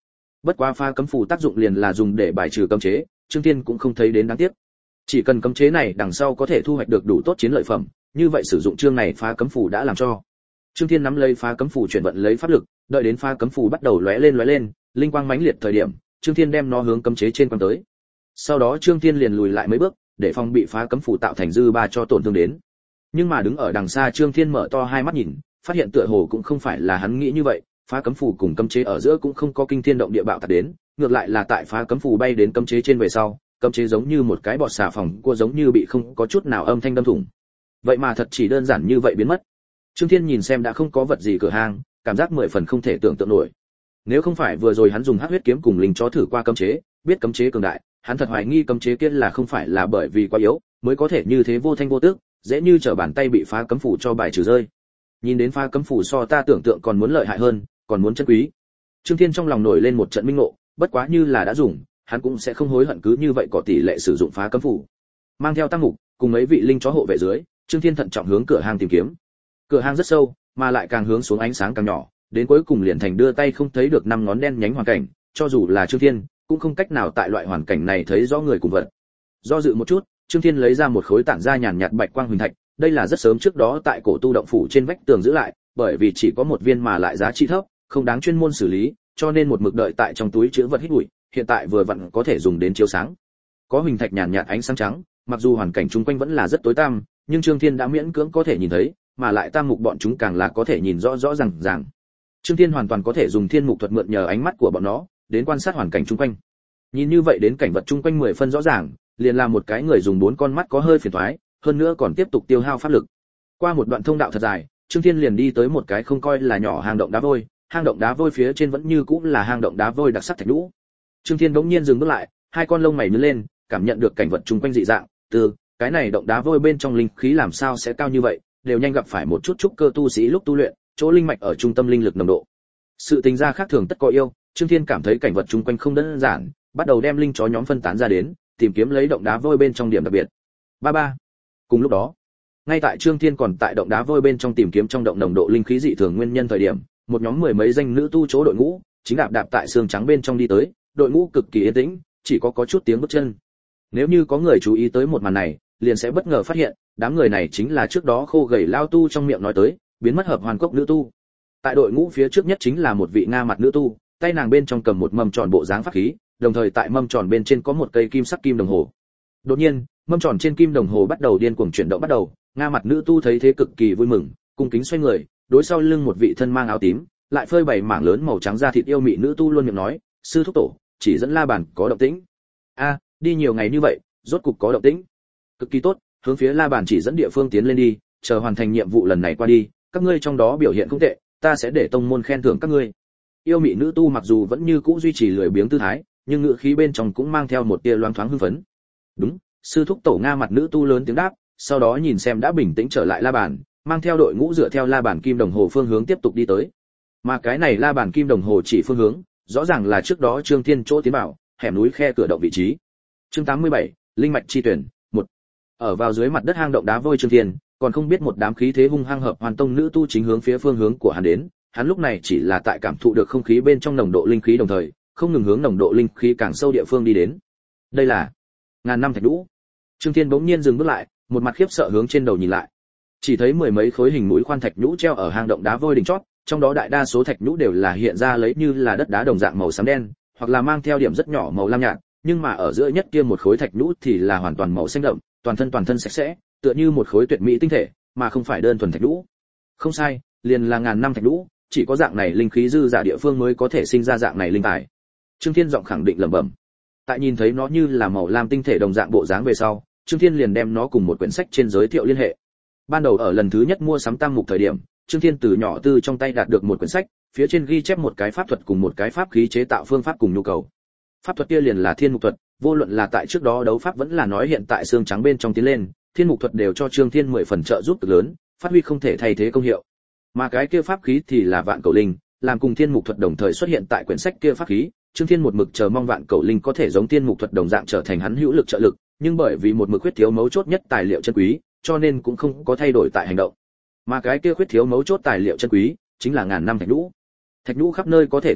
Bất quá phá cấm phù tác dụng liền là dùng để bài trừ cấm chế, Trương Thiên cũng không thấy đến đáng tiếc. Chỉ cần cấm chế này đằng sau có thể thu hoạch được đủ tốt chiến lợi phẩm, như vậy sử dụng chương này phá cấm phù đã làm cho. Trương Thiên nắm lấy phá cấm phù chuyển vận lấy pháp lực, đợi đến phá cấm phù bắt đầu lóe lên lóe lên, linh quang mãnh liệt thời điểm, Trương Thiên đem nó hướng cấm chế trên quăng tới. Sau đó Trương Thiên liền lùi lại mấy bước, để phòng bị phá cấm phù tạo thành dư ba cho tổn thương đến. Nhưng mà đứng ở đằng xa Trương Thiên mở to hai mắt nhìn, phát hiện tựa hồ cũng không phải là hắn nghĩ như vậy, phá cấm phù cùng cấm chế ở giữa cũng không có kinh thiên động địa bạo tạc đến, ngược lại là tại phá cấm phù bay đến cấm chế trên về sau, cấm chế giống như một cái bọt xà phòng cua giống như bị không có chút nào âm thanh đâm thủng. Vậy mà thật chỉ đơn giản như vậy biến mất. Trương Thiên nhìn xem đã không có vật gì cửa hang, cảm giác mười phần không thể tưởng tượng nổi. Nếu không phải vừa rồi hắn dùng hắc huyết kiếm cùng linh chó thử qua cấm chế, biết cấm chế cường đại, hắn thật hoài nghi cấm chế kia là không phải là bởi vì quá yếu, mới có thể như thế vô thanh vô tức, dễ như trở bàn tay bị phá cấm phủ cho bài trừ rơi. Nhìn đến phá cấm phủ so ta tưởng tượng còn muốn lợi hại hơn, còn muốn chân quý. Trương Thiên trong lòng nổi lên một trận minh ngộ, bất quá như là đã dùng, hắn cũng sẽ không hối hận cứ như vậy có tỷ lệ sử dụng phá cấm phủ. Mang theo tăng mục, cùng mấy vị linh chó hộ vệ dưới, Trương Thiên thận trọng hướng cửa hang tìm kiếm. Cửa hang rất sâu, mà lại càng hướng xuống ánh sáng càng nhỏ, đến cuối cùng liền thành đưa tay không thấy được năm ngón đen nhánh hoàn cảnh, cho dù là Trương Thiên, cũng không cách nào tại loại hoàn cảnh này thấy rõ người cùng vật. Do dự một chút, Trương Thiên lấy ra một khối tản ra nhàn nhạt bạch quang huỳnh thạch, đây là rất sớm trước đó tại cổ tu động phủ trên vách tường giữ lại, bởi vì chỉ có một viên mà lại giá trị thấp, không đáng chuyên môn xử lý, cho nên một mực đợi tại trong túi trữ vật hít bụi, hiện tại vừa vặn có thể dùng đến chiếu sáng. Có huỳnh thạch nhàn nhạt ánh sáng trắng, mặc dù hoàn cảnh chung quanh vẫn là rất tối tăm, nhưng Trương Thiên đã miễn cưỡng có thể nhìn thấy, mà lại tam mục bọn chúng càng là có thể nhìn rõ rõ ràng ràng. Trương Thiên hoàn toàn có thể dùng thiên mục thuật mượn nhờ ánh mắt của bọn nó, đến quan sát hoàn cảnh chung quanh. Nhìn như vậy đến cảnh vật chung quanh mười phân rõ ràng, liền là một cái người dùng bốn con mắt có hơi phiền toái, hơn nữa còn tiếp tục tiêu hao pháp lực. Qua một đoạn thông đạo thật dài, Trương Thiên liền đi tới một cái không coi là nhỏ hang động đá vôi, hang động đá vôi phía trên vẫn như cũng là hang động đá vôi đặc sắc thạch nhũ. Trương Thiên bỗng nhiên dừng bước lại, hai con lông mày nhướng lên, cảm nhận được cảnh vật chung quanh dị dạng, từ cái này động đá vôi bên trong linh khí làm sao sẽ cao như vậy, đều nhanh gặp phải một chút trúc cơ tu sĩ lúc tu luyện, chỗ linh mạch ở trung tâm linh lực nồng độ. Sự tình ra khác thường tất có yêu, Trương Thiên cảm thấy cảnh vật chung quanh không đơn giản, bắt đầu đem linh chó nhóm phân tán ra đến, tìm kiếm lấy động đá vôi bên trong điểm đặc biệt. Ba ba. Cùng lúc đó, ngay tại Trương Thiên còn tại động đá vôi bên trong tìm kiếm trong động nồng độ linh khí dị thường nguyên nhân thời điểm, một nhóm mười mấy danh nữ tu chỗ đội ngũ, chính đạp đạp tại xương trắng bên trong đi tới, đội ngũ cực kỳ yên tĩnh, chỉ có có chút tiếng bước chân. Nếu như có người chú ý tới một màn này, liền sẽ bất ngờ phát hiện, đám người này chính là trước đó khô gầy lao tu trong miệng nói tới, biến mất hợp hoàn cốc nữ tu. Tại đội ngũ phía trước nhất chính là một vị nga mặt nữ tu, tay nàng bên trong cầm một mâm tròn bộ dáng pháp khí, đồng thời tại mâm tròn bên trên có một cây kim sắc kim đồng hồ. Đột nhiên, mâm tròn trên kim đồng hồ bắt đầu điên cuồng chuyển động bắt đầu, nga mặt nữ tu thấy thế cực kỳ vui mừng, cung kính xoay người, đối sau lưng một vị thân mang áo tím, lại phơi bày mảng lớn màu trắng da thịt yêu mị nữ tu luôn miệng nói, sư thúc tổ, chỉ dẫn La Bàn có động tĩnh. A, đi nhiều ngày như vậy, rốt cục có động tĩnh. Cực kỳ tốt, hướng phía La Bàn chỉ dẫn địa phương tiến lên đi, chờ hoàn thành nhiệm vụ lần này qua đi, các ngươi trong đó biểu hiện không tệ, ta sẽ để tông môn khen thưởng các ngươi. Yêu mị nữ tu mặc dù vẫn như cũ duy trì lười biếng tư thái, nhưng ngữ khí bên trong cũng mang theo một tia loáng thoáng hưng phấn. Đúng, sư thúc tổ nga mặt nữ tu lớn tiếng đáp, sau đó nhìn xem đã bình tĩnh trở lại La Bàn, mang theo đội ngũ dựa theo La Bàn kim đồng hồ phương hướng tiếp tục đi tới. Mà cái này La Bàn kim đồng hồ chỉ phương hướng, rõ ràng là trước đó Trương Thiên chỗ tiến bảo, hẻm núi khe cửa động vị trí. Chương tám mươi bảy, linh mạch chi tuyển, một. Ở vào dưới mặt đất hang động đá vôi Trương Thiên, còn không biết một đám khí thế hung hăng hợp hoàn tông nữ tu chính hướng phía phương hướng của hắn đến, hắn lúc này chỉ là tại cảm thụ được không khí bên trong nồng độ linh khí đồng thời, không ngừng hướng nồng độ linh khí càng sâu địa phương đi đến. Đây là ngàn năm thạch nhũ. Trương Thiên bỗng nhiên dừng bước lại, một mặt khiếp sợ hướng trên đầu nhìn lại. Chỉ thấy mười mấy khối hình mũi khoan thạch nhũ treo ở hang động đá vôi đỉnh chót, trong đó đại đa số thạch nhũ đều là hiện ra lấy như là đất đá đồng dạng màu xám đen, hoặc là mang theo điểm rất nhỏ màu lam nhạt, nhưng mà ở giữa nhất kia một khối thạch nhũ thì là hoàn toàn màu xanh đậm, toàn thân toàn thân sạch sẽ, tựa như một khối tuyệt mỹ tinh thể, mà không phải đơn thuần thạch nhũ. Không sai, liền là ngàn năm thạch nhũ, chỉ có dạng này linh khí dư giả địa phương mới có thể sinh ra dạng này linh tài. Trương Thiên giọng khẳng định lẩm bẩm. Tại nhìn thấy nó như là màu lam tinh thể đồng dạng bộ dáng về sau, Trương Thiên liền đem nó cùng một quyển sách trên giới thiệu liên hệ. Ban đầu ở lần thứ nhất mua sắm tam mục thời điểm, Trương Thiên từ nhỏ tư trong tay đạt được một quyển sách, phía trên ghi chép một cái pháp thuật cùng một cái pháp khí chế tạo phương pháp cùng nhu cầu. Pháp thuật kia liền là thiên mục thuật, vô luận là tại trước đó đấu pháp vẫn là nói hiện tại xương trắng bên trong tiến lên, thiên mục thuật đều cho Trương Thiên mười phần trợ giúp cực lớn, phát huy không thể thay thế công hiệu. Mà cái kia pháp khí thì là vạn cầu linh, làm cùng thiên mục thuật đồng thời xuất hiện tại quyển sách kia pháp khí, Trương Thiên một mực chờ mong vạn cầu linh có thể giống thiên mục thuật đồng dạng trở thành hắn hữu lực trợ lực, nhưng bởi vì một mực khuyết thiếu mấu chốt nhất tài liệu chân quý, cho nên cũng không có thay đổi tại hành động. Mà cái kia khuyết thiếu mấu chốt tài liệu chân quý, chính là ngàn năm thạch nhũ. Thạch nhũ khắp nơi có thể thấy được,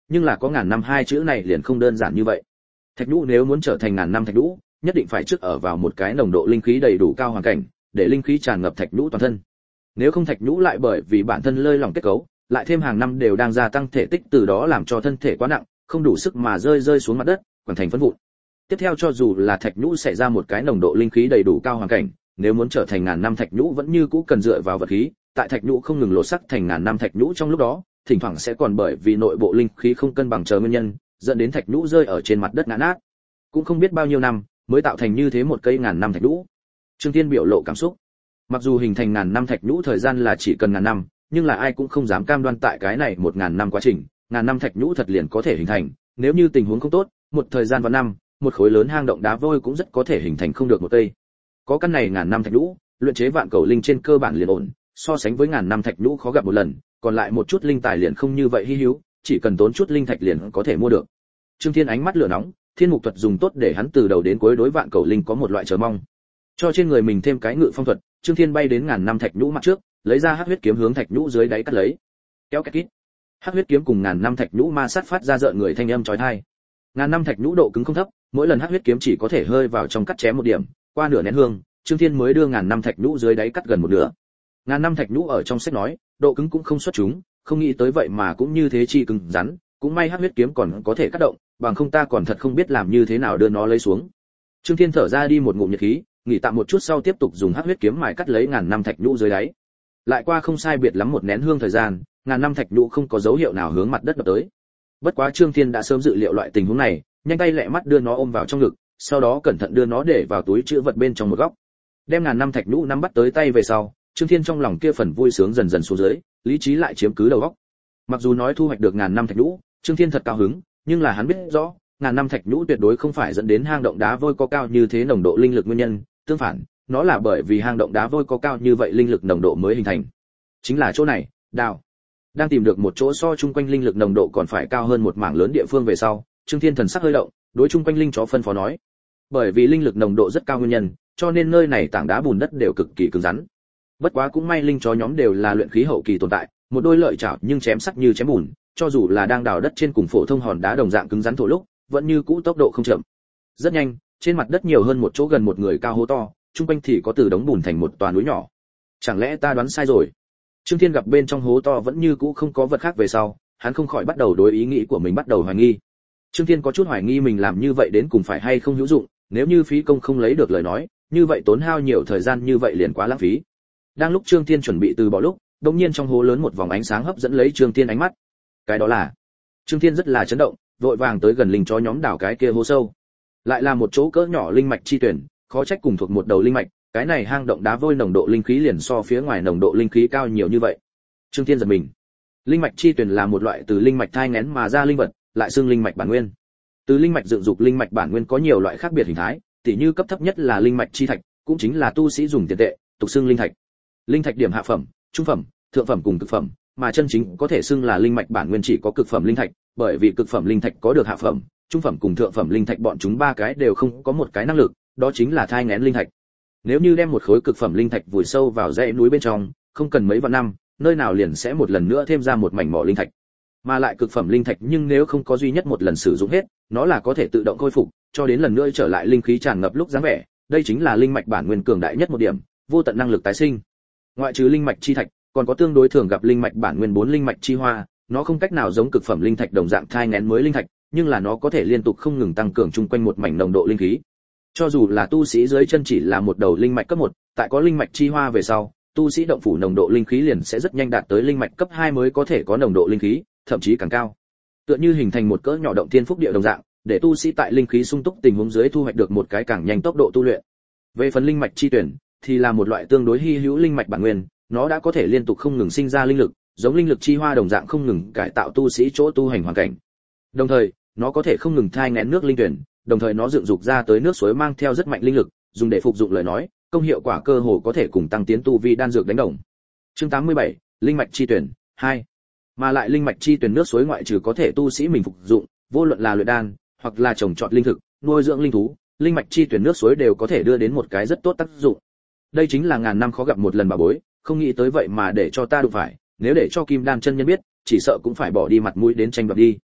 nhưng là có ngàn năm hai chữ này liền không đơn giản như vậy. Thạch nhũ nếu muốn trở thành ngàn năm thạch nhũ, nhất định phải trước ở vào một cái nồng độ linh khí đầy đủ cao hoàn cảnh, để linh khí tràn ngập thạch nhũ toàn thân. Nếu không thạch nhũ lại bởi vì bản thân lơi lỏng kết cấu, lại thêm hàng năm đều đang gia tăng thể tích, từ đó làm cho thân thể quá nặng, không đủ sức mà rơi rơi xuống mặt đất, quẳng thành phấn vụn. Tiếp theo cho dù là thạch nhũ xảy ra một cái nồng độ linh khí đầy đủ cao hoàn cảnh, nếu muốn trở thành ngàn năm thạch nhũ vẫn như cũ cần dựa vào vật khí, tại thạch nhũ không ngừng lột sắc thành ngàn năm thạch nhũ trong lúc đó, thỉnh thoảng sẽ còn bởi vì nội bộ linh khí không cân bằng chờ nguyên nhân, dẫn đến thạch nhũ rơi ở trên mặt đất ngã nát. Cũng không biết bao nhiêu năm mới tạo thành như thế một cây ngàn năm thạch nhũ. Trương Thiên biểu lộ cảm xúc. Mặc dù hình thành ngàn năm thạch nhũ thời gian là chỉ cần ngàn năm, nhưng là ai cũng không dám cam đoan tại cái này một ngàn năm quá trình, ngàn năm thạch nhũ thật liền có thể hình thành, nếu như tình huống không tốt, một thời gian vạn năm, một khối lớn hang động đá vôi cũng rất có thể hình thành không được một cây. Có căn này ngàn năm thạch nhũ, luyện chế vạn cầu linh trên cơ bản liền ổn, so sánh với ngàn năm thạch nhũ khó gặp một lần, còn lại một chút linh tài liền không như vậy hi hữu, chỉ cần tốn chút linh thạch liền có thể mua được. Trương Thiên ánh mắt lửa nóng, thiên mục thuật dùng tốt để hắn từ đầu đến cuối đối vạn cầu linh có một loại chờ mong. Cho trên người mình thêm cái ngự phong thuật, Trương Thiên bay đến ngàn năm thạch nhũ mặt trước, lấy ra hắc huyết kiếm hướng thạch nhũ dưới đáy cắt lấy. Kéo két kít. Hắc huyết kiếm cùng ngàn năm thạch nhũ ma sát phát ra rợn người thanh âm chói tai. Ngàn năm thạch nhũ độ cứng không thấp, mỗi lần hắc huyết kiếm chỉ có thể hơi vào trong cắt chém một điểm, qua nửa nén hương, Trương Thiên mới đưa ngàn năm thạch nhũ dưới đáy cắt gần một nửa. Ngàn năm thạch nhũ ở trong sách nói, độ cứng cũng không xuất chúng, không nghĩ tới vậy mà cũng như thế chi cứng rắn, cũng may hắc huyết kiếm còn có thể cắt động, bằng không ta còn thật không biết làm như thế nào đưa nó lấy xuống. Trương Thiên thở ra đi một ngụm nhiệt khí, nghỉ tạm một chút sau tiếp tục dùng hắc huyết kiếm mài cắt lấy ngàn năm thạch nhũ dưới đáy. Lại qua không sai biệt lắm một nén hương thời gian, ngàn năm thạch nhũ không có dấu hiệu nào hướng mặt đất đập tới. Bất quá Trương Thiên đã sớm dự liệu loại tình huống này, nhanh tay lẹ mắt đưa nó ôm vào trong ngực, sau đó cẩn thận đưa nó để vào túi trữ vật bên trong một góc. Đem ngàn năm thạch nhũ nắm bắt tới tay về sau, Trương Thiên trong lòng kia phần vui sướng dần dần xuống dưới, lý trí lại chiếm cứ đầu óc. Mặc dù nói thu hoạch được ngàn năm thạch nhũ, Trương Thiên thật cao hứng, nhưng là hắn biết rõ, ngàn năm thạch nhũ tuyệt đối không phải dẫn đến hang động đá vôi có cao như thế nồng độ linh lực nguyên nhân, tương phản, nó là bởi vì hang động đá vôi có cao như vậy linh lực nồng độ mới hình thành. Chính là chỗ này, đào. Đang tìm được một chỗ so chung quanh linh lực nồng độ còn phải cao hơn một mảng lớn địa phương về sau, Trương Thiên thần sắc hơi động, đối chung quanh linh chó phân phó nói. Bởi vì linh lực nồng độ rất cao nguyên nhân, cho nên nơi này tảng đá bùn đất đều cực kỳ cứng rắn. Bất quá cũng may linh chó nhóm đều là luyện khí hậu kỳ tồn tại, một đôi lợi chảo nhưng chém sắc như chém bùn, cho dù là đang đào đất trên cùng phổ thông hòn đá đồng dạng cứng rắn thổ lúc, vẫn như cũ tốc độ không chậm. Rất nhanh, trên mặt đất nhiều hơn một chỗ gần một người cao hố to, chung quanh thì có từ đống bùn thành một tòa núi nhỏ. Chẳng lẽ ta đoán sai rồi? Trương Thiên gặp bên trong hố to vẫn như cũ không có vật khác về sau, hắn không khỏi bắt đầu đối ý nghĩ của mình bắt đầu hoài nghi. Trương Thiên có chút hoài nghi mình làm như vậy đến cùng phải hay không hữu dụng, nếu như phí công không lấy được lời nói, như vậy tốn hao nhiều thời gian như vậy liền quá lãng phí. Đang lúc Trương Thiên chuẩn bị từ bỏ lúc, đột nhiên trong hố lớn một vòng ánh sáng hấp dẫn lấy Trương Thiên ánh mắt. Cái đó là... Trương Thiên rất là chấn động, vội vàng tới gần linh chó nhóm đào cái kia hố sâu. Lại là một chỗ cỡ nhỏ linh mạch chi tuyển, khó trách cùng thuộc một đầu linh mạch, cái này hang động đá vôi nồng độ linh khí liền so phía ngoài nồng độ linh khí cao nhiều như vậy. Trương Thiên giật mình. Linh mạch chi tuyển là một loại từ linh mạch thai nghén mà ra linh vật, lại xưng linh mạch bản nguyên. Từ linh mạch dựng dục linh mạch bản nguyên có nhiều loại khác biệt hình thái, tỉ như cấp thấp nhất là linh mạch chi thạch, cũng chính là tu sĩ dùng tiền tệ, tục xưng linh thạch. Linh thạch điểm hạ phẩm, trung phẩm, thượng phẩm cùng cực phẩm, mà chân chính có thể xưng là linh mạch bản nguyên chỉ có cực phẩm linh thạch, bởi vì cực phẩm linh thạch có được hạ phẩm, trung phẩm cùng thượng phẩm linh thạch bọn chúng ba cái đều không có một cái năng lực, đó chính là thai nghén linh thạch. Nếu như đem một khối cực phẩm linh thạch vùi sâu vào dãy núi bên trong, không cần mấy vạn năm, nơi nào liền sẽ một lần nữa thêm ra một mảnh mỏ linh thạch. Mà lại cực phẩm linh thạch nhưng nếu không có duy nhất một lần sử dụng hết, nó là có thể tự động khôi phục, cho đến lần nữa trở lại linh khí tràn ngập lúc dáng vẻ, đây chính là linh mạch bản nguyên cường đại nhất một điểm, vô tận năng lực tái sinh. Ngoại trừ linh mạch chi thạch, còn có tương đối thường gặp linh mạch bản nguyên bốn linh mạch chi hoa, nó không cách nào giống cực phẩm linh thạch đồng dạng thai nghén mới linh thạch, nhưng là nó có thể liên tục không ngừng tăng cường chung quanh một mảnh nồng độ linh khí. Cho dù là tu sĩ dưới chân chỉ là một đầu linh mạch cấp một, tại có linh mạch chi hoa về sau, tu sĩ động phủ nồng độ linh khí liền sẽ rất nhanh đạt tới linh mạch cấp hai mới có thể có nồng độ linh khí, thậm chí càng cao. Tựa như hình thành một cỡ nhỏ động thiên phúc địa đồng dạng, để tu sĩ tại linh khí sung túc tình huống dưới thu hoạch được một cái càng nhanh tốc độ tu luyện. Về phần linh mạch chi tuyển, thì là một loại tương đối hi hữu linh mạch bản nguyên, nó đã có thể liên tục không ngừng sinh ra linh lực, giống linh lực chi hoa đồng dạng không ngừng cải tạo tu sĩ chỗ tu hành hoàn cảnh. Đồng thời, nó có thể không ngừng thai nghén nước linh tuyển, đồng thời nó dựng dục ra tới nước suối mang theo rất mạnh linh lực, dùng để phục dụng lời nói, công hiệu quả cơ hồ có thể cùng tăng tiến tu vi đan dược đánh đồng. Chương tám mươi bảy, linh mạch chi tuyển hai. Mà lại linh mạch chi tuyển nước suối ngoại trừ có thể tu sĩ mình phục dụng, vô luận là luyện đan, hoặc là trồng trọt linh thực, nuôi dưỡng linh thú, linh mạch chi tuyển nước suối đều có thể đưa đến một cái rất tốt tác dụng. Đây chính là ngàn năm khó gặp một lần bảo bối, không nghĩ tới vậy mà để cho ta đụng phải, nếu để cho Kim Đan chân nhân biết, chỉ sợ cũng phải bỏ đi mặt mũi đến tranh đoạt đi.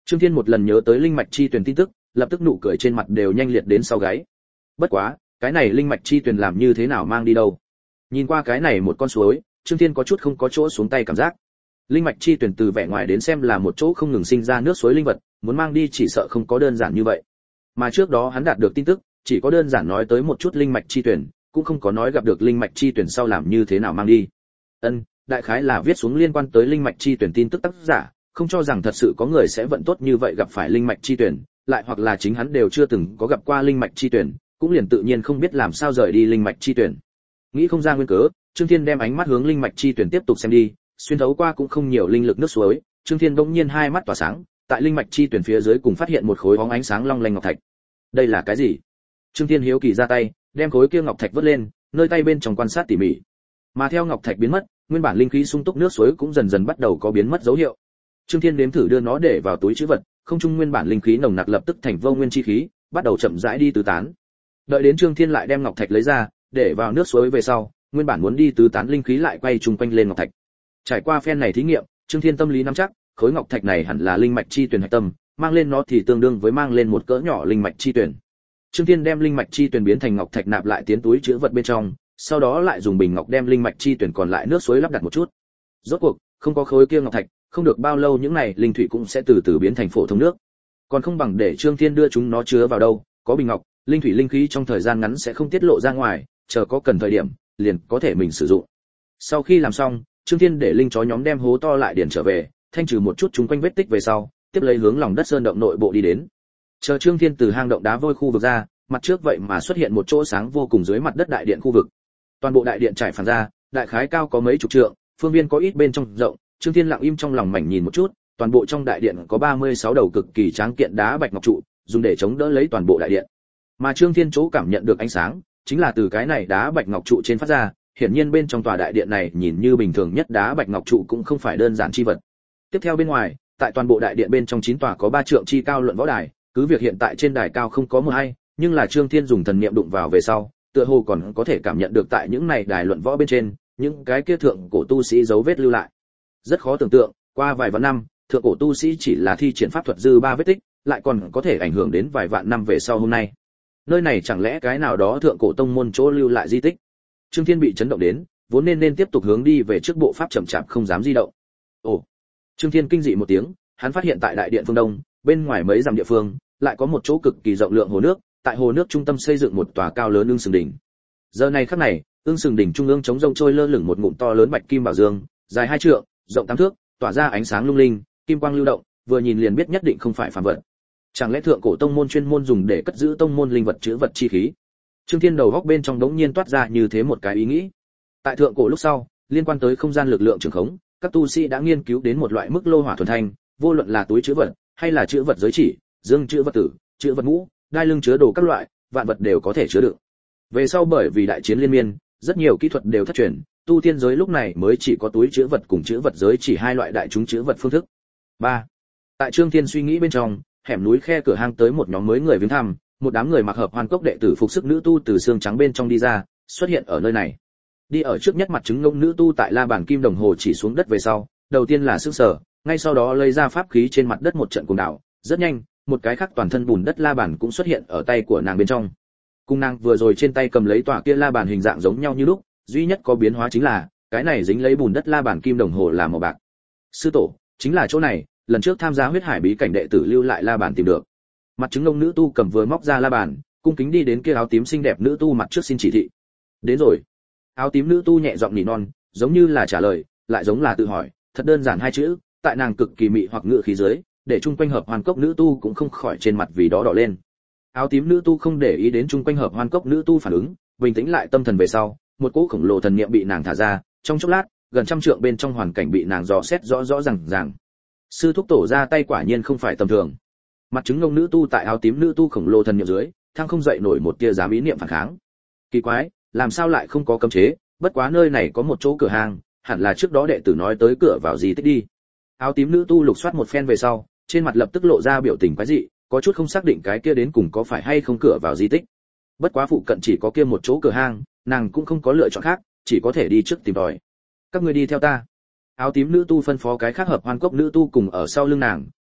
Trương Thiên một lần nhớ tới linh mạch chi tuyển tin tức, lập tức nụ cười trên mặt đều nhanh liệt đến sau gáy. Bất quá, cái này linh mạch chi tuyển làm như thế nào mang đi đâu? Nhìn qua cái này một con suối, Trương Thiên có chút không có chỗ xuống tay cảm giác. Linh mạch chi tuyển từ vẻ ngoài đến xem là một chỗ không ngừng sinh ra nước suối linh vật, muốn mang đi chỉ sợ không có đơn giản như vậy. Mà trước đó hắn đạt được tin tức, chỉ có đơn giản nói tới một chút linh mạch chi tuyển, cũng không có nói gặp được linh mạch chi tuyển sau làm như thế nào mang đi. Ân, đại khái là viết xuống liên quan tới linh mạch chi tuyển tin tức tác giả, không cho rằng thật sự có người sẽ vận tốt như vậy gặp phải linh mạch chi tuyển, lại hoặc là chính hắn đều chưa từng có gặp qua linh mạch chi tuyển, cũng liền tự nhiên không biết làm sao rời đi linh mạch chi tuyển. Nghĩ không ra nguyên cớ, Trương Thiên đem ánh mắt hướng linh mạch chi tuyển tiếp tục xem đi, xuyên thấu qua cũng không nhiều linh lực nước suối, Trương Thiên bỗng nhiên hai mắt tỏa sáng, tại linh mạch chi tuyển phía dưới cùng phát hiện một khối bóng ánh sáng long lanh ngọc thạch. Đây là cái gì? Trương Thiên hiếu kỳ ra tay, đem khối kia ngọc thạch vớt lên, nơi tay bên trong quan sát tỉ mỉ. Mà theo ngọc thạch biến mất, nguyên bản linh khí sung túc nước suối cũng dần dần bắt đầu có biến mất dấu hiệu. Trương Thiên đếm thử đưa nó để vào túi trữ vật, không trung nguyên bản linh khí nồng nặc lập tức thành vô nguyên chi khí, bắt đầu chậm rãi đi tứ tán. Đợi đến Trương Thiên lại đem ngọc thạch lấy ra, để vào nước suối về sau, nguyên bản muốn đi tứ tán linh khí lại quay trung quanh lên ngọc thạch. Trải qua phen này thí nghiệm, Trương Thiên tâm lý nắm chắc, khối ngọc thạch này hẳn là linh mạch chi tuyển hạch tâm, mang lên nó thì tương đương với mang lên một cỡ nhỏ linh mạch chi tuyển. Trương Thiên đem linh mạch chi tuyển biến thành ngọc thạch nạp lại tiến túi trữ vật bên trong, sau đó lại dùng bình ngọc đem linh mạch chi tuyển còn lại nước suối lắp đặt một chút. Rốt cuộc, không có khối kia ngọc thạch, không được bao lâu những này linh thủy cũng sẽ từ từ biến thành phổ thông nước. Còn không bằng để Trương Thiên đưa chúng nó chứa vào đâu, có bình ngọc, linh thủy linh khí trong thời gian ngắn sẽ không tiết lộ ra ngoài, chờ có cần thời điểm, liền có thể mình sử dụng. Sau khi làm xong, Trương Thiên để linh chó nhóm đem hố to lại điền trở về, thanh trừ một chút chúng quanh vết tích về sau, tiếp lấy hướng lòng đất sơn động nội bộ đi đến. Chờ Trương Thiên từ hang động đá vôi khu vực ra, mặt trước vậy mà xuất hiện một chỗ sáng vô cùng dưới mặt đất đại điện khu vực. Toàn bộ đại điện trải phẳng ra, đại khái cao có mấy chục trượng, phương viên có ít bên trong rộng, Trương Thiên lặng im trong lòng mảnh nhìn một chút, toàn bộ trong đại điện có ba mươi sáu đầu cực kỳ tráng kiện đá bạch ngọc trụ, dùng để chống đỡ lấy toàn bộ đại điện. Mà Trương Thiên chỗ cảm nhận được ánh sáng, chính là từ cái này đá bạch ngọc trụ trên phát ra, hiển nhiên bên trong tòa đại điện này nhìn như bình thường nhất đá bạch ngọc trụ cũng không phải đơn giản chi vật. Tiếp theo bên ngoài, tại toàn bộ đại điện bên trong chín tòa có ba trượng chi cao luận võ đài, cứ việc hiện tại trên đài cao không có một ai, nhưng là Trương Thiên dùng thần niệm đụng vào về sau, tựa hồ còn có thể cảm nhận được tại những này đài luận võ bên trên, những cái kia thượng cổ tu sĩ dấu vết lưu lại. Rất khó tưởng tượng, qua vài vạn năm, thượng cổ tu sĩ chỉ là thi triển pháp thuật dư ba vết tích, lại còn có thể ảnh hưởng đến vài vạn năm về sau hôm nay. Nơi này chẳng lẽ cái nào đó thượng cổ tông môn chỗ lưu lại di tích? Trương Thiên bị chấn động đến, vốn nên nên tiếp tục hướng đi về trước bộ pháp chậm chạp không dám di động. Ồ! Trương Thiên kinh dị một tiếng, hắn phát hiện tại đại điện phương đông, bên ngoài mấy dặm địa phương, lại có một chỗ cực kỳ rộng lượng hồ nước, tại hồ nước trung tâm xây dựng một tòa cao lớn ương sừng đỉnh. Giờ này khắc này, ương sừng đỉnh trung ương chống rông trôi lơ lửng một ngụm to lớn bạch kim bảo dương, dài hai trượng, rộng tám thước, tỏa ra ánh sáng lung linh, kim quang lưu động, vừa nhìn liền biết nhất định không phải phàm vật. Chẳng lẽ thượng cổ tông môn chuyên môn dùng để cất giữ tông môn linh vật chứa vật chi khí? Trương Thiên đầu góc bên trong đống nhiên toát ra như thế một cái ý nghĩ. Tại thượng cổ lúc sau, liên quan tới không gian lực lượng trường khống, các tu sĩ đã nghiên cứu đến một loại mức lô hỏa thuần thanh, vô luận là túi chứa vật, hay là chứa vật giới chỉ, dương chứa vật tử, chứa vật ngũ, đai lưng chứa đồ các loại, vạn vật đều có thể chứa đựng. Về sau bởi vì đại chiến liên miên, rất nhiều kỹ thuật đều thất truyền, tu tiên giới lúc này mới chỉ có túi chứa vật cùng chứa vật giới chỉ hai loại đại chúng chứa vật phương thức. ba. Tại Trương Thiên suy nghĩ bên trong, hẻm núi khe cửa hang tới một nhóm mới người viếng thăm, một đám người mặc hợp hoan cốc đệ tử phục sức nữ tu từ xương trắng bên trong đi ra, xuất hiện ở nơi này. Đi ở trước nhất mặt chứng ngông nữ tu tại la bàn kim đồng hồ chỉ xuống đất về sau, đầu tiên là sững sờ, ngay sau đó lấy ra pháp khí trên mặt đất một trận cuồng đảo, rất nhanh, một cái khác toàn thân bùn đất la bàn cũng xuất hiện ở tay của nàng bên trong. Cung nàng vừa rồi trên tay cầm lấy tòa kia la bàn hình dạng giống nhau như lúc, duy nhất có biến hóa chính là, cái này dính lấy bùn đất la bàn kim đồng hồ là màu bạc. Sư tổ, chính là chỗ này, lần trước tham gia huyết hải bí cảnh đệ tử lưu lại la bàn tìm được. Mặt chứng ngông nữ tu cầm vừa móc ra la bàn, cung kính đi đến kia áo tím xinh đẹp nữ tu mặt trước xin chỉ thị. Đến rồi. Áo tím nữ tu nhẹ giọng nỉ non, giống như là trả lời, lại giống là tự hỏi, thật đơn giản hai chữ, tại nàng cực kỳ mị hoặc ngự khí dưới, để chung quanh hợp hoàn cốc nữ tu cũng không khỏi trên mặt vì đó đỏ lên. Áo tím nữ tu không để ý đến chung quanh hợp hoàn cốc nữ tu phản ứng, bình tĩnh lại tâm thần về sau, một cỗ khổng lồ thần niệm bị nàng thả ra, trong chốc lát, gần trăm trượng bên trong hoàn cảnh bị nàng dò xét rõ rõ ràng ràng. Sư thúc tổ ra tay quả nhiên không phải tầm thường. Mặt chứng ngông nữ tu tại áo tím nữ tu khổng lồ thần niệm dưới, thăng không dậy nổi một tia dám ý niệm phản kháng. Kỳ quái, làm sao lại không có cấm chế, bất quá nơi này có một chỗ cửa hàng, hẳn là trước đó đệ tử nói tới cửa vào gì tích đi. Áo tím nữ tu lục soát một phen về sau, trên mặt lập tức lộ ra biểu tình quái dị, có chút không xác định cái kia đến cùng có phải hay không cửa vào di tích. Bất quá phụ cận chỉ có kia một chỗ cửa hang, nàng cũng không có lựa chọn khác, chỉ có thể đi trước tìm tòi. Các ngươi đi theo ta. Áo tím nữ tu phân phó cái khác hợp hoan cốc nữ tu cùng ở sau lưng nàng,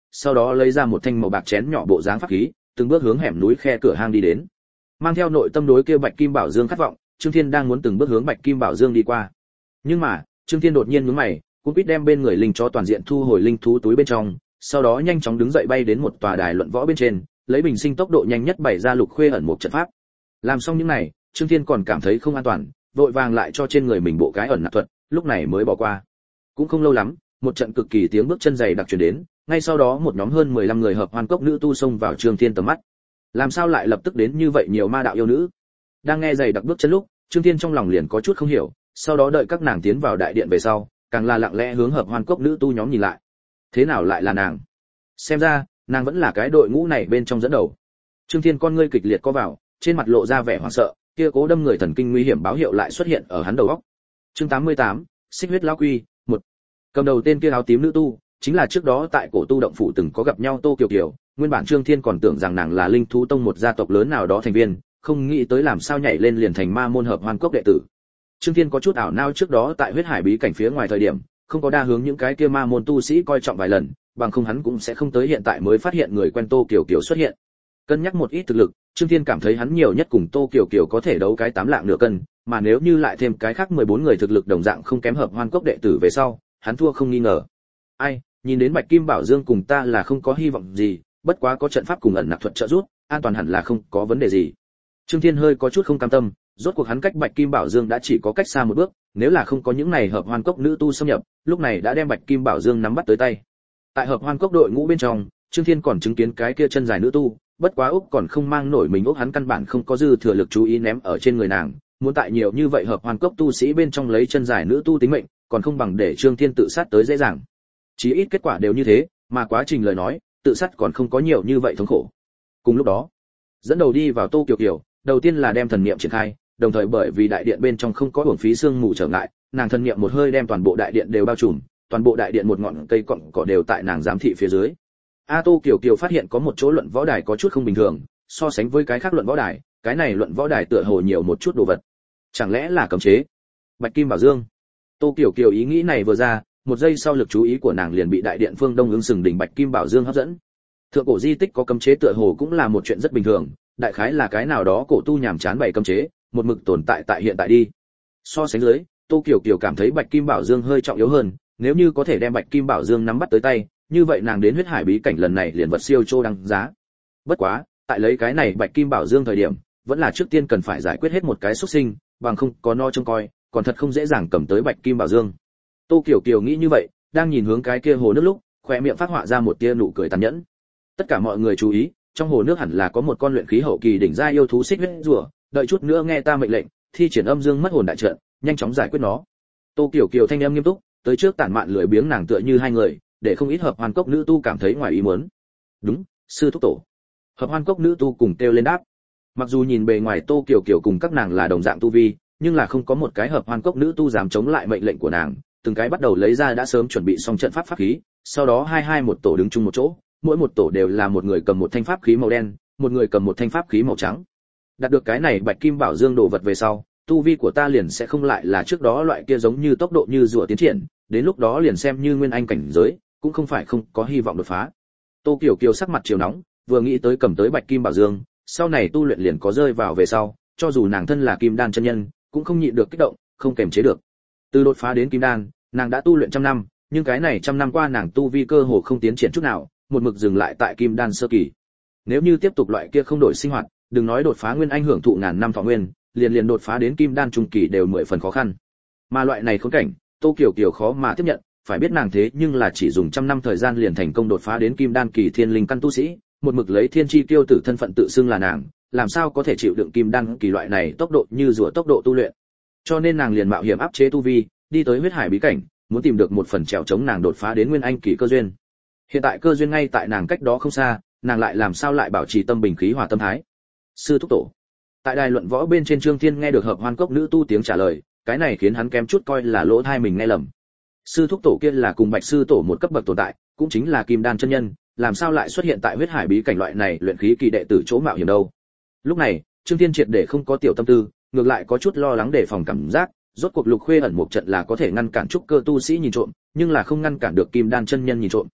sau đó lấy ra một thanh màu bạc chén nhỏ bộ dáng pháp khí, từng bước hướng hẻm núi khe cửa hang đi đến. Mang theo nội tâm đối kia Bạch Kim Bảo Dương khát vọng, Trương Thiên đang muốn từng bước hướng Bạch Kim Bảo Dương đi qua. Nhưng mà, Trương Thiên đột nhiên nhướng mày, cũng biết đem bên người linh chó toàn diện thu hồi linh thú túi bên trong, sau đó nhanh chóng đứng dậy bay đến một tòa đài luận võ bên trên, lấy bình sinh tốc độ nhanh nhất bày ra lục khuê ẩn một trận pháp. Làm xong những này, Trương Thiên còn cảm thấy không an toàn, vội vàng lại cho trên người mình bộ cái ẩn nạp thuật, lúc này mới bỏ qua. Cũng không lâu lắm, một trận cực kỳ tiếng bước chân dày đặc truyền đến, ngay sau đó một nhóm hơn mười lăm người hợp hoan cốc nữ tu xông vào Trương Thiên tầm mắt. Làm sao lại lập tức đến như vậy nhiều ma đạo yêu nữ? Đang nghe dày đặc bước chân lúc, Trương Thiên trong lòng liền có chút không hiểu, sau đó đợi các nàng tiến vào đại điện về sau, càng là lặng lẽ hướng hợp hoan cốc nữ tu nhóm nhìn lại. Thế nào lại là nàng? Xem ra, nàng vẫn là cái đội ngũ này bên trong dẫn đầu. Trương Thiên con ngươi kịch liệt co vào, trên mặt lộ ra vẻ hoảng sợ, kia cố đâm người thần kinh nguy hiểm báo hiệu lại xuất hiện ở hắn đầu óc. Chương tám mươi tám, Xích huyết lão quy, một. Cầm đầu tên kia áo tím nữ tu, chính là trước đó tại cổ tu động phủ từng có gặp nhau Tô Kiều Kiều, nguyên bản Trương Thiên còn tưởng rằng nàng là linh thú tông một gia tộc lớn nào đó thành viên, không nghĩ tới làm sao nhảy lên liền thành ma môn hợp hoan cốc đệ tử. Trương Thiên có chút ảo não, trước đó tại huyết hải bí cảnh phía ngoài thời điểm, không có đa hướng những cái kia ma môn tu sĩ coi trọng vài lần, bằng không hắn cũng sẽ không tới hiện tại mới phát hiện người quen Tô Kiều Kiều xuất hiện. Cân nhắc một ít thực lực, Trương Thiên cảm thấy hắn nhiều nhất cùng Tô Kiều Kiều có thể đấu cái tám lạng nửa cân, mà nếu như lại thêm cái khác mười bốn người thực lực đồng dạng không kém hợp hoan cốc đệ tử về sau, hắn thua không nghi ngờ. Ai, nhìn đến Bạch Kim Bảo Dương cùng ta là không có hy vọng gì, bất quá có trận pháp cùng ẩn nặc thuật trợ giúp, an toàn hẳn là không có vấn đề gì. Trương Thiên hơi có chút không cam tâm, rốt cuộc hắn cách Bạch Kim Bảo Dương đã chỉ có cách xa một bước, nếu là không có những này hợp hoan cốc nữ tu xâm nhập, lúc này đã đem Bạch Kim Bảo Dương nắm bắt tới tay. Tại hợp hoan cốc đội ngũ bên trong, Trương Thiên còn chứng kiến cái kia chân dài nữ tu, bất quá Úc còn không mang nổi mình Úc, hắn căn bản không có dư thừa lực chú ý ném ở trên người nàng, muốn tại nhiều như vậy hợp hoan cốc tu sĩ bên trong lấy chân dài nữ tu tính mệnh, còn không bằng để Trương Thiên tự sát tới dễ dàng. Chí ít kết quả đều như thế, mà quá trình lời nói, tự sát còn không có nhiều như vậy thống khổ. Cùng lúc đó, dẫn đầu đi vào Tô Kiều Kiều, đầu tiên là đem thần niệm triển khai, đồng thời bởi vì đại điện bên trong không có hưởng phí xương mù trở ngại, nàng thần niệm một hơi đem toàn bộ đại điện đều bao trùm, toàn bộ đại điện một ngọn cây cọn cỏ đều tại nàng giám thị phía dưới. A Tô Kiều Kiều phát hiện có một chỗ luận võ đài có chút không bình thường, so sánh với cái khác luận võ đài, cái này luận võ đài tựa hồ nhiều một chút đồ vật. Chẳng lẽ là cấm chế? Bạch Kim Bảo Dương. Tô Kiều Kiều ý nghĩ này vừa ra, một giây sau lực chú ý của nàng liền bị đại điện phương đông ứng sừng đỉnh Bạch Kim Bảo Dương hấp dẫn. Thượng cổ di tích có cấm chế tựa hồ cũng là một chuyện rất bình thường, đại khái là cái nào đó cổ tu nhàm chán bày cấm chế, một mực tồn tại tại hiện tại đi. So sánh dưới, Tô Kiều Kiều cảm thấy Bạch Kim Bảo Dương hơi trọng yếu hơn, nếu như có thể đem Bạch Kim Bảo Dương nắm bắt tới tay, như vậy nàng đến huyết hải bí cảnh lần này liền vật siêu chô đăng giá. Bất quá, tại lấy cái này Bạch Kim Bảo Dương thời điểm, vẫn là trước tiên cần phải giải quyết hết một cái xuất sinh, bằng không có no trông coi, còn thật không dễ dàng cầm tới Bạch Kim Bảo Dương. Tô Kiều Kiều nghĩ như vậy, đang nhìn hướng cái kia hồ nước lúc, khóe miệng phát họa ra một tia nụ cười tàn nhẫn. Tất cả mọi người chú ý, trong hồ nước hẳn là có một con luyện khí hậu kỳ đỉnh giai yêu thú xích huyết rùa, đợi chút nữa nghe ta mệnh lệnh, thi triển âm dương mất hồn đại trận, nhanh chóng giải quyết nó. Tô Kiều Kiều thanh âm nghiêm túc, tới trước tản mạn lười biếng nàng tựa như hai người, để không ít hợp hoan cốc nữ tu cảm thấy ngoài ý muốn. Đúng, sư thúc tổ. Hợp hoan cốc nữ tu cùng kêu lên đáp. Mặc dù nhìn bề ngoài Tô Kiều Kiều cùng các nàng là đồng dạng tu vi, nhưng là không có một cái hợp hoan cốc nữ tu dám chống lại mệnh lệnh của nàng, từng cái bắt đầu lấy ra đã sớm chuẩn bị xong trận pháp pháp khí, sau đó hai hai một tổ đứng chung một chỗ, mỗi một tổ đều là một người cầm một thanh pháp khí màu đen, một người cầm một thanh pháp khí màu trắng. Đạt được cái này Bạch Kim Bảo Dương đồ vật về sau, tu vi của ta liền sẽ không lại là trước đó loại kia giống như tốc độ như rùa tiến triển, đến lúc đó liền xem như nguyên anh cảnh giới, cũng không phải không có hy vọng đột phá. Tô Kiều Kiều sắc mặt chiều nóng, vừa nghĩ tới cầm tới Bạch Kim Bảo Dương, sau này tu luyện liền có rơi vào về sau, cho dù nàng thân là Kim Đan chân nhân, cũng không nhịn được kích động, không kềm chế được. Từ đột phá đến Kim Đan, nàng đã tu luyện trăm năm, nhưng cái này trăm năm qua nàng tu vi cơ hồ không tiến triển chút nào, một mực dừng lại tại Kim Đan sơ kỳ. Nếu như tiếp tục loại kia không đổi sinh hoạt, đừng nói đột phá nguyên anh hưởng thụ ngàn năm thọ nguyên, liền liền đột phá đến Kim Đan trung kỳ đều mười phần khó khăn. Mà loại này khốn cảnh, Tô Kiều Kiều khó mà tiếp nhận, phải biết nàng thế nhưng là chỉ dùng trăm năm thời gian liền thành công đột phá đến Kim Đan kỳ thiên linh căn tu sĩ, một mực lấy thiên chi tiêu tử thân phận tự xưng là nàng, làm sao có thể chịu đựng Kim Đan kỳ loại này tốc độ như rùa tốc độ tu luyện. Cho nên nàng liền mạo hiểm áp chế tu vi, đi tới huyết hải bí cảnh, muốn tìm được một phần trèo chống nàng đột phá đến nguyên anh kỳ cơ duyên. Hiện tại cơ duyên ngay tại nàng cách đó không xa, nàng lại làm sao lại bảo trì tâm bình khí hòa tâm thái. Sư thúc tổ. Tại đài luận võ bên trên, Trương Thiên nghe được hợp hoan cốc nữ tu tiếng trả lời, cái này khiến hắn kém chút coi là lỗ tai mình nghe lầm. Sư thúc tổ kia là cùng Bạch sư tổ một cấp bậc tồn tại, cũng chính là Kim Đan chân nhân, làm sao lại xuất hiện tại huyết hải bí cảnh loại này luyện khí kỳ đệ tử chỗ mạo hiểm đâu. Lúc này, Trương Thiên triệt để không có tiểu tâm tư, ngược lại có chút lo lắng đề phòng cảm giác, rốt cuộc Lục Khuê ẩn một trận là có thể ngăn cản trúc cơ tu sĩ nhìn trộm, nhưng là không ngăn cản được Kim Đan chân nhân nhìn trộm.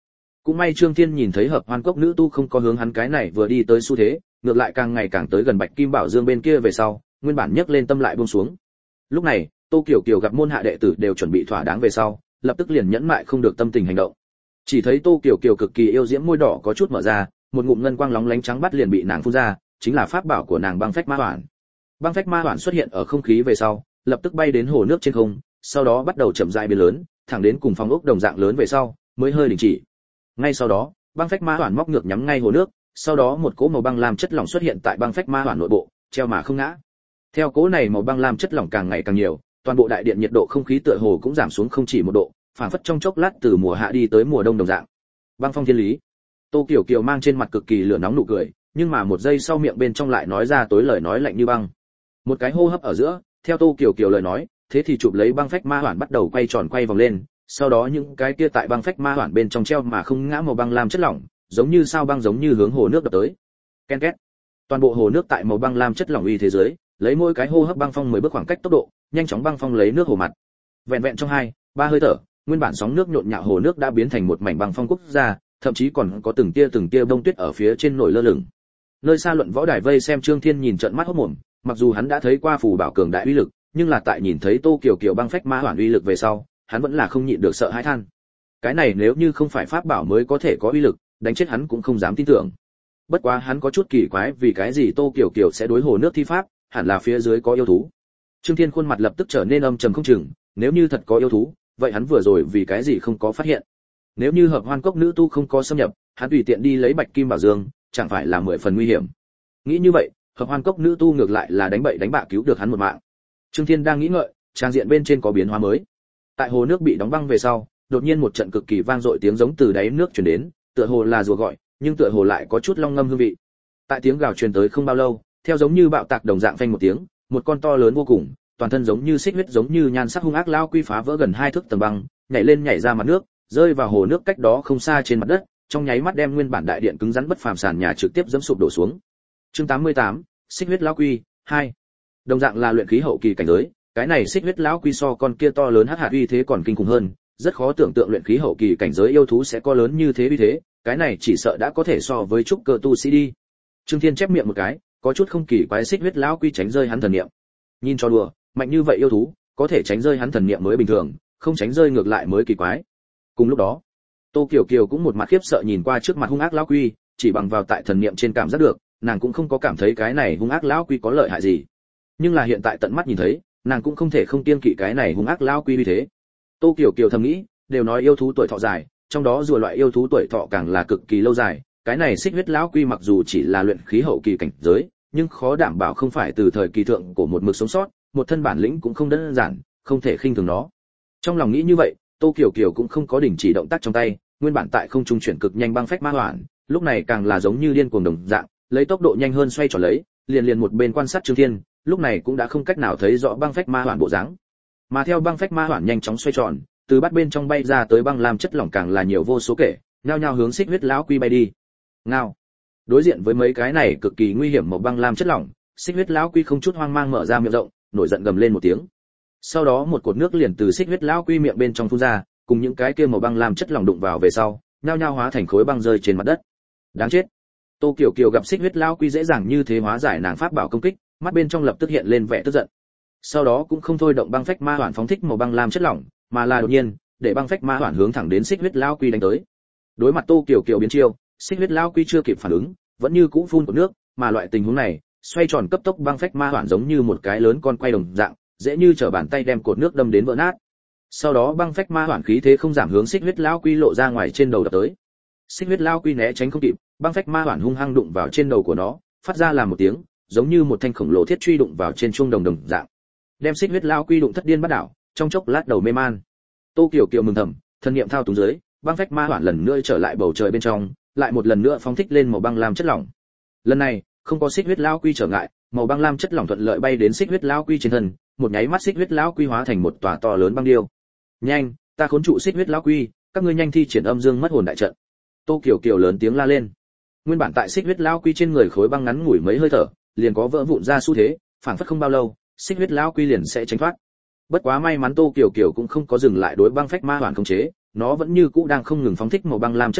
Cũng may Trương Thiên nhìn thấy Hợp Hoan Cốc nữ tu không có hướng hắn cái này vừa đi tới xu thế, ngược lại càng ngày càng tới gần Bạch Kim Bảo Dương bên kia về sau, nguyên bản nhấc lên tâm lại buông xuống. Lúc này, Tô Kiều Kiều gặp môn hạ đệ tử đều chuẩn bị thỏa đáng về sau, lập tức liền nhẫn mại không được tâm tình hành động. Chỉ thấy Tô Kiều Kiều cực kỳ yêu diễm môi đỏ có chút mở ra, một ngụm ngân quang lóng lánh trắng bắt liền bị nàng phun ra, chính là pháp bảo của nàng Băng Phách Ma Hoàn. Băng Phách Ma Hoàn xuất hiện ở không khí về sau, lập tức bay đến hồ nước trên không, sau đó bắt đầu chậm rãi biến lớn, thẳng đến cùng phong ốc đồng dạng lớn về sau, mới hơi đình chỉ. Ngay sau đó, Băng Phách Ma Hoàn móc ngược nhắm ngay hồ nước, sau đó một cỗ màu băng lam chất lỏng xuất hiện tại Băng Phách Ma Hoàn nội bộ, treo mà không ngã. Theo cỗ này màu băng lam chất lỏng càng ngày càng nhiều, toàn bộ đại điện nhiệt độ không khí tựa hồ cũng giảm xuống không chỉ một độ, phản phất trong chốc lát từ mùa hạ đi tới mùa đông đồng dạng. Băng phong thiên lý. Tô Kiều Kiều mang trên mặt cực kỳ lửa nóng nụ cười, nhưng mà một giây sau miệng bên trong lại nói ra tối lời nói lạnh như băng. Một cái hô hấp ở giữa, theo Tô Kiều Kiều lời nói, thế thì chụp lấy Băng Phách Ma Hoàn bắt đầu quay tròn quay vòng lên, sau đó những cái kia tại Băng Phách Ma Hoàn bên trong treo mà không ngã màu băng lam chất lỏng, giống như sao băng giống như hướng hồ nước đập tới. Ken két. Toàn bộ hồ nước tại màu băng lam chất lỏng uy thế giới, lấy mỗi cái hô hấp băng phong mười bước khoảng cách tốc độ, nhanh chóng băng phong lấy nước hồ mặt. Vẹn vẹn trong hai, ba hơi thở, nguyên bản sóng nước nhộn nhạo hồ nước đã biến thành một mảnh băng phong quốc gia, thậm chí còn có từng tia từng tia bông tuyết ở phía trên nổi lơ lửng. Nơi xa luận võ đài vây xem Trương Thiên nhìn trợn mắt hốt mồm, mặc dù hắn đã thấy qua phù bảo cường đại uy lực, nhưng là tại nhìn thấy Tô Kiều Kiều Băng Phách Ma Hoàn uy lực về sau, hắn vẫn là không nhịn được sợ hãi than. Cái này nếu như không phải pháp bảo mới có thể có uy lực, đánh chết hắn cũng không dám tin tưởng. Bất quá hắn có chút kỳ quái vì cái gì Tô Kiều Kiều sẽ đối hồ nước thi pháp, hẳn là phía dưới có yêu thú. Trương Thiên khuôn mặt lập tức trở nên âm trầm không chừng, nếu như thật có yêu thú, vậy hắn vừa rồi vì cái gì không có phát hiện? Nếu như Hợp Hoan Cốc nữ tu không có xâm nhập, hắn tùy tiện đi lấy Bạch Kim Bảo Dương, chẳng phải là mười phần nguy hiểm. Nghĩ như vậy, Hợp Hoan Cốc nữ tu ngược lại là đánh bậy đánh bạ cứu được hắn một mạng. Trương Thiên đang nghĩ ngợi, trang diện bên trên có biến hóa mới. Tại hồ nước bị đóng băng về sau, đột nhiên một trận cực kỳ vang dội tiếng giống từ đáy nước truyền đến, tựa hồ là rùa gọi, nhưng tựa hồ lại có chút long ngâm hương vị. Tại tiếng gào truyền tới không bao lâu, theo giống như bạo tạc đồng dạng phanh một tiếng, một con to lớn vô cùng, toàn thân giống như xích huyết giống như nhan sắc hung ác lao quy phá vỡ gần hai thước tầng băng, nhảy lên nhảy ra mặt nước, rơi vào hồ nước cách đó không xa trên mặt đất, trong nháy mắt đem nguyên bản đại điện cứng rắn bất phàm sàn nhà trực tiếp dẫm sụp đổ xuống. Chương tám mươi tám, xích huyết lão quy hai. Đồng dạng là luyện khí hậu kỳ cảnh giới, cái này xích huyết lão quy so con kia to lớn hắc hạt uy thế còn kinh khủng hơn, rất khó tưởng tượng luyện khí hậu kỳ cảnh giới yêu thú sẽ có lớn như thế uy thế, cái này chỉ sợ đã có thể so với trúc cơ tu sĩ đi. Trương Thiên chép miệng một cái, có chút không kỳ quái xích huyết lão quy tránh rơi hắn thần niệm. Nhìn cho đùa, mạnh như vậy yêu thú, có thể tránh rơi hắn thần niệm mới bình thường, không tránh rơi ngược lại mới kỳ quái. Cùng lúc đó, Tô Kiều Kiều cũng một mặt khiếp sợ nhìn qua trước mặt hung ác lão quy, chỉ bằng vào tại thần niệm trên cảm giác được, nàng cũng không có cảm thấy cái này hung ác lão quy có lợi hại gì. Nhưng là hiện tại tận mắt nhìn thấy, nàng cũng không thể không kiêng kỵ cái này hung ác lão quy như thế. Tô Kiều Kiều thầm nghĩ, đều nói yêu thú tuổi thọ dài, trong đó rùa loại yêu thú tuổi thọ càng là cực kỳ lâu dài, cái này xích huyết lão quy mặc dù chỉ là luyện khí hậu kỳ cảnh giới, nhưng khó đảm bảo không phải từ thời kỳ thượng của một mực sống sót, một thân bản lĩnh cũng không đơn giản, không thể khinh thường nó. Trong lòng nghĩ như vậy, Tô Kiều Kiều cũng không có đình chỉ động tác trong tay, nguyên bản tại không trung chuyển cực nhanh Băng Phách Ma Hoàn, lúc này càng là giống như điên cuồng đồng dạng, lấy tốc độ nhanh hơn xoay tròn lấy, liền liền một bên quan sát Trương Thiên, lúc này cũng đã không cách nào thấy rõ Băng Phách Ma Hoàn bộ dáng. Mà theo Băng Phách Ma Hoàn nhanh chóng xoay tròn, từ bát bên trong bay ra tới băng lam chất lỏng càng là nhiều vô số kể, nhao nhao hướng xích huyết lão quy bay đi. Ngao. Đối diện với mấy cái này cực kỳ nguy hiểm màu băng lam chất lỏng, xích huyết lão quy không chút hoang mang mở ra miệng rộng, nổi giận gầm lên một tiếng. Sau đó một cột nước liền từ xích huyết lão quy miệng bên trong phun ra, cùng những cái kia màu băng lam chất lỏng đụng vào về sau, nhao nhao hóa thành khối băng rơi trên mặt đất. Đáng chết. Tô Kiều Kiều gặp xích huyết lão quy dễ dàng như thế hóa giải nàng pháp bảo công kích, mắt bên trong lập tức hiện lên vẻ tức giận. Sau đó cũng không thôi động Băng Phách Ma Hoàn phóng thích màu băng lam chất lỏng, mà là đột nhiên, để Băng Phách Ma Hoàn hướng thẳng đến xích huyết lão quy đánh tới. Đối mặt Tô Kiều Kiều biến chiêu, xích huyết lão quy chưa kịp phản ứng, vẫn như cũ phun của nước, mà loại tình huống này, xoay tròn cấp tốc Băng Phách Ma Hoàn giống như một cái lớn con quay đồng dạng, dễ như trở bàn tay đem cột nước đâm đến vỡ nát. Sau đó Băng Phách Ma Hoàn khí thế không giảm hướng xích huyết lão quy lộ ra ngoài trên đầu đập tới. Xích huyết lão quy né tránh không kịp, Băng Phách Ma Hoàn hung hăng đụng vào trên đầu của nó, phát ra làm một tiếng, giống như một thanh khổng lồ thiết truy đụng vào trên chuông đồng đồng dạng. Đem xích huyết lão quy đụng thất điên bắt đảo, trong chốc lát đầu mê man. Tô Kiều Kiều mừng thầm, thân niệm thao túng dưới, Băng Phách Ma Hoàn lần nữa trở lại bầu trời bên trong, lại một lần nữa phóng thích lên màu băng lam chất lỏng. Lần này, không có xích huyết lão quy trở ngại, màu băng lam chất lỏng thuận lợi bay đến xích huyết lão quy trên thân, một nháy mắt xích huyết lão quy hóa thành một tòa to lớn băng điêu. Nhanh, ta khốn trụ xích huyết lão quy, các ngươi nhanh thi triển âm dương mất hồn đại trận. Tô Kiều Kiều lớn tiếng la lên. Nguyên bản tại xích huyết lão quy trên người khối băng ngắn ngủi mấy hơi thở, liền có vỡ vụn ra xu thế, phảng phất không bao lâu, xích huyết lão quy liền sẽ tránh thoát. Bất quá may mắn Tô Kiều Kiều cũng không có dừng lại đối Băng Phách Ma Hoàn khống chế, nó vẫn như cũ đang không ngừng phóng thích màu băng lam chất lỏng,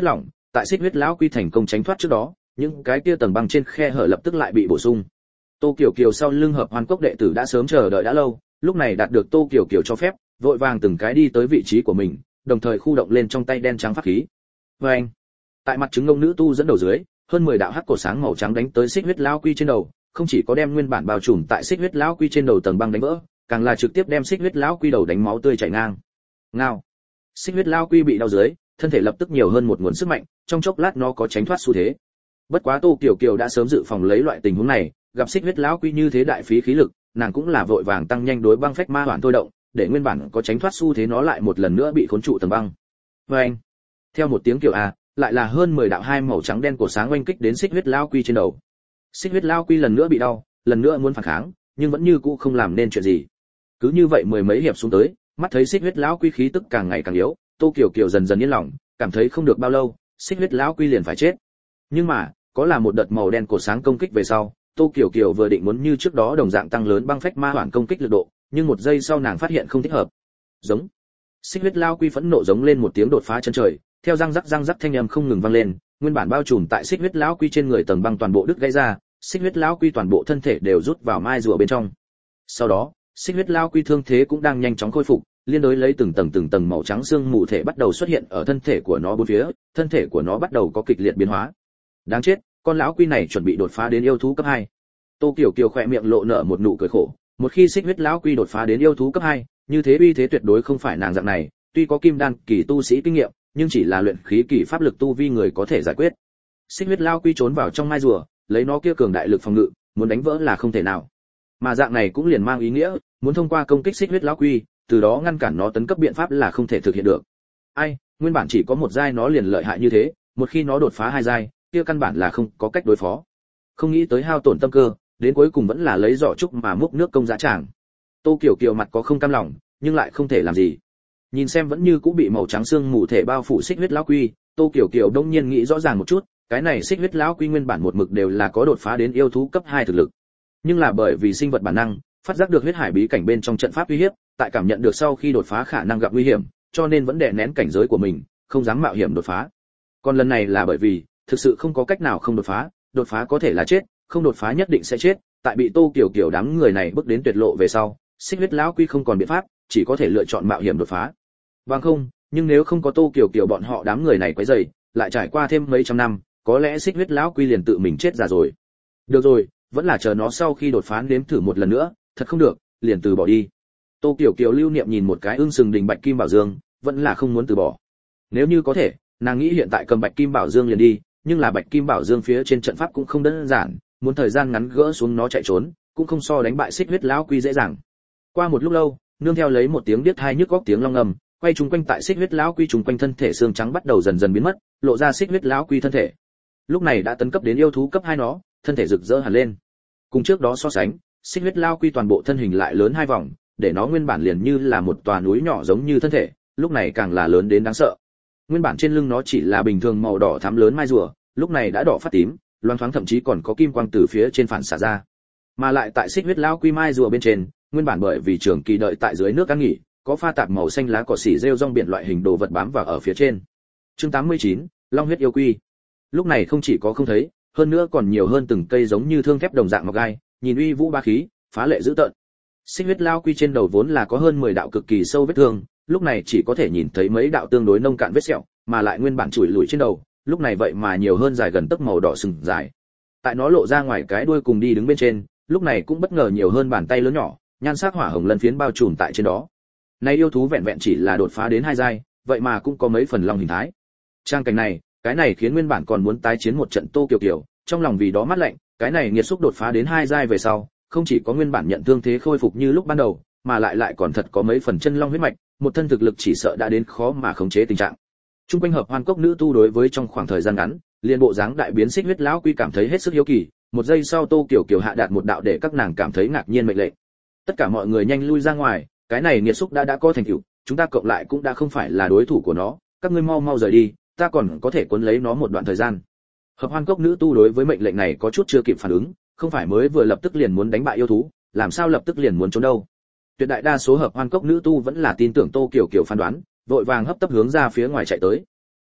tại xích huyết lão quy thành công tránh thoát trước đó, những cái kia tầng băng trên khe hở lập tức lại bị bổ sung. Tô Kiều Kiều sau lưng hợp hoan cốc đệ tử đã sớm chờ đợi đã lâu, lúc này đạt được Tô Kiều Kiều cho phép, vội vàng từng cái đi tới vị trí của mình, đồng thời khu động lên trong tay đen trắng pháp khí. Và anh, tại mặt trứng ngông nữ tu dẫn đầu dưới, hơn mười đạo hắc cổ sáng màu trắng đánh tới xích huyết lão quy trên đầu, không chỉ có đem nguyên bản bao trùm tại xích huyết lão quy trên đầu tầng băng đánh vỡ, càng là trực tiếp đem xích huyết lão quy đầu đánh máu tươi chảy ngang. Ngao. Xích huyết lão quy bị đau dưới, thân thể lập tức nhiều hơn một nguồn sức mạnh, trong chốc lát nó có tránh thoát xu thế. Bất quá Tô Kiều Kiều đã sớm dự phòng lấy loại tình huống này, gặp xích huyết lão quy như thế đại phí khí lực, nàng cũng là vội vàng tăng nhanh đối băng phách ma hoàn thôi động, để nguyên bản có tránh thoát xu thế nó lại một lần nữa bị khốn trụ tầng băng. Và anh. Theo một tiếng kiểu a, lại là hơn mười đạo hai màu trắng đen của sáng oanh kích đến xích huyết lão quy trên đầu. Xích huyết lão quy lần nữa bị đau, lần nữa muốn phản kháng, nhưng vẫn như cũ không làm nên chuyện gì. Cứ như vậy mười mấy hiệp xuống tới, mắt thấy xích huyết lão quy khí tức càng ngày càng yếu, Tô Kiều Kiều dần dần yên lòng, cảm thấy không được bao lâu, xích huyết lão quy liền phải chết. Nhưng mà, có là một đợt màu đen của sáng công kích về sau, Tô Kiều Kiều vừa định muốn như trước đó đồng dạng tăng lớn băng phách ma hoàn công kích lực độ, nhưng một giây sau nàng phát hiện không thích hợp. Giống. Xích huyết lão quy phẫn nộ giống lên một tiếng đột phá chân trời, theo răng rắc răng rắc thanh âm không ngừng vang lên, nguyên bản bao trùm tại xích huyết lão quy trên người tầng băng toàn bộ đứt gãy ra, xích huyết lão quy toàn bộ thân thể đều rút vào mai rùa bên trong. Sau đó, xích huyết lão quy thương thế cũng đang nhanh chóng khôi phục, liên đối lấy từng tầng từng tầng màu trắng xương mù thể bắt đầu xuất hiện ở thân thể của nó bốn phía, thân thể của nó bắt đầu có kịch liệt biến hóa. Đáng chết, con lão quy này chuẩn bị đột phá đến yêu thú cấp hai. Tô Kiều Kiều khẽ miệng lộ nở một nụ cười khổ, một khi xích huyết lão quy đột phá đến yêu thú cấp hai, như thế uy thế tuyệt đối không phải nàng dạng này, tuy có kim đan kỳ tu sĩ kinh nghiệm, nhưng chỉ là luyện khí kỳ pháp lực tu vi người có thể giải quyết. Xích huyết lão quy trốn vào trong mai rùa, lấy nó kia cường đại lực phòng ngự, muốn đánh vỡ là không thể nào. Mà dạng này cũng liền mang ý nghĩa, muốn thông qua công kích xích huyết lão quy, từ đó ngăn cản nó tấn cấp biện pháp là không thể thực hiện được. Ai, nguyên bản chỉ có một giai nó liền lợi hại như thế, một khi nó đột phá hai giai, kia căn bản là không có cách đối phó. Không nghĩ tới hao tổn tâm cơ, đến cuối cùng vẫn là lấy giỏ trúc mà múc nước công dã tràng. Tô Kiều Kiều mặt có không cam lòng, nhưng lại không thể làm gì. Nhìn xem vẫn như cũng bị màu trắng xương mù thể bao phủ xích huyết lão quy, Tô Kiều Kiều đông nhiên nghĩ rõ ràng một chút, cái này xích huyết lão quy nguyên bản một mực đều là có đột phá đến yêu thú cấp hai thực lực. Nhưng là bởi vì sinh vật bản năng, phát giác được huyết hải bí cảnh bên trong trận pháp uy hiếp, tại cảm nhận được sau khi đột phá khả năng gặp nguy hiểm, cho nên vẫn đè nén cảnh giới của mình, không dám mạo hiểm đột phá. Còn lần này là bởi vì, thực sự không có cách nào không đột phá, đột phá có thể là chết, không đột phá nhất định sẽ chết, tại bị Tô Kiều Kiều đám người này bước đến tuyệt lộ về sau, xích huyết lão quy không còn biện pháp, chỉ có thể lựa chọn mạo hiểm đột phá. Bằng không, nhưng nếu không có Tô Kiều Kiều bọn họ đám người này quấy rầy, lại trải qua thêm mấy trăm năm, có lẽ xích huyết lão quy liền tự mình chết già rồi. Được rồi, vẫn là chờ nó sau khi đột phá nếm thử một lần nữa, thật không được, liền từ bỏ đi. Tô Kiều Kiều lưu niệm nhìn một cái ưng sừng đình bạch kim bảo dương, vẫn là không muốn từ bỏ. Nếu như có thể, nàng nghĩ hiện tại cầm bạch kim bảo dương liền đi, nhưng là bạch kim bảo dương phía trên trận pháp cũng không đơn giản, muốn thời gian ngắn gỡ xuống nó chạy trốn, cũng không so đánh bại xích huyết lão quy dễ dàng. Qua một lúc lâu, nương theo lấy một tiếng điếc tai nhức óc tiếng long ngầm, quay chúng quanh tại xích huyết lão quy trùng quanh thân thể xương trắng bắt đầu dần dần biến mất, lộ ra xích huyết lão quy thân thể. Lúc này đã tấn cấp đến yêu thú cấp hai nó, thân thể rực rỡ hẳn lên. Cùng trước đó so sánh, xích huyết lão quy toàn bộ thân hình lại lớn hai vòng, để nó nguyên bản liền như là một tòa núi nhỏ giống như thân thể, lúc này càng là lớn đến đáng sợ. Nguyên bản trên lưng nó chỉ là bình thường màu đỏ thắm lớn mai rùa, lúc này đã đỏ phát tím, loang thoáng thậm chí còn có kim quang từ phía trên phản xạ ra. Mà lại tại xích huyết lão quy mai rùa bên trên, nguyên bản bởi vì trường kỳ đợi tại dưới nước ăn nghỉ, có pha tạp màu xanh lá cỏ xỉ rêu rong biển loại hình đồ vật bám vào ở phía trên. Chương tám mươi chín, Long huyết yêu quy. Lúc này không chỉ có không thấy, hơn nữa còn nhiều hơn từng cây giống như thương thép đồng dạng mọc gai, nhìn uy vũ ba khí, phá lệ dữ tợn. Xích huyết lão quy trên đầu vốn là có hơn mười đạo cực kỳ sâu vết thương, lúc này chỉ có thể nhìn thấy mấy đạo tương đối nông cạn vết sẹo, mà lại nguyên bản chùi lùi trên đầu, lúc này vậy mà nhiều hơn dài gần tấc màu đỏ sừng dài. Tại nó lộ ra ngoài cái đuôi cùng đi đứng bên trên, lúc này cũng bất ngờ nhiều hơn bàn tay lớn nhỏ, nhan sắc hỏa hồng lân phiến bao trùm tại trên đó. Này yêu thú vẹn vẹn chỉ là đột phá đến hai giai, vậy mà cũng có mấy phần long hình thái. Trang cảnh này, cái này khiến nguyên bản còn muốn tái chiến một trận Tô Kiều Kiều, trong lòng vì đó mát lạnh, cái này nghiệt xúc đột phá đến hai giai về sau, không chỉ có nguyên bản nhận thương thế khôi phục như lúc ban đầu, mà lại lại còn thật có mấy phần chân long huyết mạch, một thân thực lực chỉ sợ đã đến khó mà khống chế tình trạng. Trung quanh hợp hoan cốc nữ tu đối với trong khoảng thời gian ngắn, liền bộ dáng đại biến xích huyết lão quy cảm thấy hết sức hiếu kỳ, một giây sau Tô Kiều Kiều hạ đạt một đạo để các nàng cảm thấy ngạc nhiên mệnh lệnh. Tất cả mọi người nhanh lui ra ngoài, cái này nghiệt xúc đã đã có thành tựu, chúng ta cộng lại cũng đã không phải là đối thủ của nó, các ngươi mau mau rời đi, ta còn có thể cuốn lấy nó một đoạn thời gian. Hợp hoan cốc nữ tu đối với mệnh lệnh này có chút chưa kịp phản ứng, không phải mới vừa lập tức liền muốn đánh bại yêu thú, làm sao lập tức liền muốn trốn đâu. Tuyệt đại đa số hợp hoan cốc nữ tu vẫn là tin tưởng Tô Kiều Kiều phán đoán, vội vàng hấp tấp hướng ra phía ngoài chạy tới.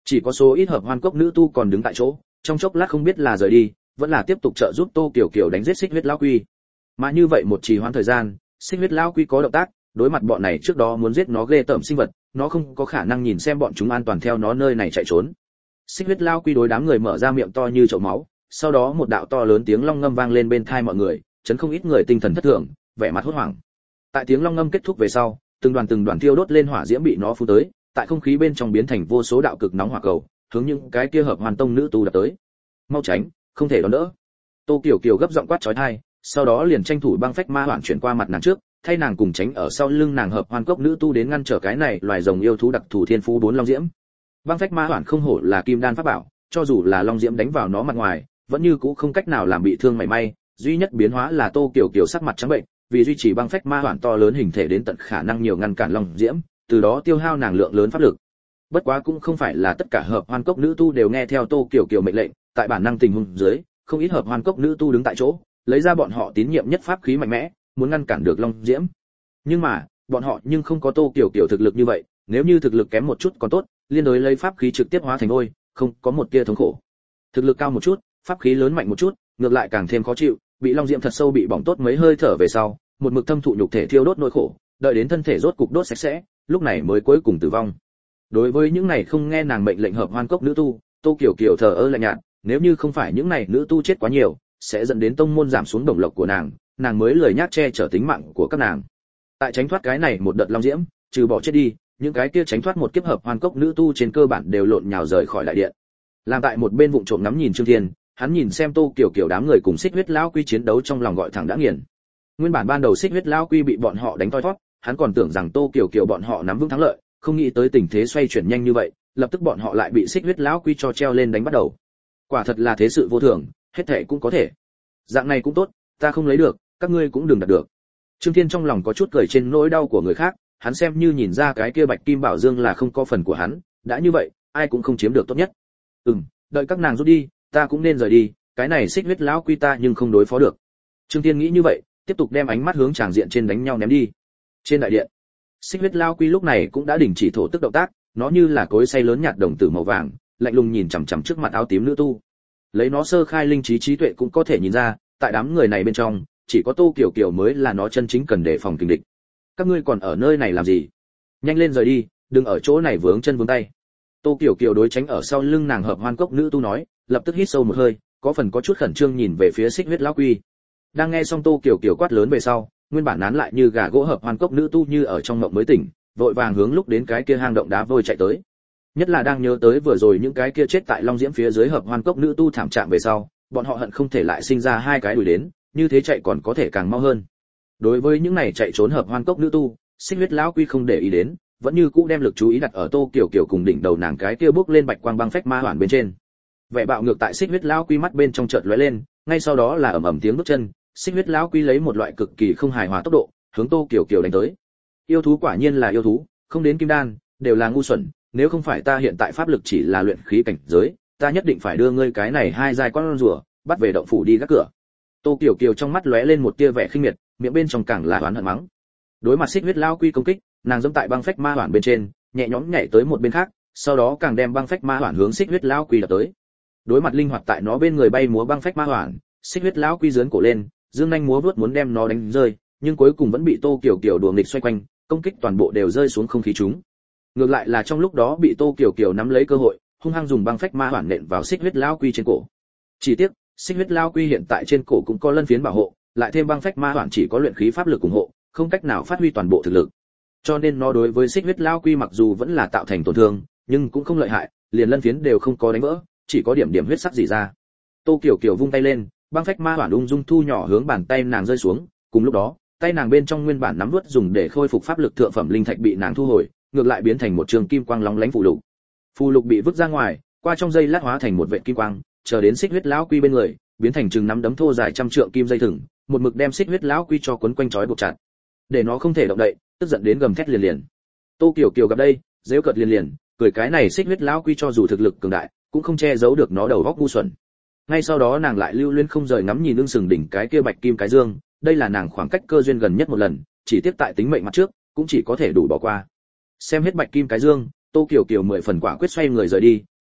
Chỉ có số ít hợp hoan cốc nữ tu còn đứng tại chỗ, trong chốc lát không biết là rời đi, vẫn là tiếp tục trợ giúp Tô Kiều Kiều đánh giết Xích Huyết lão quy. Mà như vậy một trì hoãn thời gian, Xích Huyết lão quy có động tác, đối mặt bọn này trước đó muốn giết nó ghê tởm sinh vật, nó không có khả năng nhìn xem bọn chúng an toàn theo nó nơi này chạy trốn. Xích Huyết lão quy đối đám người mở ra miệng to như chậu máu, sau đó một đạo to lớn tiếng long ngâm vang lên bên tai mọi người, chấn không ít người tinh thần thất thường, vẻ mặt hốt hoảng. Tại tiếng long ngâm kết thúc về sau, từng đoàn từng đoàn thiêu đốt lên hỏa diễm bị nó phun tới, tại không khí bên trong biến thành vô số đạo cực nóng hỏa cầu, hướng những cái kia hợp hoàn tông nữ tu đập tới. Mau tránh, không thể đón đỡ. Tô Kiều Kiều gấp giọng quát chói tai, sau đó liền tranh thủ băng phách ma hoàn chuyển qua mặt nàng trước, thay nàng cùng tránh ở sau lưng nàng hợp hoàn cốc nữ tu đến ngăn trở cái này loài rồng yêu thú đặc thù thiên phú bốn long diễm. Băng phách ma hoàn không hổ là kim đan pháp bảo, cho dù là long diễm đánh vào nó mặt ngoài, vẫn như cũ không cách nào làm bị thương mảy may, duy nhất biến hóa là Tô Kiều Kiều sắc mặt trắng bệnh, vì duy trì băng phách ma hoàn to lớn hình thể đến tận khả năng nhiều ngăn cản long diễm, từ đó tiêu hao nàng lượng lớn pháp lực. Bất quá cũng không phải là tất cả hợp hoan cốc nữ tu đều nghe theo Tô Kiều Kiều mệnh lệnh, tại bản năng tình huống dưới, không ít hợp hoan cốc nữ tu đứng tại chỗ, lấy ra bọn họ tín nhiệm nhất pháp khí mạnh mẽ, muốn ngăn cản được long diễm. Nhưng mà, bọn họ nhưng không có Tô Kiều Kiều thực lực như vậy, nếu như thực lực kém một chút còn tốt, liên đối lấy pháp khí trực tiếp hóa thành ôi, không có một tia thống khổ. Thực lực cao một chút, pháp khí lớn mạnh một chút, ngược lại càng thêm khó chịu, bị long diễm thật sâu bị bỏng tốt mấy hơi thở về sau, một mực thâm thụ nhục thể thiêu đốt nỗi khổ, đợi đến thân thể rốt cục đốt sạch sẽ, lúc này mới cuối cùng tử vong. Đối với những này không nghe nàng mệnh lệnh hợp hoan cốc nữ tu, Tô Kiều Kiều thờ ơ lạnh nhạt, nếu như không phải những này nữ tu chết quá nhiều, sẽ dẫn đến tông môn giảm xuống đồng lộc của nàng, nàng mới lười nhác che chở tính mạng của các nàng. Tại tránh thoát cái này một đợt long diễm, trừ bỏ chết đi, những cái kia tránh thoát một kiếp hợp hoan cốc nữ tu trên cơ bản đều lộn nhào rời khỏi đại điện. Làm tại một bên vụng trộm ngắm nhìn Trương Thiên, hắn nhìn xem Tô Kiều Kiều đám người cùng Xích Huyết lão quy chiến đấu trong lòng gọi thẳng đã nghiền. Nguyên bản ban đầu Xích Huyết lão quy bị bọn họ đánh toi thoát, hắn còn tưởng rằng Tô Kiều Kiều bọn họ nắm vững thắng lợi, không nghĩ tới tình thế xoay chuyển nhanh như vậy, lập tức bọn họ lại bị Xích Huyết lão quy cho treo lên đánh bắt đầu. Quả thật là thế sự vô thường, hết thảy cũng có thể. Dạng này cũng tốt, ta không lấy được, các ngươi cũng đừng đạt được. Trương Thiên trong lòng có chút cười trên nỗi đau của người khác, hắn xem như nhìn ra cái kia Bạch Kim Bảo Dương là không có phần của hắn, đã như vậy, ai cũng không chiếm được tốt nhất. Ừm, đợi các nàng rút đi, ta cũng nên rời đi, cái này Xích Huyết lão quy ta nhưng không đối phó được. Trương Thiên nghĩ như vậy, tiếp tục đem ánh mắt hướng tràng diện trên đánh nhau ném đi. Trên đại điện, Xích Huyết lão quy lúc này cũng đã đình chỉ thổ tức động tác, nó như là cối xay lớn nhạt đồng tử màu vàng, lạnh lùng nhìn chằm chằm trước mặt áo tím nữ tu. Lấy nó sơ khai linh trí trí tuệ cũng có thể nhìn ra, tại đám người này bên trong, chỉ có Tô Kiều Kiều mới là nó chân chính cần đề phòng kình địch. Các ngươi còn ở nơi này làm gì? Nhanh lên rời đi, đừng ở chỗ này vướng chân vướng tay. Tô Kiều Kiều đối tránh ở sau lưng nàng hợp hoan cốc nữ tu nói, lập tức hít sâu một hơi, có phần có chút khẩn trương nhìn về phía Xích Huyết lão quy. Đang nghe xong Tô Kiều Kiều quát lớn về sau, nguyên bản nán lại như gà gỗ hợp hoan cốc nữ tu như ở trong mộng mới tỉnh, vội vàng hướng lúc đến cái kia hang động đá vôi chạy tới. Nhất là đang nhớ tới vừa rồi những cái kia chết tại long diễm phía dưới hợp hoan cốc nữ tu thảm trạng về sau, bọn họ hận không thể lại sinh ra hai cái đuổi đến, như thế chạy còn có thể càng mau hơn. Đối với những này chạy trốn hợp hoan cốc nữ tu, Xích Huyết lão quy không để ý đến, vẫn như cũ đem lực chú ý đặt ở Tô Kiều Kiều cùng đỉnh đầu nàng cái kia bước lên bạch quang băng phách ma hoàn bên trên. Vẻ bạo ngược tại Xích Huyết lão quy mắt bên trong chợt lóe lên, ngay sau đó là ầm ầm tiếng bước chân, Xích Huyết lão quy lấy một loại cực kỳ không hài hòa tốc độ, hướng Tô Kiều Kiều đánh tới. Yêu thú quả nhiên là yêu thú, không đến kim đan, đều là ngu xuẩn, nếu không phải ta hiện tại pháp lực chỉ là luyện khí cảnh giới, ta nhất định phải đưa ngươi cái này hai giai con rùa, bắt về động phủ đi gác cửa. Tô Kiều Kiều trong mắt lóe lên một tia vẻ khinh miệt, miệng bên trong càng là oán hận mắng. Đối mặt Xích Huyết lão quy công kích, nàng giẫm tại băng phách ma hoàn bên trên, nhẹ nhõm nhảy tới một bên khác, sau đó càng đem băng phách ma hoàn hướng Xích Huyết lão quy đập tới. Đối mặt linh hoạt tại nó bên người bay múa băng phách ma hoàn, Xích Huyết lão quy giương cổ lên, dương nhanh múa vuốt muốn đem nó đánh rơi, nhưng cuối cùng vẫn bị Tô Kiều Kiều đùa nghịch xoay quanh, công kích toàn bộ đều rơi xuống không khí chúng. Ngược lại là trong lúc đó bị Tô Kiều Kiều nắm lấy cơ hội, hung hăng dùng băng phách ma hoàn nện vào Xích Huyết lão quy trên cổ. Chỉ tiếc, Xích Huyết lão quy hiện tại trên cổ cũng có lân phiến bảo hộ, lại thêm băng phách ma hoàn chỉ có luyện khí pháp lực ủng hộ, không cách nào phát huy toàn bộ thực lực. Cho nên nó đối với Xích Huyết lão quy mặc dù vẫn là tạo thành tổn thương, nhưng cũng không lợi hại, liền lân phiến đều không có đánh vỡ, chỉ có điểm điểm huyết sắc rỉ ra. Tô Kiều Kiều vung tay lên, băng phách ma hoàn ung dung thu nhỏ hướng bàn tay nàng rơi xuống, cùng lúc đó, tay nàng bên trong nguyên bản nắm vuốt dùng để khôi phục pháp lực thượng phẩm linh thạch bị nàng thu hồi, ngược lại biến thành một trường kim quang lóng lánh phù lục. Phù lục bị vứt ra ngoài, qua trong dây lát hóa thành một vệt kim quang, chờ đến Xích Huyết lão quy bên người, biến thành chừng nắm đấm thô dài trăm trượng kim dây thừng, một mực đem Xích Huyết lão quy cho quấn quanh trói buộc chặt, để nó không thể động đậy, tức giận đến gầm thét liền liền. Tô Kiều Kiều gặp đây, giễu cợt liền liền, cười cái này Xích Huyết lão quy cho dù thực lực cường đại, cũng không che giấu được nó đầu óc ngu xuẩn. Ngay sau đó nàng lại lưu luyến không rời ngắm nhìn ương sừng đỉnh cái kia bạch kim cái dương, đây là nàng khoảng cách cơ duyên gần nhất một lần, chỉ tiếc tại tính mệnh mặt trước, cũng chỉ có thể đủ bỏ qua. Xem hết bạch kim cái dương, Tô Kiều Kiều mười phần quả quyết xoay người rời đi,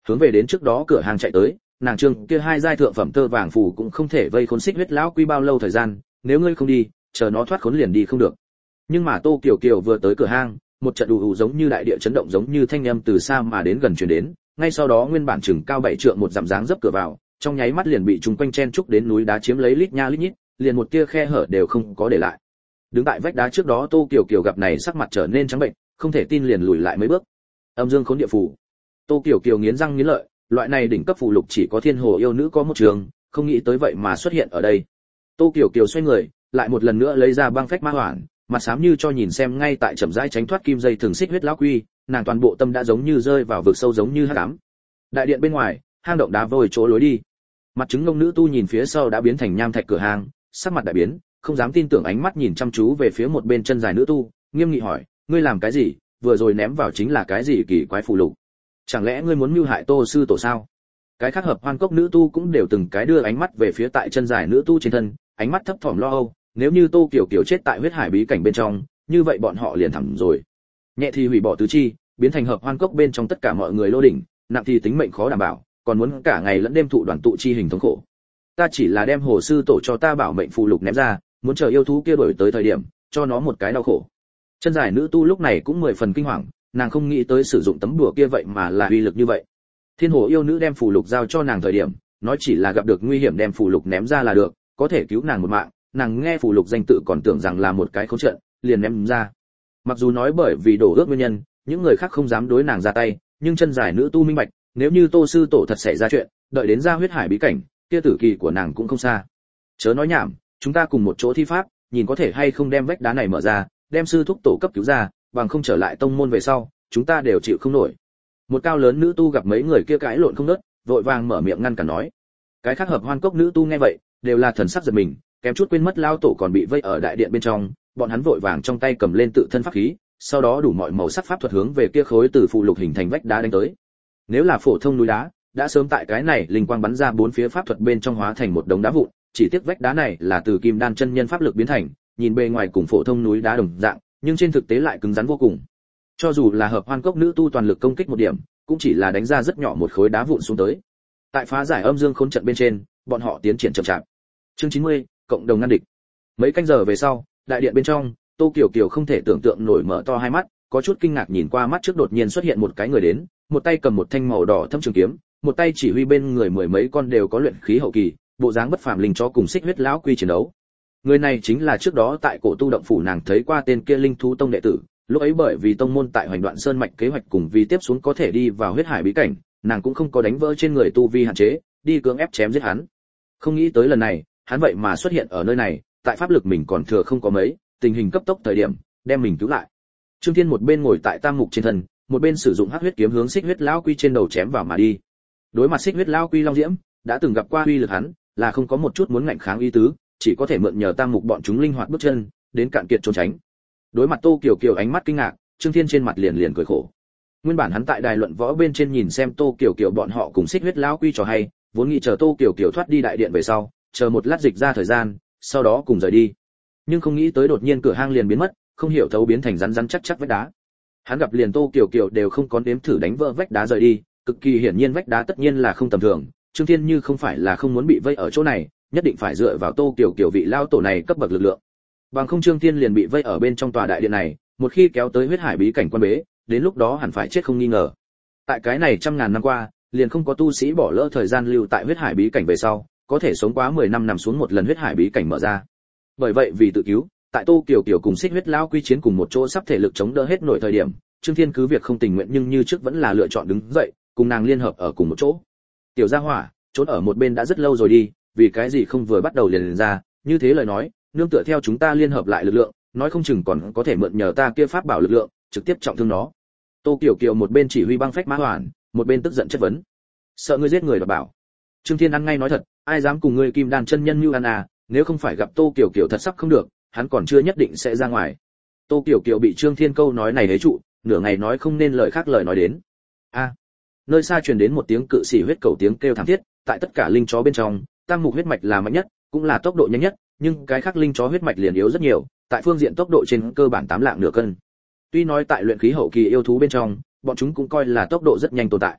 hướng về đến trước đó cửa hàng chạy tới, nàng trương kia hai giai thượng phẩm tơ vàng phù cũng không thể vây khốn xích huyết lão quy bao lâu thời gian, nếu ngươi không đi, chờ nó thoát khốn liền đi không được. Nhưng mà Tô Kiều Kiều vừa tới cửa hang, một trận ù ù giống như đại địa chấn động giống như thanh âm từ xa mà đến gần truyền đến, ngay sau đó nguyên bản chừng cao bảy trượng một dặm dáng dấp cửa vào, trong nháy mắt liền bị chúng quanh chen trúc đến núi đá chiếm lấy lít nha lít nhít, liền một tia khe hở đều không có để lại. Đứng tại vách đá trước đó Tô Kiều Kiều gặp này sắc mặt trở nên trắng bệnh, không thể tin liền lùi lại mấy bước. Âm dương khốn địa phù. Tô Kiều Kiều nghiến răng nghiến lợi, loại này đỉnh cấp phù lục chỉ có thiên hồ yêu nữ có một trường, không nghĩ tới vậy mà xuất hiện ở đây. Tô Kiều Kiều xoay người, lại một lần nữa lấy ra băng phách ma hoàn, mặt xám như cho nhìn xem ngay tại chậm rãi tránh thoát kim dây thường xích huyết lão quy, nàng toàn bộ tâm đã giống như rơi vào vực sâu giống như hắc ám. Đại điện bên ngoài, hang động đá vôi chỗ lối đi. Mặt trứng ngông nữ tu nhìn phía sau đã biến thành nham thạch cửa hang, sắc mặt đại biến, không dám tin tưởng ánh mắt nhìn chăm chú về phía một bên chân dài nữ tu, nghiêm nghị hỏi, ngươi làm cái gì, vừa rồi ném vào chính là cái gì kỳ quái phù lục? Chẳng lẽ ngươi muốn mưu hại Tô sư tổ sao? Cái khác hợp hoan cốc nữ tu cũng đều từng cái đưa ánh mắt về phía tại chân dài nữ tu trên thân, ánh mắt thấp thỏm lo âu, nếu như Tô Kiều Kiều chết tại huyết hải bí cảnh bên trong, như vậy bọn họ liền thẳng rồi. Nhẹ thì hủy bỏ tứ chi, biến thành hợp hoan cốc bên trong tất cả mọi người lô đỉnh, nặng thì tính mệnh khó đảm bảo, còn muốn cả ngày lẫn đêm thụ đoàn tụ chi hình thống khổ. Ta chỉ là đem hồ sư tổ cho ta bảo mệnh phù lục ném ra, muốn chờ yêu thú kia đổi tới thời điểm, cho nó một cái đau khổ. Chân dài nữ tu lúc này cũng mười phần kinh hoàng, nàng không nghĩ tới sử dụng tấm đùa kia vậy mà là uy lực như vậy. Thiên hồ yêu nữ đem phù lục giao cho nàng thời điểm, nói chỉ là gặp được nguy hiểm đem phù lục ném ra là được, có thể cứu nàng một mạng, nàng nghe phù lục danh tự còn tưởng rằng là một cái khốn trận, liền ném ra. Mặc dù nói bởi vì đổ ước nguyên nhân, những người khác không dám đối nàng ra tay, nhưng chân dài nữ tu minh bạch, nếu như Tô sư tổ thật xảy ra chuyện, đợi đến ra huyết hải bí cảnh, kia tử kỳ của nàng cũng không xa. Chớ nói nhảm, chúng ta cùng một chỗ thi pháp, nhìn có thể hay không đem vách đá này mở ra, đem sư thúc tổ cấp cứu ra, bằng không trở lại tông môn về sau, chúng ta đều chịu không nổi. Một cao lớn nữ tu gặp mấy người kia cãi lộn không ngớt, vội vàng mở miệng ngăn cản nói. Cái khác hợp hoan cốc nữ tu nghe vậy, đều là thần sắc giật mình, kém chút quên mất lao tổ còn bị vây ở đại điện bên trong, bọn hắn vội vàng trong tay cầm lên tự thân pháp khí, sau đó đủ mọi màu sắc pháp thuật hướng về kia khối từ phù lục hình thành vách đá đánh tới. Nếu là phổ thông núi đá, đã sớm tại cái này linh quang bắn ra bốn phía pháp thuật bên trong hóa thành một đống đá vụn, chỉ tiếc vách đá này là từ kim đan chân nhân pháp lực biến thành, nhìn bề ngoài cùng phổ thông núi đá đồng dạng, nhưng trên thực tế lại cứng rắn vô cùng. Cho dù là hợp hoan cốc nữ tu toàn lực công kích một điểm, cũng chỉ là đánh ra rất nhỏ một khối đá vụn xuống tới. Tại phá giải âm dương khốn trận bên trên, bọn họ tiến triển chậm chạp. Chương chín mươi, cộng đồng ngăn địch. Mấy canh giờ về sau, đại điện bên trong, Tô Kiều Kiều không thể tưởng tượng nổi mở to hai mắt, có chút kinh ngạc nhìn qua mắt trước đột nhiên xuất hiện một cái người đến, một tay cầm một thanh màu đỏ thâm trường kiếm, một tay chỉ huy bên người mười mấy con đều có luyện khí hậu kỳ, bộ dáng bất phàm linh chó cùng xích huyết lão quy chiến đấu. Người này chính là trước đó tại cổ tu động phủ nàng thấy qua tên kia linh thú tông đệ tử, lúc ấy bởi vì tông môn tại Hoành Đoạn Sơn mạch kế hoạch cùng vì tiếp xuống có thể đi vào huyết hải bí cảnh, nàng cũng không có đánh vỡ trên người tu vi hạn chế, đi cưỡng ép chém giết hắn. Không nghĩ tới lần này, hắn vậy mà xuất hiện ở nơi này, tại pháp lực mình còn thừa không có mấy, tình hình cấp tốc thời điểm, đem mình cứu lại. Trương Thiên một bên ngồi tại tam mục trên thân, một bên sử dụng hắc huyết kiếm hướng xích huyết lão quy trên đầu chém vào mà đi. Đối mặt xích huyết lão quy long diễm, đã từng gặp qua uy lực hắn, là không có một chút muốn ngạnh kháng ý tứ, chỉ có thể mượn nhờ tam mục bọn chúng linh hoạt bước chân, đến cạn kiệt trốn tránh. Đối mặt Tô Kiều Kiều ánh mắt kinh ngạc, Trương Thiên trên mặt liền liền cười khổ. Nguyên bản hắn tại đài luận võ bên trên nhìn xem Tô Kiều Kiều bọn họ cùng xích huyết lão quy trò hay, vốn nghĩ chờ Tô Kiều Kiều thoát đi đại điện về sau, chờ một lát dịch ra thời gian, sau đó cùng rời đi. Nhưng không nghĩ tới đột nhiên cửa hang liền biến mất, không hiểu thấu biến thành rắn rắn chắc chắc vách đá. Hắn gặp liền Tô Kiều Kiều đều không có nếm thử đánh vỡ vách đá rời đi, cực kỳ hiển nhiên vách đá tất nhiên là không tầm thường, Trương Thiên như không phải là không muốn bị vây ở chỗ này, nhất định phải dựa vào Tô Kiều Kiều vị lao tổ này cấp bậc lực lượng. Bằng không Trương Thiên liền bị vây ở bên trong tòa đại điện này, một khi kéo tới huyết hải bí cảnh quan bế, đến lúc đó hẳn phải chết không nghi ngờ. Tại cái này trăm ngàn năm qua, liền không có tu sĩ bỏ lỡ thời gian lưu tại huyết hải bí cảnh về sau, có thể sống quá mười năm nằm xuống một lần huyết hải bí cảnh mở ra. Bởi vậy vì tự cứu, tại Tô Kiều Kiều cùng xích huyết lão quy chiến cùng một chỗ sắp thể lực chống đỡ hết nổi thời điểm, Trương Thiên cứ việc không tình nguyện nhưng như trước vẫn là lựa chọn đứng dậy, cùng nàng liên hợp ở cùng một chỗ. Tiểu Gia Hỏa, trốn ở một bên đã rất lâu rồi đi, vì cái gì không vừa bắt đầu liền, liền ra, như thế lời nói, nương tựa theo chúng ta liên hợp lại lực lượng, nói không chừng còn có thể mượn nhờ ta kia pháp bảo lực lượng, trực tiếp trọng thương nó. Tô Kiều Kiều một bên chỉ huy băng phách mã hoàn, một bên tức giận chất vấn. Sợ ngươi giết người đoạt bảo. Trương Thiên ăn ngay nói thật, ai dám cùng ngươi kim đan chân nhân như ăn à, nếu không phải gặp Tô Kiều Kiều thật sắp không được, hắn còn chưa nhất định sẽ ra ngoài. Tô Kiều Kiều bị Trương Thiên câu nói này hế trụ, nửa ngày nói không nên lời khác lời nói đến. A. À, nơi xa truyền đến một tiếng cự sĩ huyết cầu tiếng kêu thảm thiết, tại tất cả linh chó bên trong, tam mục huyết mạch là mạnh nhất, cũng là tốc độ nhanh nhất, nhưng cái khác linh chó huyết mạch liền yếu rất nhiều, tại phương diện tốc độ trên cơ bản tám lạng nửa cân. Tuy nói tại luyện khí hậu kỳ yêu thú bên trong, bọn chúng cũng coi là tốc độ rất nhanh tồn tại.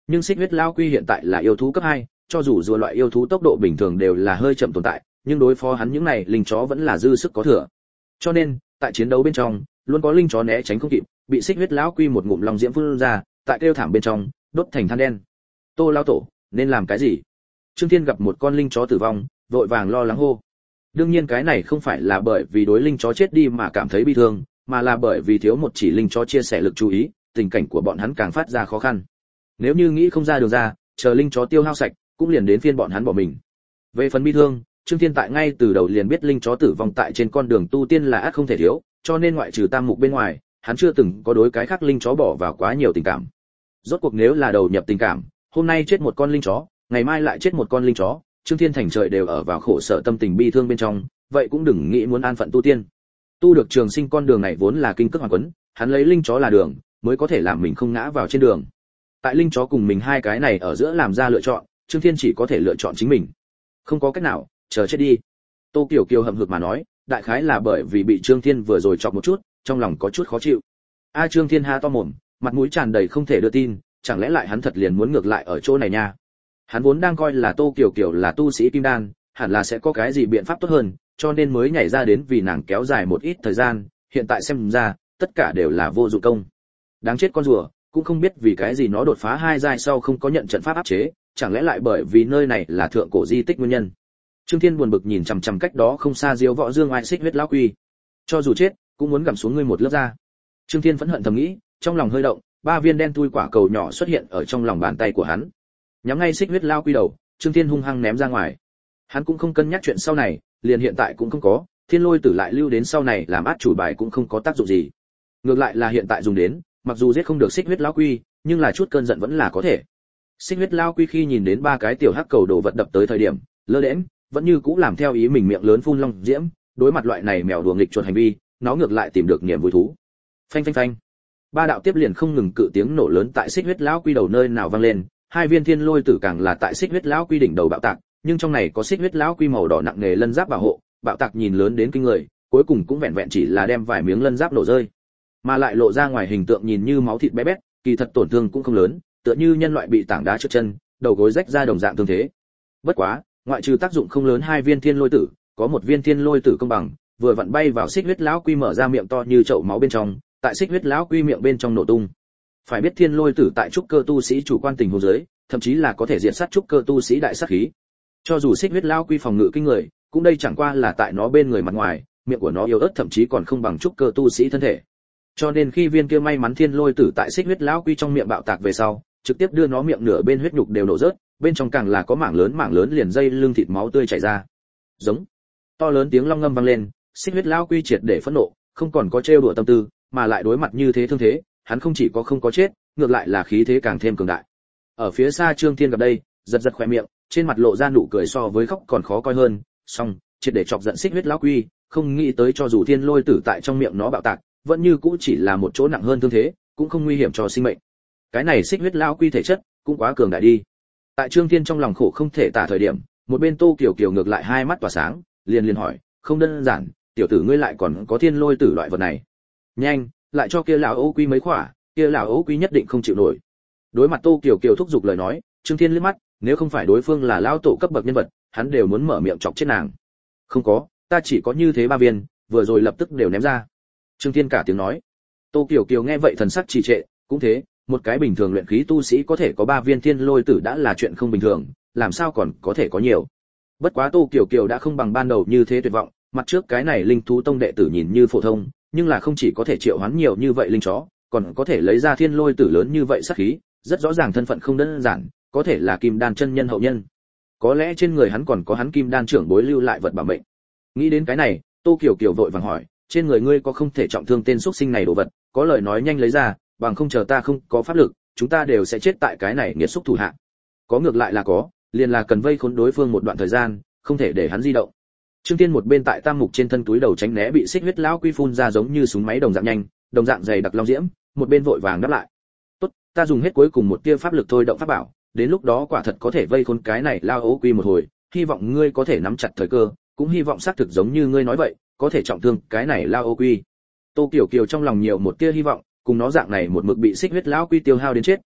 nhưng xích huyết lao quy hiện tại là yêu thú cấp hai, cho dù rùa loại yêu thú tốc độ bình thường đều là hơi chậm tồn tại, nhưng đối phó hắn những này linh chó vẫn là dư sức có thừa. Cho nên, tại chiến đấu bên trong, luôn có linh chó né tránh không kịp, bị xích huyết lão quy một ngụm long diễm phun ra, tại kêu thảm bên trong, đốt thành than đen. Tô lão tổ, nên làm cái gì? Trương Thiên gặp một con linh chó tử vong, vội vàng lo lắng hô. Đương nhiên cái này không phải là bởi vì đối linh chó chết đi mà cảm thấy bi thương, mà là bởi vì thiếu một chỉ linh chó chia sẻ lực chú ý, tình cảnh của bọn hắn càng phát ra khó khăn. Nếu như nghĩ không ra đường ra, chờ linh chó tiêu hao sạch, cũng liền đến phiên bọn hắn bỏ mình. Về phần bi thương, Trương Thiên tại ngay từ đầu liền biết linh chó tử vong tại trên con đường tu tiên là ắt không thể thiếu, cho nên ngoại trừ tam mục bên ngoài, hắn chưa từng có đối cái khác linh chó bỏ vào quá nhiều tình cảm. Rốt cuộc nếu là đầu nhập tình cảm, hôm nay chết một con linh chó, ngày mai lại chết một con linh chó, Trương Thiên thành trời đều ở vào khổ sở tâm tình bi thương bên trong, vậy cũng đừng nghĩ muốn an phận tu tiên. Tu được trường sinh con đường này vốn là kinh cước hoàn quấn, hắn lấy linh chó là đường, mới có thể làm mình không ngã vào trên đường. Tại linh chó cùng mình hai cái này ở giữa làm ra lựa chọn, Trương Thiên chỉ có thể lựa chọn chính mình. Không có cách nào, chờ chết đi. Tô Kiều Kiều hậm hực mà nói, đại khái là bởi vì bị Trương Thiên vừa rồi chọc một chút, trong lòng có chút khó chịu. A Trương Thiên ha to mồm, mặt mũi tràn đầy không thể đưa tin, chẳng lẽ lại hắn thật liền muốn ngược lại ở chỗ này nha? Hắn vốn đang coi là Tô Kiều Kiều là tu sĩ kim đan, hẳn là sẽ có cái gì biện pháp tốt hơn, cho nên mới nhảy ra đến vì nàng kéo dài một ít thời gian, hiện tại xem ra, tất cả đều là vô dụng công. Đáng chết con rùa, cũng không biết vì cái gì nó đột phá hai giai sau không có nhận trận pháp áp chế, chẳng lẽ lại bởi vì nơi này là thượng cổ di tích nguyên nhân. Trương Thiên buồn bực nhìn chằm chằm cách đó không xa Diêu Võ Dương ai xích huyết lão quy. Cho dù chết, cũng muốn gặm xuống ngươi một lớp da. Trương Thiên phẫn hận thầm nghĩ, trong lòng hơi động, ba viên đen thui quả cầu nhỏ xuất hiện ở trong lòng bàn tay của hắn. Nhắm ngay xích huyết lão quy đầu, Trương Thiên hung hăng ném ra ngoài. Hắn cũng không cân nhắc chuyện sau này, liền hiện tại cũng không có, Thiên Lôi Tử lại lưu đến sau này làm át chủ bài cũng không có tác dụng gì. Ngược lại là hiện tại dùng đến, mặc dù giết không được xích huyết lão quy, nhưng là chút cơn giận vẫn là có thể. Xích huyết lão quy khi nhìn đến ba cái tiểu hắc cầu đồ vật đập tới thời điểm, lơ đễnh, vẫn như cũ làm theo ý mình miệng lớn phun long diễm, đối mặt loại này mèo đùa nghịch chuột hành vi, nó ngược lại tìm được niềm vui thú. Phanh phanh phanh. Ba đạo tiếp liền không ngừng cự tiếng nổ lớn tại xích huyết lão quy đầu nơi nào vang lên, hai viên thiên lôi tử càng là tại xích huyết lão quy đỉnh đầu bạo tạc, nhưng trong này có xích huyết lão quy màu đỏ nặng nề lân giáp bảo hộ, bạo tạc nhìn lớn đến kinh người, cuối cùng cũng vẹn vẹn chỉ là đem vài miếng lân giáp nổ rơi, mà lại lộ ra ngoài hình tượng nhìn như máu thịt bé bét, kỳ thật tổn thương cũng không lớn, tựa như nhân loại bị tảng đá trượt chân, đầu gối rách ra đồng dạng thương thế. Bất quá, ngoại trừ tác dụng không lớn hai viên thiên lôi tử, có một viên thiên lôi tử công bằng, vừa vặn bay vào xích huyết lão quy mở ra miệng to như chậu máu bên trong, tại xích huyết lão quy miệng bên trong nổ tung. Phải biết thiên lôi tử tại trúc cơ tu sĩ chủ quan tình huống dưới, thậm chí là có thể diệt sát trúc cơ tu sĩ đại sát khí. Cho dù xích huyết lão quy phòng ngự kinh người, cũng đây chẳng qua là tại nó bên người mặt ngoài, miệng của nó yếu ớt thậm chí còn không bằng trúc cơ tu sĩ thân thể. Cho nên khi viên kia may mắn thiên lôi tử tại xích huyết lão quy trong miệng bạo tạc về sau, trực tiếp đưa nó miệng nửa bên huyết nhục đều nổ rớt, bên trong càng là có mảng lớn mảng lớn liền dây lưng thịt máu tươi chảy ra. Giống. To lớn tiếng long ngâm vang lên, xích huyết lão quy triệt để phẫn nộ, không còn có trêu đùa tâm tư, mà lại đối mặt như thế thương thế, hắn không chỉ có không có chết, ngược lại là khí thế càng thêm cường đại. Ở phía xa Trương Thiên gặp đây, giật giật khóe miệng, trên mặt lộ ra nụ cười so với khóc còn khó coi hơn, xong, triệt để chọc giận xích huyết lão quy, không nghĩ tới cho dù thiên lôi tử tại trong miệng nó bạo tạc, vẫn như cũ chỉ là một chỗ nặng hơn thương thế, cũng không nguy hiểm cho sinh mệnh. Cái này xích huyết lão quy thể chất cũng quá cường đại đi. Tại Trương Thiên trong lòng khổ không thể tả thời điểm, một bên Tô Kiều Kiều ngược lại hai mắt tỏa sáng, liền liền hỏi, không đơn giản, tiểu tử ngươi lại còn có thiên lôi tử loại vật này. Nhanh, lại cho kia lão ô quy mấy khỏa, kia lão ô quy nhất định không chịu nổi. Đối mặt Tô Kiều Kiều thúc giục lời nói, Trương Thiên liếc mắt, nếu không phải đối phương là lão tổ cấp bậc nhân vật, hắn đều muốn mở miệng chọc chết nàng. Không có, ta chỉ có như thế ba viên, vừa rồi lập tức đều ném ra. Trương Thiên cả tiếng nói. Tô Kiều Kiều nghe vậy thần sắc trì trệ, cũng thế, một cái bình thường luyện khí tu sĩ có thể có ba viên thiên lôi tử đã là chuyện không bình thường, làm sao còn có thể có nhiều. Bất quá Tô Kiều Kiều đã không bằng ban đầu như thế tuyệt vọng, mặt trước cái này linh thú tông đệ tử nhìn như phổ thông, nhưng là không chỉ có thể triệu hoán nhiều như vậy linh chó, còn có thể lấy ra thiên lôi tử lớn như vậy sát khí, rất rõ ràng thân phận không đơn giản, có thể là kim đan chân nhân hậu nhân. Có lẽ trên người hắn còn có hắn kim đan trưởng bối lưu lại vật bảo mệnh. Nghĩ đến cái này, Tô Kiều Kiều vội vàng hỏi, trên người ngươi có không thể trọng thương tên xuất sinh này đồ vật, có lời nói nhanh lấy ra, bằng không chờ ta không có pháp lực, chúng ta đều sẽ chết tại cái này nghiệt xúc thủ hạ. Có ngược lại là có, liền là cần vây khốn đối phương một đoạn thời gian, không thể để hắn di động. Trương Tiên một bên tại tam mục trên thân túi đầu tránh né bị xích huyết lão quy phun ra giống như súng máy đồng dạng nhanh, đồng dạng dày đặc long diễm, một bên vội vàng đáp lại. "Tốt, ta dùng hết cuối cùng một tia pháp lực thôi động pháp bảo, đến lúc đó quả thật có thể vây khốn cái này lao ố quy một hồi, hy vọng ngươi có thể nắm chặt thời cơ, cũng hy vọng xác thực giống như ngươi nói vậy, có thể trọng thương cái này lao ố quy." Tô Kiều Kiều trong lòng nhiều một tia hy vọng, cùng nó dạng này một mực bị xích huyết lão quy tiêu hao đến chết,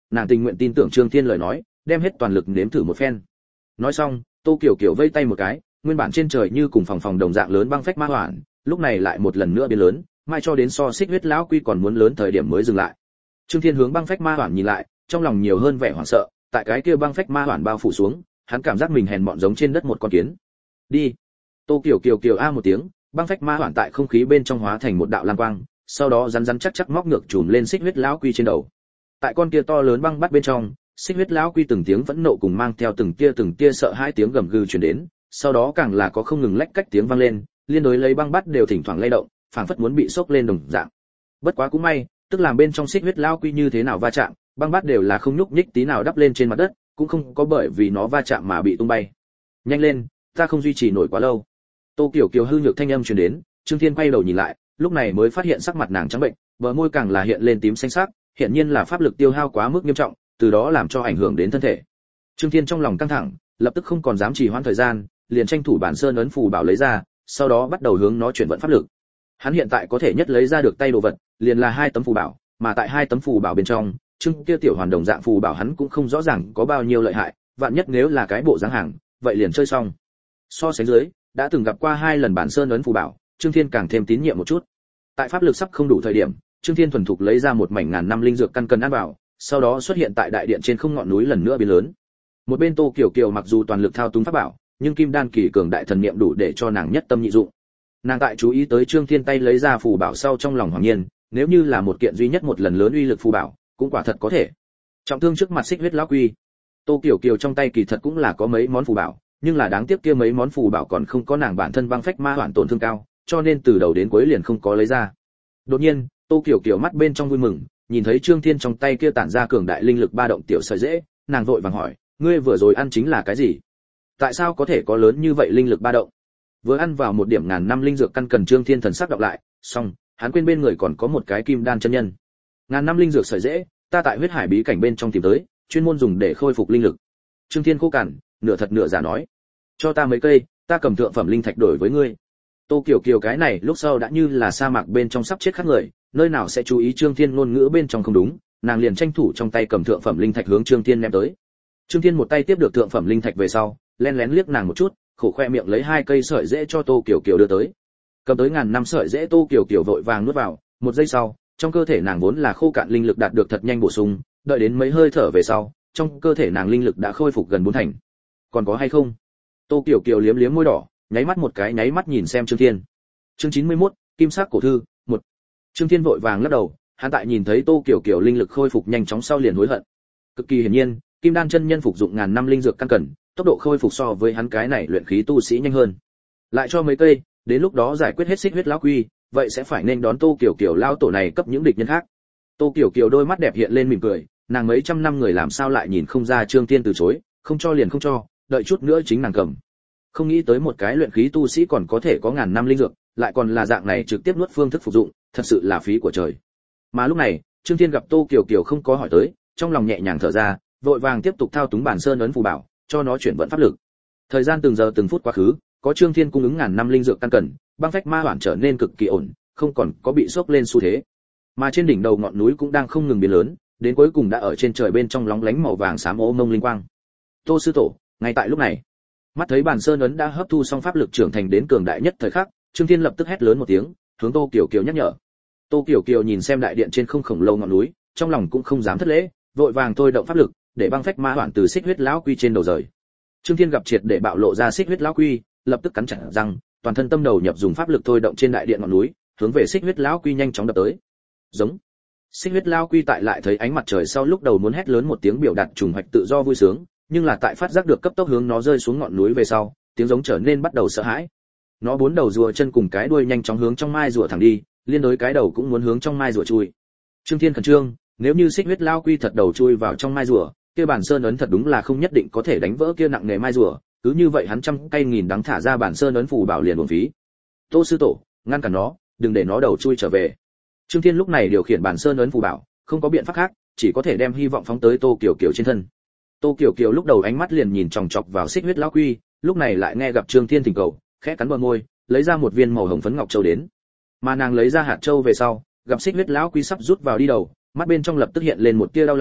nàng tình nguyện tin tưởng Trương Thiên lời nói, đem hết toàn lực nếm thử một phen. Nói xong, Tô Kiều Kiều vây tay một cái, nguyên bản trên trời như cùng phòng phòng đồng dạng lớn băng phách ma hoàn, lúc này lại một lần nữa biến lớn, mai cho đến so xích huyết lão quy còn muốn lớn thời điểm mới dừng lại. Trương Thiên hướng băng phách ma hoàn nhìn lại, trong lòng nhiều hơn vẻ hoảng sợ, tại cái kia băng phách ma hoàn bao phủ xuống, hắn cảm giác mình hèn mọn giống trên đất một con kiến. Đi. Tô Kiều Kiều Kiều a một tiếng, băng phách ma hoàn tại không khí bên trong hóa thành một đạo lang quang, sau đó rắn rắn chắc chắc móc ngược trùm lên xích huyết lão quy trên đầu. Tại con kia to lớn băng bắt bên trong, xích huyết lão quy từng tiếng phẫn nộ cùng mang theo từng tia từng tia sợ hãi tiếng gầm gừ truyền đến, sau đó càng là có không ngừng lách cách tiếng vang lên, liên đối lấy băng bắt đều thỉnh thoảng lay động, phảng phất muốn bị sốc lên đồng dạng. Bất quá cũng may, tức làm bên trong xích huyết lão quy như thế nào va chạm, băng bắt đều là không nhúc nhích tí nào đắp lên trên mặt đất, cũng không có bởi vì nó va chạm mà bị tung bay. Nhanh lên, ta không duy trì nổi quá lâu. Tô Kiều Kiều hư nhược thanh âm truyền đến, Trương Thiên quay đầu nhìn lại, lúc này mới phát hiện sắc mặt nàng trắng bệnh, bờ môi càng là hiện lên tím xanh sắc, hiện nhiên là pháp lực tiêu hao quá mức nghiêm trọng, từ đó làm cho ảnh hưởng đến thân thể. Trương Thiên trong lòng căng thẳng, lập tức không còn dám trì hoãn thời gian, liền tranh thủ bản sơn ấn phù bảo lấy ra, sau đó bắt đầu hướng nó chuyển vận pháp lực. Hắn hiện tại có thể nhất lấy ra được tay đồ vật, liền là hai tấm phù bảo, mà tại hai tấm phù bảo bên trong, Trương kia tiểu hoàn đồng dạng phù bảo hắn cũng không rõ ràng có bao nhiêu lợi hại, vạn nhất nếu là cái bộ dáng hàng, vậy liền chơi xong. So sánh dưới, đã từng gặp qua hai lần bản sơn ấn phù bảo, Trương Thiên càng thêm tín nhiệm một chút. Tại pháp lực sắp không đủ thời điểm, Trương Thiên thuần thục lấy ra một mảnh ngàn năm linh dược căn cần ăn vào, sau đó xuất hiện tại đại điện trên không ngọn núi lần nữa biến lớn. Một bên Tô Kiều Kiều mặc dù toàn lực thao túng pháp bảo, nhưng kim đan kỳ cường đại thần niệm đủ để cho nàng nhất tâm nhị dụng. Nàng tại chú ý tới Trương Thiên tay lấy ra phù bảo sau trong lòng hoàng nhiên, nếu như là một kiện duy nhất một lần lớn uy lực phù bảo, cũng quả thật có thể. Trọng thương trước mặt xích huyết lão quy, Tô Kiều Kiều trong tay kỳ thật cũng là có mấy món phù bảo, nhưng là đáng tiếc kia mấy món phù bảo còn không có nàng bản thân băng phách ma hoàn tổn thương cao, cho nên từ đầu đến cuối liền không có lấy ra. Đột nhiên, Tô Kiều Kiều mắt bên trong vui mừng, nhìn thấy Trương Thiên trong tay kia tản ra cường đại linh lực ba động tiểu sợi dễ, nàng vội vàng hỏi, ngươi vừa rồi ăn chính là cái gì? Tại sao có thể có lớn như vậy linh lực ba động? Vừa ăn vào một điểm ngàn năm linh dược căn cần Trương Thiên thần sắc đọc lại, xong, hắn quên bên người còn có một cái kim đan chân nhân. Ngàn năm linh dược sợi dễ, ta tại huyết hải bí cảnh bên trong tìm tới, chuyên môn dùng để khôi phục linh lực. Trương Thiên khô cằn, nửa thật nửa giả nói, cho ta mấy cây, ta cầm thượng phẩm linh thạch đổi với ngươi. Tô Kiều Kiều cái này lúc sau đã như là sa mạc bên trong sắp chết khát người, nơi nào sẽ chú ý Trương Thiên ngôn ngữ bên trong không đúng, nàng liền tranh thủ trong tay cầm thượng phẩm linh thạch hướng Trương Thiên ném tới. Trương Thiên một tay tiếp được thượng phẩm linh thạch về sau, lén lén liếc nàng một chút, khổ khoe miệng lấy hai cây sợi dễ cho Tô Kiều Kiều đưa tới. Cầm tới ngàn năm sợi dễ Tô Kiều Kiều vội vàng nuốt vào, một giây sau, trong cơ thể nàng vốn là khô cạn linh lực đạt được thật nhanh bổ sung, đợi đến mấy hơi thở về sau, trong cơ thể nàng linh lực đã khôi phục gần bốn thành. Còn có hay không? Tô Kiều Kiều liếm liếm môi đỏ, nháy mắt một cái nháy mắt nhìn xem Trương Thiên. Chương chín mươi mốt, Kim sắc cổ thư, một. Trương Thiên vội vàng lắc đầu, hắn tại nhìn thấy Tô Kiều Kiều linh lực khôi phục nhanh chóng sau liền hối hận. Cực kỳ hiển nhiên, Kim Đan chân nhân phục dụng ngàn năm linh dược căn cẩn, tốc độ khôi phục so với hắn cái này luyện khí tu sĩ nhanh hơn. Lại cho mấy cây, đến lúc đó giải quyết hết xích huyết lão quy, vậy sẽ phải nên đón Tô Kiều Kiều lao tổ này cấp những địch nhân khác. Tô Kiều Kiều đôi mắt đẹp hiện lên mỉm cười, nàng mấy trăm năm người làm sao lại nhìn không ra Trương Thiên từ chối, không cho liền không cho, đợi chút nữa chính nàng cầm. Không nghĩ tới một cái luyện khí tu sĩ còn có thể có ngàn năm linh dược, lại còn là dạng này trực tiếp nuốt phương thức phục dụng, thật sự là phí của trời. Mà lúc này, Trương Thiên gặp Tô Kiều Kiều không có hỏi tới, trong lòng nhẹ nhàng thở ra, vội vàng tiếp tục thao túng bản sơn ấn phù bảo, cho nó chuyển vận pháp lực. Thời gian từng giờ từng phút quá khứ, có Trương Thiên cung ứng ngàn năm linh dược căn cẩn, băng phách ma hoàn trở nên cực kỳ ổn, không còn có bị sốc lên xu thế. Mà trên đỉnh đầu ngọn núi cũng đang không ngừng biến lớn, đến cuối cùng đã ở trên trời bên trong lóng lánh màu vàng xám ô mông linh quang. Tô sư tổ, ngay tại lúc này, mắt thấy bản sơn ấn đã hấp thu xong pháp lực trưởng thành đến cường đại nhất thời khắc, Trương Thiên lập tức hét lớn một tiếng, hướng Tô Kiều Kiều nhắc nhở. Tô Kiều Kiều nhìn xem đại điện trên không khổng lồ ngọn núi, trong lòng cũng không dám thất lễ, vội vàng thôi động pháp lực, để băng phách ma hoàn từ xích huyết lão quy trên đầu rời. Trương Thiên gặp triệt để bạo lộ ra xích huyết lão quy, lập tức cắn chặt răng, toàn thân tâm đầu nhập dùng pháp lực thôi động trên đại điện ngọn núi, hướng về xích huyết lão quy nhanh chóng đập tới. Giống. Xích huyết lão quy tại lại thấy ánh mặt trời sau lúc đầu muốn hét lớn một tiếng biểu đạt trùng hoạch tự do vui sướng, nhưng là tại phát giác được cấp tốc hướng nó rơi xuống ngọn núi về sau, tiếng giống trở nên bắt đầu sợ hãi. Nó bốn đầu rùa chân cùng cái đuôi nhanh chóng hướng trong mai rùa thẳng đi, liên đối cái đầu cũng muốn hướng trong mai rùa chui. Trương Thiên khẩn trương, nếu như xích huyết lão quy thật đầu chui vào trong mai rùa, kia bản sơn ấn thật đúng là không nhất định có thể đánh vỡ kia nặng nề mai rùa, cứ như vậy hắn trăm cây nghìn đắng thả ra bản sơn ấn phù bảo liền uổng phí. Tô sư tổ, ngăn cản nó, đừng để nó đầu chui trở về. Trương Thiên lúc này điều khiển bản sơn ấn phù bảo, không có biện pháp khác, chỉ có thể đem hy vọng phóng tới Tô Kiều Kiều trên thân. Tô Kiều Kiều lúc đầu ánh mắt liền nhìn chòng chọc vào xích huyết lão quy, lúc này lại nghe gặp Trương Thiên thỉnh cầu, khẽ cắn bờ môi, lấy ra một viên màu hồng phấn ngọc châu đến. Mà nàng lấy ra hạt châu về sau, gặp xích huyết lão quy sắp rút vào đi đầu, mắt bên trong lập tức hiện lên một tia đau lòng,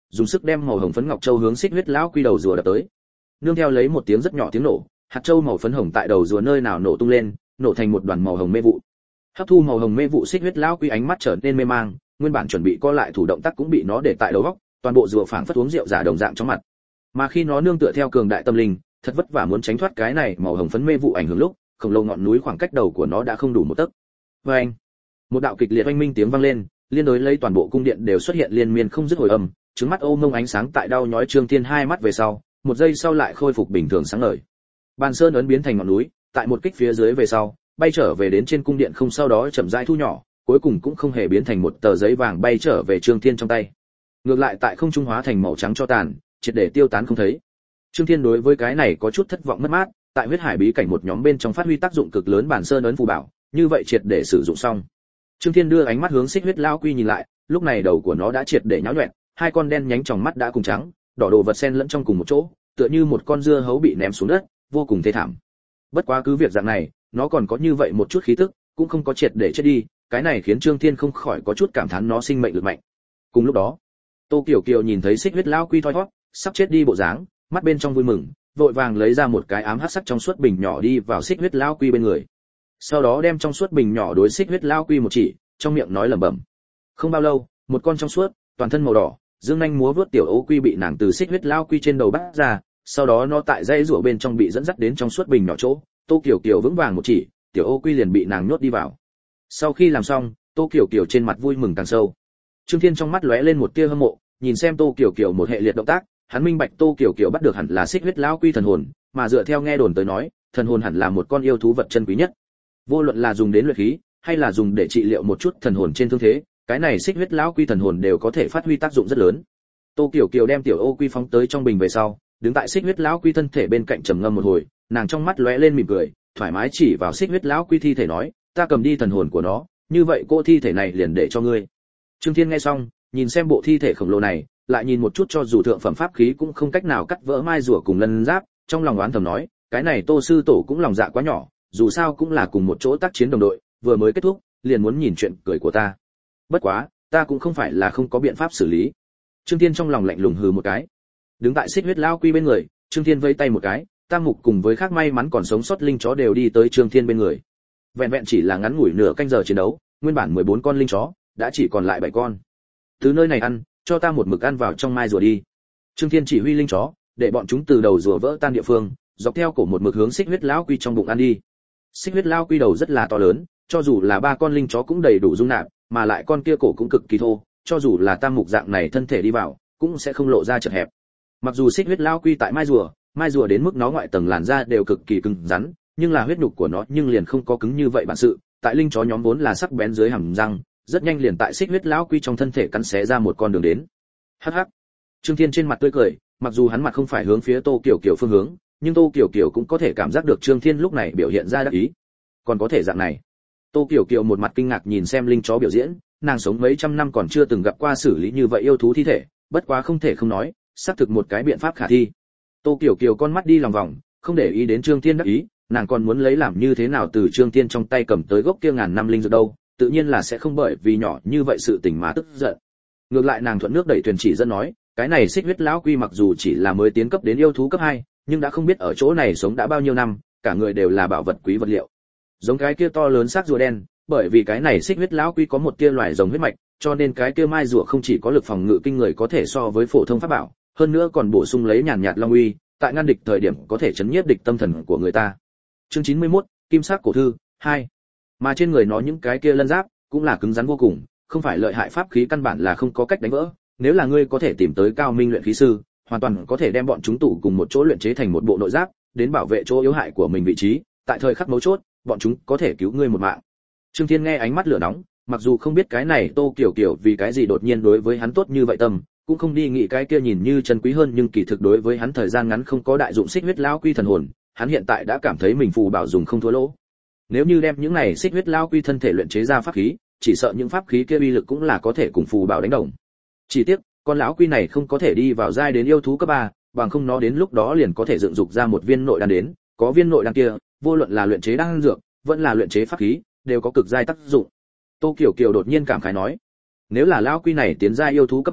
dùng sức đem màu hồng phấn ngọc châu hướng xích huyết lão quy đầu rùa đập tới. Nương theo lấy một tiếng rất nhỏ tiếng nổ, hạt châu màu phấn hồng tại đầu rùa nơi nào nổ tung lên, nổ thành một đoàn màu hồng mê vụ. Hấp thu màu hồng mê vụ xích huyết lão quy ánh mắt trở nên mê mang, nguyên bản chuẩn bị co lại thủ động tác cũng bị nó để tại đầu góc, toàn bộ rùa phảng phất uống rượu giả đồng dạng trong mặt. Mà khi nó nương tựa theo cường đại tâm linh, thật vất vả muốn tránh thoát cái này màu hồng phấn mê vụ ảnh hưởng lúc, khổng lồ ngọn núi khoảng cách đầu của nó đã không đủ một tấc. Oeng! Một đạo kịch liệt oanh minh tiếng vang lên, liên đối lấy toàn bộ cung điện đều xuất hiện liên miên không dứt hồi âm, trứng mắt ô mông ánh sáng tại đau nhói Trương Thiên hai mắt về sau, một giây sau lại khôi phục bình thường sáng ngời. Bàn sơn ấn biến thành ngọn núi, tại một kích phía dưới về sau, bay trở về đến trên cung điện không, sau đó chậm rãi thu nhỏ, cuối cùng cũng không hề biến thành một tờ giấy vàng bay trở về Trương Thiên trong tay. Ngược lại tại không trung hóa thành màu trắng cho tàn, triệt để tiêu tán không thấy. Trương Thiên đối với cái này có chút thất vọng mất mát, tại huyết hải bí cảnh một nhóm bên trong phát huy tác dụng cực lớn bản sơn ấn phù bảo, như vậy triệt để sử dụng xong. Trương Thiên đưa ánh mắt hướng xích huyết lão quy nhìn lại, lúc này đầu của nó đã triệt để nhão nhọẹn, hai con đen nhánh tròng mắt đã cùng trắng, đỏ đồ vật xen lẫn trong cùng một chỗ, tựa như một con dưa hấu bị ném xuống đất, vô cùng thê thảm. Bất quá cứ việc dạng này, nó còn có như vậy một chút khí tức, cũng không có triệt để chết đi, cái này khiến Trương Thiên không khỏi có chút cảm thán nó sinh mệnh lực mạnh. Cùng lúc đó, Tô Kiều Kiều nhìn thấy xích huyết lão quy thoi thoát, sắp chết đi bộ dáng, mắt bên trong vui mừng, vội vàng lấy ra một cái ám hắc sắc trong suốt bình nhỏ đi vào xích huyết lão quy bên người. Sau đó đem trong suốt bình nhỏ đối xích huyết lão quy một chỉ, trong miệng nói lẩm bẩm. Không bao lâu, một con trong suốt, toàn thân màu đỏ, dương nhanh múa vuốt tiểu ô quy bị nàng từ xích huyết lão quy trên đầu bắt ra, sau đó nó tại dây rủa bên trong bị dẫn dắt đến trong suốt bình nhỏ chỗ, Tô Kiều Kiều vững vàng một chỉ, tiểu ô quy liền bị nàng nhốt đi vào. Sau khi làm xong, Tô Kiều Kiều trên mặt vui mừng càng sâu. Trương Thiên trong mắt lóe lên một tia hâm mộ, nhìn xem Tô Kiều Kiều một hệ liệt động tác, hắn minh bạch Tô Kiều Kiều bắt được hẳn là xích huyết lão quy thần hồn, mà dựa theo nghe đồn tới nói, thần hồn hẳn là một con yêu thú vật chân quý nhất. Vô luận là dùng đến luyện khí, hay là dùng để trị liệu một chút thần hồn trên thương thế, cái này xích huyết lão quy thần hồn đều có thể phát huy tác dụng rất lớn. Tô Kiều Kiều đem tiểu ô quy phóng tới trong bình về sau, đứng tại xích huyết lão quy thân thể bên cạnh trầm ngâm một hồi, nàng trong mắt lóe lên mỉm cười, thoải mái chỉ vào xích huyết lão quy thi thể nói, ta cầm đi thần hồn của nó, như vậy cô thi thể này liền để cho ngươi. Trương Thiên nghe xong, nhìn xem bộ thi thể khổng lồ này, lại nhìn một chút cho dù thượng phẩm pháp khí cũng không cách nào cắt vỡ mai rùa cùng lân giáp, trong lòng oán thầm nói, cái này Tô sư tổ cũng lòng dạ quá nhỏ, dù sao cũng là cùng một chỗ tác chiến đồng đội, vừa mới kết thúc, liền muốn nhìn chuyện cười của ta. Bất quá, ta cũng không phải là không có biện pháp xử lý. Trương Thiên trong lòng lạnh lùng hừ một cái. Đứng tại xích huyết lão quy bên người, Trương Thiên vẫy tay một cái, Tam Mục cùng với khác may mắn còn sống sót linh chó đều đi tới Trương Thiên bên người. Vẹn vẹn chỉ là ngắn ngủi nửa canh giờ chiến đấu, nguyên bản mười bốn con linh chó đã chỉ còn lại bảy con. Từ nơi này ăn, cho ta một mực ăn vào trong mai rùa đi. Trương Thiên chỉ huy linh chó, để bọn chúng từ đầu rùa vỡ tan địa phương, dọc theo cổ một mực hướng xích huyết lão quy trong bụng ăn đi. Xích huyết lão quy đầu rất là to lớn, cho dù là ba con linh chó cũng đầy đủ dung nạp, mà lại con kia cổ cũng cực kỳ thô, cho dù là Tam Mục dạng này thân thể đi vào, cũng sẽ không lộ ra chật hẹp. Mặc dù xích huyết lão quy tại mai rùa, mai rùa đến mức nó ngoại tầng làn da đều cực kỳ cứng rắn, nhưng là huyết nhục của nó nhưng liền không có cứng như vậy bản sự, tại linh chó nhóm vốn là sắc bén dưới hàm răng, rất nhanh liền tại xích huyết lão quy trong thân thể cắn xé ra một con đường đến. Hắc hắc. Trương Thiên trên mặt tươi cười, mặc dù hắn mặt không phải hướng phía Tô Kiều Kiều phương hướng, nhưng Tô Kiều Kiều cũng có thể cảm giác được Trương Thiên lúc này biểu hiện ra đắc ý. Còn có thể dạng này. Tô Kiều Kiều một mặt kinh ngạc nhìn xem linh chó biểu diễn, nàng sống mấy trăm năm còn chưa từng gặp qua xử lý như vậy yêu thú thi thể, bất quá không thể không nói, xác thực một cái biện pháp khả thi. Tô Kiều Kiều con mắt đi lòng vòng, không để ý đến Trương Thiên đắc ý, nàng còn muốn lấy làm như thế nào từ Trương Thiên trong tay cầm tới gốc kia ngàn năm linh dược đâu, tự nhiên là sẽ không bởi vì nhỏ như vậy sự tình mà tức giận. Ngược lại nàng thuận nước đẩy thuyền chỉ dẫn nói, cái này xích huyết lão quy mặc dù chỉ là mới tiến cấp đến yêu thú cấp hai, nhưng đã không biết ở chỗ này sống đã bao nhiêu năm, cả người đều là bảo vật quý vật liệu. Giống cái kia to lớn xác rùa đen, bởi vì cái này xích huyết lão quy có một tia loài rồng huyết mạch, cho nên cái kia mai rùa không chỉ có lực phòng ngự kinh người có thể so với phổ thông pháp bảo, hơn nữa còn bổ sung lấy nhàn nhạt long uy, tại ngăn địch thời điểm có thể chấn nhiếp địch tâm thần của người ta. Chương chín mươi mốt, Kim sắc cổ thư hai. Mà trên người nó những cái kia lân giáp cũng là cứng rắn vô cùng, không phải lợi hại pháp khí căn bản là không có cách đánh vỡ, nếu là ngươi có thể tìm tới cao minh luyện khí sư, hoàn toàn có thể đem bọn chúng tụ cùng một chỗ luyện chế thành một bộ nội giáp, đến bảo vệ chỗ yếu hại của mình vị trí, tại thời khắc mấu chốt, bọn chúng có thể cứu ngươi một mạng. Trương Thiên nghe ánh mắt lửa nóng, mặc dù không biết cái này Tô Kiều Kiều vì cái gì đột nhiên đối với hắn tốt như vậy tâm, cũng không đi nghĩ cái kia nhìn như chân quý hơn nhưng kỳ thực đối với hắn thời gian ngắn không có đại dụng xích huyết lão quy thần hồn, hắn hiện tại đã cảm thấy mình phù bảo dùng không thua lỗ. Nếu như đem những này xích huyết lão quy thân thể luyện chế ra pháp khí, chỉ sợ những pháp khí kia uy lực cũng là có thể cùng phù bảo đánh đồng. Chỉ tiếc, con lão quy này không có thể đi vào giai đến yêu thú cấp ba, bằng không nó đến lúc đó liền có thể dựng dục ra một viên nội đan đến, có viên nội đan kia, vô luận là luyện chế đan dược, vẫn là luyện chế pháp khí, đều có cực giai tác dụng. Tô Kiều Kiều đột nhiên cảm khái nói, nếu là lão quy này tiến giai yêu thú cấp ba,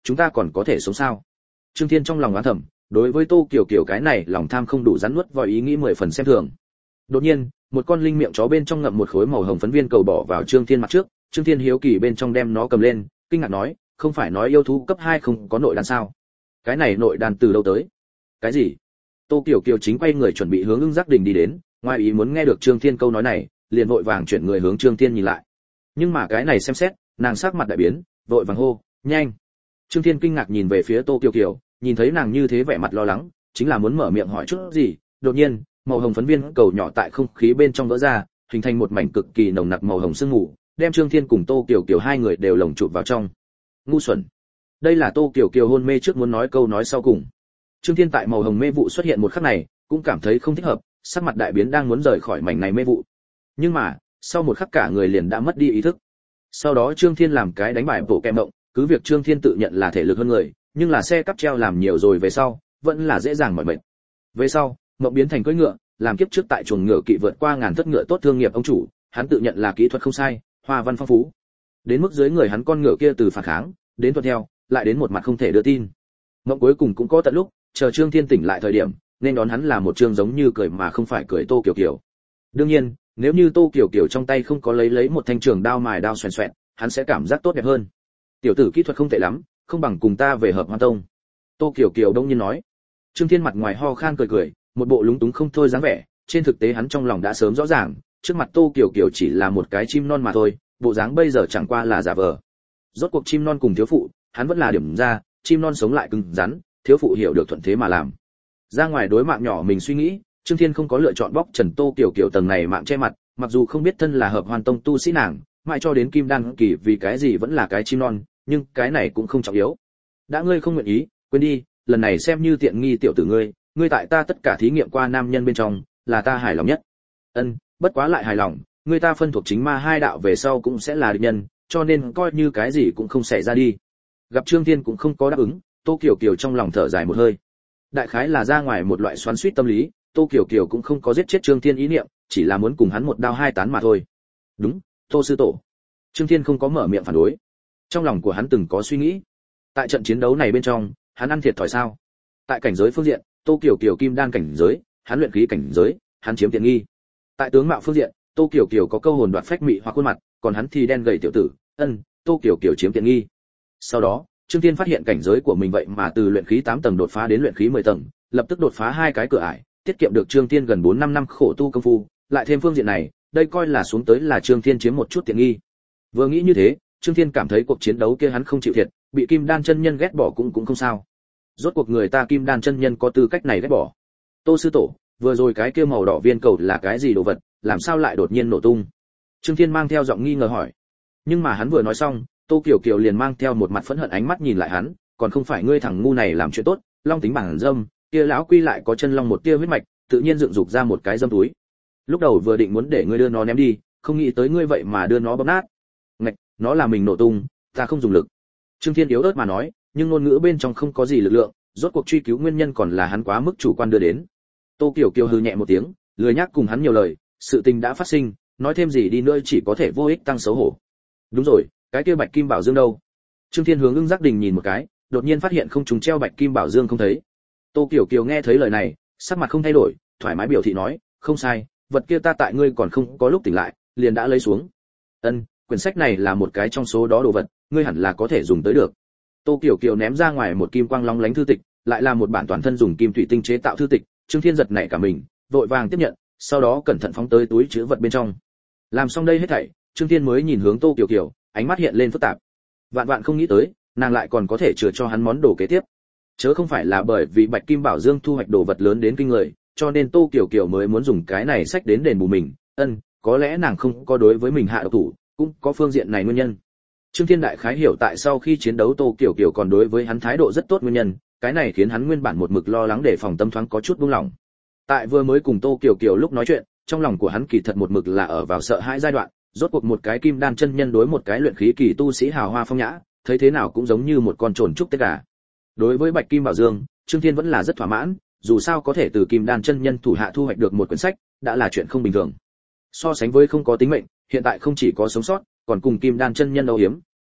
chúng ta còn có thể sống sao? Trương Thiên trong lòng oán thầm, đối với Tô Kiều Kiều cái này lòng tham không đủ rắn nuốt vào ý nghĩ mười phần xem thường. Đột nhiên, một con linh miệng chó bên trong ngậm một khối màu hồng phấn viên cầu bỏ vào Trương Thiên mặt trước, Trương Thiên hiếu kỳ bên trong đem nó cầm lên, kinh ngạc nói, không phải nói yêu thú cấp hai không có nội đan sao? Cái này nội đan từ đâu tới? Cái gì? Tô Kiều Kiều chính quay người chuẩn bị hướng Ưng Giác Đình đi đến, ngoài ý muốn nghe được Trương Thiên câu nói này, liền vội vàng chuyển người hướng Trương Thiên nhìn lại. Nhưng mà cái này xem xét, nàng sắc mặt đại biến, vội vàng hô, nhanh. Trương Thiên kinh ngạc nhìn về phía Tô Kiều Kiều, nhìn thấy nàng như thế vẻ mặt lo lắng, chính là muốn mở miệng hỏi chút gì, đột nhiên, màu hồng phấn viên cầu nhỏ tại không khí bên trong vỡ ra, hình thành một mảnh cực kỳ nồng nặc màu hồng sương mù, đem Trương Thiên cùng Tô Kiều Kiều hai người đều lồng chụp vào trong. Ngu xuẩn. Đây là Tô Kiều Kiều hôn mê trước muốn nói câu nói sau cùng. Trương Thiên tại màu hồng mê vụ xuất hiện một khắc này, cũng cảm thấy không thích hợp, sắc mặt đại biến đang muốn rời khỏi mảnh này mê vụ. Nhưng mà, sau một khắc cả người liền đã mất đi ý thức. Sau đó Trương Thiên làm cái đánh bài bộ kẹ mộng, cứ việc Trương Thiên tự nhận là thể lực hơn người, nhưng là xe cắp treo làm nhiều rồi về sau, vẫn là dễ dàng mỏi mệt. Về sau, mộng biến thành cưỡi ngựa, làm kiếp trước tại chuồng ngựa kỵ vượt qua ngàn thất ngựa tốt thương nghiệp ông chủ, hắn tự nhận là kỹ thuật không sai, hoa văn phong phú. Đến mức dưới người hắn con ngựa kia từ phản kháng, đến tuân theo, lại đến một mặt không thể đưa tin. Mộng cuối cùng cũng có tận lúc, chờ Trương Thiên tỉnh lại thời điểm, nên đón hắn là một trương giống như cười mà không phải cười Tô Kiều Kiều. Đương nhiên, nếu như Tô Kiều Kiều trong tay không có lấy lấy một thanh trường đao mài đao xoèn xoẹt, hắn sẽ cảm giác tốt đẹp hơn. Tiểu tử kỹ thuật không tệ lắm, không bằng cùng ta về Hợp Hoan Tông. Tô Kiều Kiều đông nhiên nói. Trương Thiên mặt ngoài ho khan cười cười, một bộ lúng túng không thôi dáng vẻ, trên thực tế hắn trong lòng đã sớm rõ ràng, trước mặt Tô Kiều Kiều chỉ là một cái chim non mà thôi, bộ dáng bây giờ chẳng qua là giả vờ. Rốt cuộc chim non cùng thiếu phụ, hắn vẫn là điểm ra, chim non sống lại cứng rắn, thiếu phụ hiểu được thuận thế mà làm. Ra ngoài đối mạng nhỏ mình suy nghĩ, Trương Thiên không có lựa chọn bóc trần Tô Kiều Kiều tầng này mạng che mặt, mặc dù không biết thân là Hợp Hoan Tông tu sĩ nàng, mãi cho đến Kim Đan kỳ vì cái gì vẫn là cái chim non, nhưng cái này cũng không trọng yếu. Đã ngươi không nguyện ý, quên đi, lần này xem như tiện nghi tiểu tử ngươi, ngươi tại ta tất cả thí nghiệm qua nam nhân bên trong, là ta hài lòng nhất. Ân, bất quá lại hài lòng, ngươi ta phân thuộc chính ma hai đạo về sau cũng sẽ là địch nhân, cho nên coi như cái gì cũng không xảy ra đi. Gặp Trương Thiên cũng không có đáp ứng, Tô Kiều Kiều trong lòng thở dài một hơi. Đại khái là ra ngoài một loại xoắn xuýt tâm lý, Tô Kiều Kiều cũng không có giết chết Trương Thiên ý niệm, chỉ là muốn cùng hắn một đao hai tán mà thôi. Đúng, Tô sư tổ. Trương Thiên không có mở miệng phản đối. Trong lòng của hắn từng có suy nghĩ. Tại trận chiến đấu này bên trong, hắn ăn thiệt thòi sao? Tại cảnh giới phương diện, Tô Kiều Kiều kim đan cảnh giới, hắn luyện khí cảnh giới, hắn chiếm tiện nghi. Tại tướng mạo phương diện, Tô Kiều Kiều có câu hồn đoạt phách mị hoặc khuôn mặt, còn hắn thì đen gầy tiểu tử, ân, Tô Kiều Kiều chiếm tiện nghi. Sau đó, Trương Thiên phát hiện cảnh giới của mình vậy mà từ luyện khí tám tầng đột phá đến luyện khí mười tầng, lập tức đột phá hai cái cửa ải, tiết kiệm được Trương Thiên gần bốn năm năm khổ tu công phu, lại thêm phương diện này, đây coi là xuống tới là Trương Thiên chiếm một chút tiện nghi. Vừa nghĩ như thế, Trương Thiên cảm thấy cuộc chiến đấu kia hắn không chịu thiệt, bị Kim Đan chân nhân ghét bỏ cũng cũng không sao. Rốt cuộc người ta Kim Đan chân nhân có tư cách này ghét bỏ. Tô sư tổ, vừa rồi cái kia màu đỏ viên cầu là cái gì đồ vật, làm sao lại đột nhiên nổ tung? Trương Thiên mang theo giọng nghi ngờ hỏi. Nhưng mà hắn vừa nói xong, Tô Kiều Kiều liền mang theo một mặt phẫn hận ánh mắt nhìn lại hắn, còn không phải ngươi thằng ngu này làm chuyện tốt, long tính bản dâm, kia lão quy lại có chân long một tia huyết mạch, tự nhiên dựng dục ra một cái dâm túi. Lúc đầu vừa định muốn để ngươi đưa nó ném đi, không nghĩ tới ngươi vậy mà đưa nó bóp nát. Ngạch, nó là mình nổ tung, ta không dùng lực. Trương Thiên yếu ớt mà nói, nhưng ngôn ngữ bên trong không có gì lực lượng, rốt cuộc truy cứu nguyên nhân còn là hắn quá mức chủ quan đưa đến. Tô Kiều Kiều hừ nhẹ một tiếng, lười nhắc cùng hắn nhiều lời, sự tình đã phát sinh, nói thêm gì đi nữa chỉ có thể vô ích tăng xấu hổ. Đúng rồi, cái kia bạch kim bảo dương đâu? Trương Thiên hướng Ưng Giác Đình nhìn một cái, đột nhiên phát hiện không trùng treo bạch kim bảo dương không thấy. Tô Kiều Kiều nghe thấy lời này, sắc mặt không thay đổi, thoải mái biểu thị nói, không sai, vật kia ta tại ngươi còn không có lúc tỉnh lại, liền đã lấy xuống. Ân, quyển sách này là một cái trong số đó đồ vật, ngươi hẳn là có thể dùng tới được. Tô Kiều Kiều ném ra ngoài một kim quang long lánh thư tịch, lại là một bản toàn thân dùng kim thủy tinh chế tạo thư tịch. Trương Thiên giật nảy cả mình, vội vàng tiếp nhận, sau đó cẩn thận phóng tới túi trữ vật bên trong. Làm xong đây hết thảy, Trương Thiên mới nhìn hướng Tô Kiều Kiều, ánh mắt hiện lên phức tạp. Vạn vạn không nghĩ tới, nàng lại còn có thể chừa cho hắn món đồ kế tiếp. Chớ không phải là bởi vì Bạch Kim Bảo Dương thu hoạch đồ vật lớn đến kinh người, cho nên Tô Kiều Kiều mới muốn dùng cái này sách đến đền bù mình. Ân, có lẽ nàng không có đối với mình hạ độc thủ, cũng có phương diện này nguyên nhân. Trương Thiên đại khái hiểu tại sau khi chiến đấu Tô Kiều Kiều còn đối với hắn thái độ rất tốt nguyên nhân, cái này khiến hắn nguyên bản một mực lo lắng để phòng tâm thoáng có chút buông lỏng. Tại vừa mới cùng Tô Kiều Kiều lúc nói chuyện, trong lòng của hắn kỳ thật một mực là ở vào sợ hãi giai đoạn, rốt cuộc một cái kim đan chân nhân đối một cái luyện khí kỳ tu sĩ hào hoa phong nhã, thấy thế nào cũng giống như một con trồn trúc tết gà. Đối với Bạch Kim Bảo Dương, Trương Thiên vẫn là rất thỏa mãn, dù sao có thể từ kim đan chân nhân thủ hạ thu hoạch được một quyển sách, đã là chuyện không bình thường. So sánh với không có tính mệnh, hiện tại không chỉ có sống sót, còn cùng kim đan chân nhân âu hiếm,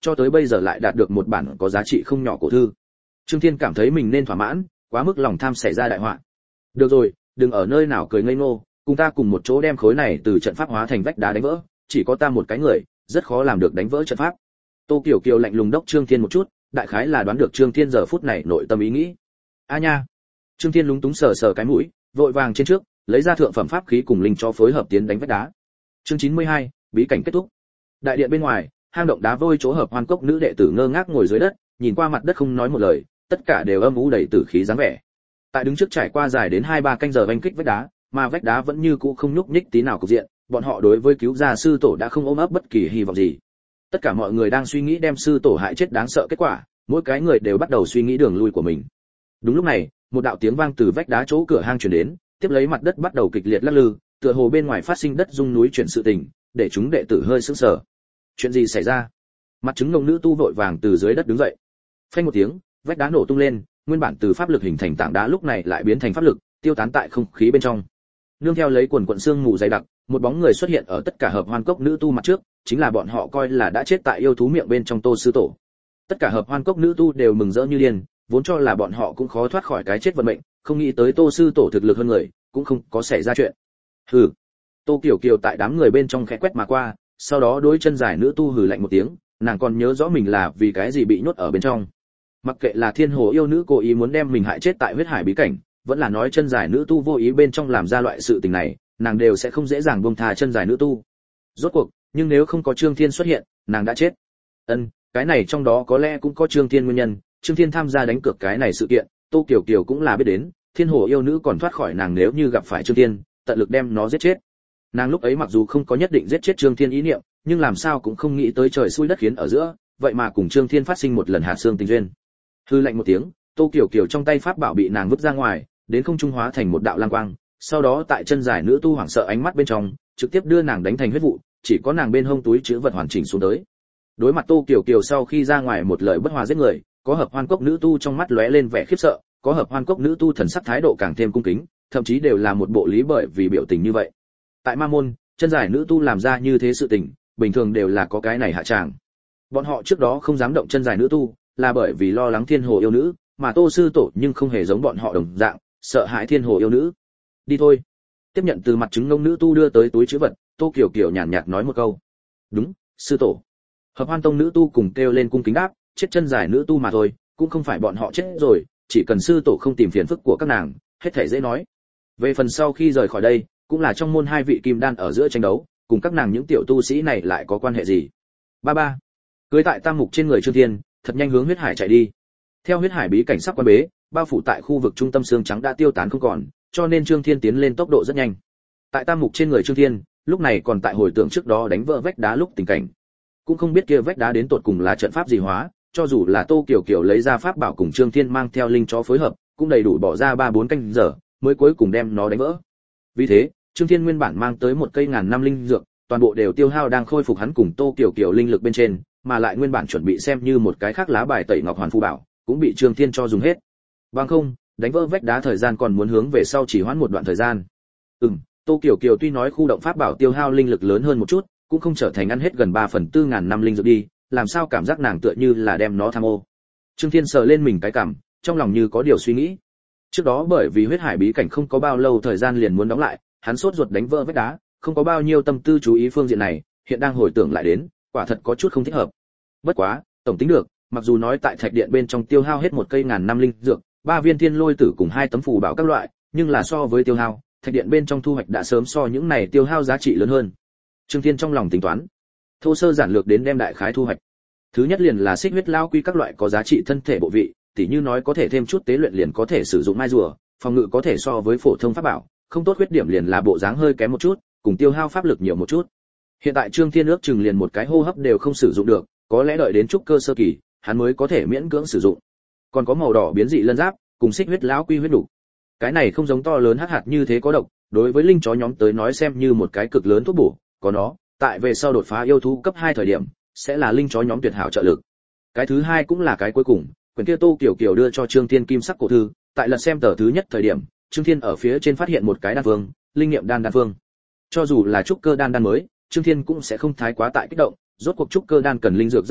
cho tới bây giờ lại đạt được một bản có giá trị không nhỏ cổ thư. Trương Thiên cảm thấy mình nên thỏa mãn, quá mức lòng tham xảy ra đại họa. Được rồi, đừng ở nơi nào cười ngây ngô, cùng ta cùng một chỗ đem khối này từ trận pháp hóa thành vách đá đánh vỡ, chỉ có ta một cái người, rất khó làm được đánh vỡ trận pháp. Tô Kiều Kiều lạnh lùng đốc Trương Thiên một chút, đại khái là đoán được Trương Thiên giờ phút này nội tâm ý nghĩ. A nha. Trương Thiên lúng túng sờ sờ cái mũi, vội vàng trên trước, lấy ra thượng phẩm pháp khí cùng linh cho phối hợp tiến đánh vách đá. Chương chín mươi hai, bí cảnh kết thúc. Đại điện bên ngoài, hang động đá vôi chỗ hợp hoan cốc nữ đệ tử ngơ ngác ngồi dưới đất, nhìn qua mặt đất không nói một lời, tất cả đều âm u đầy tử khí dáng vẻ. Tại đứng trước trải qua dài đến hai ba canh giờ vành kích vách đá, mà vách đá vẫn như cũ không nhúc nhích tí nào cục diện, bọn họ đối với cứu gia sư tổ đã không ôm ấp bất kỳ hy vọng gì. Tất cả mọi người đang suy nghĩ đem sư tổ hại chết đáng sợ kết quả, mỗi cái người đều bắt đầu suy nghĩ đường lui của mình. Đúng lúc này, một đạo tiếng vang từ vách đá chỗ cửa hang truyền đến, tiếp lấy mặt đất bắt đầu kịch liệt lắc lư, tựa hồ bên ngoài phát sinh đất rung núi chuyển sự tình, để chúng đệ tử hơi sững sờ. Chuyện gì xảy ra? Mặt trứng ngông nữ tu vội vàng từ dưới đất đứng dậy. Phanh một tiếng, vách đá nổ tung lên, nguyên bản từ pháp lực hình thành tảng đá lúc này lại biến thành pháp lực, tiêu tán tại không khí bên trong. Nương theo lấy quần quần sương mù dày đặc, một bóng người xuất hiện ở tất cả hợp hoan cốc nữ tu mặt trước, chính là bọn họ coi là đã chết tại yêu thú miệng bên trong Tô sư tổ. Tất cả hợp hoan cốc nữ tu đều mừng rỡ như điên, vốn cho là bọn họ cũng khó thoát khỏi cái chết vận mệnh, không nghĩ tới Tô sư tổ thực lực hơn người, cũng không có xảy ra chuyện. Hừ. Tô Kiều Kiều tại đám người bên trong khẽ quét mà qua, sau đó đối chân dài nữ tu hừ lạnh một tiếng, nàng còn nhớ rõ mình là vì cái gì bị nhốt ở bên trong. Mặc kệ là thiên hồ yêu nữ cố ý muốn đem mình hại chết tại huyết hải bí cảnh, vẫn là nói chân dài nữ tu vô ý bên trong làm ra loại sự tình này, nàng đều sẽ không dễ dàng buông tha chân dài nữ tu. Rốt cuộc, nhưng nếu không có Trương Thiên xuất hiện, nàng đã chết. Ân, cái này trong đó có lẽ cũng có Trương Thiên nguyên nhân, Trương Thiên tham gia đánh cược cái này sự kiện, Tô Kiều Kiều cũng là biết đến, thiên hồ yêu nữ còn thoát khỏi nàng nếu như gặp phải Trương Thiên, tận lực đem nó giết chết. Nàng lúc ấy mặc dù không có nhất định giết chết Trương Thiên ý niệm, nhưng làm sao cũng không nghĩ tới trời xui đất khiến ở giữa, vậy mà cùng Trương Thiên phát sinh một lần hạt xương tình duyên. Hư lạnh một tiếng, Tô Kiều Kiều trong tay pháp bảo bị nàng vứt ra ngoài, đến không trung hóa thành một đạo lang quang, sau đó tại chân dài nữ tu hoảng sợ ánh mắt bên trong, trực tiếp đưa nàng đánh thành huyết vụ, chỉ có nàng bên hông túi chứa vật hoàn chỉnh xuống tới. Đối mặt Tô Kiều Kiều sau khi ra ngoài một lời bất hòa giết người, có hợp hoan cốc nữ tu trong mắt lóe lên vẻ khiếp sợ, có hợp hoan cốc nữ tu thần sắc thái độ càng thêm cung kính, thậm chí đều là một bộ lý bởi vì biểu tình như vậy. Tại Ma môn, chân dài nữ tu làm ra như thế sự tình, bình thường đều là có cái này hạ tràng. Bọn họ trước đó không dám động chân dài nữ tu, là bởi vì lo lắng thiên hồ yêu nữ, mà Tô sư tổ nhưng không hề giống bọn họ đồng dạng, sợ hãi thiên hồ yêu nữ. Đi thôi. Tiếp nhận từ mặt trứng ngông nữ tu đưa tới túi trữ vật, Tô Kiều Kiều nhàn nhạt nói một câu. Đúng, sư tổ. Hợp hoan tông nữ tu cùng kêu lên cung kính đáp, chết chân dài nữ tu mà thôi, cũng không phải bọn họ chết rồi, chỉ cần sư tổ không tìm phiền phức của các nàng, hết thảy dễ nói. Về phần sau khi rời khỏi đây, cũng là trong môn hai vị kim đan ở giữa tranh đấu, cùng các nàng những tiểu tu sĩ này lại có quan hệ gì? Ba ba. Cưới tại tam mục trên người Trương Thiên, thật nhanh hướng huyết hải chạy đi. Theo huyết hải bí cảnh sắp quan bế, bao phủ tại khu vực trung tâm xương trắng đã tiêu tán không còn, cho nên Trương Thiên tiến lên tốc độ rất nhanh. Tại tam mục trên người Trương Thiên, lúc này còn tại hồi tưởng trước đó đánh vỡ vách đá lúc tình cảnh. Cũng không biết kia vách đá đến tột cùng là trận pháp gì hóa, cho dù là Tô Kiều Kiều lấy ra pháp bảo cùng Trương Thiên mang theo linh chó phối hợp, cũng đầy đủ bỏ ra ba bốn canh giờ, mới cuối cùng đem nó đánh vỡ. Vì thế, Trương Thiên nguyên bản mang tới một cây ngàn năm linh dược, toàn bộ đều tiêu hao đang khôi phục hắn cùng Tô Kiều Kiều linh lực bên trên, mà lại nguyên bản chuẩn bị xem như một cái khác lá bài tẩy ngọc hoàn phù bảo, cũng bị Trương Thiên cho dùng hết. Bằng không, đánh vỡ vách đá thời gian còn muốn hướng về sau chỉ hoãn một đoạn thời gian. Ừm, Tô Kiều Kiều tuy nói khu động pháp bảo tiêu hao linh lực lớn hơn một chút, cũng không trở thành ăn hết gần ba phần tư ngàn năm linh dược đi, làm sao cảm giác nàng tựa như là đem nó tham ô. Trương Thiên sờ lên mình cái cằm, trong lòng như có điều suy nghĩ. Trước đó bởi vì huyết hải bí cảnh không có bao lâu thời gian liền muốn đóng lại, hắn sốt ruột đánh vỡ vách đá, không có bao nhiêu tâm tư chú ý phương diện này, hiện đang hồi tưởng lại đến, quả thật có chút không thích hợp. Bất quá, tổng tính được, mặc dù nói tại thạch điện bên trong tiêu hao hết một cây ngàn năm linh dược, ba viên thiên lôi tử cùng hai tấm phù bảo các loại, nhưng là so với tiêu hao, thạch điện bên trong thu hoạch đã sớm so những này tiêu hao giá trị lớn hơn. Trương Thiên trong lòng tính toán, thô sơ giản lược đến đem đại khái thu hoạch. Thứ nhất liền là xích huyết lao quy các loại có giá trị thân thể bộ vị, tỉ như nói có thể thêm chút tế luyện liền có thể sử dụng mai rùa, phòng ngự có thể so với phổ thông pháp bảo, không tốt khuyết điểm liền là bộ dáng hơi kém một chút, cùng tiêu hao pháp lực nhiều một chút. Hiện tại Trương Thiên ước chừng liền một cái hô hấp đều không sử dụng được, có lẽ đợi đến trúc cơ sơ kỳ, hắn mới có thể miễn cưỡng sử dụng. Còn có màu đỏ biến dị lân giáp, cùng xích huyết lão quy huyết đủ. Cái này không giống to lớn hắc hạt như thế có độc, đối với linh chó nhóm tới nói xem như một cái cực lớn thuốc bổ, có nó, tại về sau đột phá yêu thú cấp hai thời điểm, sẽ là linh chó nhóm tuyệt hảo trợ lực. Cái thứ hai cũng là cái cuối cùng, quyển kia Tô Kiều Kiều đưa cho Trương Thiên kim sắc cổ thư, tại lật xem tờ thứ nhất thời điểm, Trương Thiên ở phía trên phát hiện một cái đan vương, linh nghiệm đan đan vương. Cho dù là trúc cơ đan đan mới, Trương Thiên cũng sẽ không thái quá tại kích động, rốt cuộc trúc cơ đan cần linh dược rất nhiều,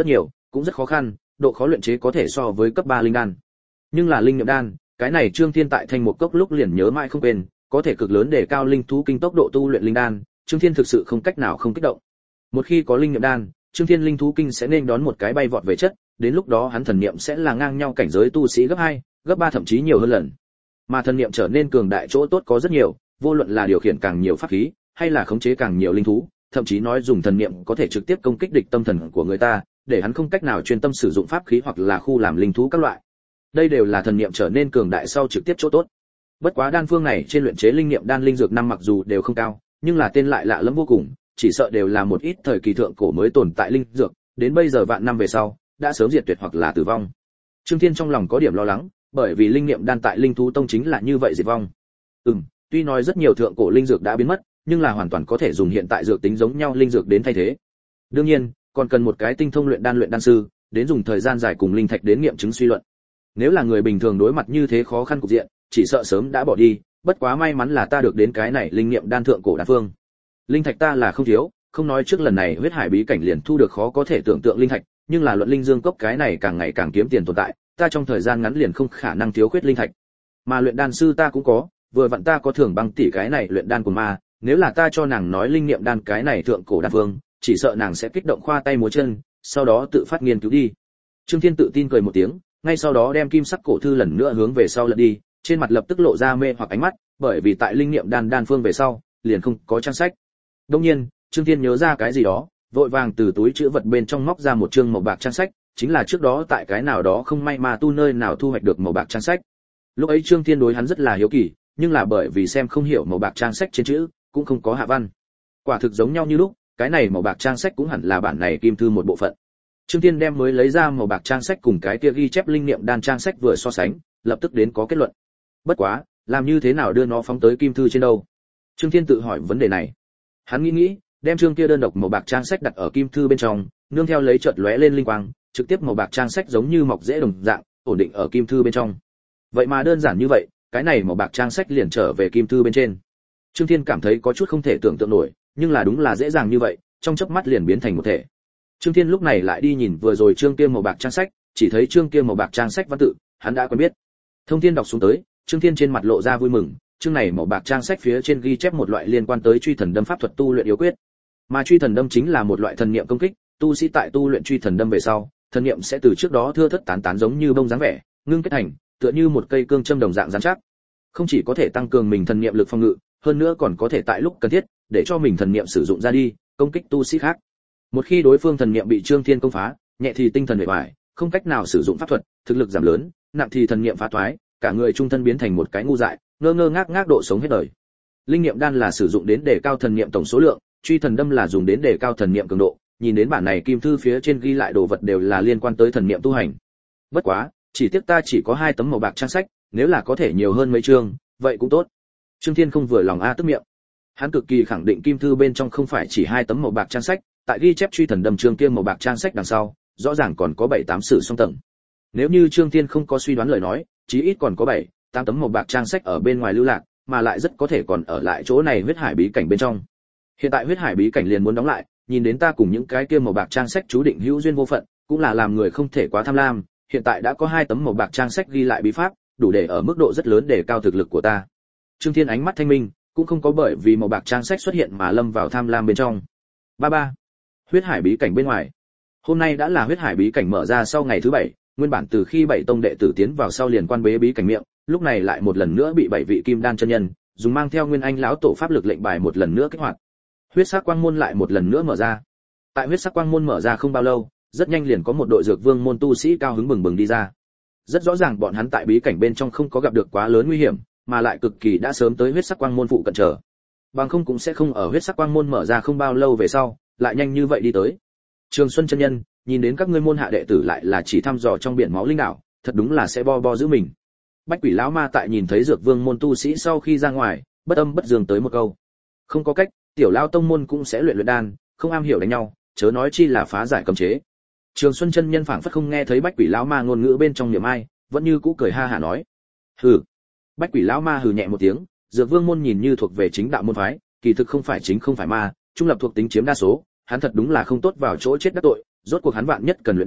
cũng rất khó khăn, độ khó luyện chế có thể so với cấp ba linh đan. Nhưng là linh niệm đan, cái này Trương Thiên tại Thanh Mục Cốc lúc liền nhớ mãi không quên, có thể cực lớn để cao linh thú kinh tốc độ tu luyện linh đan, Trương Thiên thực sự không cách nào không kích động. Một khi có linh niệm đan, Trương Thiên linh thú kinh sẽ nên đón một cái bay vọt về chất, đến lúc đó hắn thần niệm sẽ là ngang nhau cảnh giới tu sĩ gấp hai, gấp ba thậm chí nhiều hơn lần. Mà thần niệm trở nên cường đại chỗ tốt có rất nhiều, vô luận là điều khiển càng nhiều pháp khí, hay là khống chế càng nhiều linh thú, thậm chí nói dùng thần niệm có thể trực tiếp công kích địch tâm thần của người ta, để hắn không cách nào chuyên tâm sử dụng pháp khí hoặc là khu làm linh thú các loại. Đây đều là thần niệm trở nên cường đại sau trực tiếp chỗ tốt. Bất quá đan phương này trên luyện chế linh niệm đan linh dược năm mặc dù đều không cao, nhưng là tên lại lạ lẫm vô cùng, chỉ sợ đều là một ít thời kỳ thượng cổ mới tồn tại linh dược, đến bây giờ vạn năm về sau, đã sớm diệt tuyệt hoặc là tử vong. Trương Thiên trong lòng có điểm lo lắng, bởi vì linh niệm đan tại linh thú tông chính là như vậy diệt vong. Ừm, tuy nói rất nhiều thượng cổ linh dược đã biến mất, nhưng là hoàn toàn có thể dùng hiện tại dược tính giống nhau linh dược đến thay thế. Đương nhiên, còn cần một cái tinh thông luyện đan luyện đan sư, đến dùng thời gian dài cùng linh thạch đến nghiệm chứng suy luận. Nếu là người bình thường đối mặt như thế khó khăn cục diện, chỉ sợ sớm đã bỏ đi, bất quá may mắn là ta được đến cái này linh niệm đan thượng cổ đan phương. Linh thạch ta là không thiếu, không nói trước lần này huyết hải bí cảnh liền thu được khó có thể tưởng tượng linh thạch, nhưng là luận linh dương cốc cái này càng ngày càng kiếm tiền tồn tại, ta trong thời gian ngắn liền không khả năng thiếu khuyết linh thạch. Mà luyện đan sư ta cũng có, vừa vặn ta có thưởng băng tỷ cái này luyện đan của ma, nếu là ta cho nàng nói linh niệm đan cái này thượng cổ đan phương, chỉ sợ nàng sẽ kích động khoa tay múa chân, sau đó tự phát nghiên cứu đi. Trương Thiên tự tin cười một tiếng, ngay sau đó đem kim sắc cổ thư lần nữa hướng về sau lật đi, trên mặt lập tức lộ ra mê hoặc ánh mắt, bởi vì tại linh niệm đan đan phương về sau, liền không có trang sách. Đương nhiên, Trương Thiên nhớ ra cái gì đó, vội vàng từ túi trữ vật bên trong móc ra một chương màu bạc trang sách, chính là trước đó tại cái nào đó không may mà tu nơi nào thu hoạch được màu bạc trang sách. Lúc ấy Trương Thiên đối hắn rất là hiếu kỳ, nhưng là bởi vì xem không hiểu màu bạc trang sách trên chữ, cũng không có hạ văn. Quả thực giống nhau như lúc, cái này màu bạc trang sách cũng hẳn là bản này kim thư một bộ phận. Trương Thiên đem mới lấy ra màu bạc trang sách cùng cái kia ghi chép linh niệm đan trang sách vừa so sánh, lập tức đến có kết luận. Bất quá, làm như thế nào đưa nó phóng tới kim thư trên đâu? Trương Thiên tự hỏi vấn đề này. Hắn nghĩ nghĩ, đem chương kia đơn độc màu bạc trang sách đặt ở kim thư bên trong, nương theo lấy chợt lóe lên linh quang, trực tiếp màu bạc trang sách giống như mọc rễ đồng dạng, ổn định ở kim thư bên trong. Vậy mà đơn giản như vậy, cái này màu bạc trang sách liền trở về kim thư bên trên. Trương Thiên cảm thấy có chút không thể tưởng tượng nổi, nhưng là đúng là dễ dàng như vậy, trong chớp mắt liền biến thành một thể. Trương Thiên lúc này lại đi nhìn vừa rồi chương kia màu bạc trang sách, chỉ thấy chương kia màu bạc trang sách văn tự, hắn đã quen biết. Thông Thiên đọc xuống tới, Trương Thiên trên mặt lộ ra vui mừng, chương này màu bạc trang sách phía trên ghi chép một loại liên quan tới truy thần đâm pháp thuật tu luyện yếu quyết. Mà truy thần đâm chính là một loại thần niệm công kích, tu sĩ tại tu luyện truy thần đâm về sau, thần niệm sẽ từ trước đó thưa thớt tán tán giống như bông dáng vẻ, ngưng kết thành, tựa như một cây cương châm đồng dạng rắn chắc. Không chỉ có thể tăng cường mình thần niệm lực phòng ngự, hơn nữa còn có thể tại lúc cần thiết, để cho mình thần niệm sử dụng ra đi, công kích tu sĩ khác. Một khi đối phương thần niệm bị Trương Thiên công phá, nhẹ thì tinh thần bể bại, không cách nào sử dụng pháp thuật, thực lực giảm lớn, nặng thì thần niệm phá thoái, cả người trung thân biến thành một cái ngu dại, ngơ ngơ ngác ngác độ sống hết đời. Linh niệm đan là sử dụng đến để cao thần niệm tổng số lượng, truy thần đâm là dùng đến để cao thần niệm cường độ, nhìn đến bản này kim thư phía trên ghi lại đồ vật đều là liên quan tới thần niệm tu hành. Bất quá, chỉ tiếc ta chỉ có hai tấm màu bạc trang sách, nếu là có thể nhiều hơn mấy chương, vậy cũng tốt. Trương Thiên không vừa lòng a tức miệng. Hắn cực kỳ khẳng định kim thư bên trong không phải chỉ hai tấm màu bạc trang sách, tại ghi chép truy thần đâm chương kia màu bạc trang sách đằng sau, rõ ràng còn có bảy tám sử song tầng. Nếu như Trương Thiên không có suy đoán lời nói, chí ít còn có bảy, tám tấm màu bạc trang sách ở bên ngoài lưu lạc, mà lại rất có thể còn ở lại chỗ này huyết hải bí cảnh bên trong. Hiện tại huyết hải bí cảnh liền muốn đóng lại, nhìn đến ta cùng những cái kia màu bạc trang sách chú định hữu duyên vô phận, cũng là làm người không thể quá tham lam, hiện tại đã có hai tấm màu bạc trang sách ghi lại bí pháp, đủ để ở mức độ rất lớn để cao thực lực của ta. Trương Thiên ánh mắt thanh minh, cũng không có bởi vì màu bạc trang sách xuất hiện mà lâm vào tham lam bên trong. Ba ba. Huyết hải bí cảnh bên ngoài. Hôm nay đã là huyết hải bí cảnh mở ra sau ngày thứ bảy, nguyên bản từ khi bảy tông đệ tử tiến vào sau liền quan bế bí cảnh miệng, lúc này lại một lần nữa bị bảy vị kim đan chân nhân dùng mang theo nguyên anh lão tổ pháp lực lệnh bài một lần nữa kích hoạt. Huyết sắc quang môn lại một lần nữa mở ra. Tại huyết sắc quang môn mở ra không bao lâu, rất nhanh liền có một đội dược vương môn tu sĩ cao hứng bừng bừng đi ra. Rất rõ ràng bọn hắn tại bí cảnh bên trong không có gặp được quá lớn nguy hiểm, mà lại cực kỳ đã sớm tới huyết sắc quang môn phụ cận chờ. Bằng không cũng sẽ không ở huyết sắc quang môn mở ra không bao lâu về sau, lại nhanh như vậy đi tới. Trường Xuân chân nhân, nhìn đến các ngươi môn hạ đệ tử lại là chỉ thăm dò trong biển máu linh đảo, thật đúng là sẽ bo bo giữ mình. Bách Quỷ lão ma tại nhìn thấy dược vương môn tu sĩ sau khi ra ngoài, bất âm bất dương tới một câu. Không có cách, tiểu lao tông môn cũng sẽ luyện luyện đan, không am hiểu đánh nhau, chớ nói chi là phá giải cấm chế. Trường Xuân chân nhân phảng phất không nghe thấy Bách Quỷ lão ma ngôn ngữ bên trong niệm ai, vẫn như cũ cười ha hả nói: "Hừ." Bách Quỷ lão ma hừ nhẹ một tiếng, dược vương môn nhìn như thuộc về chính đạo môn phái, kỳ thực không phải chính không phải ma, trung lập thuộc tính chiếm đa số, hắn thật đúng là không tốt vào chỗ chết đắc tội, rốt cuộc hắn vạn nhất cần luyện đan,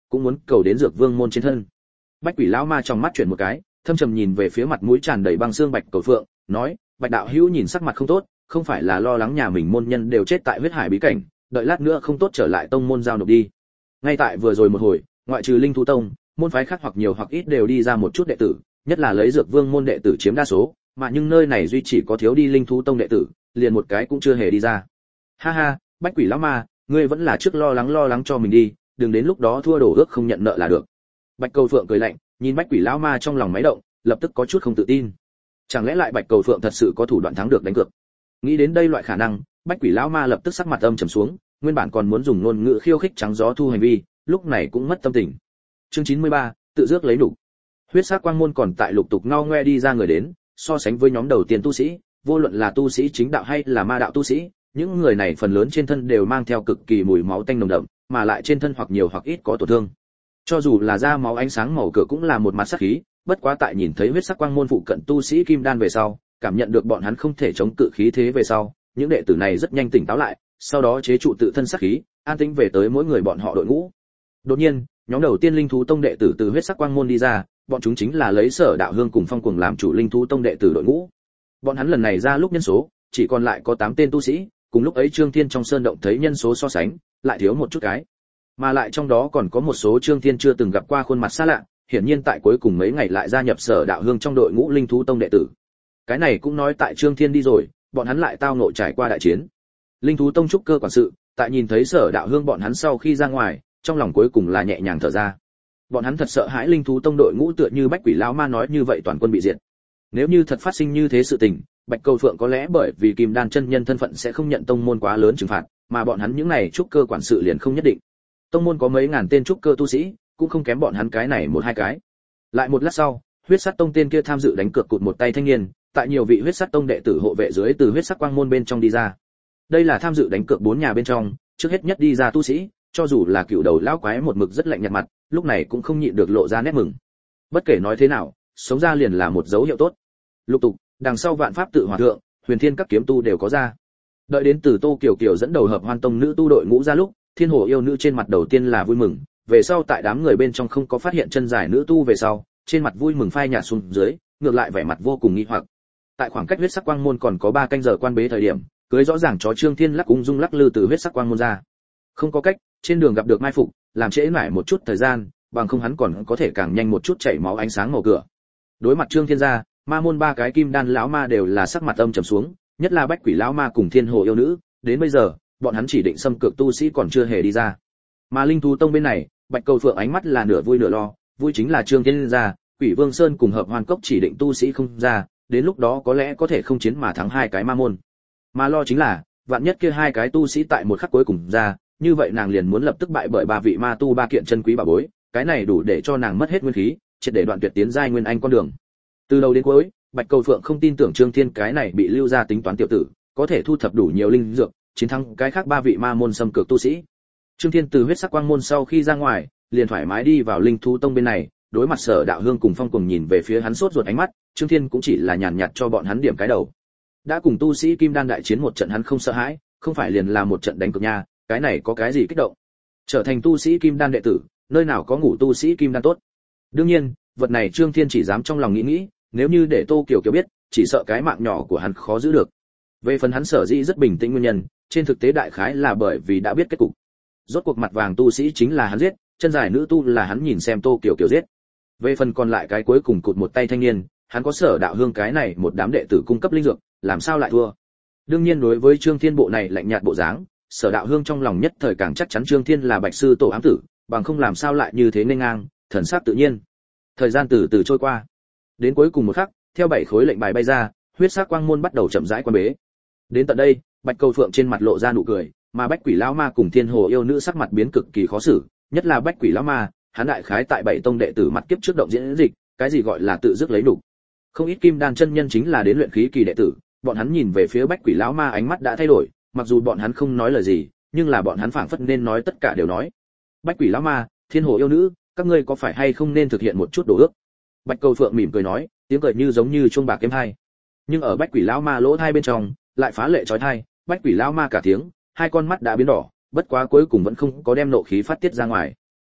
cũng muốn cầu đến Dược Vương môn trên thân. Bách Quỷ lão ma trong mắt chuyển một cái, thâm trầm nhìn về phía mặt mũi tràn đầy băng xương Bạch Cầu Phượng, nói: "Bạch đạo hữu nhìn sắc mặt không tốt, không phải là lo lắng nhà mình môn nhân đều chết tại huyết hải bí cảnh, đợi lát nữa không tốt trở lại tông môn giao nộp đi." Ngay tại vừa rồi một hồi, ngoại trừ Linh Thú Tông, môn phái khác hoặc nhiều hoặc ít đều đi ra một chút đệ tử, nhất là lấy Dược Vương môn đệ tử chiếm đa số, mà nhưng nơi này duy chỉ có thiếu đi Linh Thú Tông đệ tử, liền một cái cũng chưa hề đi ra. Ha ha, Bách Quỷ lão ma, ngươi vẫn là trước lo lắng lo lắng cho mình đi, đừng đến lúc đó thua đổ ước không nhận nợ là được. Bạch Cầu Phượng cười lạnh, nhìn Bách Quỷ lão ma trong lòng máy động, lập tức có chút không tự tin. Chẳng lẽ lại Bạch Cầu Phượng thật sự có thủ đoạn thắng được đánh cược? Nghĩ đến đây loại khả năng, Bách Quỷ lão ma lập tức sắc mặt âm trầm xuống, nguyên bản còn muốn dùng ngôn ngữ khiêu khích trắng gió thu hành vi, lúc này cũng mất tâm tình. Chương chín mươi ba, tự dước lấy đủ. Huyết sắc quang môn còn tại lục tục ngao ngoe đi ra người đến, so sánh với nhóm đầu tiên tu sĩ, vô luận là tu sĩ chính đạo hay là ma đạo tu sĩ, những người này phần lớn trên thân đều mang theo cực kỳ mùi máu tanh nồng đậm, mà lại trên thân hoặc nhiều hoặc ít có tổn thương. Cho dù là da máu ánh sáng màu cửa cũng là một mặt sát khí, bất quá tại nhìn thấy huyết sắc quang môn phụ cận tu sĩ kim đan về sau, cảm nhận được bọn hắn không thể chống cự khí thế về sau, những đệ tử này rất nhanh tỉnh táo lại, sau đó chế trụ tự thân sát khí, an tĩnh về tới mỗi người bọn họ đội ngũ. Đột nhiên, nhóm đầu tiên Linh Thú Tông đệ tử từ huyết sắc quang môn đi ra, bọn chúng chính là lấy Sở Đạo Hương cùng Phong Cuồng làm chủ Linh Thú Tông đệ tử đội ngũ. Bọn hắn lần này ra lúc nhân số, chỉ còn lại có tám tên tu sĩ, cùng lúc ấy Trương Thiên trong sơn động thấy nhân số so sánh, lại thiếu một chút cái. Mà lại trong đó còn có một số Trương Thiên chưa từng gặp qua khuôn mặt xa lạ, hiển nhiên tại cuối cùng mấy ngày lại gia nhập Sở Đạo Hương trong đội ngũ Linh Thú Tông đệ tử. Cái này cũng nói tại Trương Thiên đi rồi, bọn hắn lại tao ngộ trải qua đại chiến. Linh Thú Tông trúc cơ quản sự, tại nhìn thấy Sở Đạo Hương bọn hắn sau khi ra ngoài, trong lòng cuối cùng là nhẹ nhàng thở ra. Bọn hắn thật sợ hãi Linh Thú Tông đội ngũ tựa như Bách Quỷ lão ma nói như vậy toàn quân bị diệt. Nếu như thật phát sinh như thế sự tình, Bạch Cầu Phượng có lẽ bởi vì Kim Đan chân nhân thân phận sẽ không nhận tông môn quá lớn trừng phạt, mà bọn hắn những này trúc cơ quản sự liền không nhất định. Tông môn có mấy ngàn tên trúc cơ tu sĩ, cũng không kém bọn hắn cái này một hai cái. Lại một lát sau, huyết sắt tông tên kia tham dự đánh cược cụt một tay thanh niên, tại nhiều vị huyết sắt tông đệ tử hộ vệ dưới từ huyết sắc quang môn bên trong đi ra. Đây là tham dự đánh cược bốn nhà bên trong, trước hết nhất đi ra tu sĩ, cho dù là cựu đầu lão quái một mực rất lạnh nhạt mặt, lúc này cũng không nhịn được lộ ra nét mừng. Bất kể nói thế nào, sống ra liền là một dấu hiệu tốt. Lục tục, đằng sau vạn pháp tự hòa thượng, huyền thiên các kiếm tu đều có ra. Đợi đến từ Tô Kiều Kiều dẫn đầu hợp hoan tông nữ tu đội ngũ ra lúc, thiên hồ yêu nữ trên mặt đầu tiên là vui mừng, về sau tại đám người bên trong không có phát hiện chân dài nữ tu về sau, trên mặt vui mừng phai nhạt xuống dưới, ngược lại vẻ mặt vô cùng nghi hoặc. Tại khoảng cách huyết sắc quang môn còn có ba canh giờ quan bế thời điểm, cưới rõ ràng chó Trương Thiên lắc ung dung lắc lư từ huyết sắc quang môn ra. Không có cách, trên đường gặp được mai phục, làm trễ nải một chút thời gian, bằng không hắn còn có thể càng nhanh một chút chảy máu ánh sáng màu cửa. Đối mặt Trương Thiên gia, ma môn ba cái kim đan lão ma đều là sắc mặt âm trầm xuống, nhất là Bách Quỷ lão ma cùng Thiên Hồ yêu nữ, đến bây giờ, bọn hắn chỉ định xâm cược tu sĩ còn chưa hề đi ra. Mà Linh Thú Tông bên này, Bạch Cầu Phượng ánh mắt là nửa vui nửa lo, vui chính là Trương Thiên gia, Quỷ Vương Sơn cùng Hợp Hoan Cốc chỉ định tu sĩ không ra, đến lúc đó có lẽ có thể không chiến mà thắng hai cái ma môn. Mà lo chính là, vạn nhất kia hai cái tu sĩ tại một khắc cuối cùng ra, như vậy nàng liền muốn lập tức bại bởi ba vị ma tu ba kiện chân quý bảo bối, cái này đủ để cho nàng mất hết nguyên khí, triệt để đoạn tuyệt tiến giai nguyên anh con đường. Từ đầu đến cuối, Bạch Cầu Phượng không tin tưởng Trương Thiên cái này bị lưu ra tính toán tiểu tử, có thể thu thập đủ nhiều linh dược, chiến thắng cái khác ba vị ma môn xâm cược tu sĩ. Trương Thiên từ huyết sắc quang môn sau khi ra ngoài, liền thoải mái đi vào Linh Thú Tông bên này, đối mặt Sở Đạo Hương cùng Phong Cuồng nhìn về phía hắn sốt ruột ánh mắt, Trương Thiên cũng chỉ là nhàn nhạt cho bọn hắn điểm cái đầu. Đã cùng tu sĩ Kim Đan đại chiến một trận hắn không sợ hãi, không phải liền là một trận đánh cược nha, cái này có cái gì kích động? Trở thành tu sĩ Kim Đan đệ tử, nơi nào có ngủ tu sĩ Kim Đan tốt. Đương nhiên, vật này Trương Thiên chỉ dám trong lòng nghĩ nghĩ, nếu như để Tô Kiều Kiều biết, chỉ sợ cái mạng nhỏ của hắn khó giữ được. Về phần hắn sở dĩ rất bình tĩnh nguyên nhân, trên thực tế đại khái là bởi vì đã biết kết cục. Rốt cuộc mặt vàng tu sĩ chính là hắn giết, chân dài nữ tu là hắn nhìn xem Tô Kiều Kiều giết. Về phần còn lại cái cuối cùng cụt một tay thanh niên, hắn có Sở Đạo Hương cái này một đám đệ tử cung cấp linh dược, làm sao lại thua? Đương nhiên đối với Trương Thiên bộ này lạnh nhạt bộ dáng, Sở Đạo Hương trong lòng nhất thời càng chắc chắn Trương Thiên là Bạch sư tổ ám tử, bằng không làm sao lại như thế nên ngang, thần sắc tự nhiên. Thời gian từ từ trôi qua, đến cuối cùng một khắc, theo bảy khối lệnh bài bay ra, huyết sắc quang môn bắt đầu chậm rãi quan bế. Đến tận đây, Bạch Cầu Phượng trên mặt lộ ra nụ cười, mà Bách Quỷ lão ma cùng Thiên Hồ yêu nữ sắc mặt biến cực kỳ khó xử, nhất là Bách Quỷ lão ma, hắn đại khái tại bảy tông đệ tử mặt kiếp trước động diễn dịch, cái gì gọi là tự dứt lấy đủ. Không ít kim đan chân nhân chính là đến luyện khí kỳ đệ tử, bọn hắn nhìn về phía Bách Quỷ lão ma ánh mắt đã thay đổi, mặc dù bọn hắn không nói lời gì, nhưng là bọn hắn phảng phất nên nói tất cả đều nói. Bách Quỷ lão ma, Thiên Hồ yêu nữ, các ngươi có phải hay không nên thực hiện một chút đồ ước? Bạch Cầu Phượng mỉm cười nói, tiếng cười như giống như chuông bạc êm tai. Nhưng ở Bách Quỷ lão ma lỗ tai bên trong, lại phá lệ chói tai, Bách Quỷ lão ma cả tiếng, hai con mắt đã biến đỏ, bất quá cuối cùng vẫn không có đem nộ khí phát tiết ra ngoài.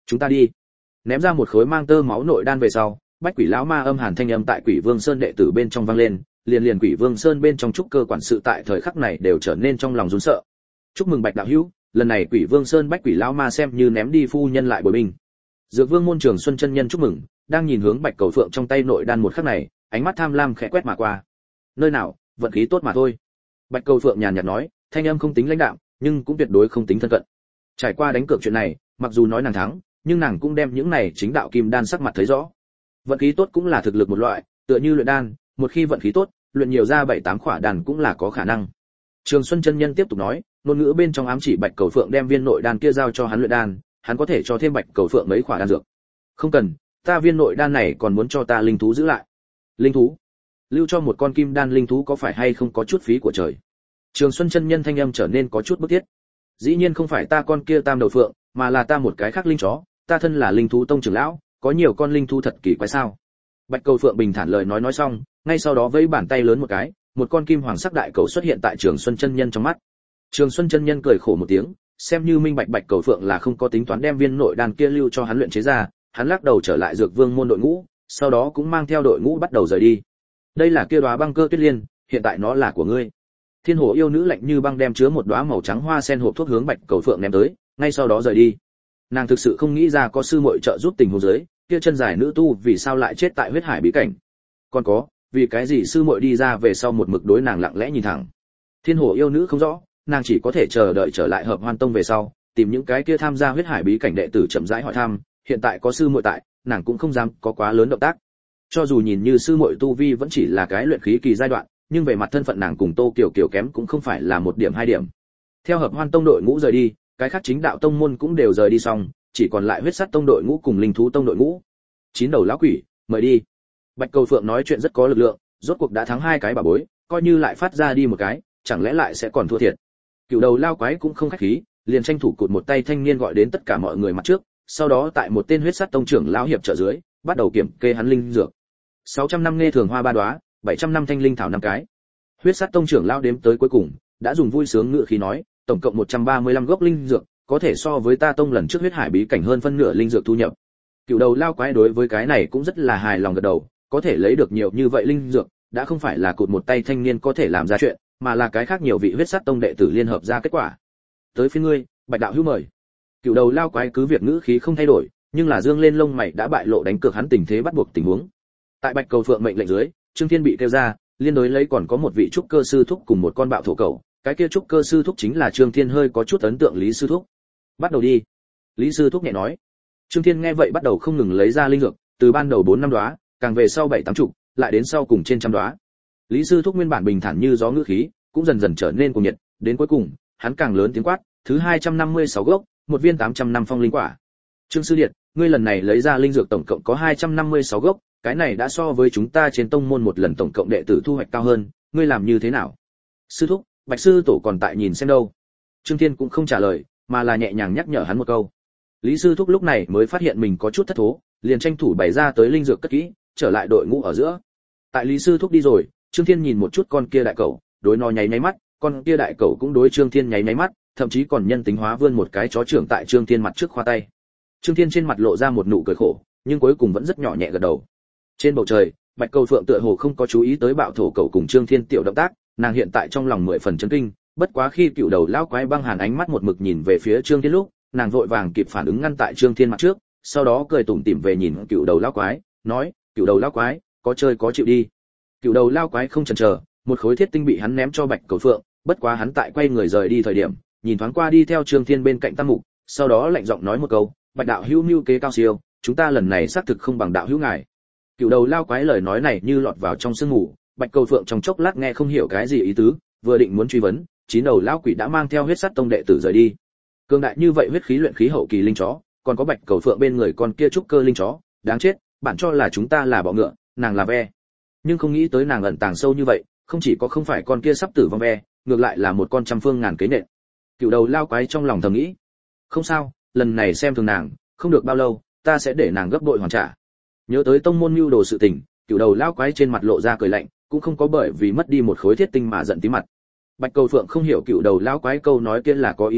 Chúng ta đi. Ném ra một khối mang tơ máu nội đan về sau, Bách Quỷ lão ma âm hàn thanh âm tại Quỷ Vương Sơn đệ tử bên trong vang lên, liền liền Quỷ Vương Sơn bên trong trúc cơ quản sự tại thời khắc này đều trở nên trong lòng run sợ. Chúc mừng Bạch đạo hữu, lần này Quỷ Vương Sơn Bách Quỷ lão ma xem như ném đi phu nhân lại bồi bình. Dược Vương môn Trường Xuân chân nhân chúc mừng, đang nhìn hướng Bạch Cầu Phượng trong tay nội đan một khắc này, ánh mắt tham lam khẽ quét mà qua. Nơi nào, vận khí tốt mà thôi. Bạch Cầu Phượng nhàn nhạt nói, thanh âm không tính lãnh đạm, nhưng cũng tuyệt đối không tính thân cận. Trải qua đánh cược chuyện này, mặc dù nói nàng thắng, nhưng nàng cũng đem những này chính đạo kim đan sắc mặt thấy rõ. Vận khí tốt cũng là thực lực một loại, tựa như luyện đan, một khi vận khí tốt, luyện nhiều ra bảy tám khỏa đan cũng là có khả năng. Trường Xuân chân nhân tiếp tục nói, ngôn ngữ bên trong ám chỉ Bạch Cầu Phượng đem viên nội đan kia giao cho hắn luyện đan, hắn có thể cho thêm Bạch Cầu Phượng mấy khỏa đan dược. Không cần, ta viên nội đan này còn muốn cho ta linh thú giữ lại. Linh thú? Lưu cho một con kim đan linh thú có phải hay không có chút phí của trời? Trường Xuân chân nhân thanh âm trở nên có chút bức thiết. Dĩ nhiên không phải ta con kia tam đầu phượng, mà là ta một cái khác linh chó, ta thân là linh thú tông trưởng lão, có nhiều con linh thú thật kỳ quái sao? Bạch Cầu Phượng bình thản lời nói nói xong, ngay sau đó vẫy bàn tay lớn một cái, một con kim hoàng sắc đại cầu xuất hiện tại Trường Xuân chân nhân trong mắt. Trường Xuân chân nhân cười khổ một tiếng, xem như minh bạch Bạch Cầu Phượng là không có tính toán đem viên nội đan kia lưu cho hắn luyện chế ra, hắn lắc đầu trở lại Dược Vương môn đội ngũ, sau đó cũng mang theo đội ngũ bắt đầu rời đi. Đây là kia đóa băng cơ tuyết liên, hiện tại nó là của ngươi. Thiên Hồ yêu nữ lạnh như băng đem chứa một đóa màu trắng hoa sen hộp thuốc hướng Bạch Cầu Phượng ném tới, ngay sau đó rời đi. Nàng thực sự không nghĩ ra có sư muội trợ giúp tình huống dưới, kia chân dài nữ tu vì sao lại chết tại huyết hải bí cảnh. Còn có, vì cái gì sư muội đi ra về sau một mực đối nàng lặng lẽ nhìn thẳng. Thiên Hồ yêu nữ không rõ, nàng chỉ có thể chờ đợi trở lại Hợp Hoan Tông về sau, tìm những cái kia tham gia huyết hải bí cảnh đệ tử chậm rãi hỏi thăm, hiện tại có sư muội tại, nàng cũng không dám có quá lớn động tác. Cho dù nhìn như sư muội tu vi vẫn chỉ là cái luyện khí kỳ giai đoạn, nhưng về mặt thân phận nàng cùng Tô Kiều Kiều kém cũng không phải là một điểm hai điểm. Theo Hợp Hoan Tông đội ngũ rời đi, cái khác chính đạo tông môn cũng đều rời đi xong, chỉ còn lại huyết sắt tông đội ngũ cùng linh thú tông đội ngũ. Chín đầu lão quỷ, mời đi. Bạch Cầu Phượng nói chuyện rất có lực lượng, rốt cuộc đã thắng hai cái bà bối, coi như lại phát ra đi một cái, chẳng lẽ lại sẽ còn thua thiệt. Cửu đầu lao quái cũng không khách khí, liền tranh thủ cụt một tay thanh niên gọi đến tất cả mọi người mặt trước, sau đó tại một tên huyết sắt tông trưởng lão hiệp trợ dưới, bắt đầu kiểm kê hắn linh dược. sáu trăm năm nghe thường hoa ba đóa, bảy trăm năm thanh linh thảo năm cái. Huyết sắt tông trưởng lão đếm tới cuối cùng, đã dùng vui sướng ngữ khí nói, tổng cộng một trăm ba mươi lăm gốc linh dược, có thể so với ta tông lần trước huyết hải bí cảnh hơn phân nửa linh dược thu nhập. Cửu đầu lao quái đối với cái này cũng rất là hài lòng gật đầu, có thể lấy được nhiều như vậy linh dược, đã không phải là cụt một tay thanh niên có thể làm ra chuyện, mà là cái khác nhiều vị huyết sắt tông đệ tử liên hợp ra kết quả. Tới phía ngươi, Bạch đạo hữu mời. Cửu đầu lao quái cứ việc ngữ khí không thay đổi, nhưng là dương lên lông mày đã bại lộ đánh cược hắn tình thế bắt buộc tình huống. Tại Bạch Cầu Phượng mệnh lệnh dưới, Trương Thiên bị kêu ra, liên đối lấy còn có một vị trúc cơ sư thúc cùng một con bạo thổ cầu, cái kia trúc cơ sư thúc chính là Trương Thiên hơi có chút ấn tượng Lý sư thúc. Bắt đầu đi. Lý sư thúc nhẹ nói. Trương Thiên nghe vậy bắt đầu không ngừng lấy ra linh dược, từ ban đầu bốn năm đóa, càng về sau bảy tám chục, lại đến sau cùng trên trăm đóa. Lý sư thúc nguyên bản bình thản như gió ngữ khí, cũng dần dần trở nên cuồng nhiệt, đến cuối cùng, hắn càng lớn tiếng quát, thứ hai trăm năm mươi sáu gốc, một viên tám trăm năm phong linh quả. Trương sư điệt, ngươi lần này lấy ra linh dược tổng cộng có hai trăm năm mươi sáu gốc, cái này đã so với chúng ta trên tông môn một lần tổng cộng đệ tử thu hoạch cao hơn, ngươi làm như thế nào? Sư thúc, Bạch sư tổ còn tại nhìn xem đâu. Trương Thiên cũng không trả lời, mà là nhẹ nhàng nhắc nhở hắn một câu. Lý sư thúc lúc này mới phát hiện mình có chút thất thố, liền tranh thủ bày ra tới linh dược cất kỹ, trở lại đội ngũ ở giữa. Tại Lý sư thúc đi rồi, Trương Thiên nhìn một chút con kia đại cẩu, đối nó nháy nháy mắt, con kia đại cẩu cũng đối Trương Thiên nháy nháy mắt, thậm chí còn nhân tính hóa vươn một cái chó trưởng tại Trương Thiên mặt trước khoa tay. Trương Thiên trên mặt lộ ra một nụ cười khổ, nhưng cuối cùng vẫn rất nhỏ nhẹ gật đầu. Trên bầu trời, Bạch Cầu Phượng tựa hồ không có chú ý tới bạo thổ cẩu cùng Trương Thiên tiểu động tác, nàng hiện tại trong lòng mười phần chấn kinh, bất quá khi cựu đầu lão quái băng hàn ánh mắt một mực nhìn về phía Trương Thiên lúc, nàng vội vàng kịp phản ứng ngăn tại Trương Thiên mặt trước, sau đó cười tủm tỉm về nhìn cựu đầu lão quái, nói: "Cựu đầu lão quái, có chơi có chịu đi." Cựu đầu lão quái không chần chờ, một khối thiết tinh bị hắn ném cho Bạch Cầu Phượng, bất quá hắn tại quay người rời đi thời điểm, nhìn thoáng qua đi theo Trương Thiên bên cạnh Tam Mục, sau đó lạnh giọng nói một câu: "Bạch đạo hữu mưu kế cao siêu, chúng ta lần này xác thực không bằng đạo hữu ngài." Cựu đầu lão quái lời nói này như lọt vào trong sương mù, Bạch Cầu Phượng trong chốc lát nghe không hiểu cái gì ý tứ, vừa định muốn truy vấn, chín đầu lão quỷ đã mang theo huyết sắt tông đệ tử rời đi. Cường đại như vậy huyết khí luyện khí hậu kỳ linh chó, còn có Bạch Cầu Phượng bên người con kia trúc cơ linh chó, đáng chết, bản cho là chúng ta là bọ ngựa, nàng là ve. Nhưng không nghĩ tới nàng ẩn tàng sâu như vậy, không chỉ có không phải con kia sắp tử vong ve, ngược lại là một con trăm phương ngàn kế nện. Cựu đầu lao quái trong lòng thầm nghĩ, không sao, lần này xem thường nàng, không được bao lâu, ta sẽ để nàng gấp bội hoàn trả. Nhớ tới tông môn mưu đồ sự tình, cựu đầu lao quái trên mặt lộ ra cười lạnh, cũng không có bởi vì mất đi một khối thiết tinh mà giận tí mặt. Bạch Cầu Phượng không hiểu cựu đầu lao quái câu nói kia là có ý gì,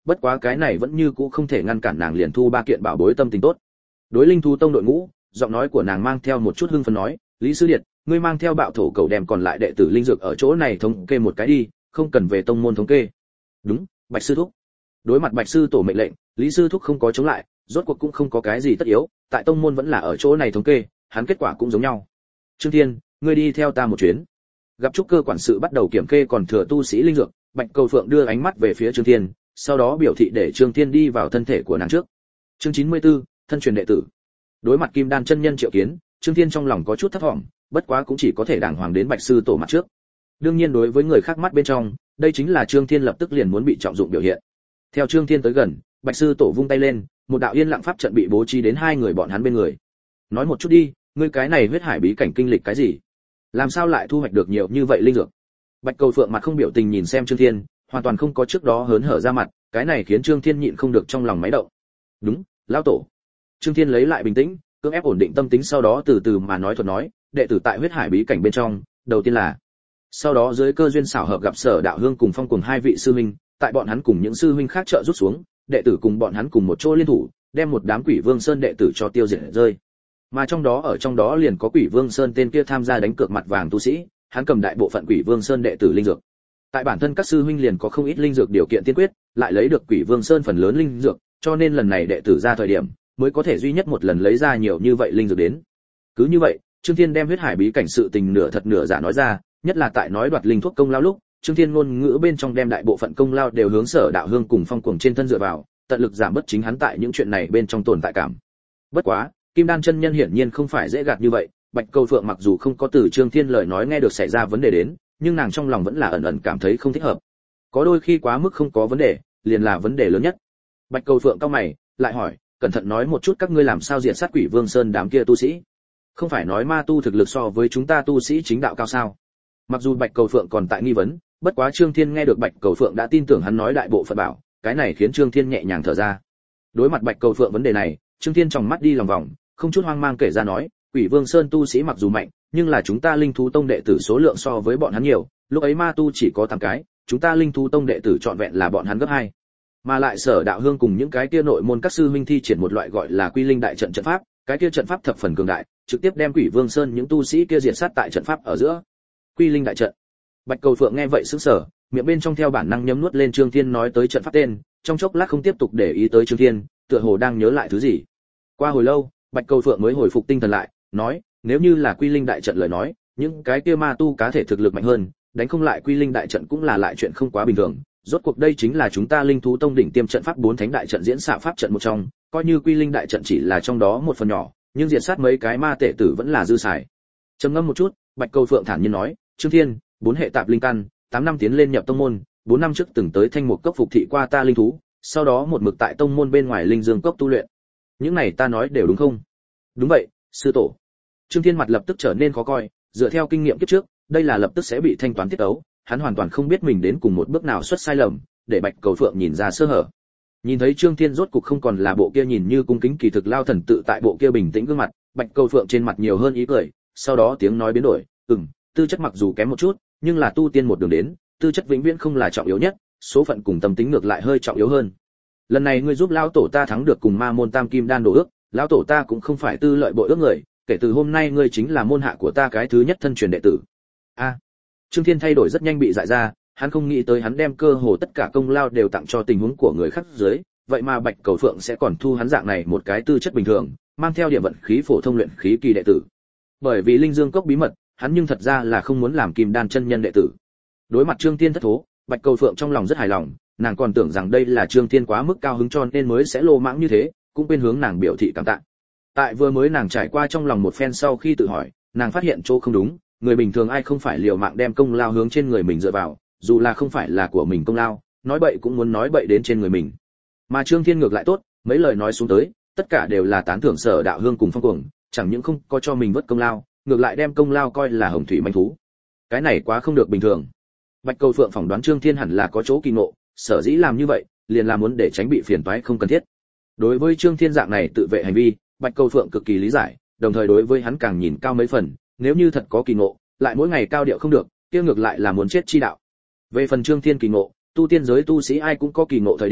bất quá cái này vẫn như cũ không thể ngăn cản nàng liền thu ba kiện bảo bối tâm tình tốt. Đối linh thú tông đội ngũ, giọng nói của nàng mang theo một chút hưng phấn nói, Lý sư điệt, ngươi mang theo bạo thổ cầu đem còn lại đệ tử linh dược ở chỗ này thống kê một cái đi, không cần về tông môn thống kê. Đúng, Bạch sư thúc. Đối mặt Bạch sư tổ mệnh lệnh, Lý sư thúc không có chống lại, rốt cuộc cũng không có cái gì tất yếu, tại tông môn vẫn là ở chỗ này thống kê, hắn kết quả cũng giống nhau. Trương Thiên, ngươi đi theo ta một chuyến. Gặp trúc cơ quản sự bắt đầu kiểm kê còn thừa tu sĩ linh dược, Bạch Cầu Phượng đưa ánh mắt về phía Trương Thiên, sau đó biểu thị để Trương Thiên đi vào thân thể của nàng trước. Chương chín mươi tư, thân truyền đệ tử. Đối mặt Kim Đan chân nhân Triệu Kiến, Trương Thiên trong lòng có chút thất vọng, bất quá cũng chỉ có thể đàng hoàng đến Bạch sư tổ mặt trước. Đương nhiên đối với người khác mắt bên trong, đây chính là Trương Thiên lập tức liền muốn bị trọng dụng biểu hiện. Theo Trương Thiên tới gần, Bạch sư tổ vung tay lên, một đạo yên lặng pháp trận bị bố trí đến hai người bọn hắn bên người. Nói một chút đi, ngươi cái này huyết hải bí cảnh kinh lịch cái gì? Làm sao lại thu hoạch được nhiều như vậy linh dược? Bạch Cầu Phượng mặt không biểu tình nhìn xem Trương Thiên, hoàn toàn không có trước đó hớn hở ra mặt, cái này khiến Trương Thiên nhịn không được trong lòng máy động. Đúng, lão tổ. Trương Thiên lấy lại bình tĩnh, cưỡng ép ổn định tâm tính, sau đó từ từ mà nói thuật nói, đệ tử tại huyết hải bí cảnh bên trong, đầu tiên là. Sau đó dưới cơ duyên xảo hợp gặp Sở Đạo Hương cùng Phong Cuồng hai vị sư huynh, tại bọn hắn cùng những sư huynh khác trợ rút xuống, đệ tử cùng bọn hắn cùng một chỗ liên thủ, đem một đám Quỷ Vương Sơn đệ tử cho tiêu diệt rơi. Mà trong đó ở trong đó liền có Quỷ Vương Sơn tên kia tham gia đánh cược mặt vàng tu sĩ, hắn cầm đại bộ phận Quỷ Vương Sơn đệ tử linh dược. Tại bản thân các sư huynh liền có không ít linh dược điều kiện tiên quyết, lại lấy được Quỷ Vương Sơn phần lớn linh dược, cho nên lần này đệ tử ra thời điểm, mới có thể duy nhất một lần lấy ra nhiều như vậy linh dược đến. Cứ như vậy, Trương Thiên đem huyết hải bí cảnh sự tình nửa thật nửa giả nói ra, nhất là tại nói đoạt linh thuốc công lao lúc, Trương Thiên ngôn ngữ bên trong đem đại bộ phận công lao đều hướng Sở Đạo Hương cùng Phong Cuồng trên thân dựa vào, tận lực giảm bớt chính hắn tại những chuyện này bên trong tồn tại cảm. Bất quá, Kim Đan chân nhân hiển nhiên không phải dễ gạt như vậy, Bạch Cầu Phượng mặc dù không có từ Trương Thiên lời nói nghe được xảy ra vấn đề đến, nhưng nàng trong lòng vẫn là ẩn ẩn cảm thấy không thích hợp. Có đôi khi quá mức không có vấn đề, liền là vấn đề lớn nhất. Bạch Cầu Phượng cau mày, lại hỏi, cẩn thận nói một chút các ngươi làm sao diệt sát Quỷ Vương Sơn đám kia tu sĩ? Không phải nói ma tu thực lực so với chúng ta tu sĩ chính đạo cao sao? Mặc dù Bạch Cầu Phượng còn tại nghi vấn, bất quá Trương Thiên nghe được Bạch Cầu Phượng đã tin tưởng hắn nói đại bộ phận bảo, cái này khiến Trương Thiên nhẹ nhàng thở ra. Đối mặt Bạch Cầu Phượng vấn đề này, Trương Thiên tròng mắt đi lòng vòng, không chút hoang mang kể ra nói, Quỷ Vương Sơn tu sĩ mặc dù mạnh, nhưng là chúng ta Linh thú tông đệ tử số lượng so với bọn hắn nhiều, lúc ấy ma tu chỉ có tám cái, chúng ta Linh thú tông đệ tử trọn vẹn là bọn hắn gấp hai. Mà lại Sở Đạo Hương cùng những cái kia nội môn các sư huynh thi triển một loại gọi là Quy Linh đại trận trận pháp, cái kia trận pháp thập phần cường đại, trực tiếp đem Quỷ Vương Sơn những tu sĩ kia diệt sát tại trận pháp ở giữa. Quy Linh đại trận. Bạch Cầu Phượng nghe vậy sững sờ, miệng bên trong theo bản năng nhấm nuốt lên Trương Thiên nói tới trận pháp tên, trong chốc lát không tiếp tục để ý tới Trương Thiên, tựa hồ đang nhớ lại thứ gì. Qua hồi lâu, Bạch Cầu Phượng mới hồi phục tinh thần lại, nói, nếu như là Quy Linh đại trận lời nói, những cái kia ma tu cá thể thực lực mạnh hơn, đánh không lại Quy Linh đại trận cũng là lại chuyện không quá bình thường. Rốt cuộc đây chính là chúng ta Linh thú tông đỉnh tiêm trận pháp bốn thánh đại trận diễn xạ pháp trận một trong, coi như Quy Linh đại trận chỉ là trong đó một phần nhỏ, nhưng diệt sát mấy cái ma tệ tử vẫn là dư xài. Trầm ngâm một chút, Bạch Cầu Phượng thản nhiên nói, Trương Thiên, bốn hệ tạp linh căn, tám năm tiến lên nhập tông môn, bốn năm trước từng tới Thanh Mục cốc phục thị qua ta linh thú, sau đó một mực tại tông môn bên ngoài Linh Dương cốc tu luyện. Những này ta nói đều đúng không? Đúng vậy, sư tổ. Trương Thiên mặt lập tức trở nên khó coi, dựa theo kinh nghiệm kiếp trước, đây là lập tức sẽ bị thanh toán tiết ấu, hắn hoàn toàn không biết mình đến cùng một bước nào xuất sai lầm, để Bạch Cầu Phượng nhìn ra sơ hở. Nhìn thấy Trương Thiên rốt cục không còn là bộ kia nhìn như cung kính kỳ thực lao thần tự tại bộ kia bình tĩnh gương mặt, Bạch Cầu Phượng trên mặt nhiều hơn ý cười, sau đó tiếng nói biến đổi, "Ừm, tư chất mặc dù kém một chút, nhưng là tu tiên một đường đến, tư chất vĩnh viễn không là trọng yếu nhất, số phận cùng tâm tính ngược lại hơi trọng yếu hơn. Lần này ngươi giúp lão tổ ta thắng được cùng Ma môn Tam Kim Đan đồ ước, lão tổ ta cũng không phải tư lợi bội ước người, kể từ hôm nay ngươi chính là môn hạ của ta cái thứ nhất thân truyền đệ tử." A. Trương Thiên thay đổi rất nhanh bị dại ra, hắn không nghĩ tới hắn đem cơ hồ tất cả công lao đều tặng cho tình huống của người khác dưới, vậy mà Bạch Cầu Phượng sẽ còn thu hắn dạng này một cái tư chất bình thường, mang theo điểm vận khí phổ thông luyện khí kỳ đệ tử. Bởi vì Linh Dương cốc bí mật, hắn nhưng thật ra là không muốn làm Kim Đan chân nhân đệ tử. Đối mặt Trương Thiên thất thố, Bạch Cầu Phượng trong lòng rất hài lòng, nàng còn tưởng rằng đây là Trương Thiên quá mức cao hứng cho nên mới sẽ lô mãng như thế, cũng quên hướng nàng biểu thị cảm tạ. Tại vừa mới nàng trải qua trong lòng một phen sau khi tự hỏi, nàng phát hiện chỗ không đúng, người bình thường ai không phải liều mạng đem công lao hướng trên người mình dựa vào, dù là không phải là của mình công lao, nói bậy cũng muốn nói bậy đến trên người mình. Mà Trương Thiên ngược lại tốt, mấy lời nói xuống tới, tất cả đều là tán thưởng Sở Đạo Hương cùng Phong Cuồng, chẳng những không có cho mình vất công lao, ngược lại đem công lao coi là hồng thủy manh thú. Cái này quá không được bình thường. Bạch Cầu Phượng phỏng đoán Trương Thiên hẳn là có chỗ kỳ ngộ, sở dĩ làm như vậy, liền là muốn để tránh bị phiền toái không cần thiết. Đối với Trương Thiên dạng này tự vệ hành vi, Bạch Cầu Phượng cực kỳ lý giải, đồng thời đối với hắn càng nhìn cao mấy phần, nếu như thật có kỳ ngộ, lại mỗi ngày cao điệu không được, kia ngược lại là muốn chết chi đạo. Về phần Trương Thiên kỳ ngộ, tu tiên giới tu sĩ ai cũng có kỳ ngộ thời điểm,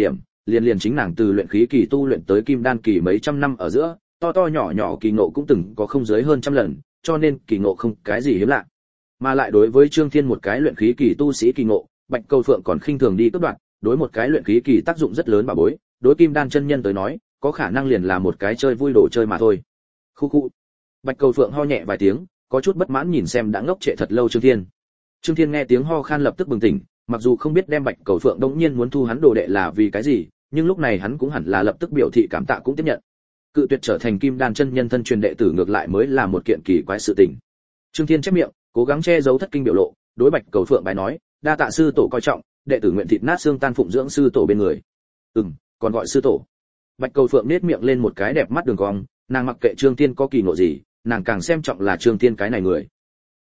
liền liền chính nàng từ luyện khí kỳ tu luyện tới kim đan kỳ mấy trăm năm ở giữa, to to nhỏ nhỏ kỳ ngộ cũng từng có không dưới hơn trăm lần, cho nên kỳ ngộ không cái gì hiếm lạ. Mà lại đối với Trương Thiên một cái luyện khí kỳ tu sĩ kỳ ngộ, Bạch Cầu Phượng còn khinh thường đi cướp đoạt, đối một cái luyện khí kỳ tác dụng rất lớn bà bối, đối kim đan chân nhân tới nói, có khả năng liền là một cái chơi vui đồ chơi mà thôi. Khu khu. Bạch Cầu Phượng ho nhẹ vài tiếng, có chút bất mãn nhìn xem đã ngốc trệ thật lâu Trương Thiên. Trương Thiên nghe tiếng ho khan lập tức bừng tỉnh, mặc dù không biết đem Bạch Cầu Phượng đống nhiên muốn thu hắn đồ đệ là vì cái gì, nhưng lúc này hắn cũng hẳn là lập tức biểu thị cảm tạ cũng tiếp nhận. Cự tuyệt trở thành kim đan chân nhân thân truyền đệ tử ngược lại mới là một kiện kỳ quái sự tình. Trương Thiên chép miệng, cố gắng che giấu thất kinh biểu lộ, đối Bạch Cầu Phượng bài nói, đa tạ sư tổ coi trọng, đệ tử nguyện thịt nát xương tan phụng dưỡng sư tổ bên người. Ừm, còn gọi sư tổ. Bạch Cầu Phượng nhếch miệng lên một cái đẹp mắt đường cong, nàng mặc kệ Trương Thiên có kỳ ngộ gì, nàng càng xem trọng là Trương Thiên cái này người.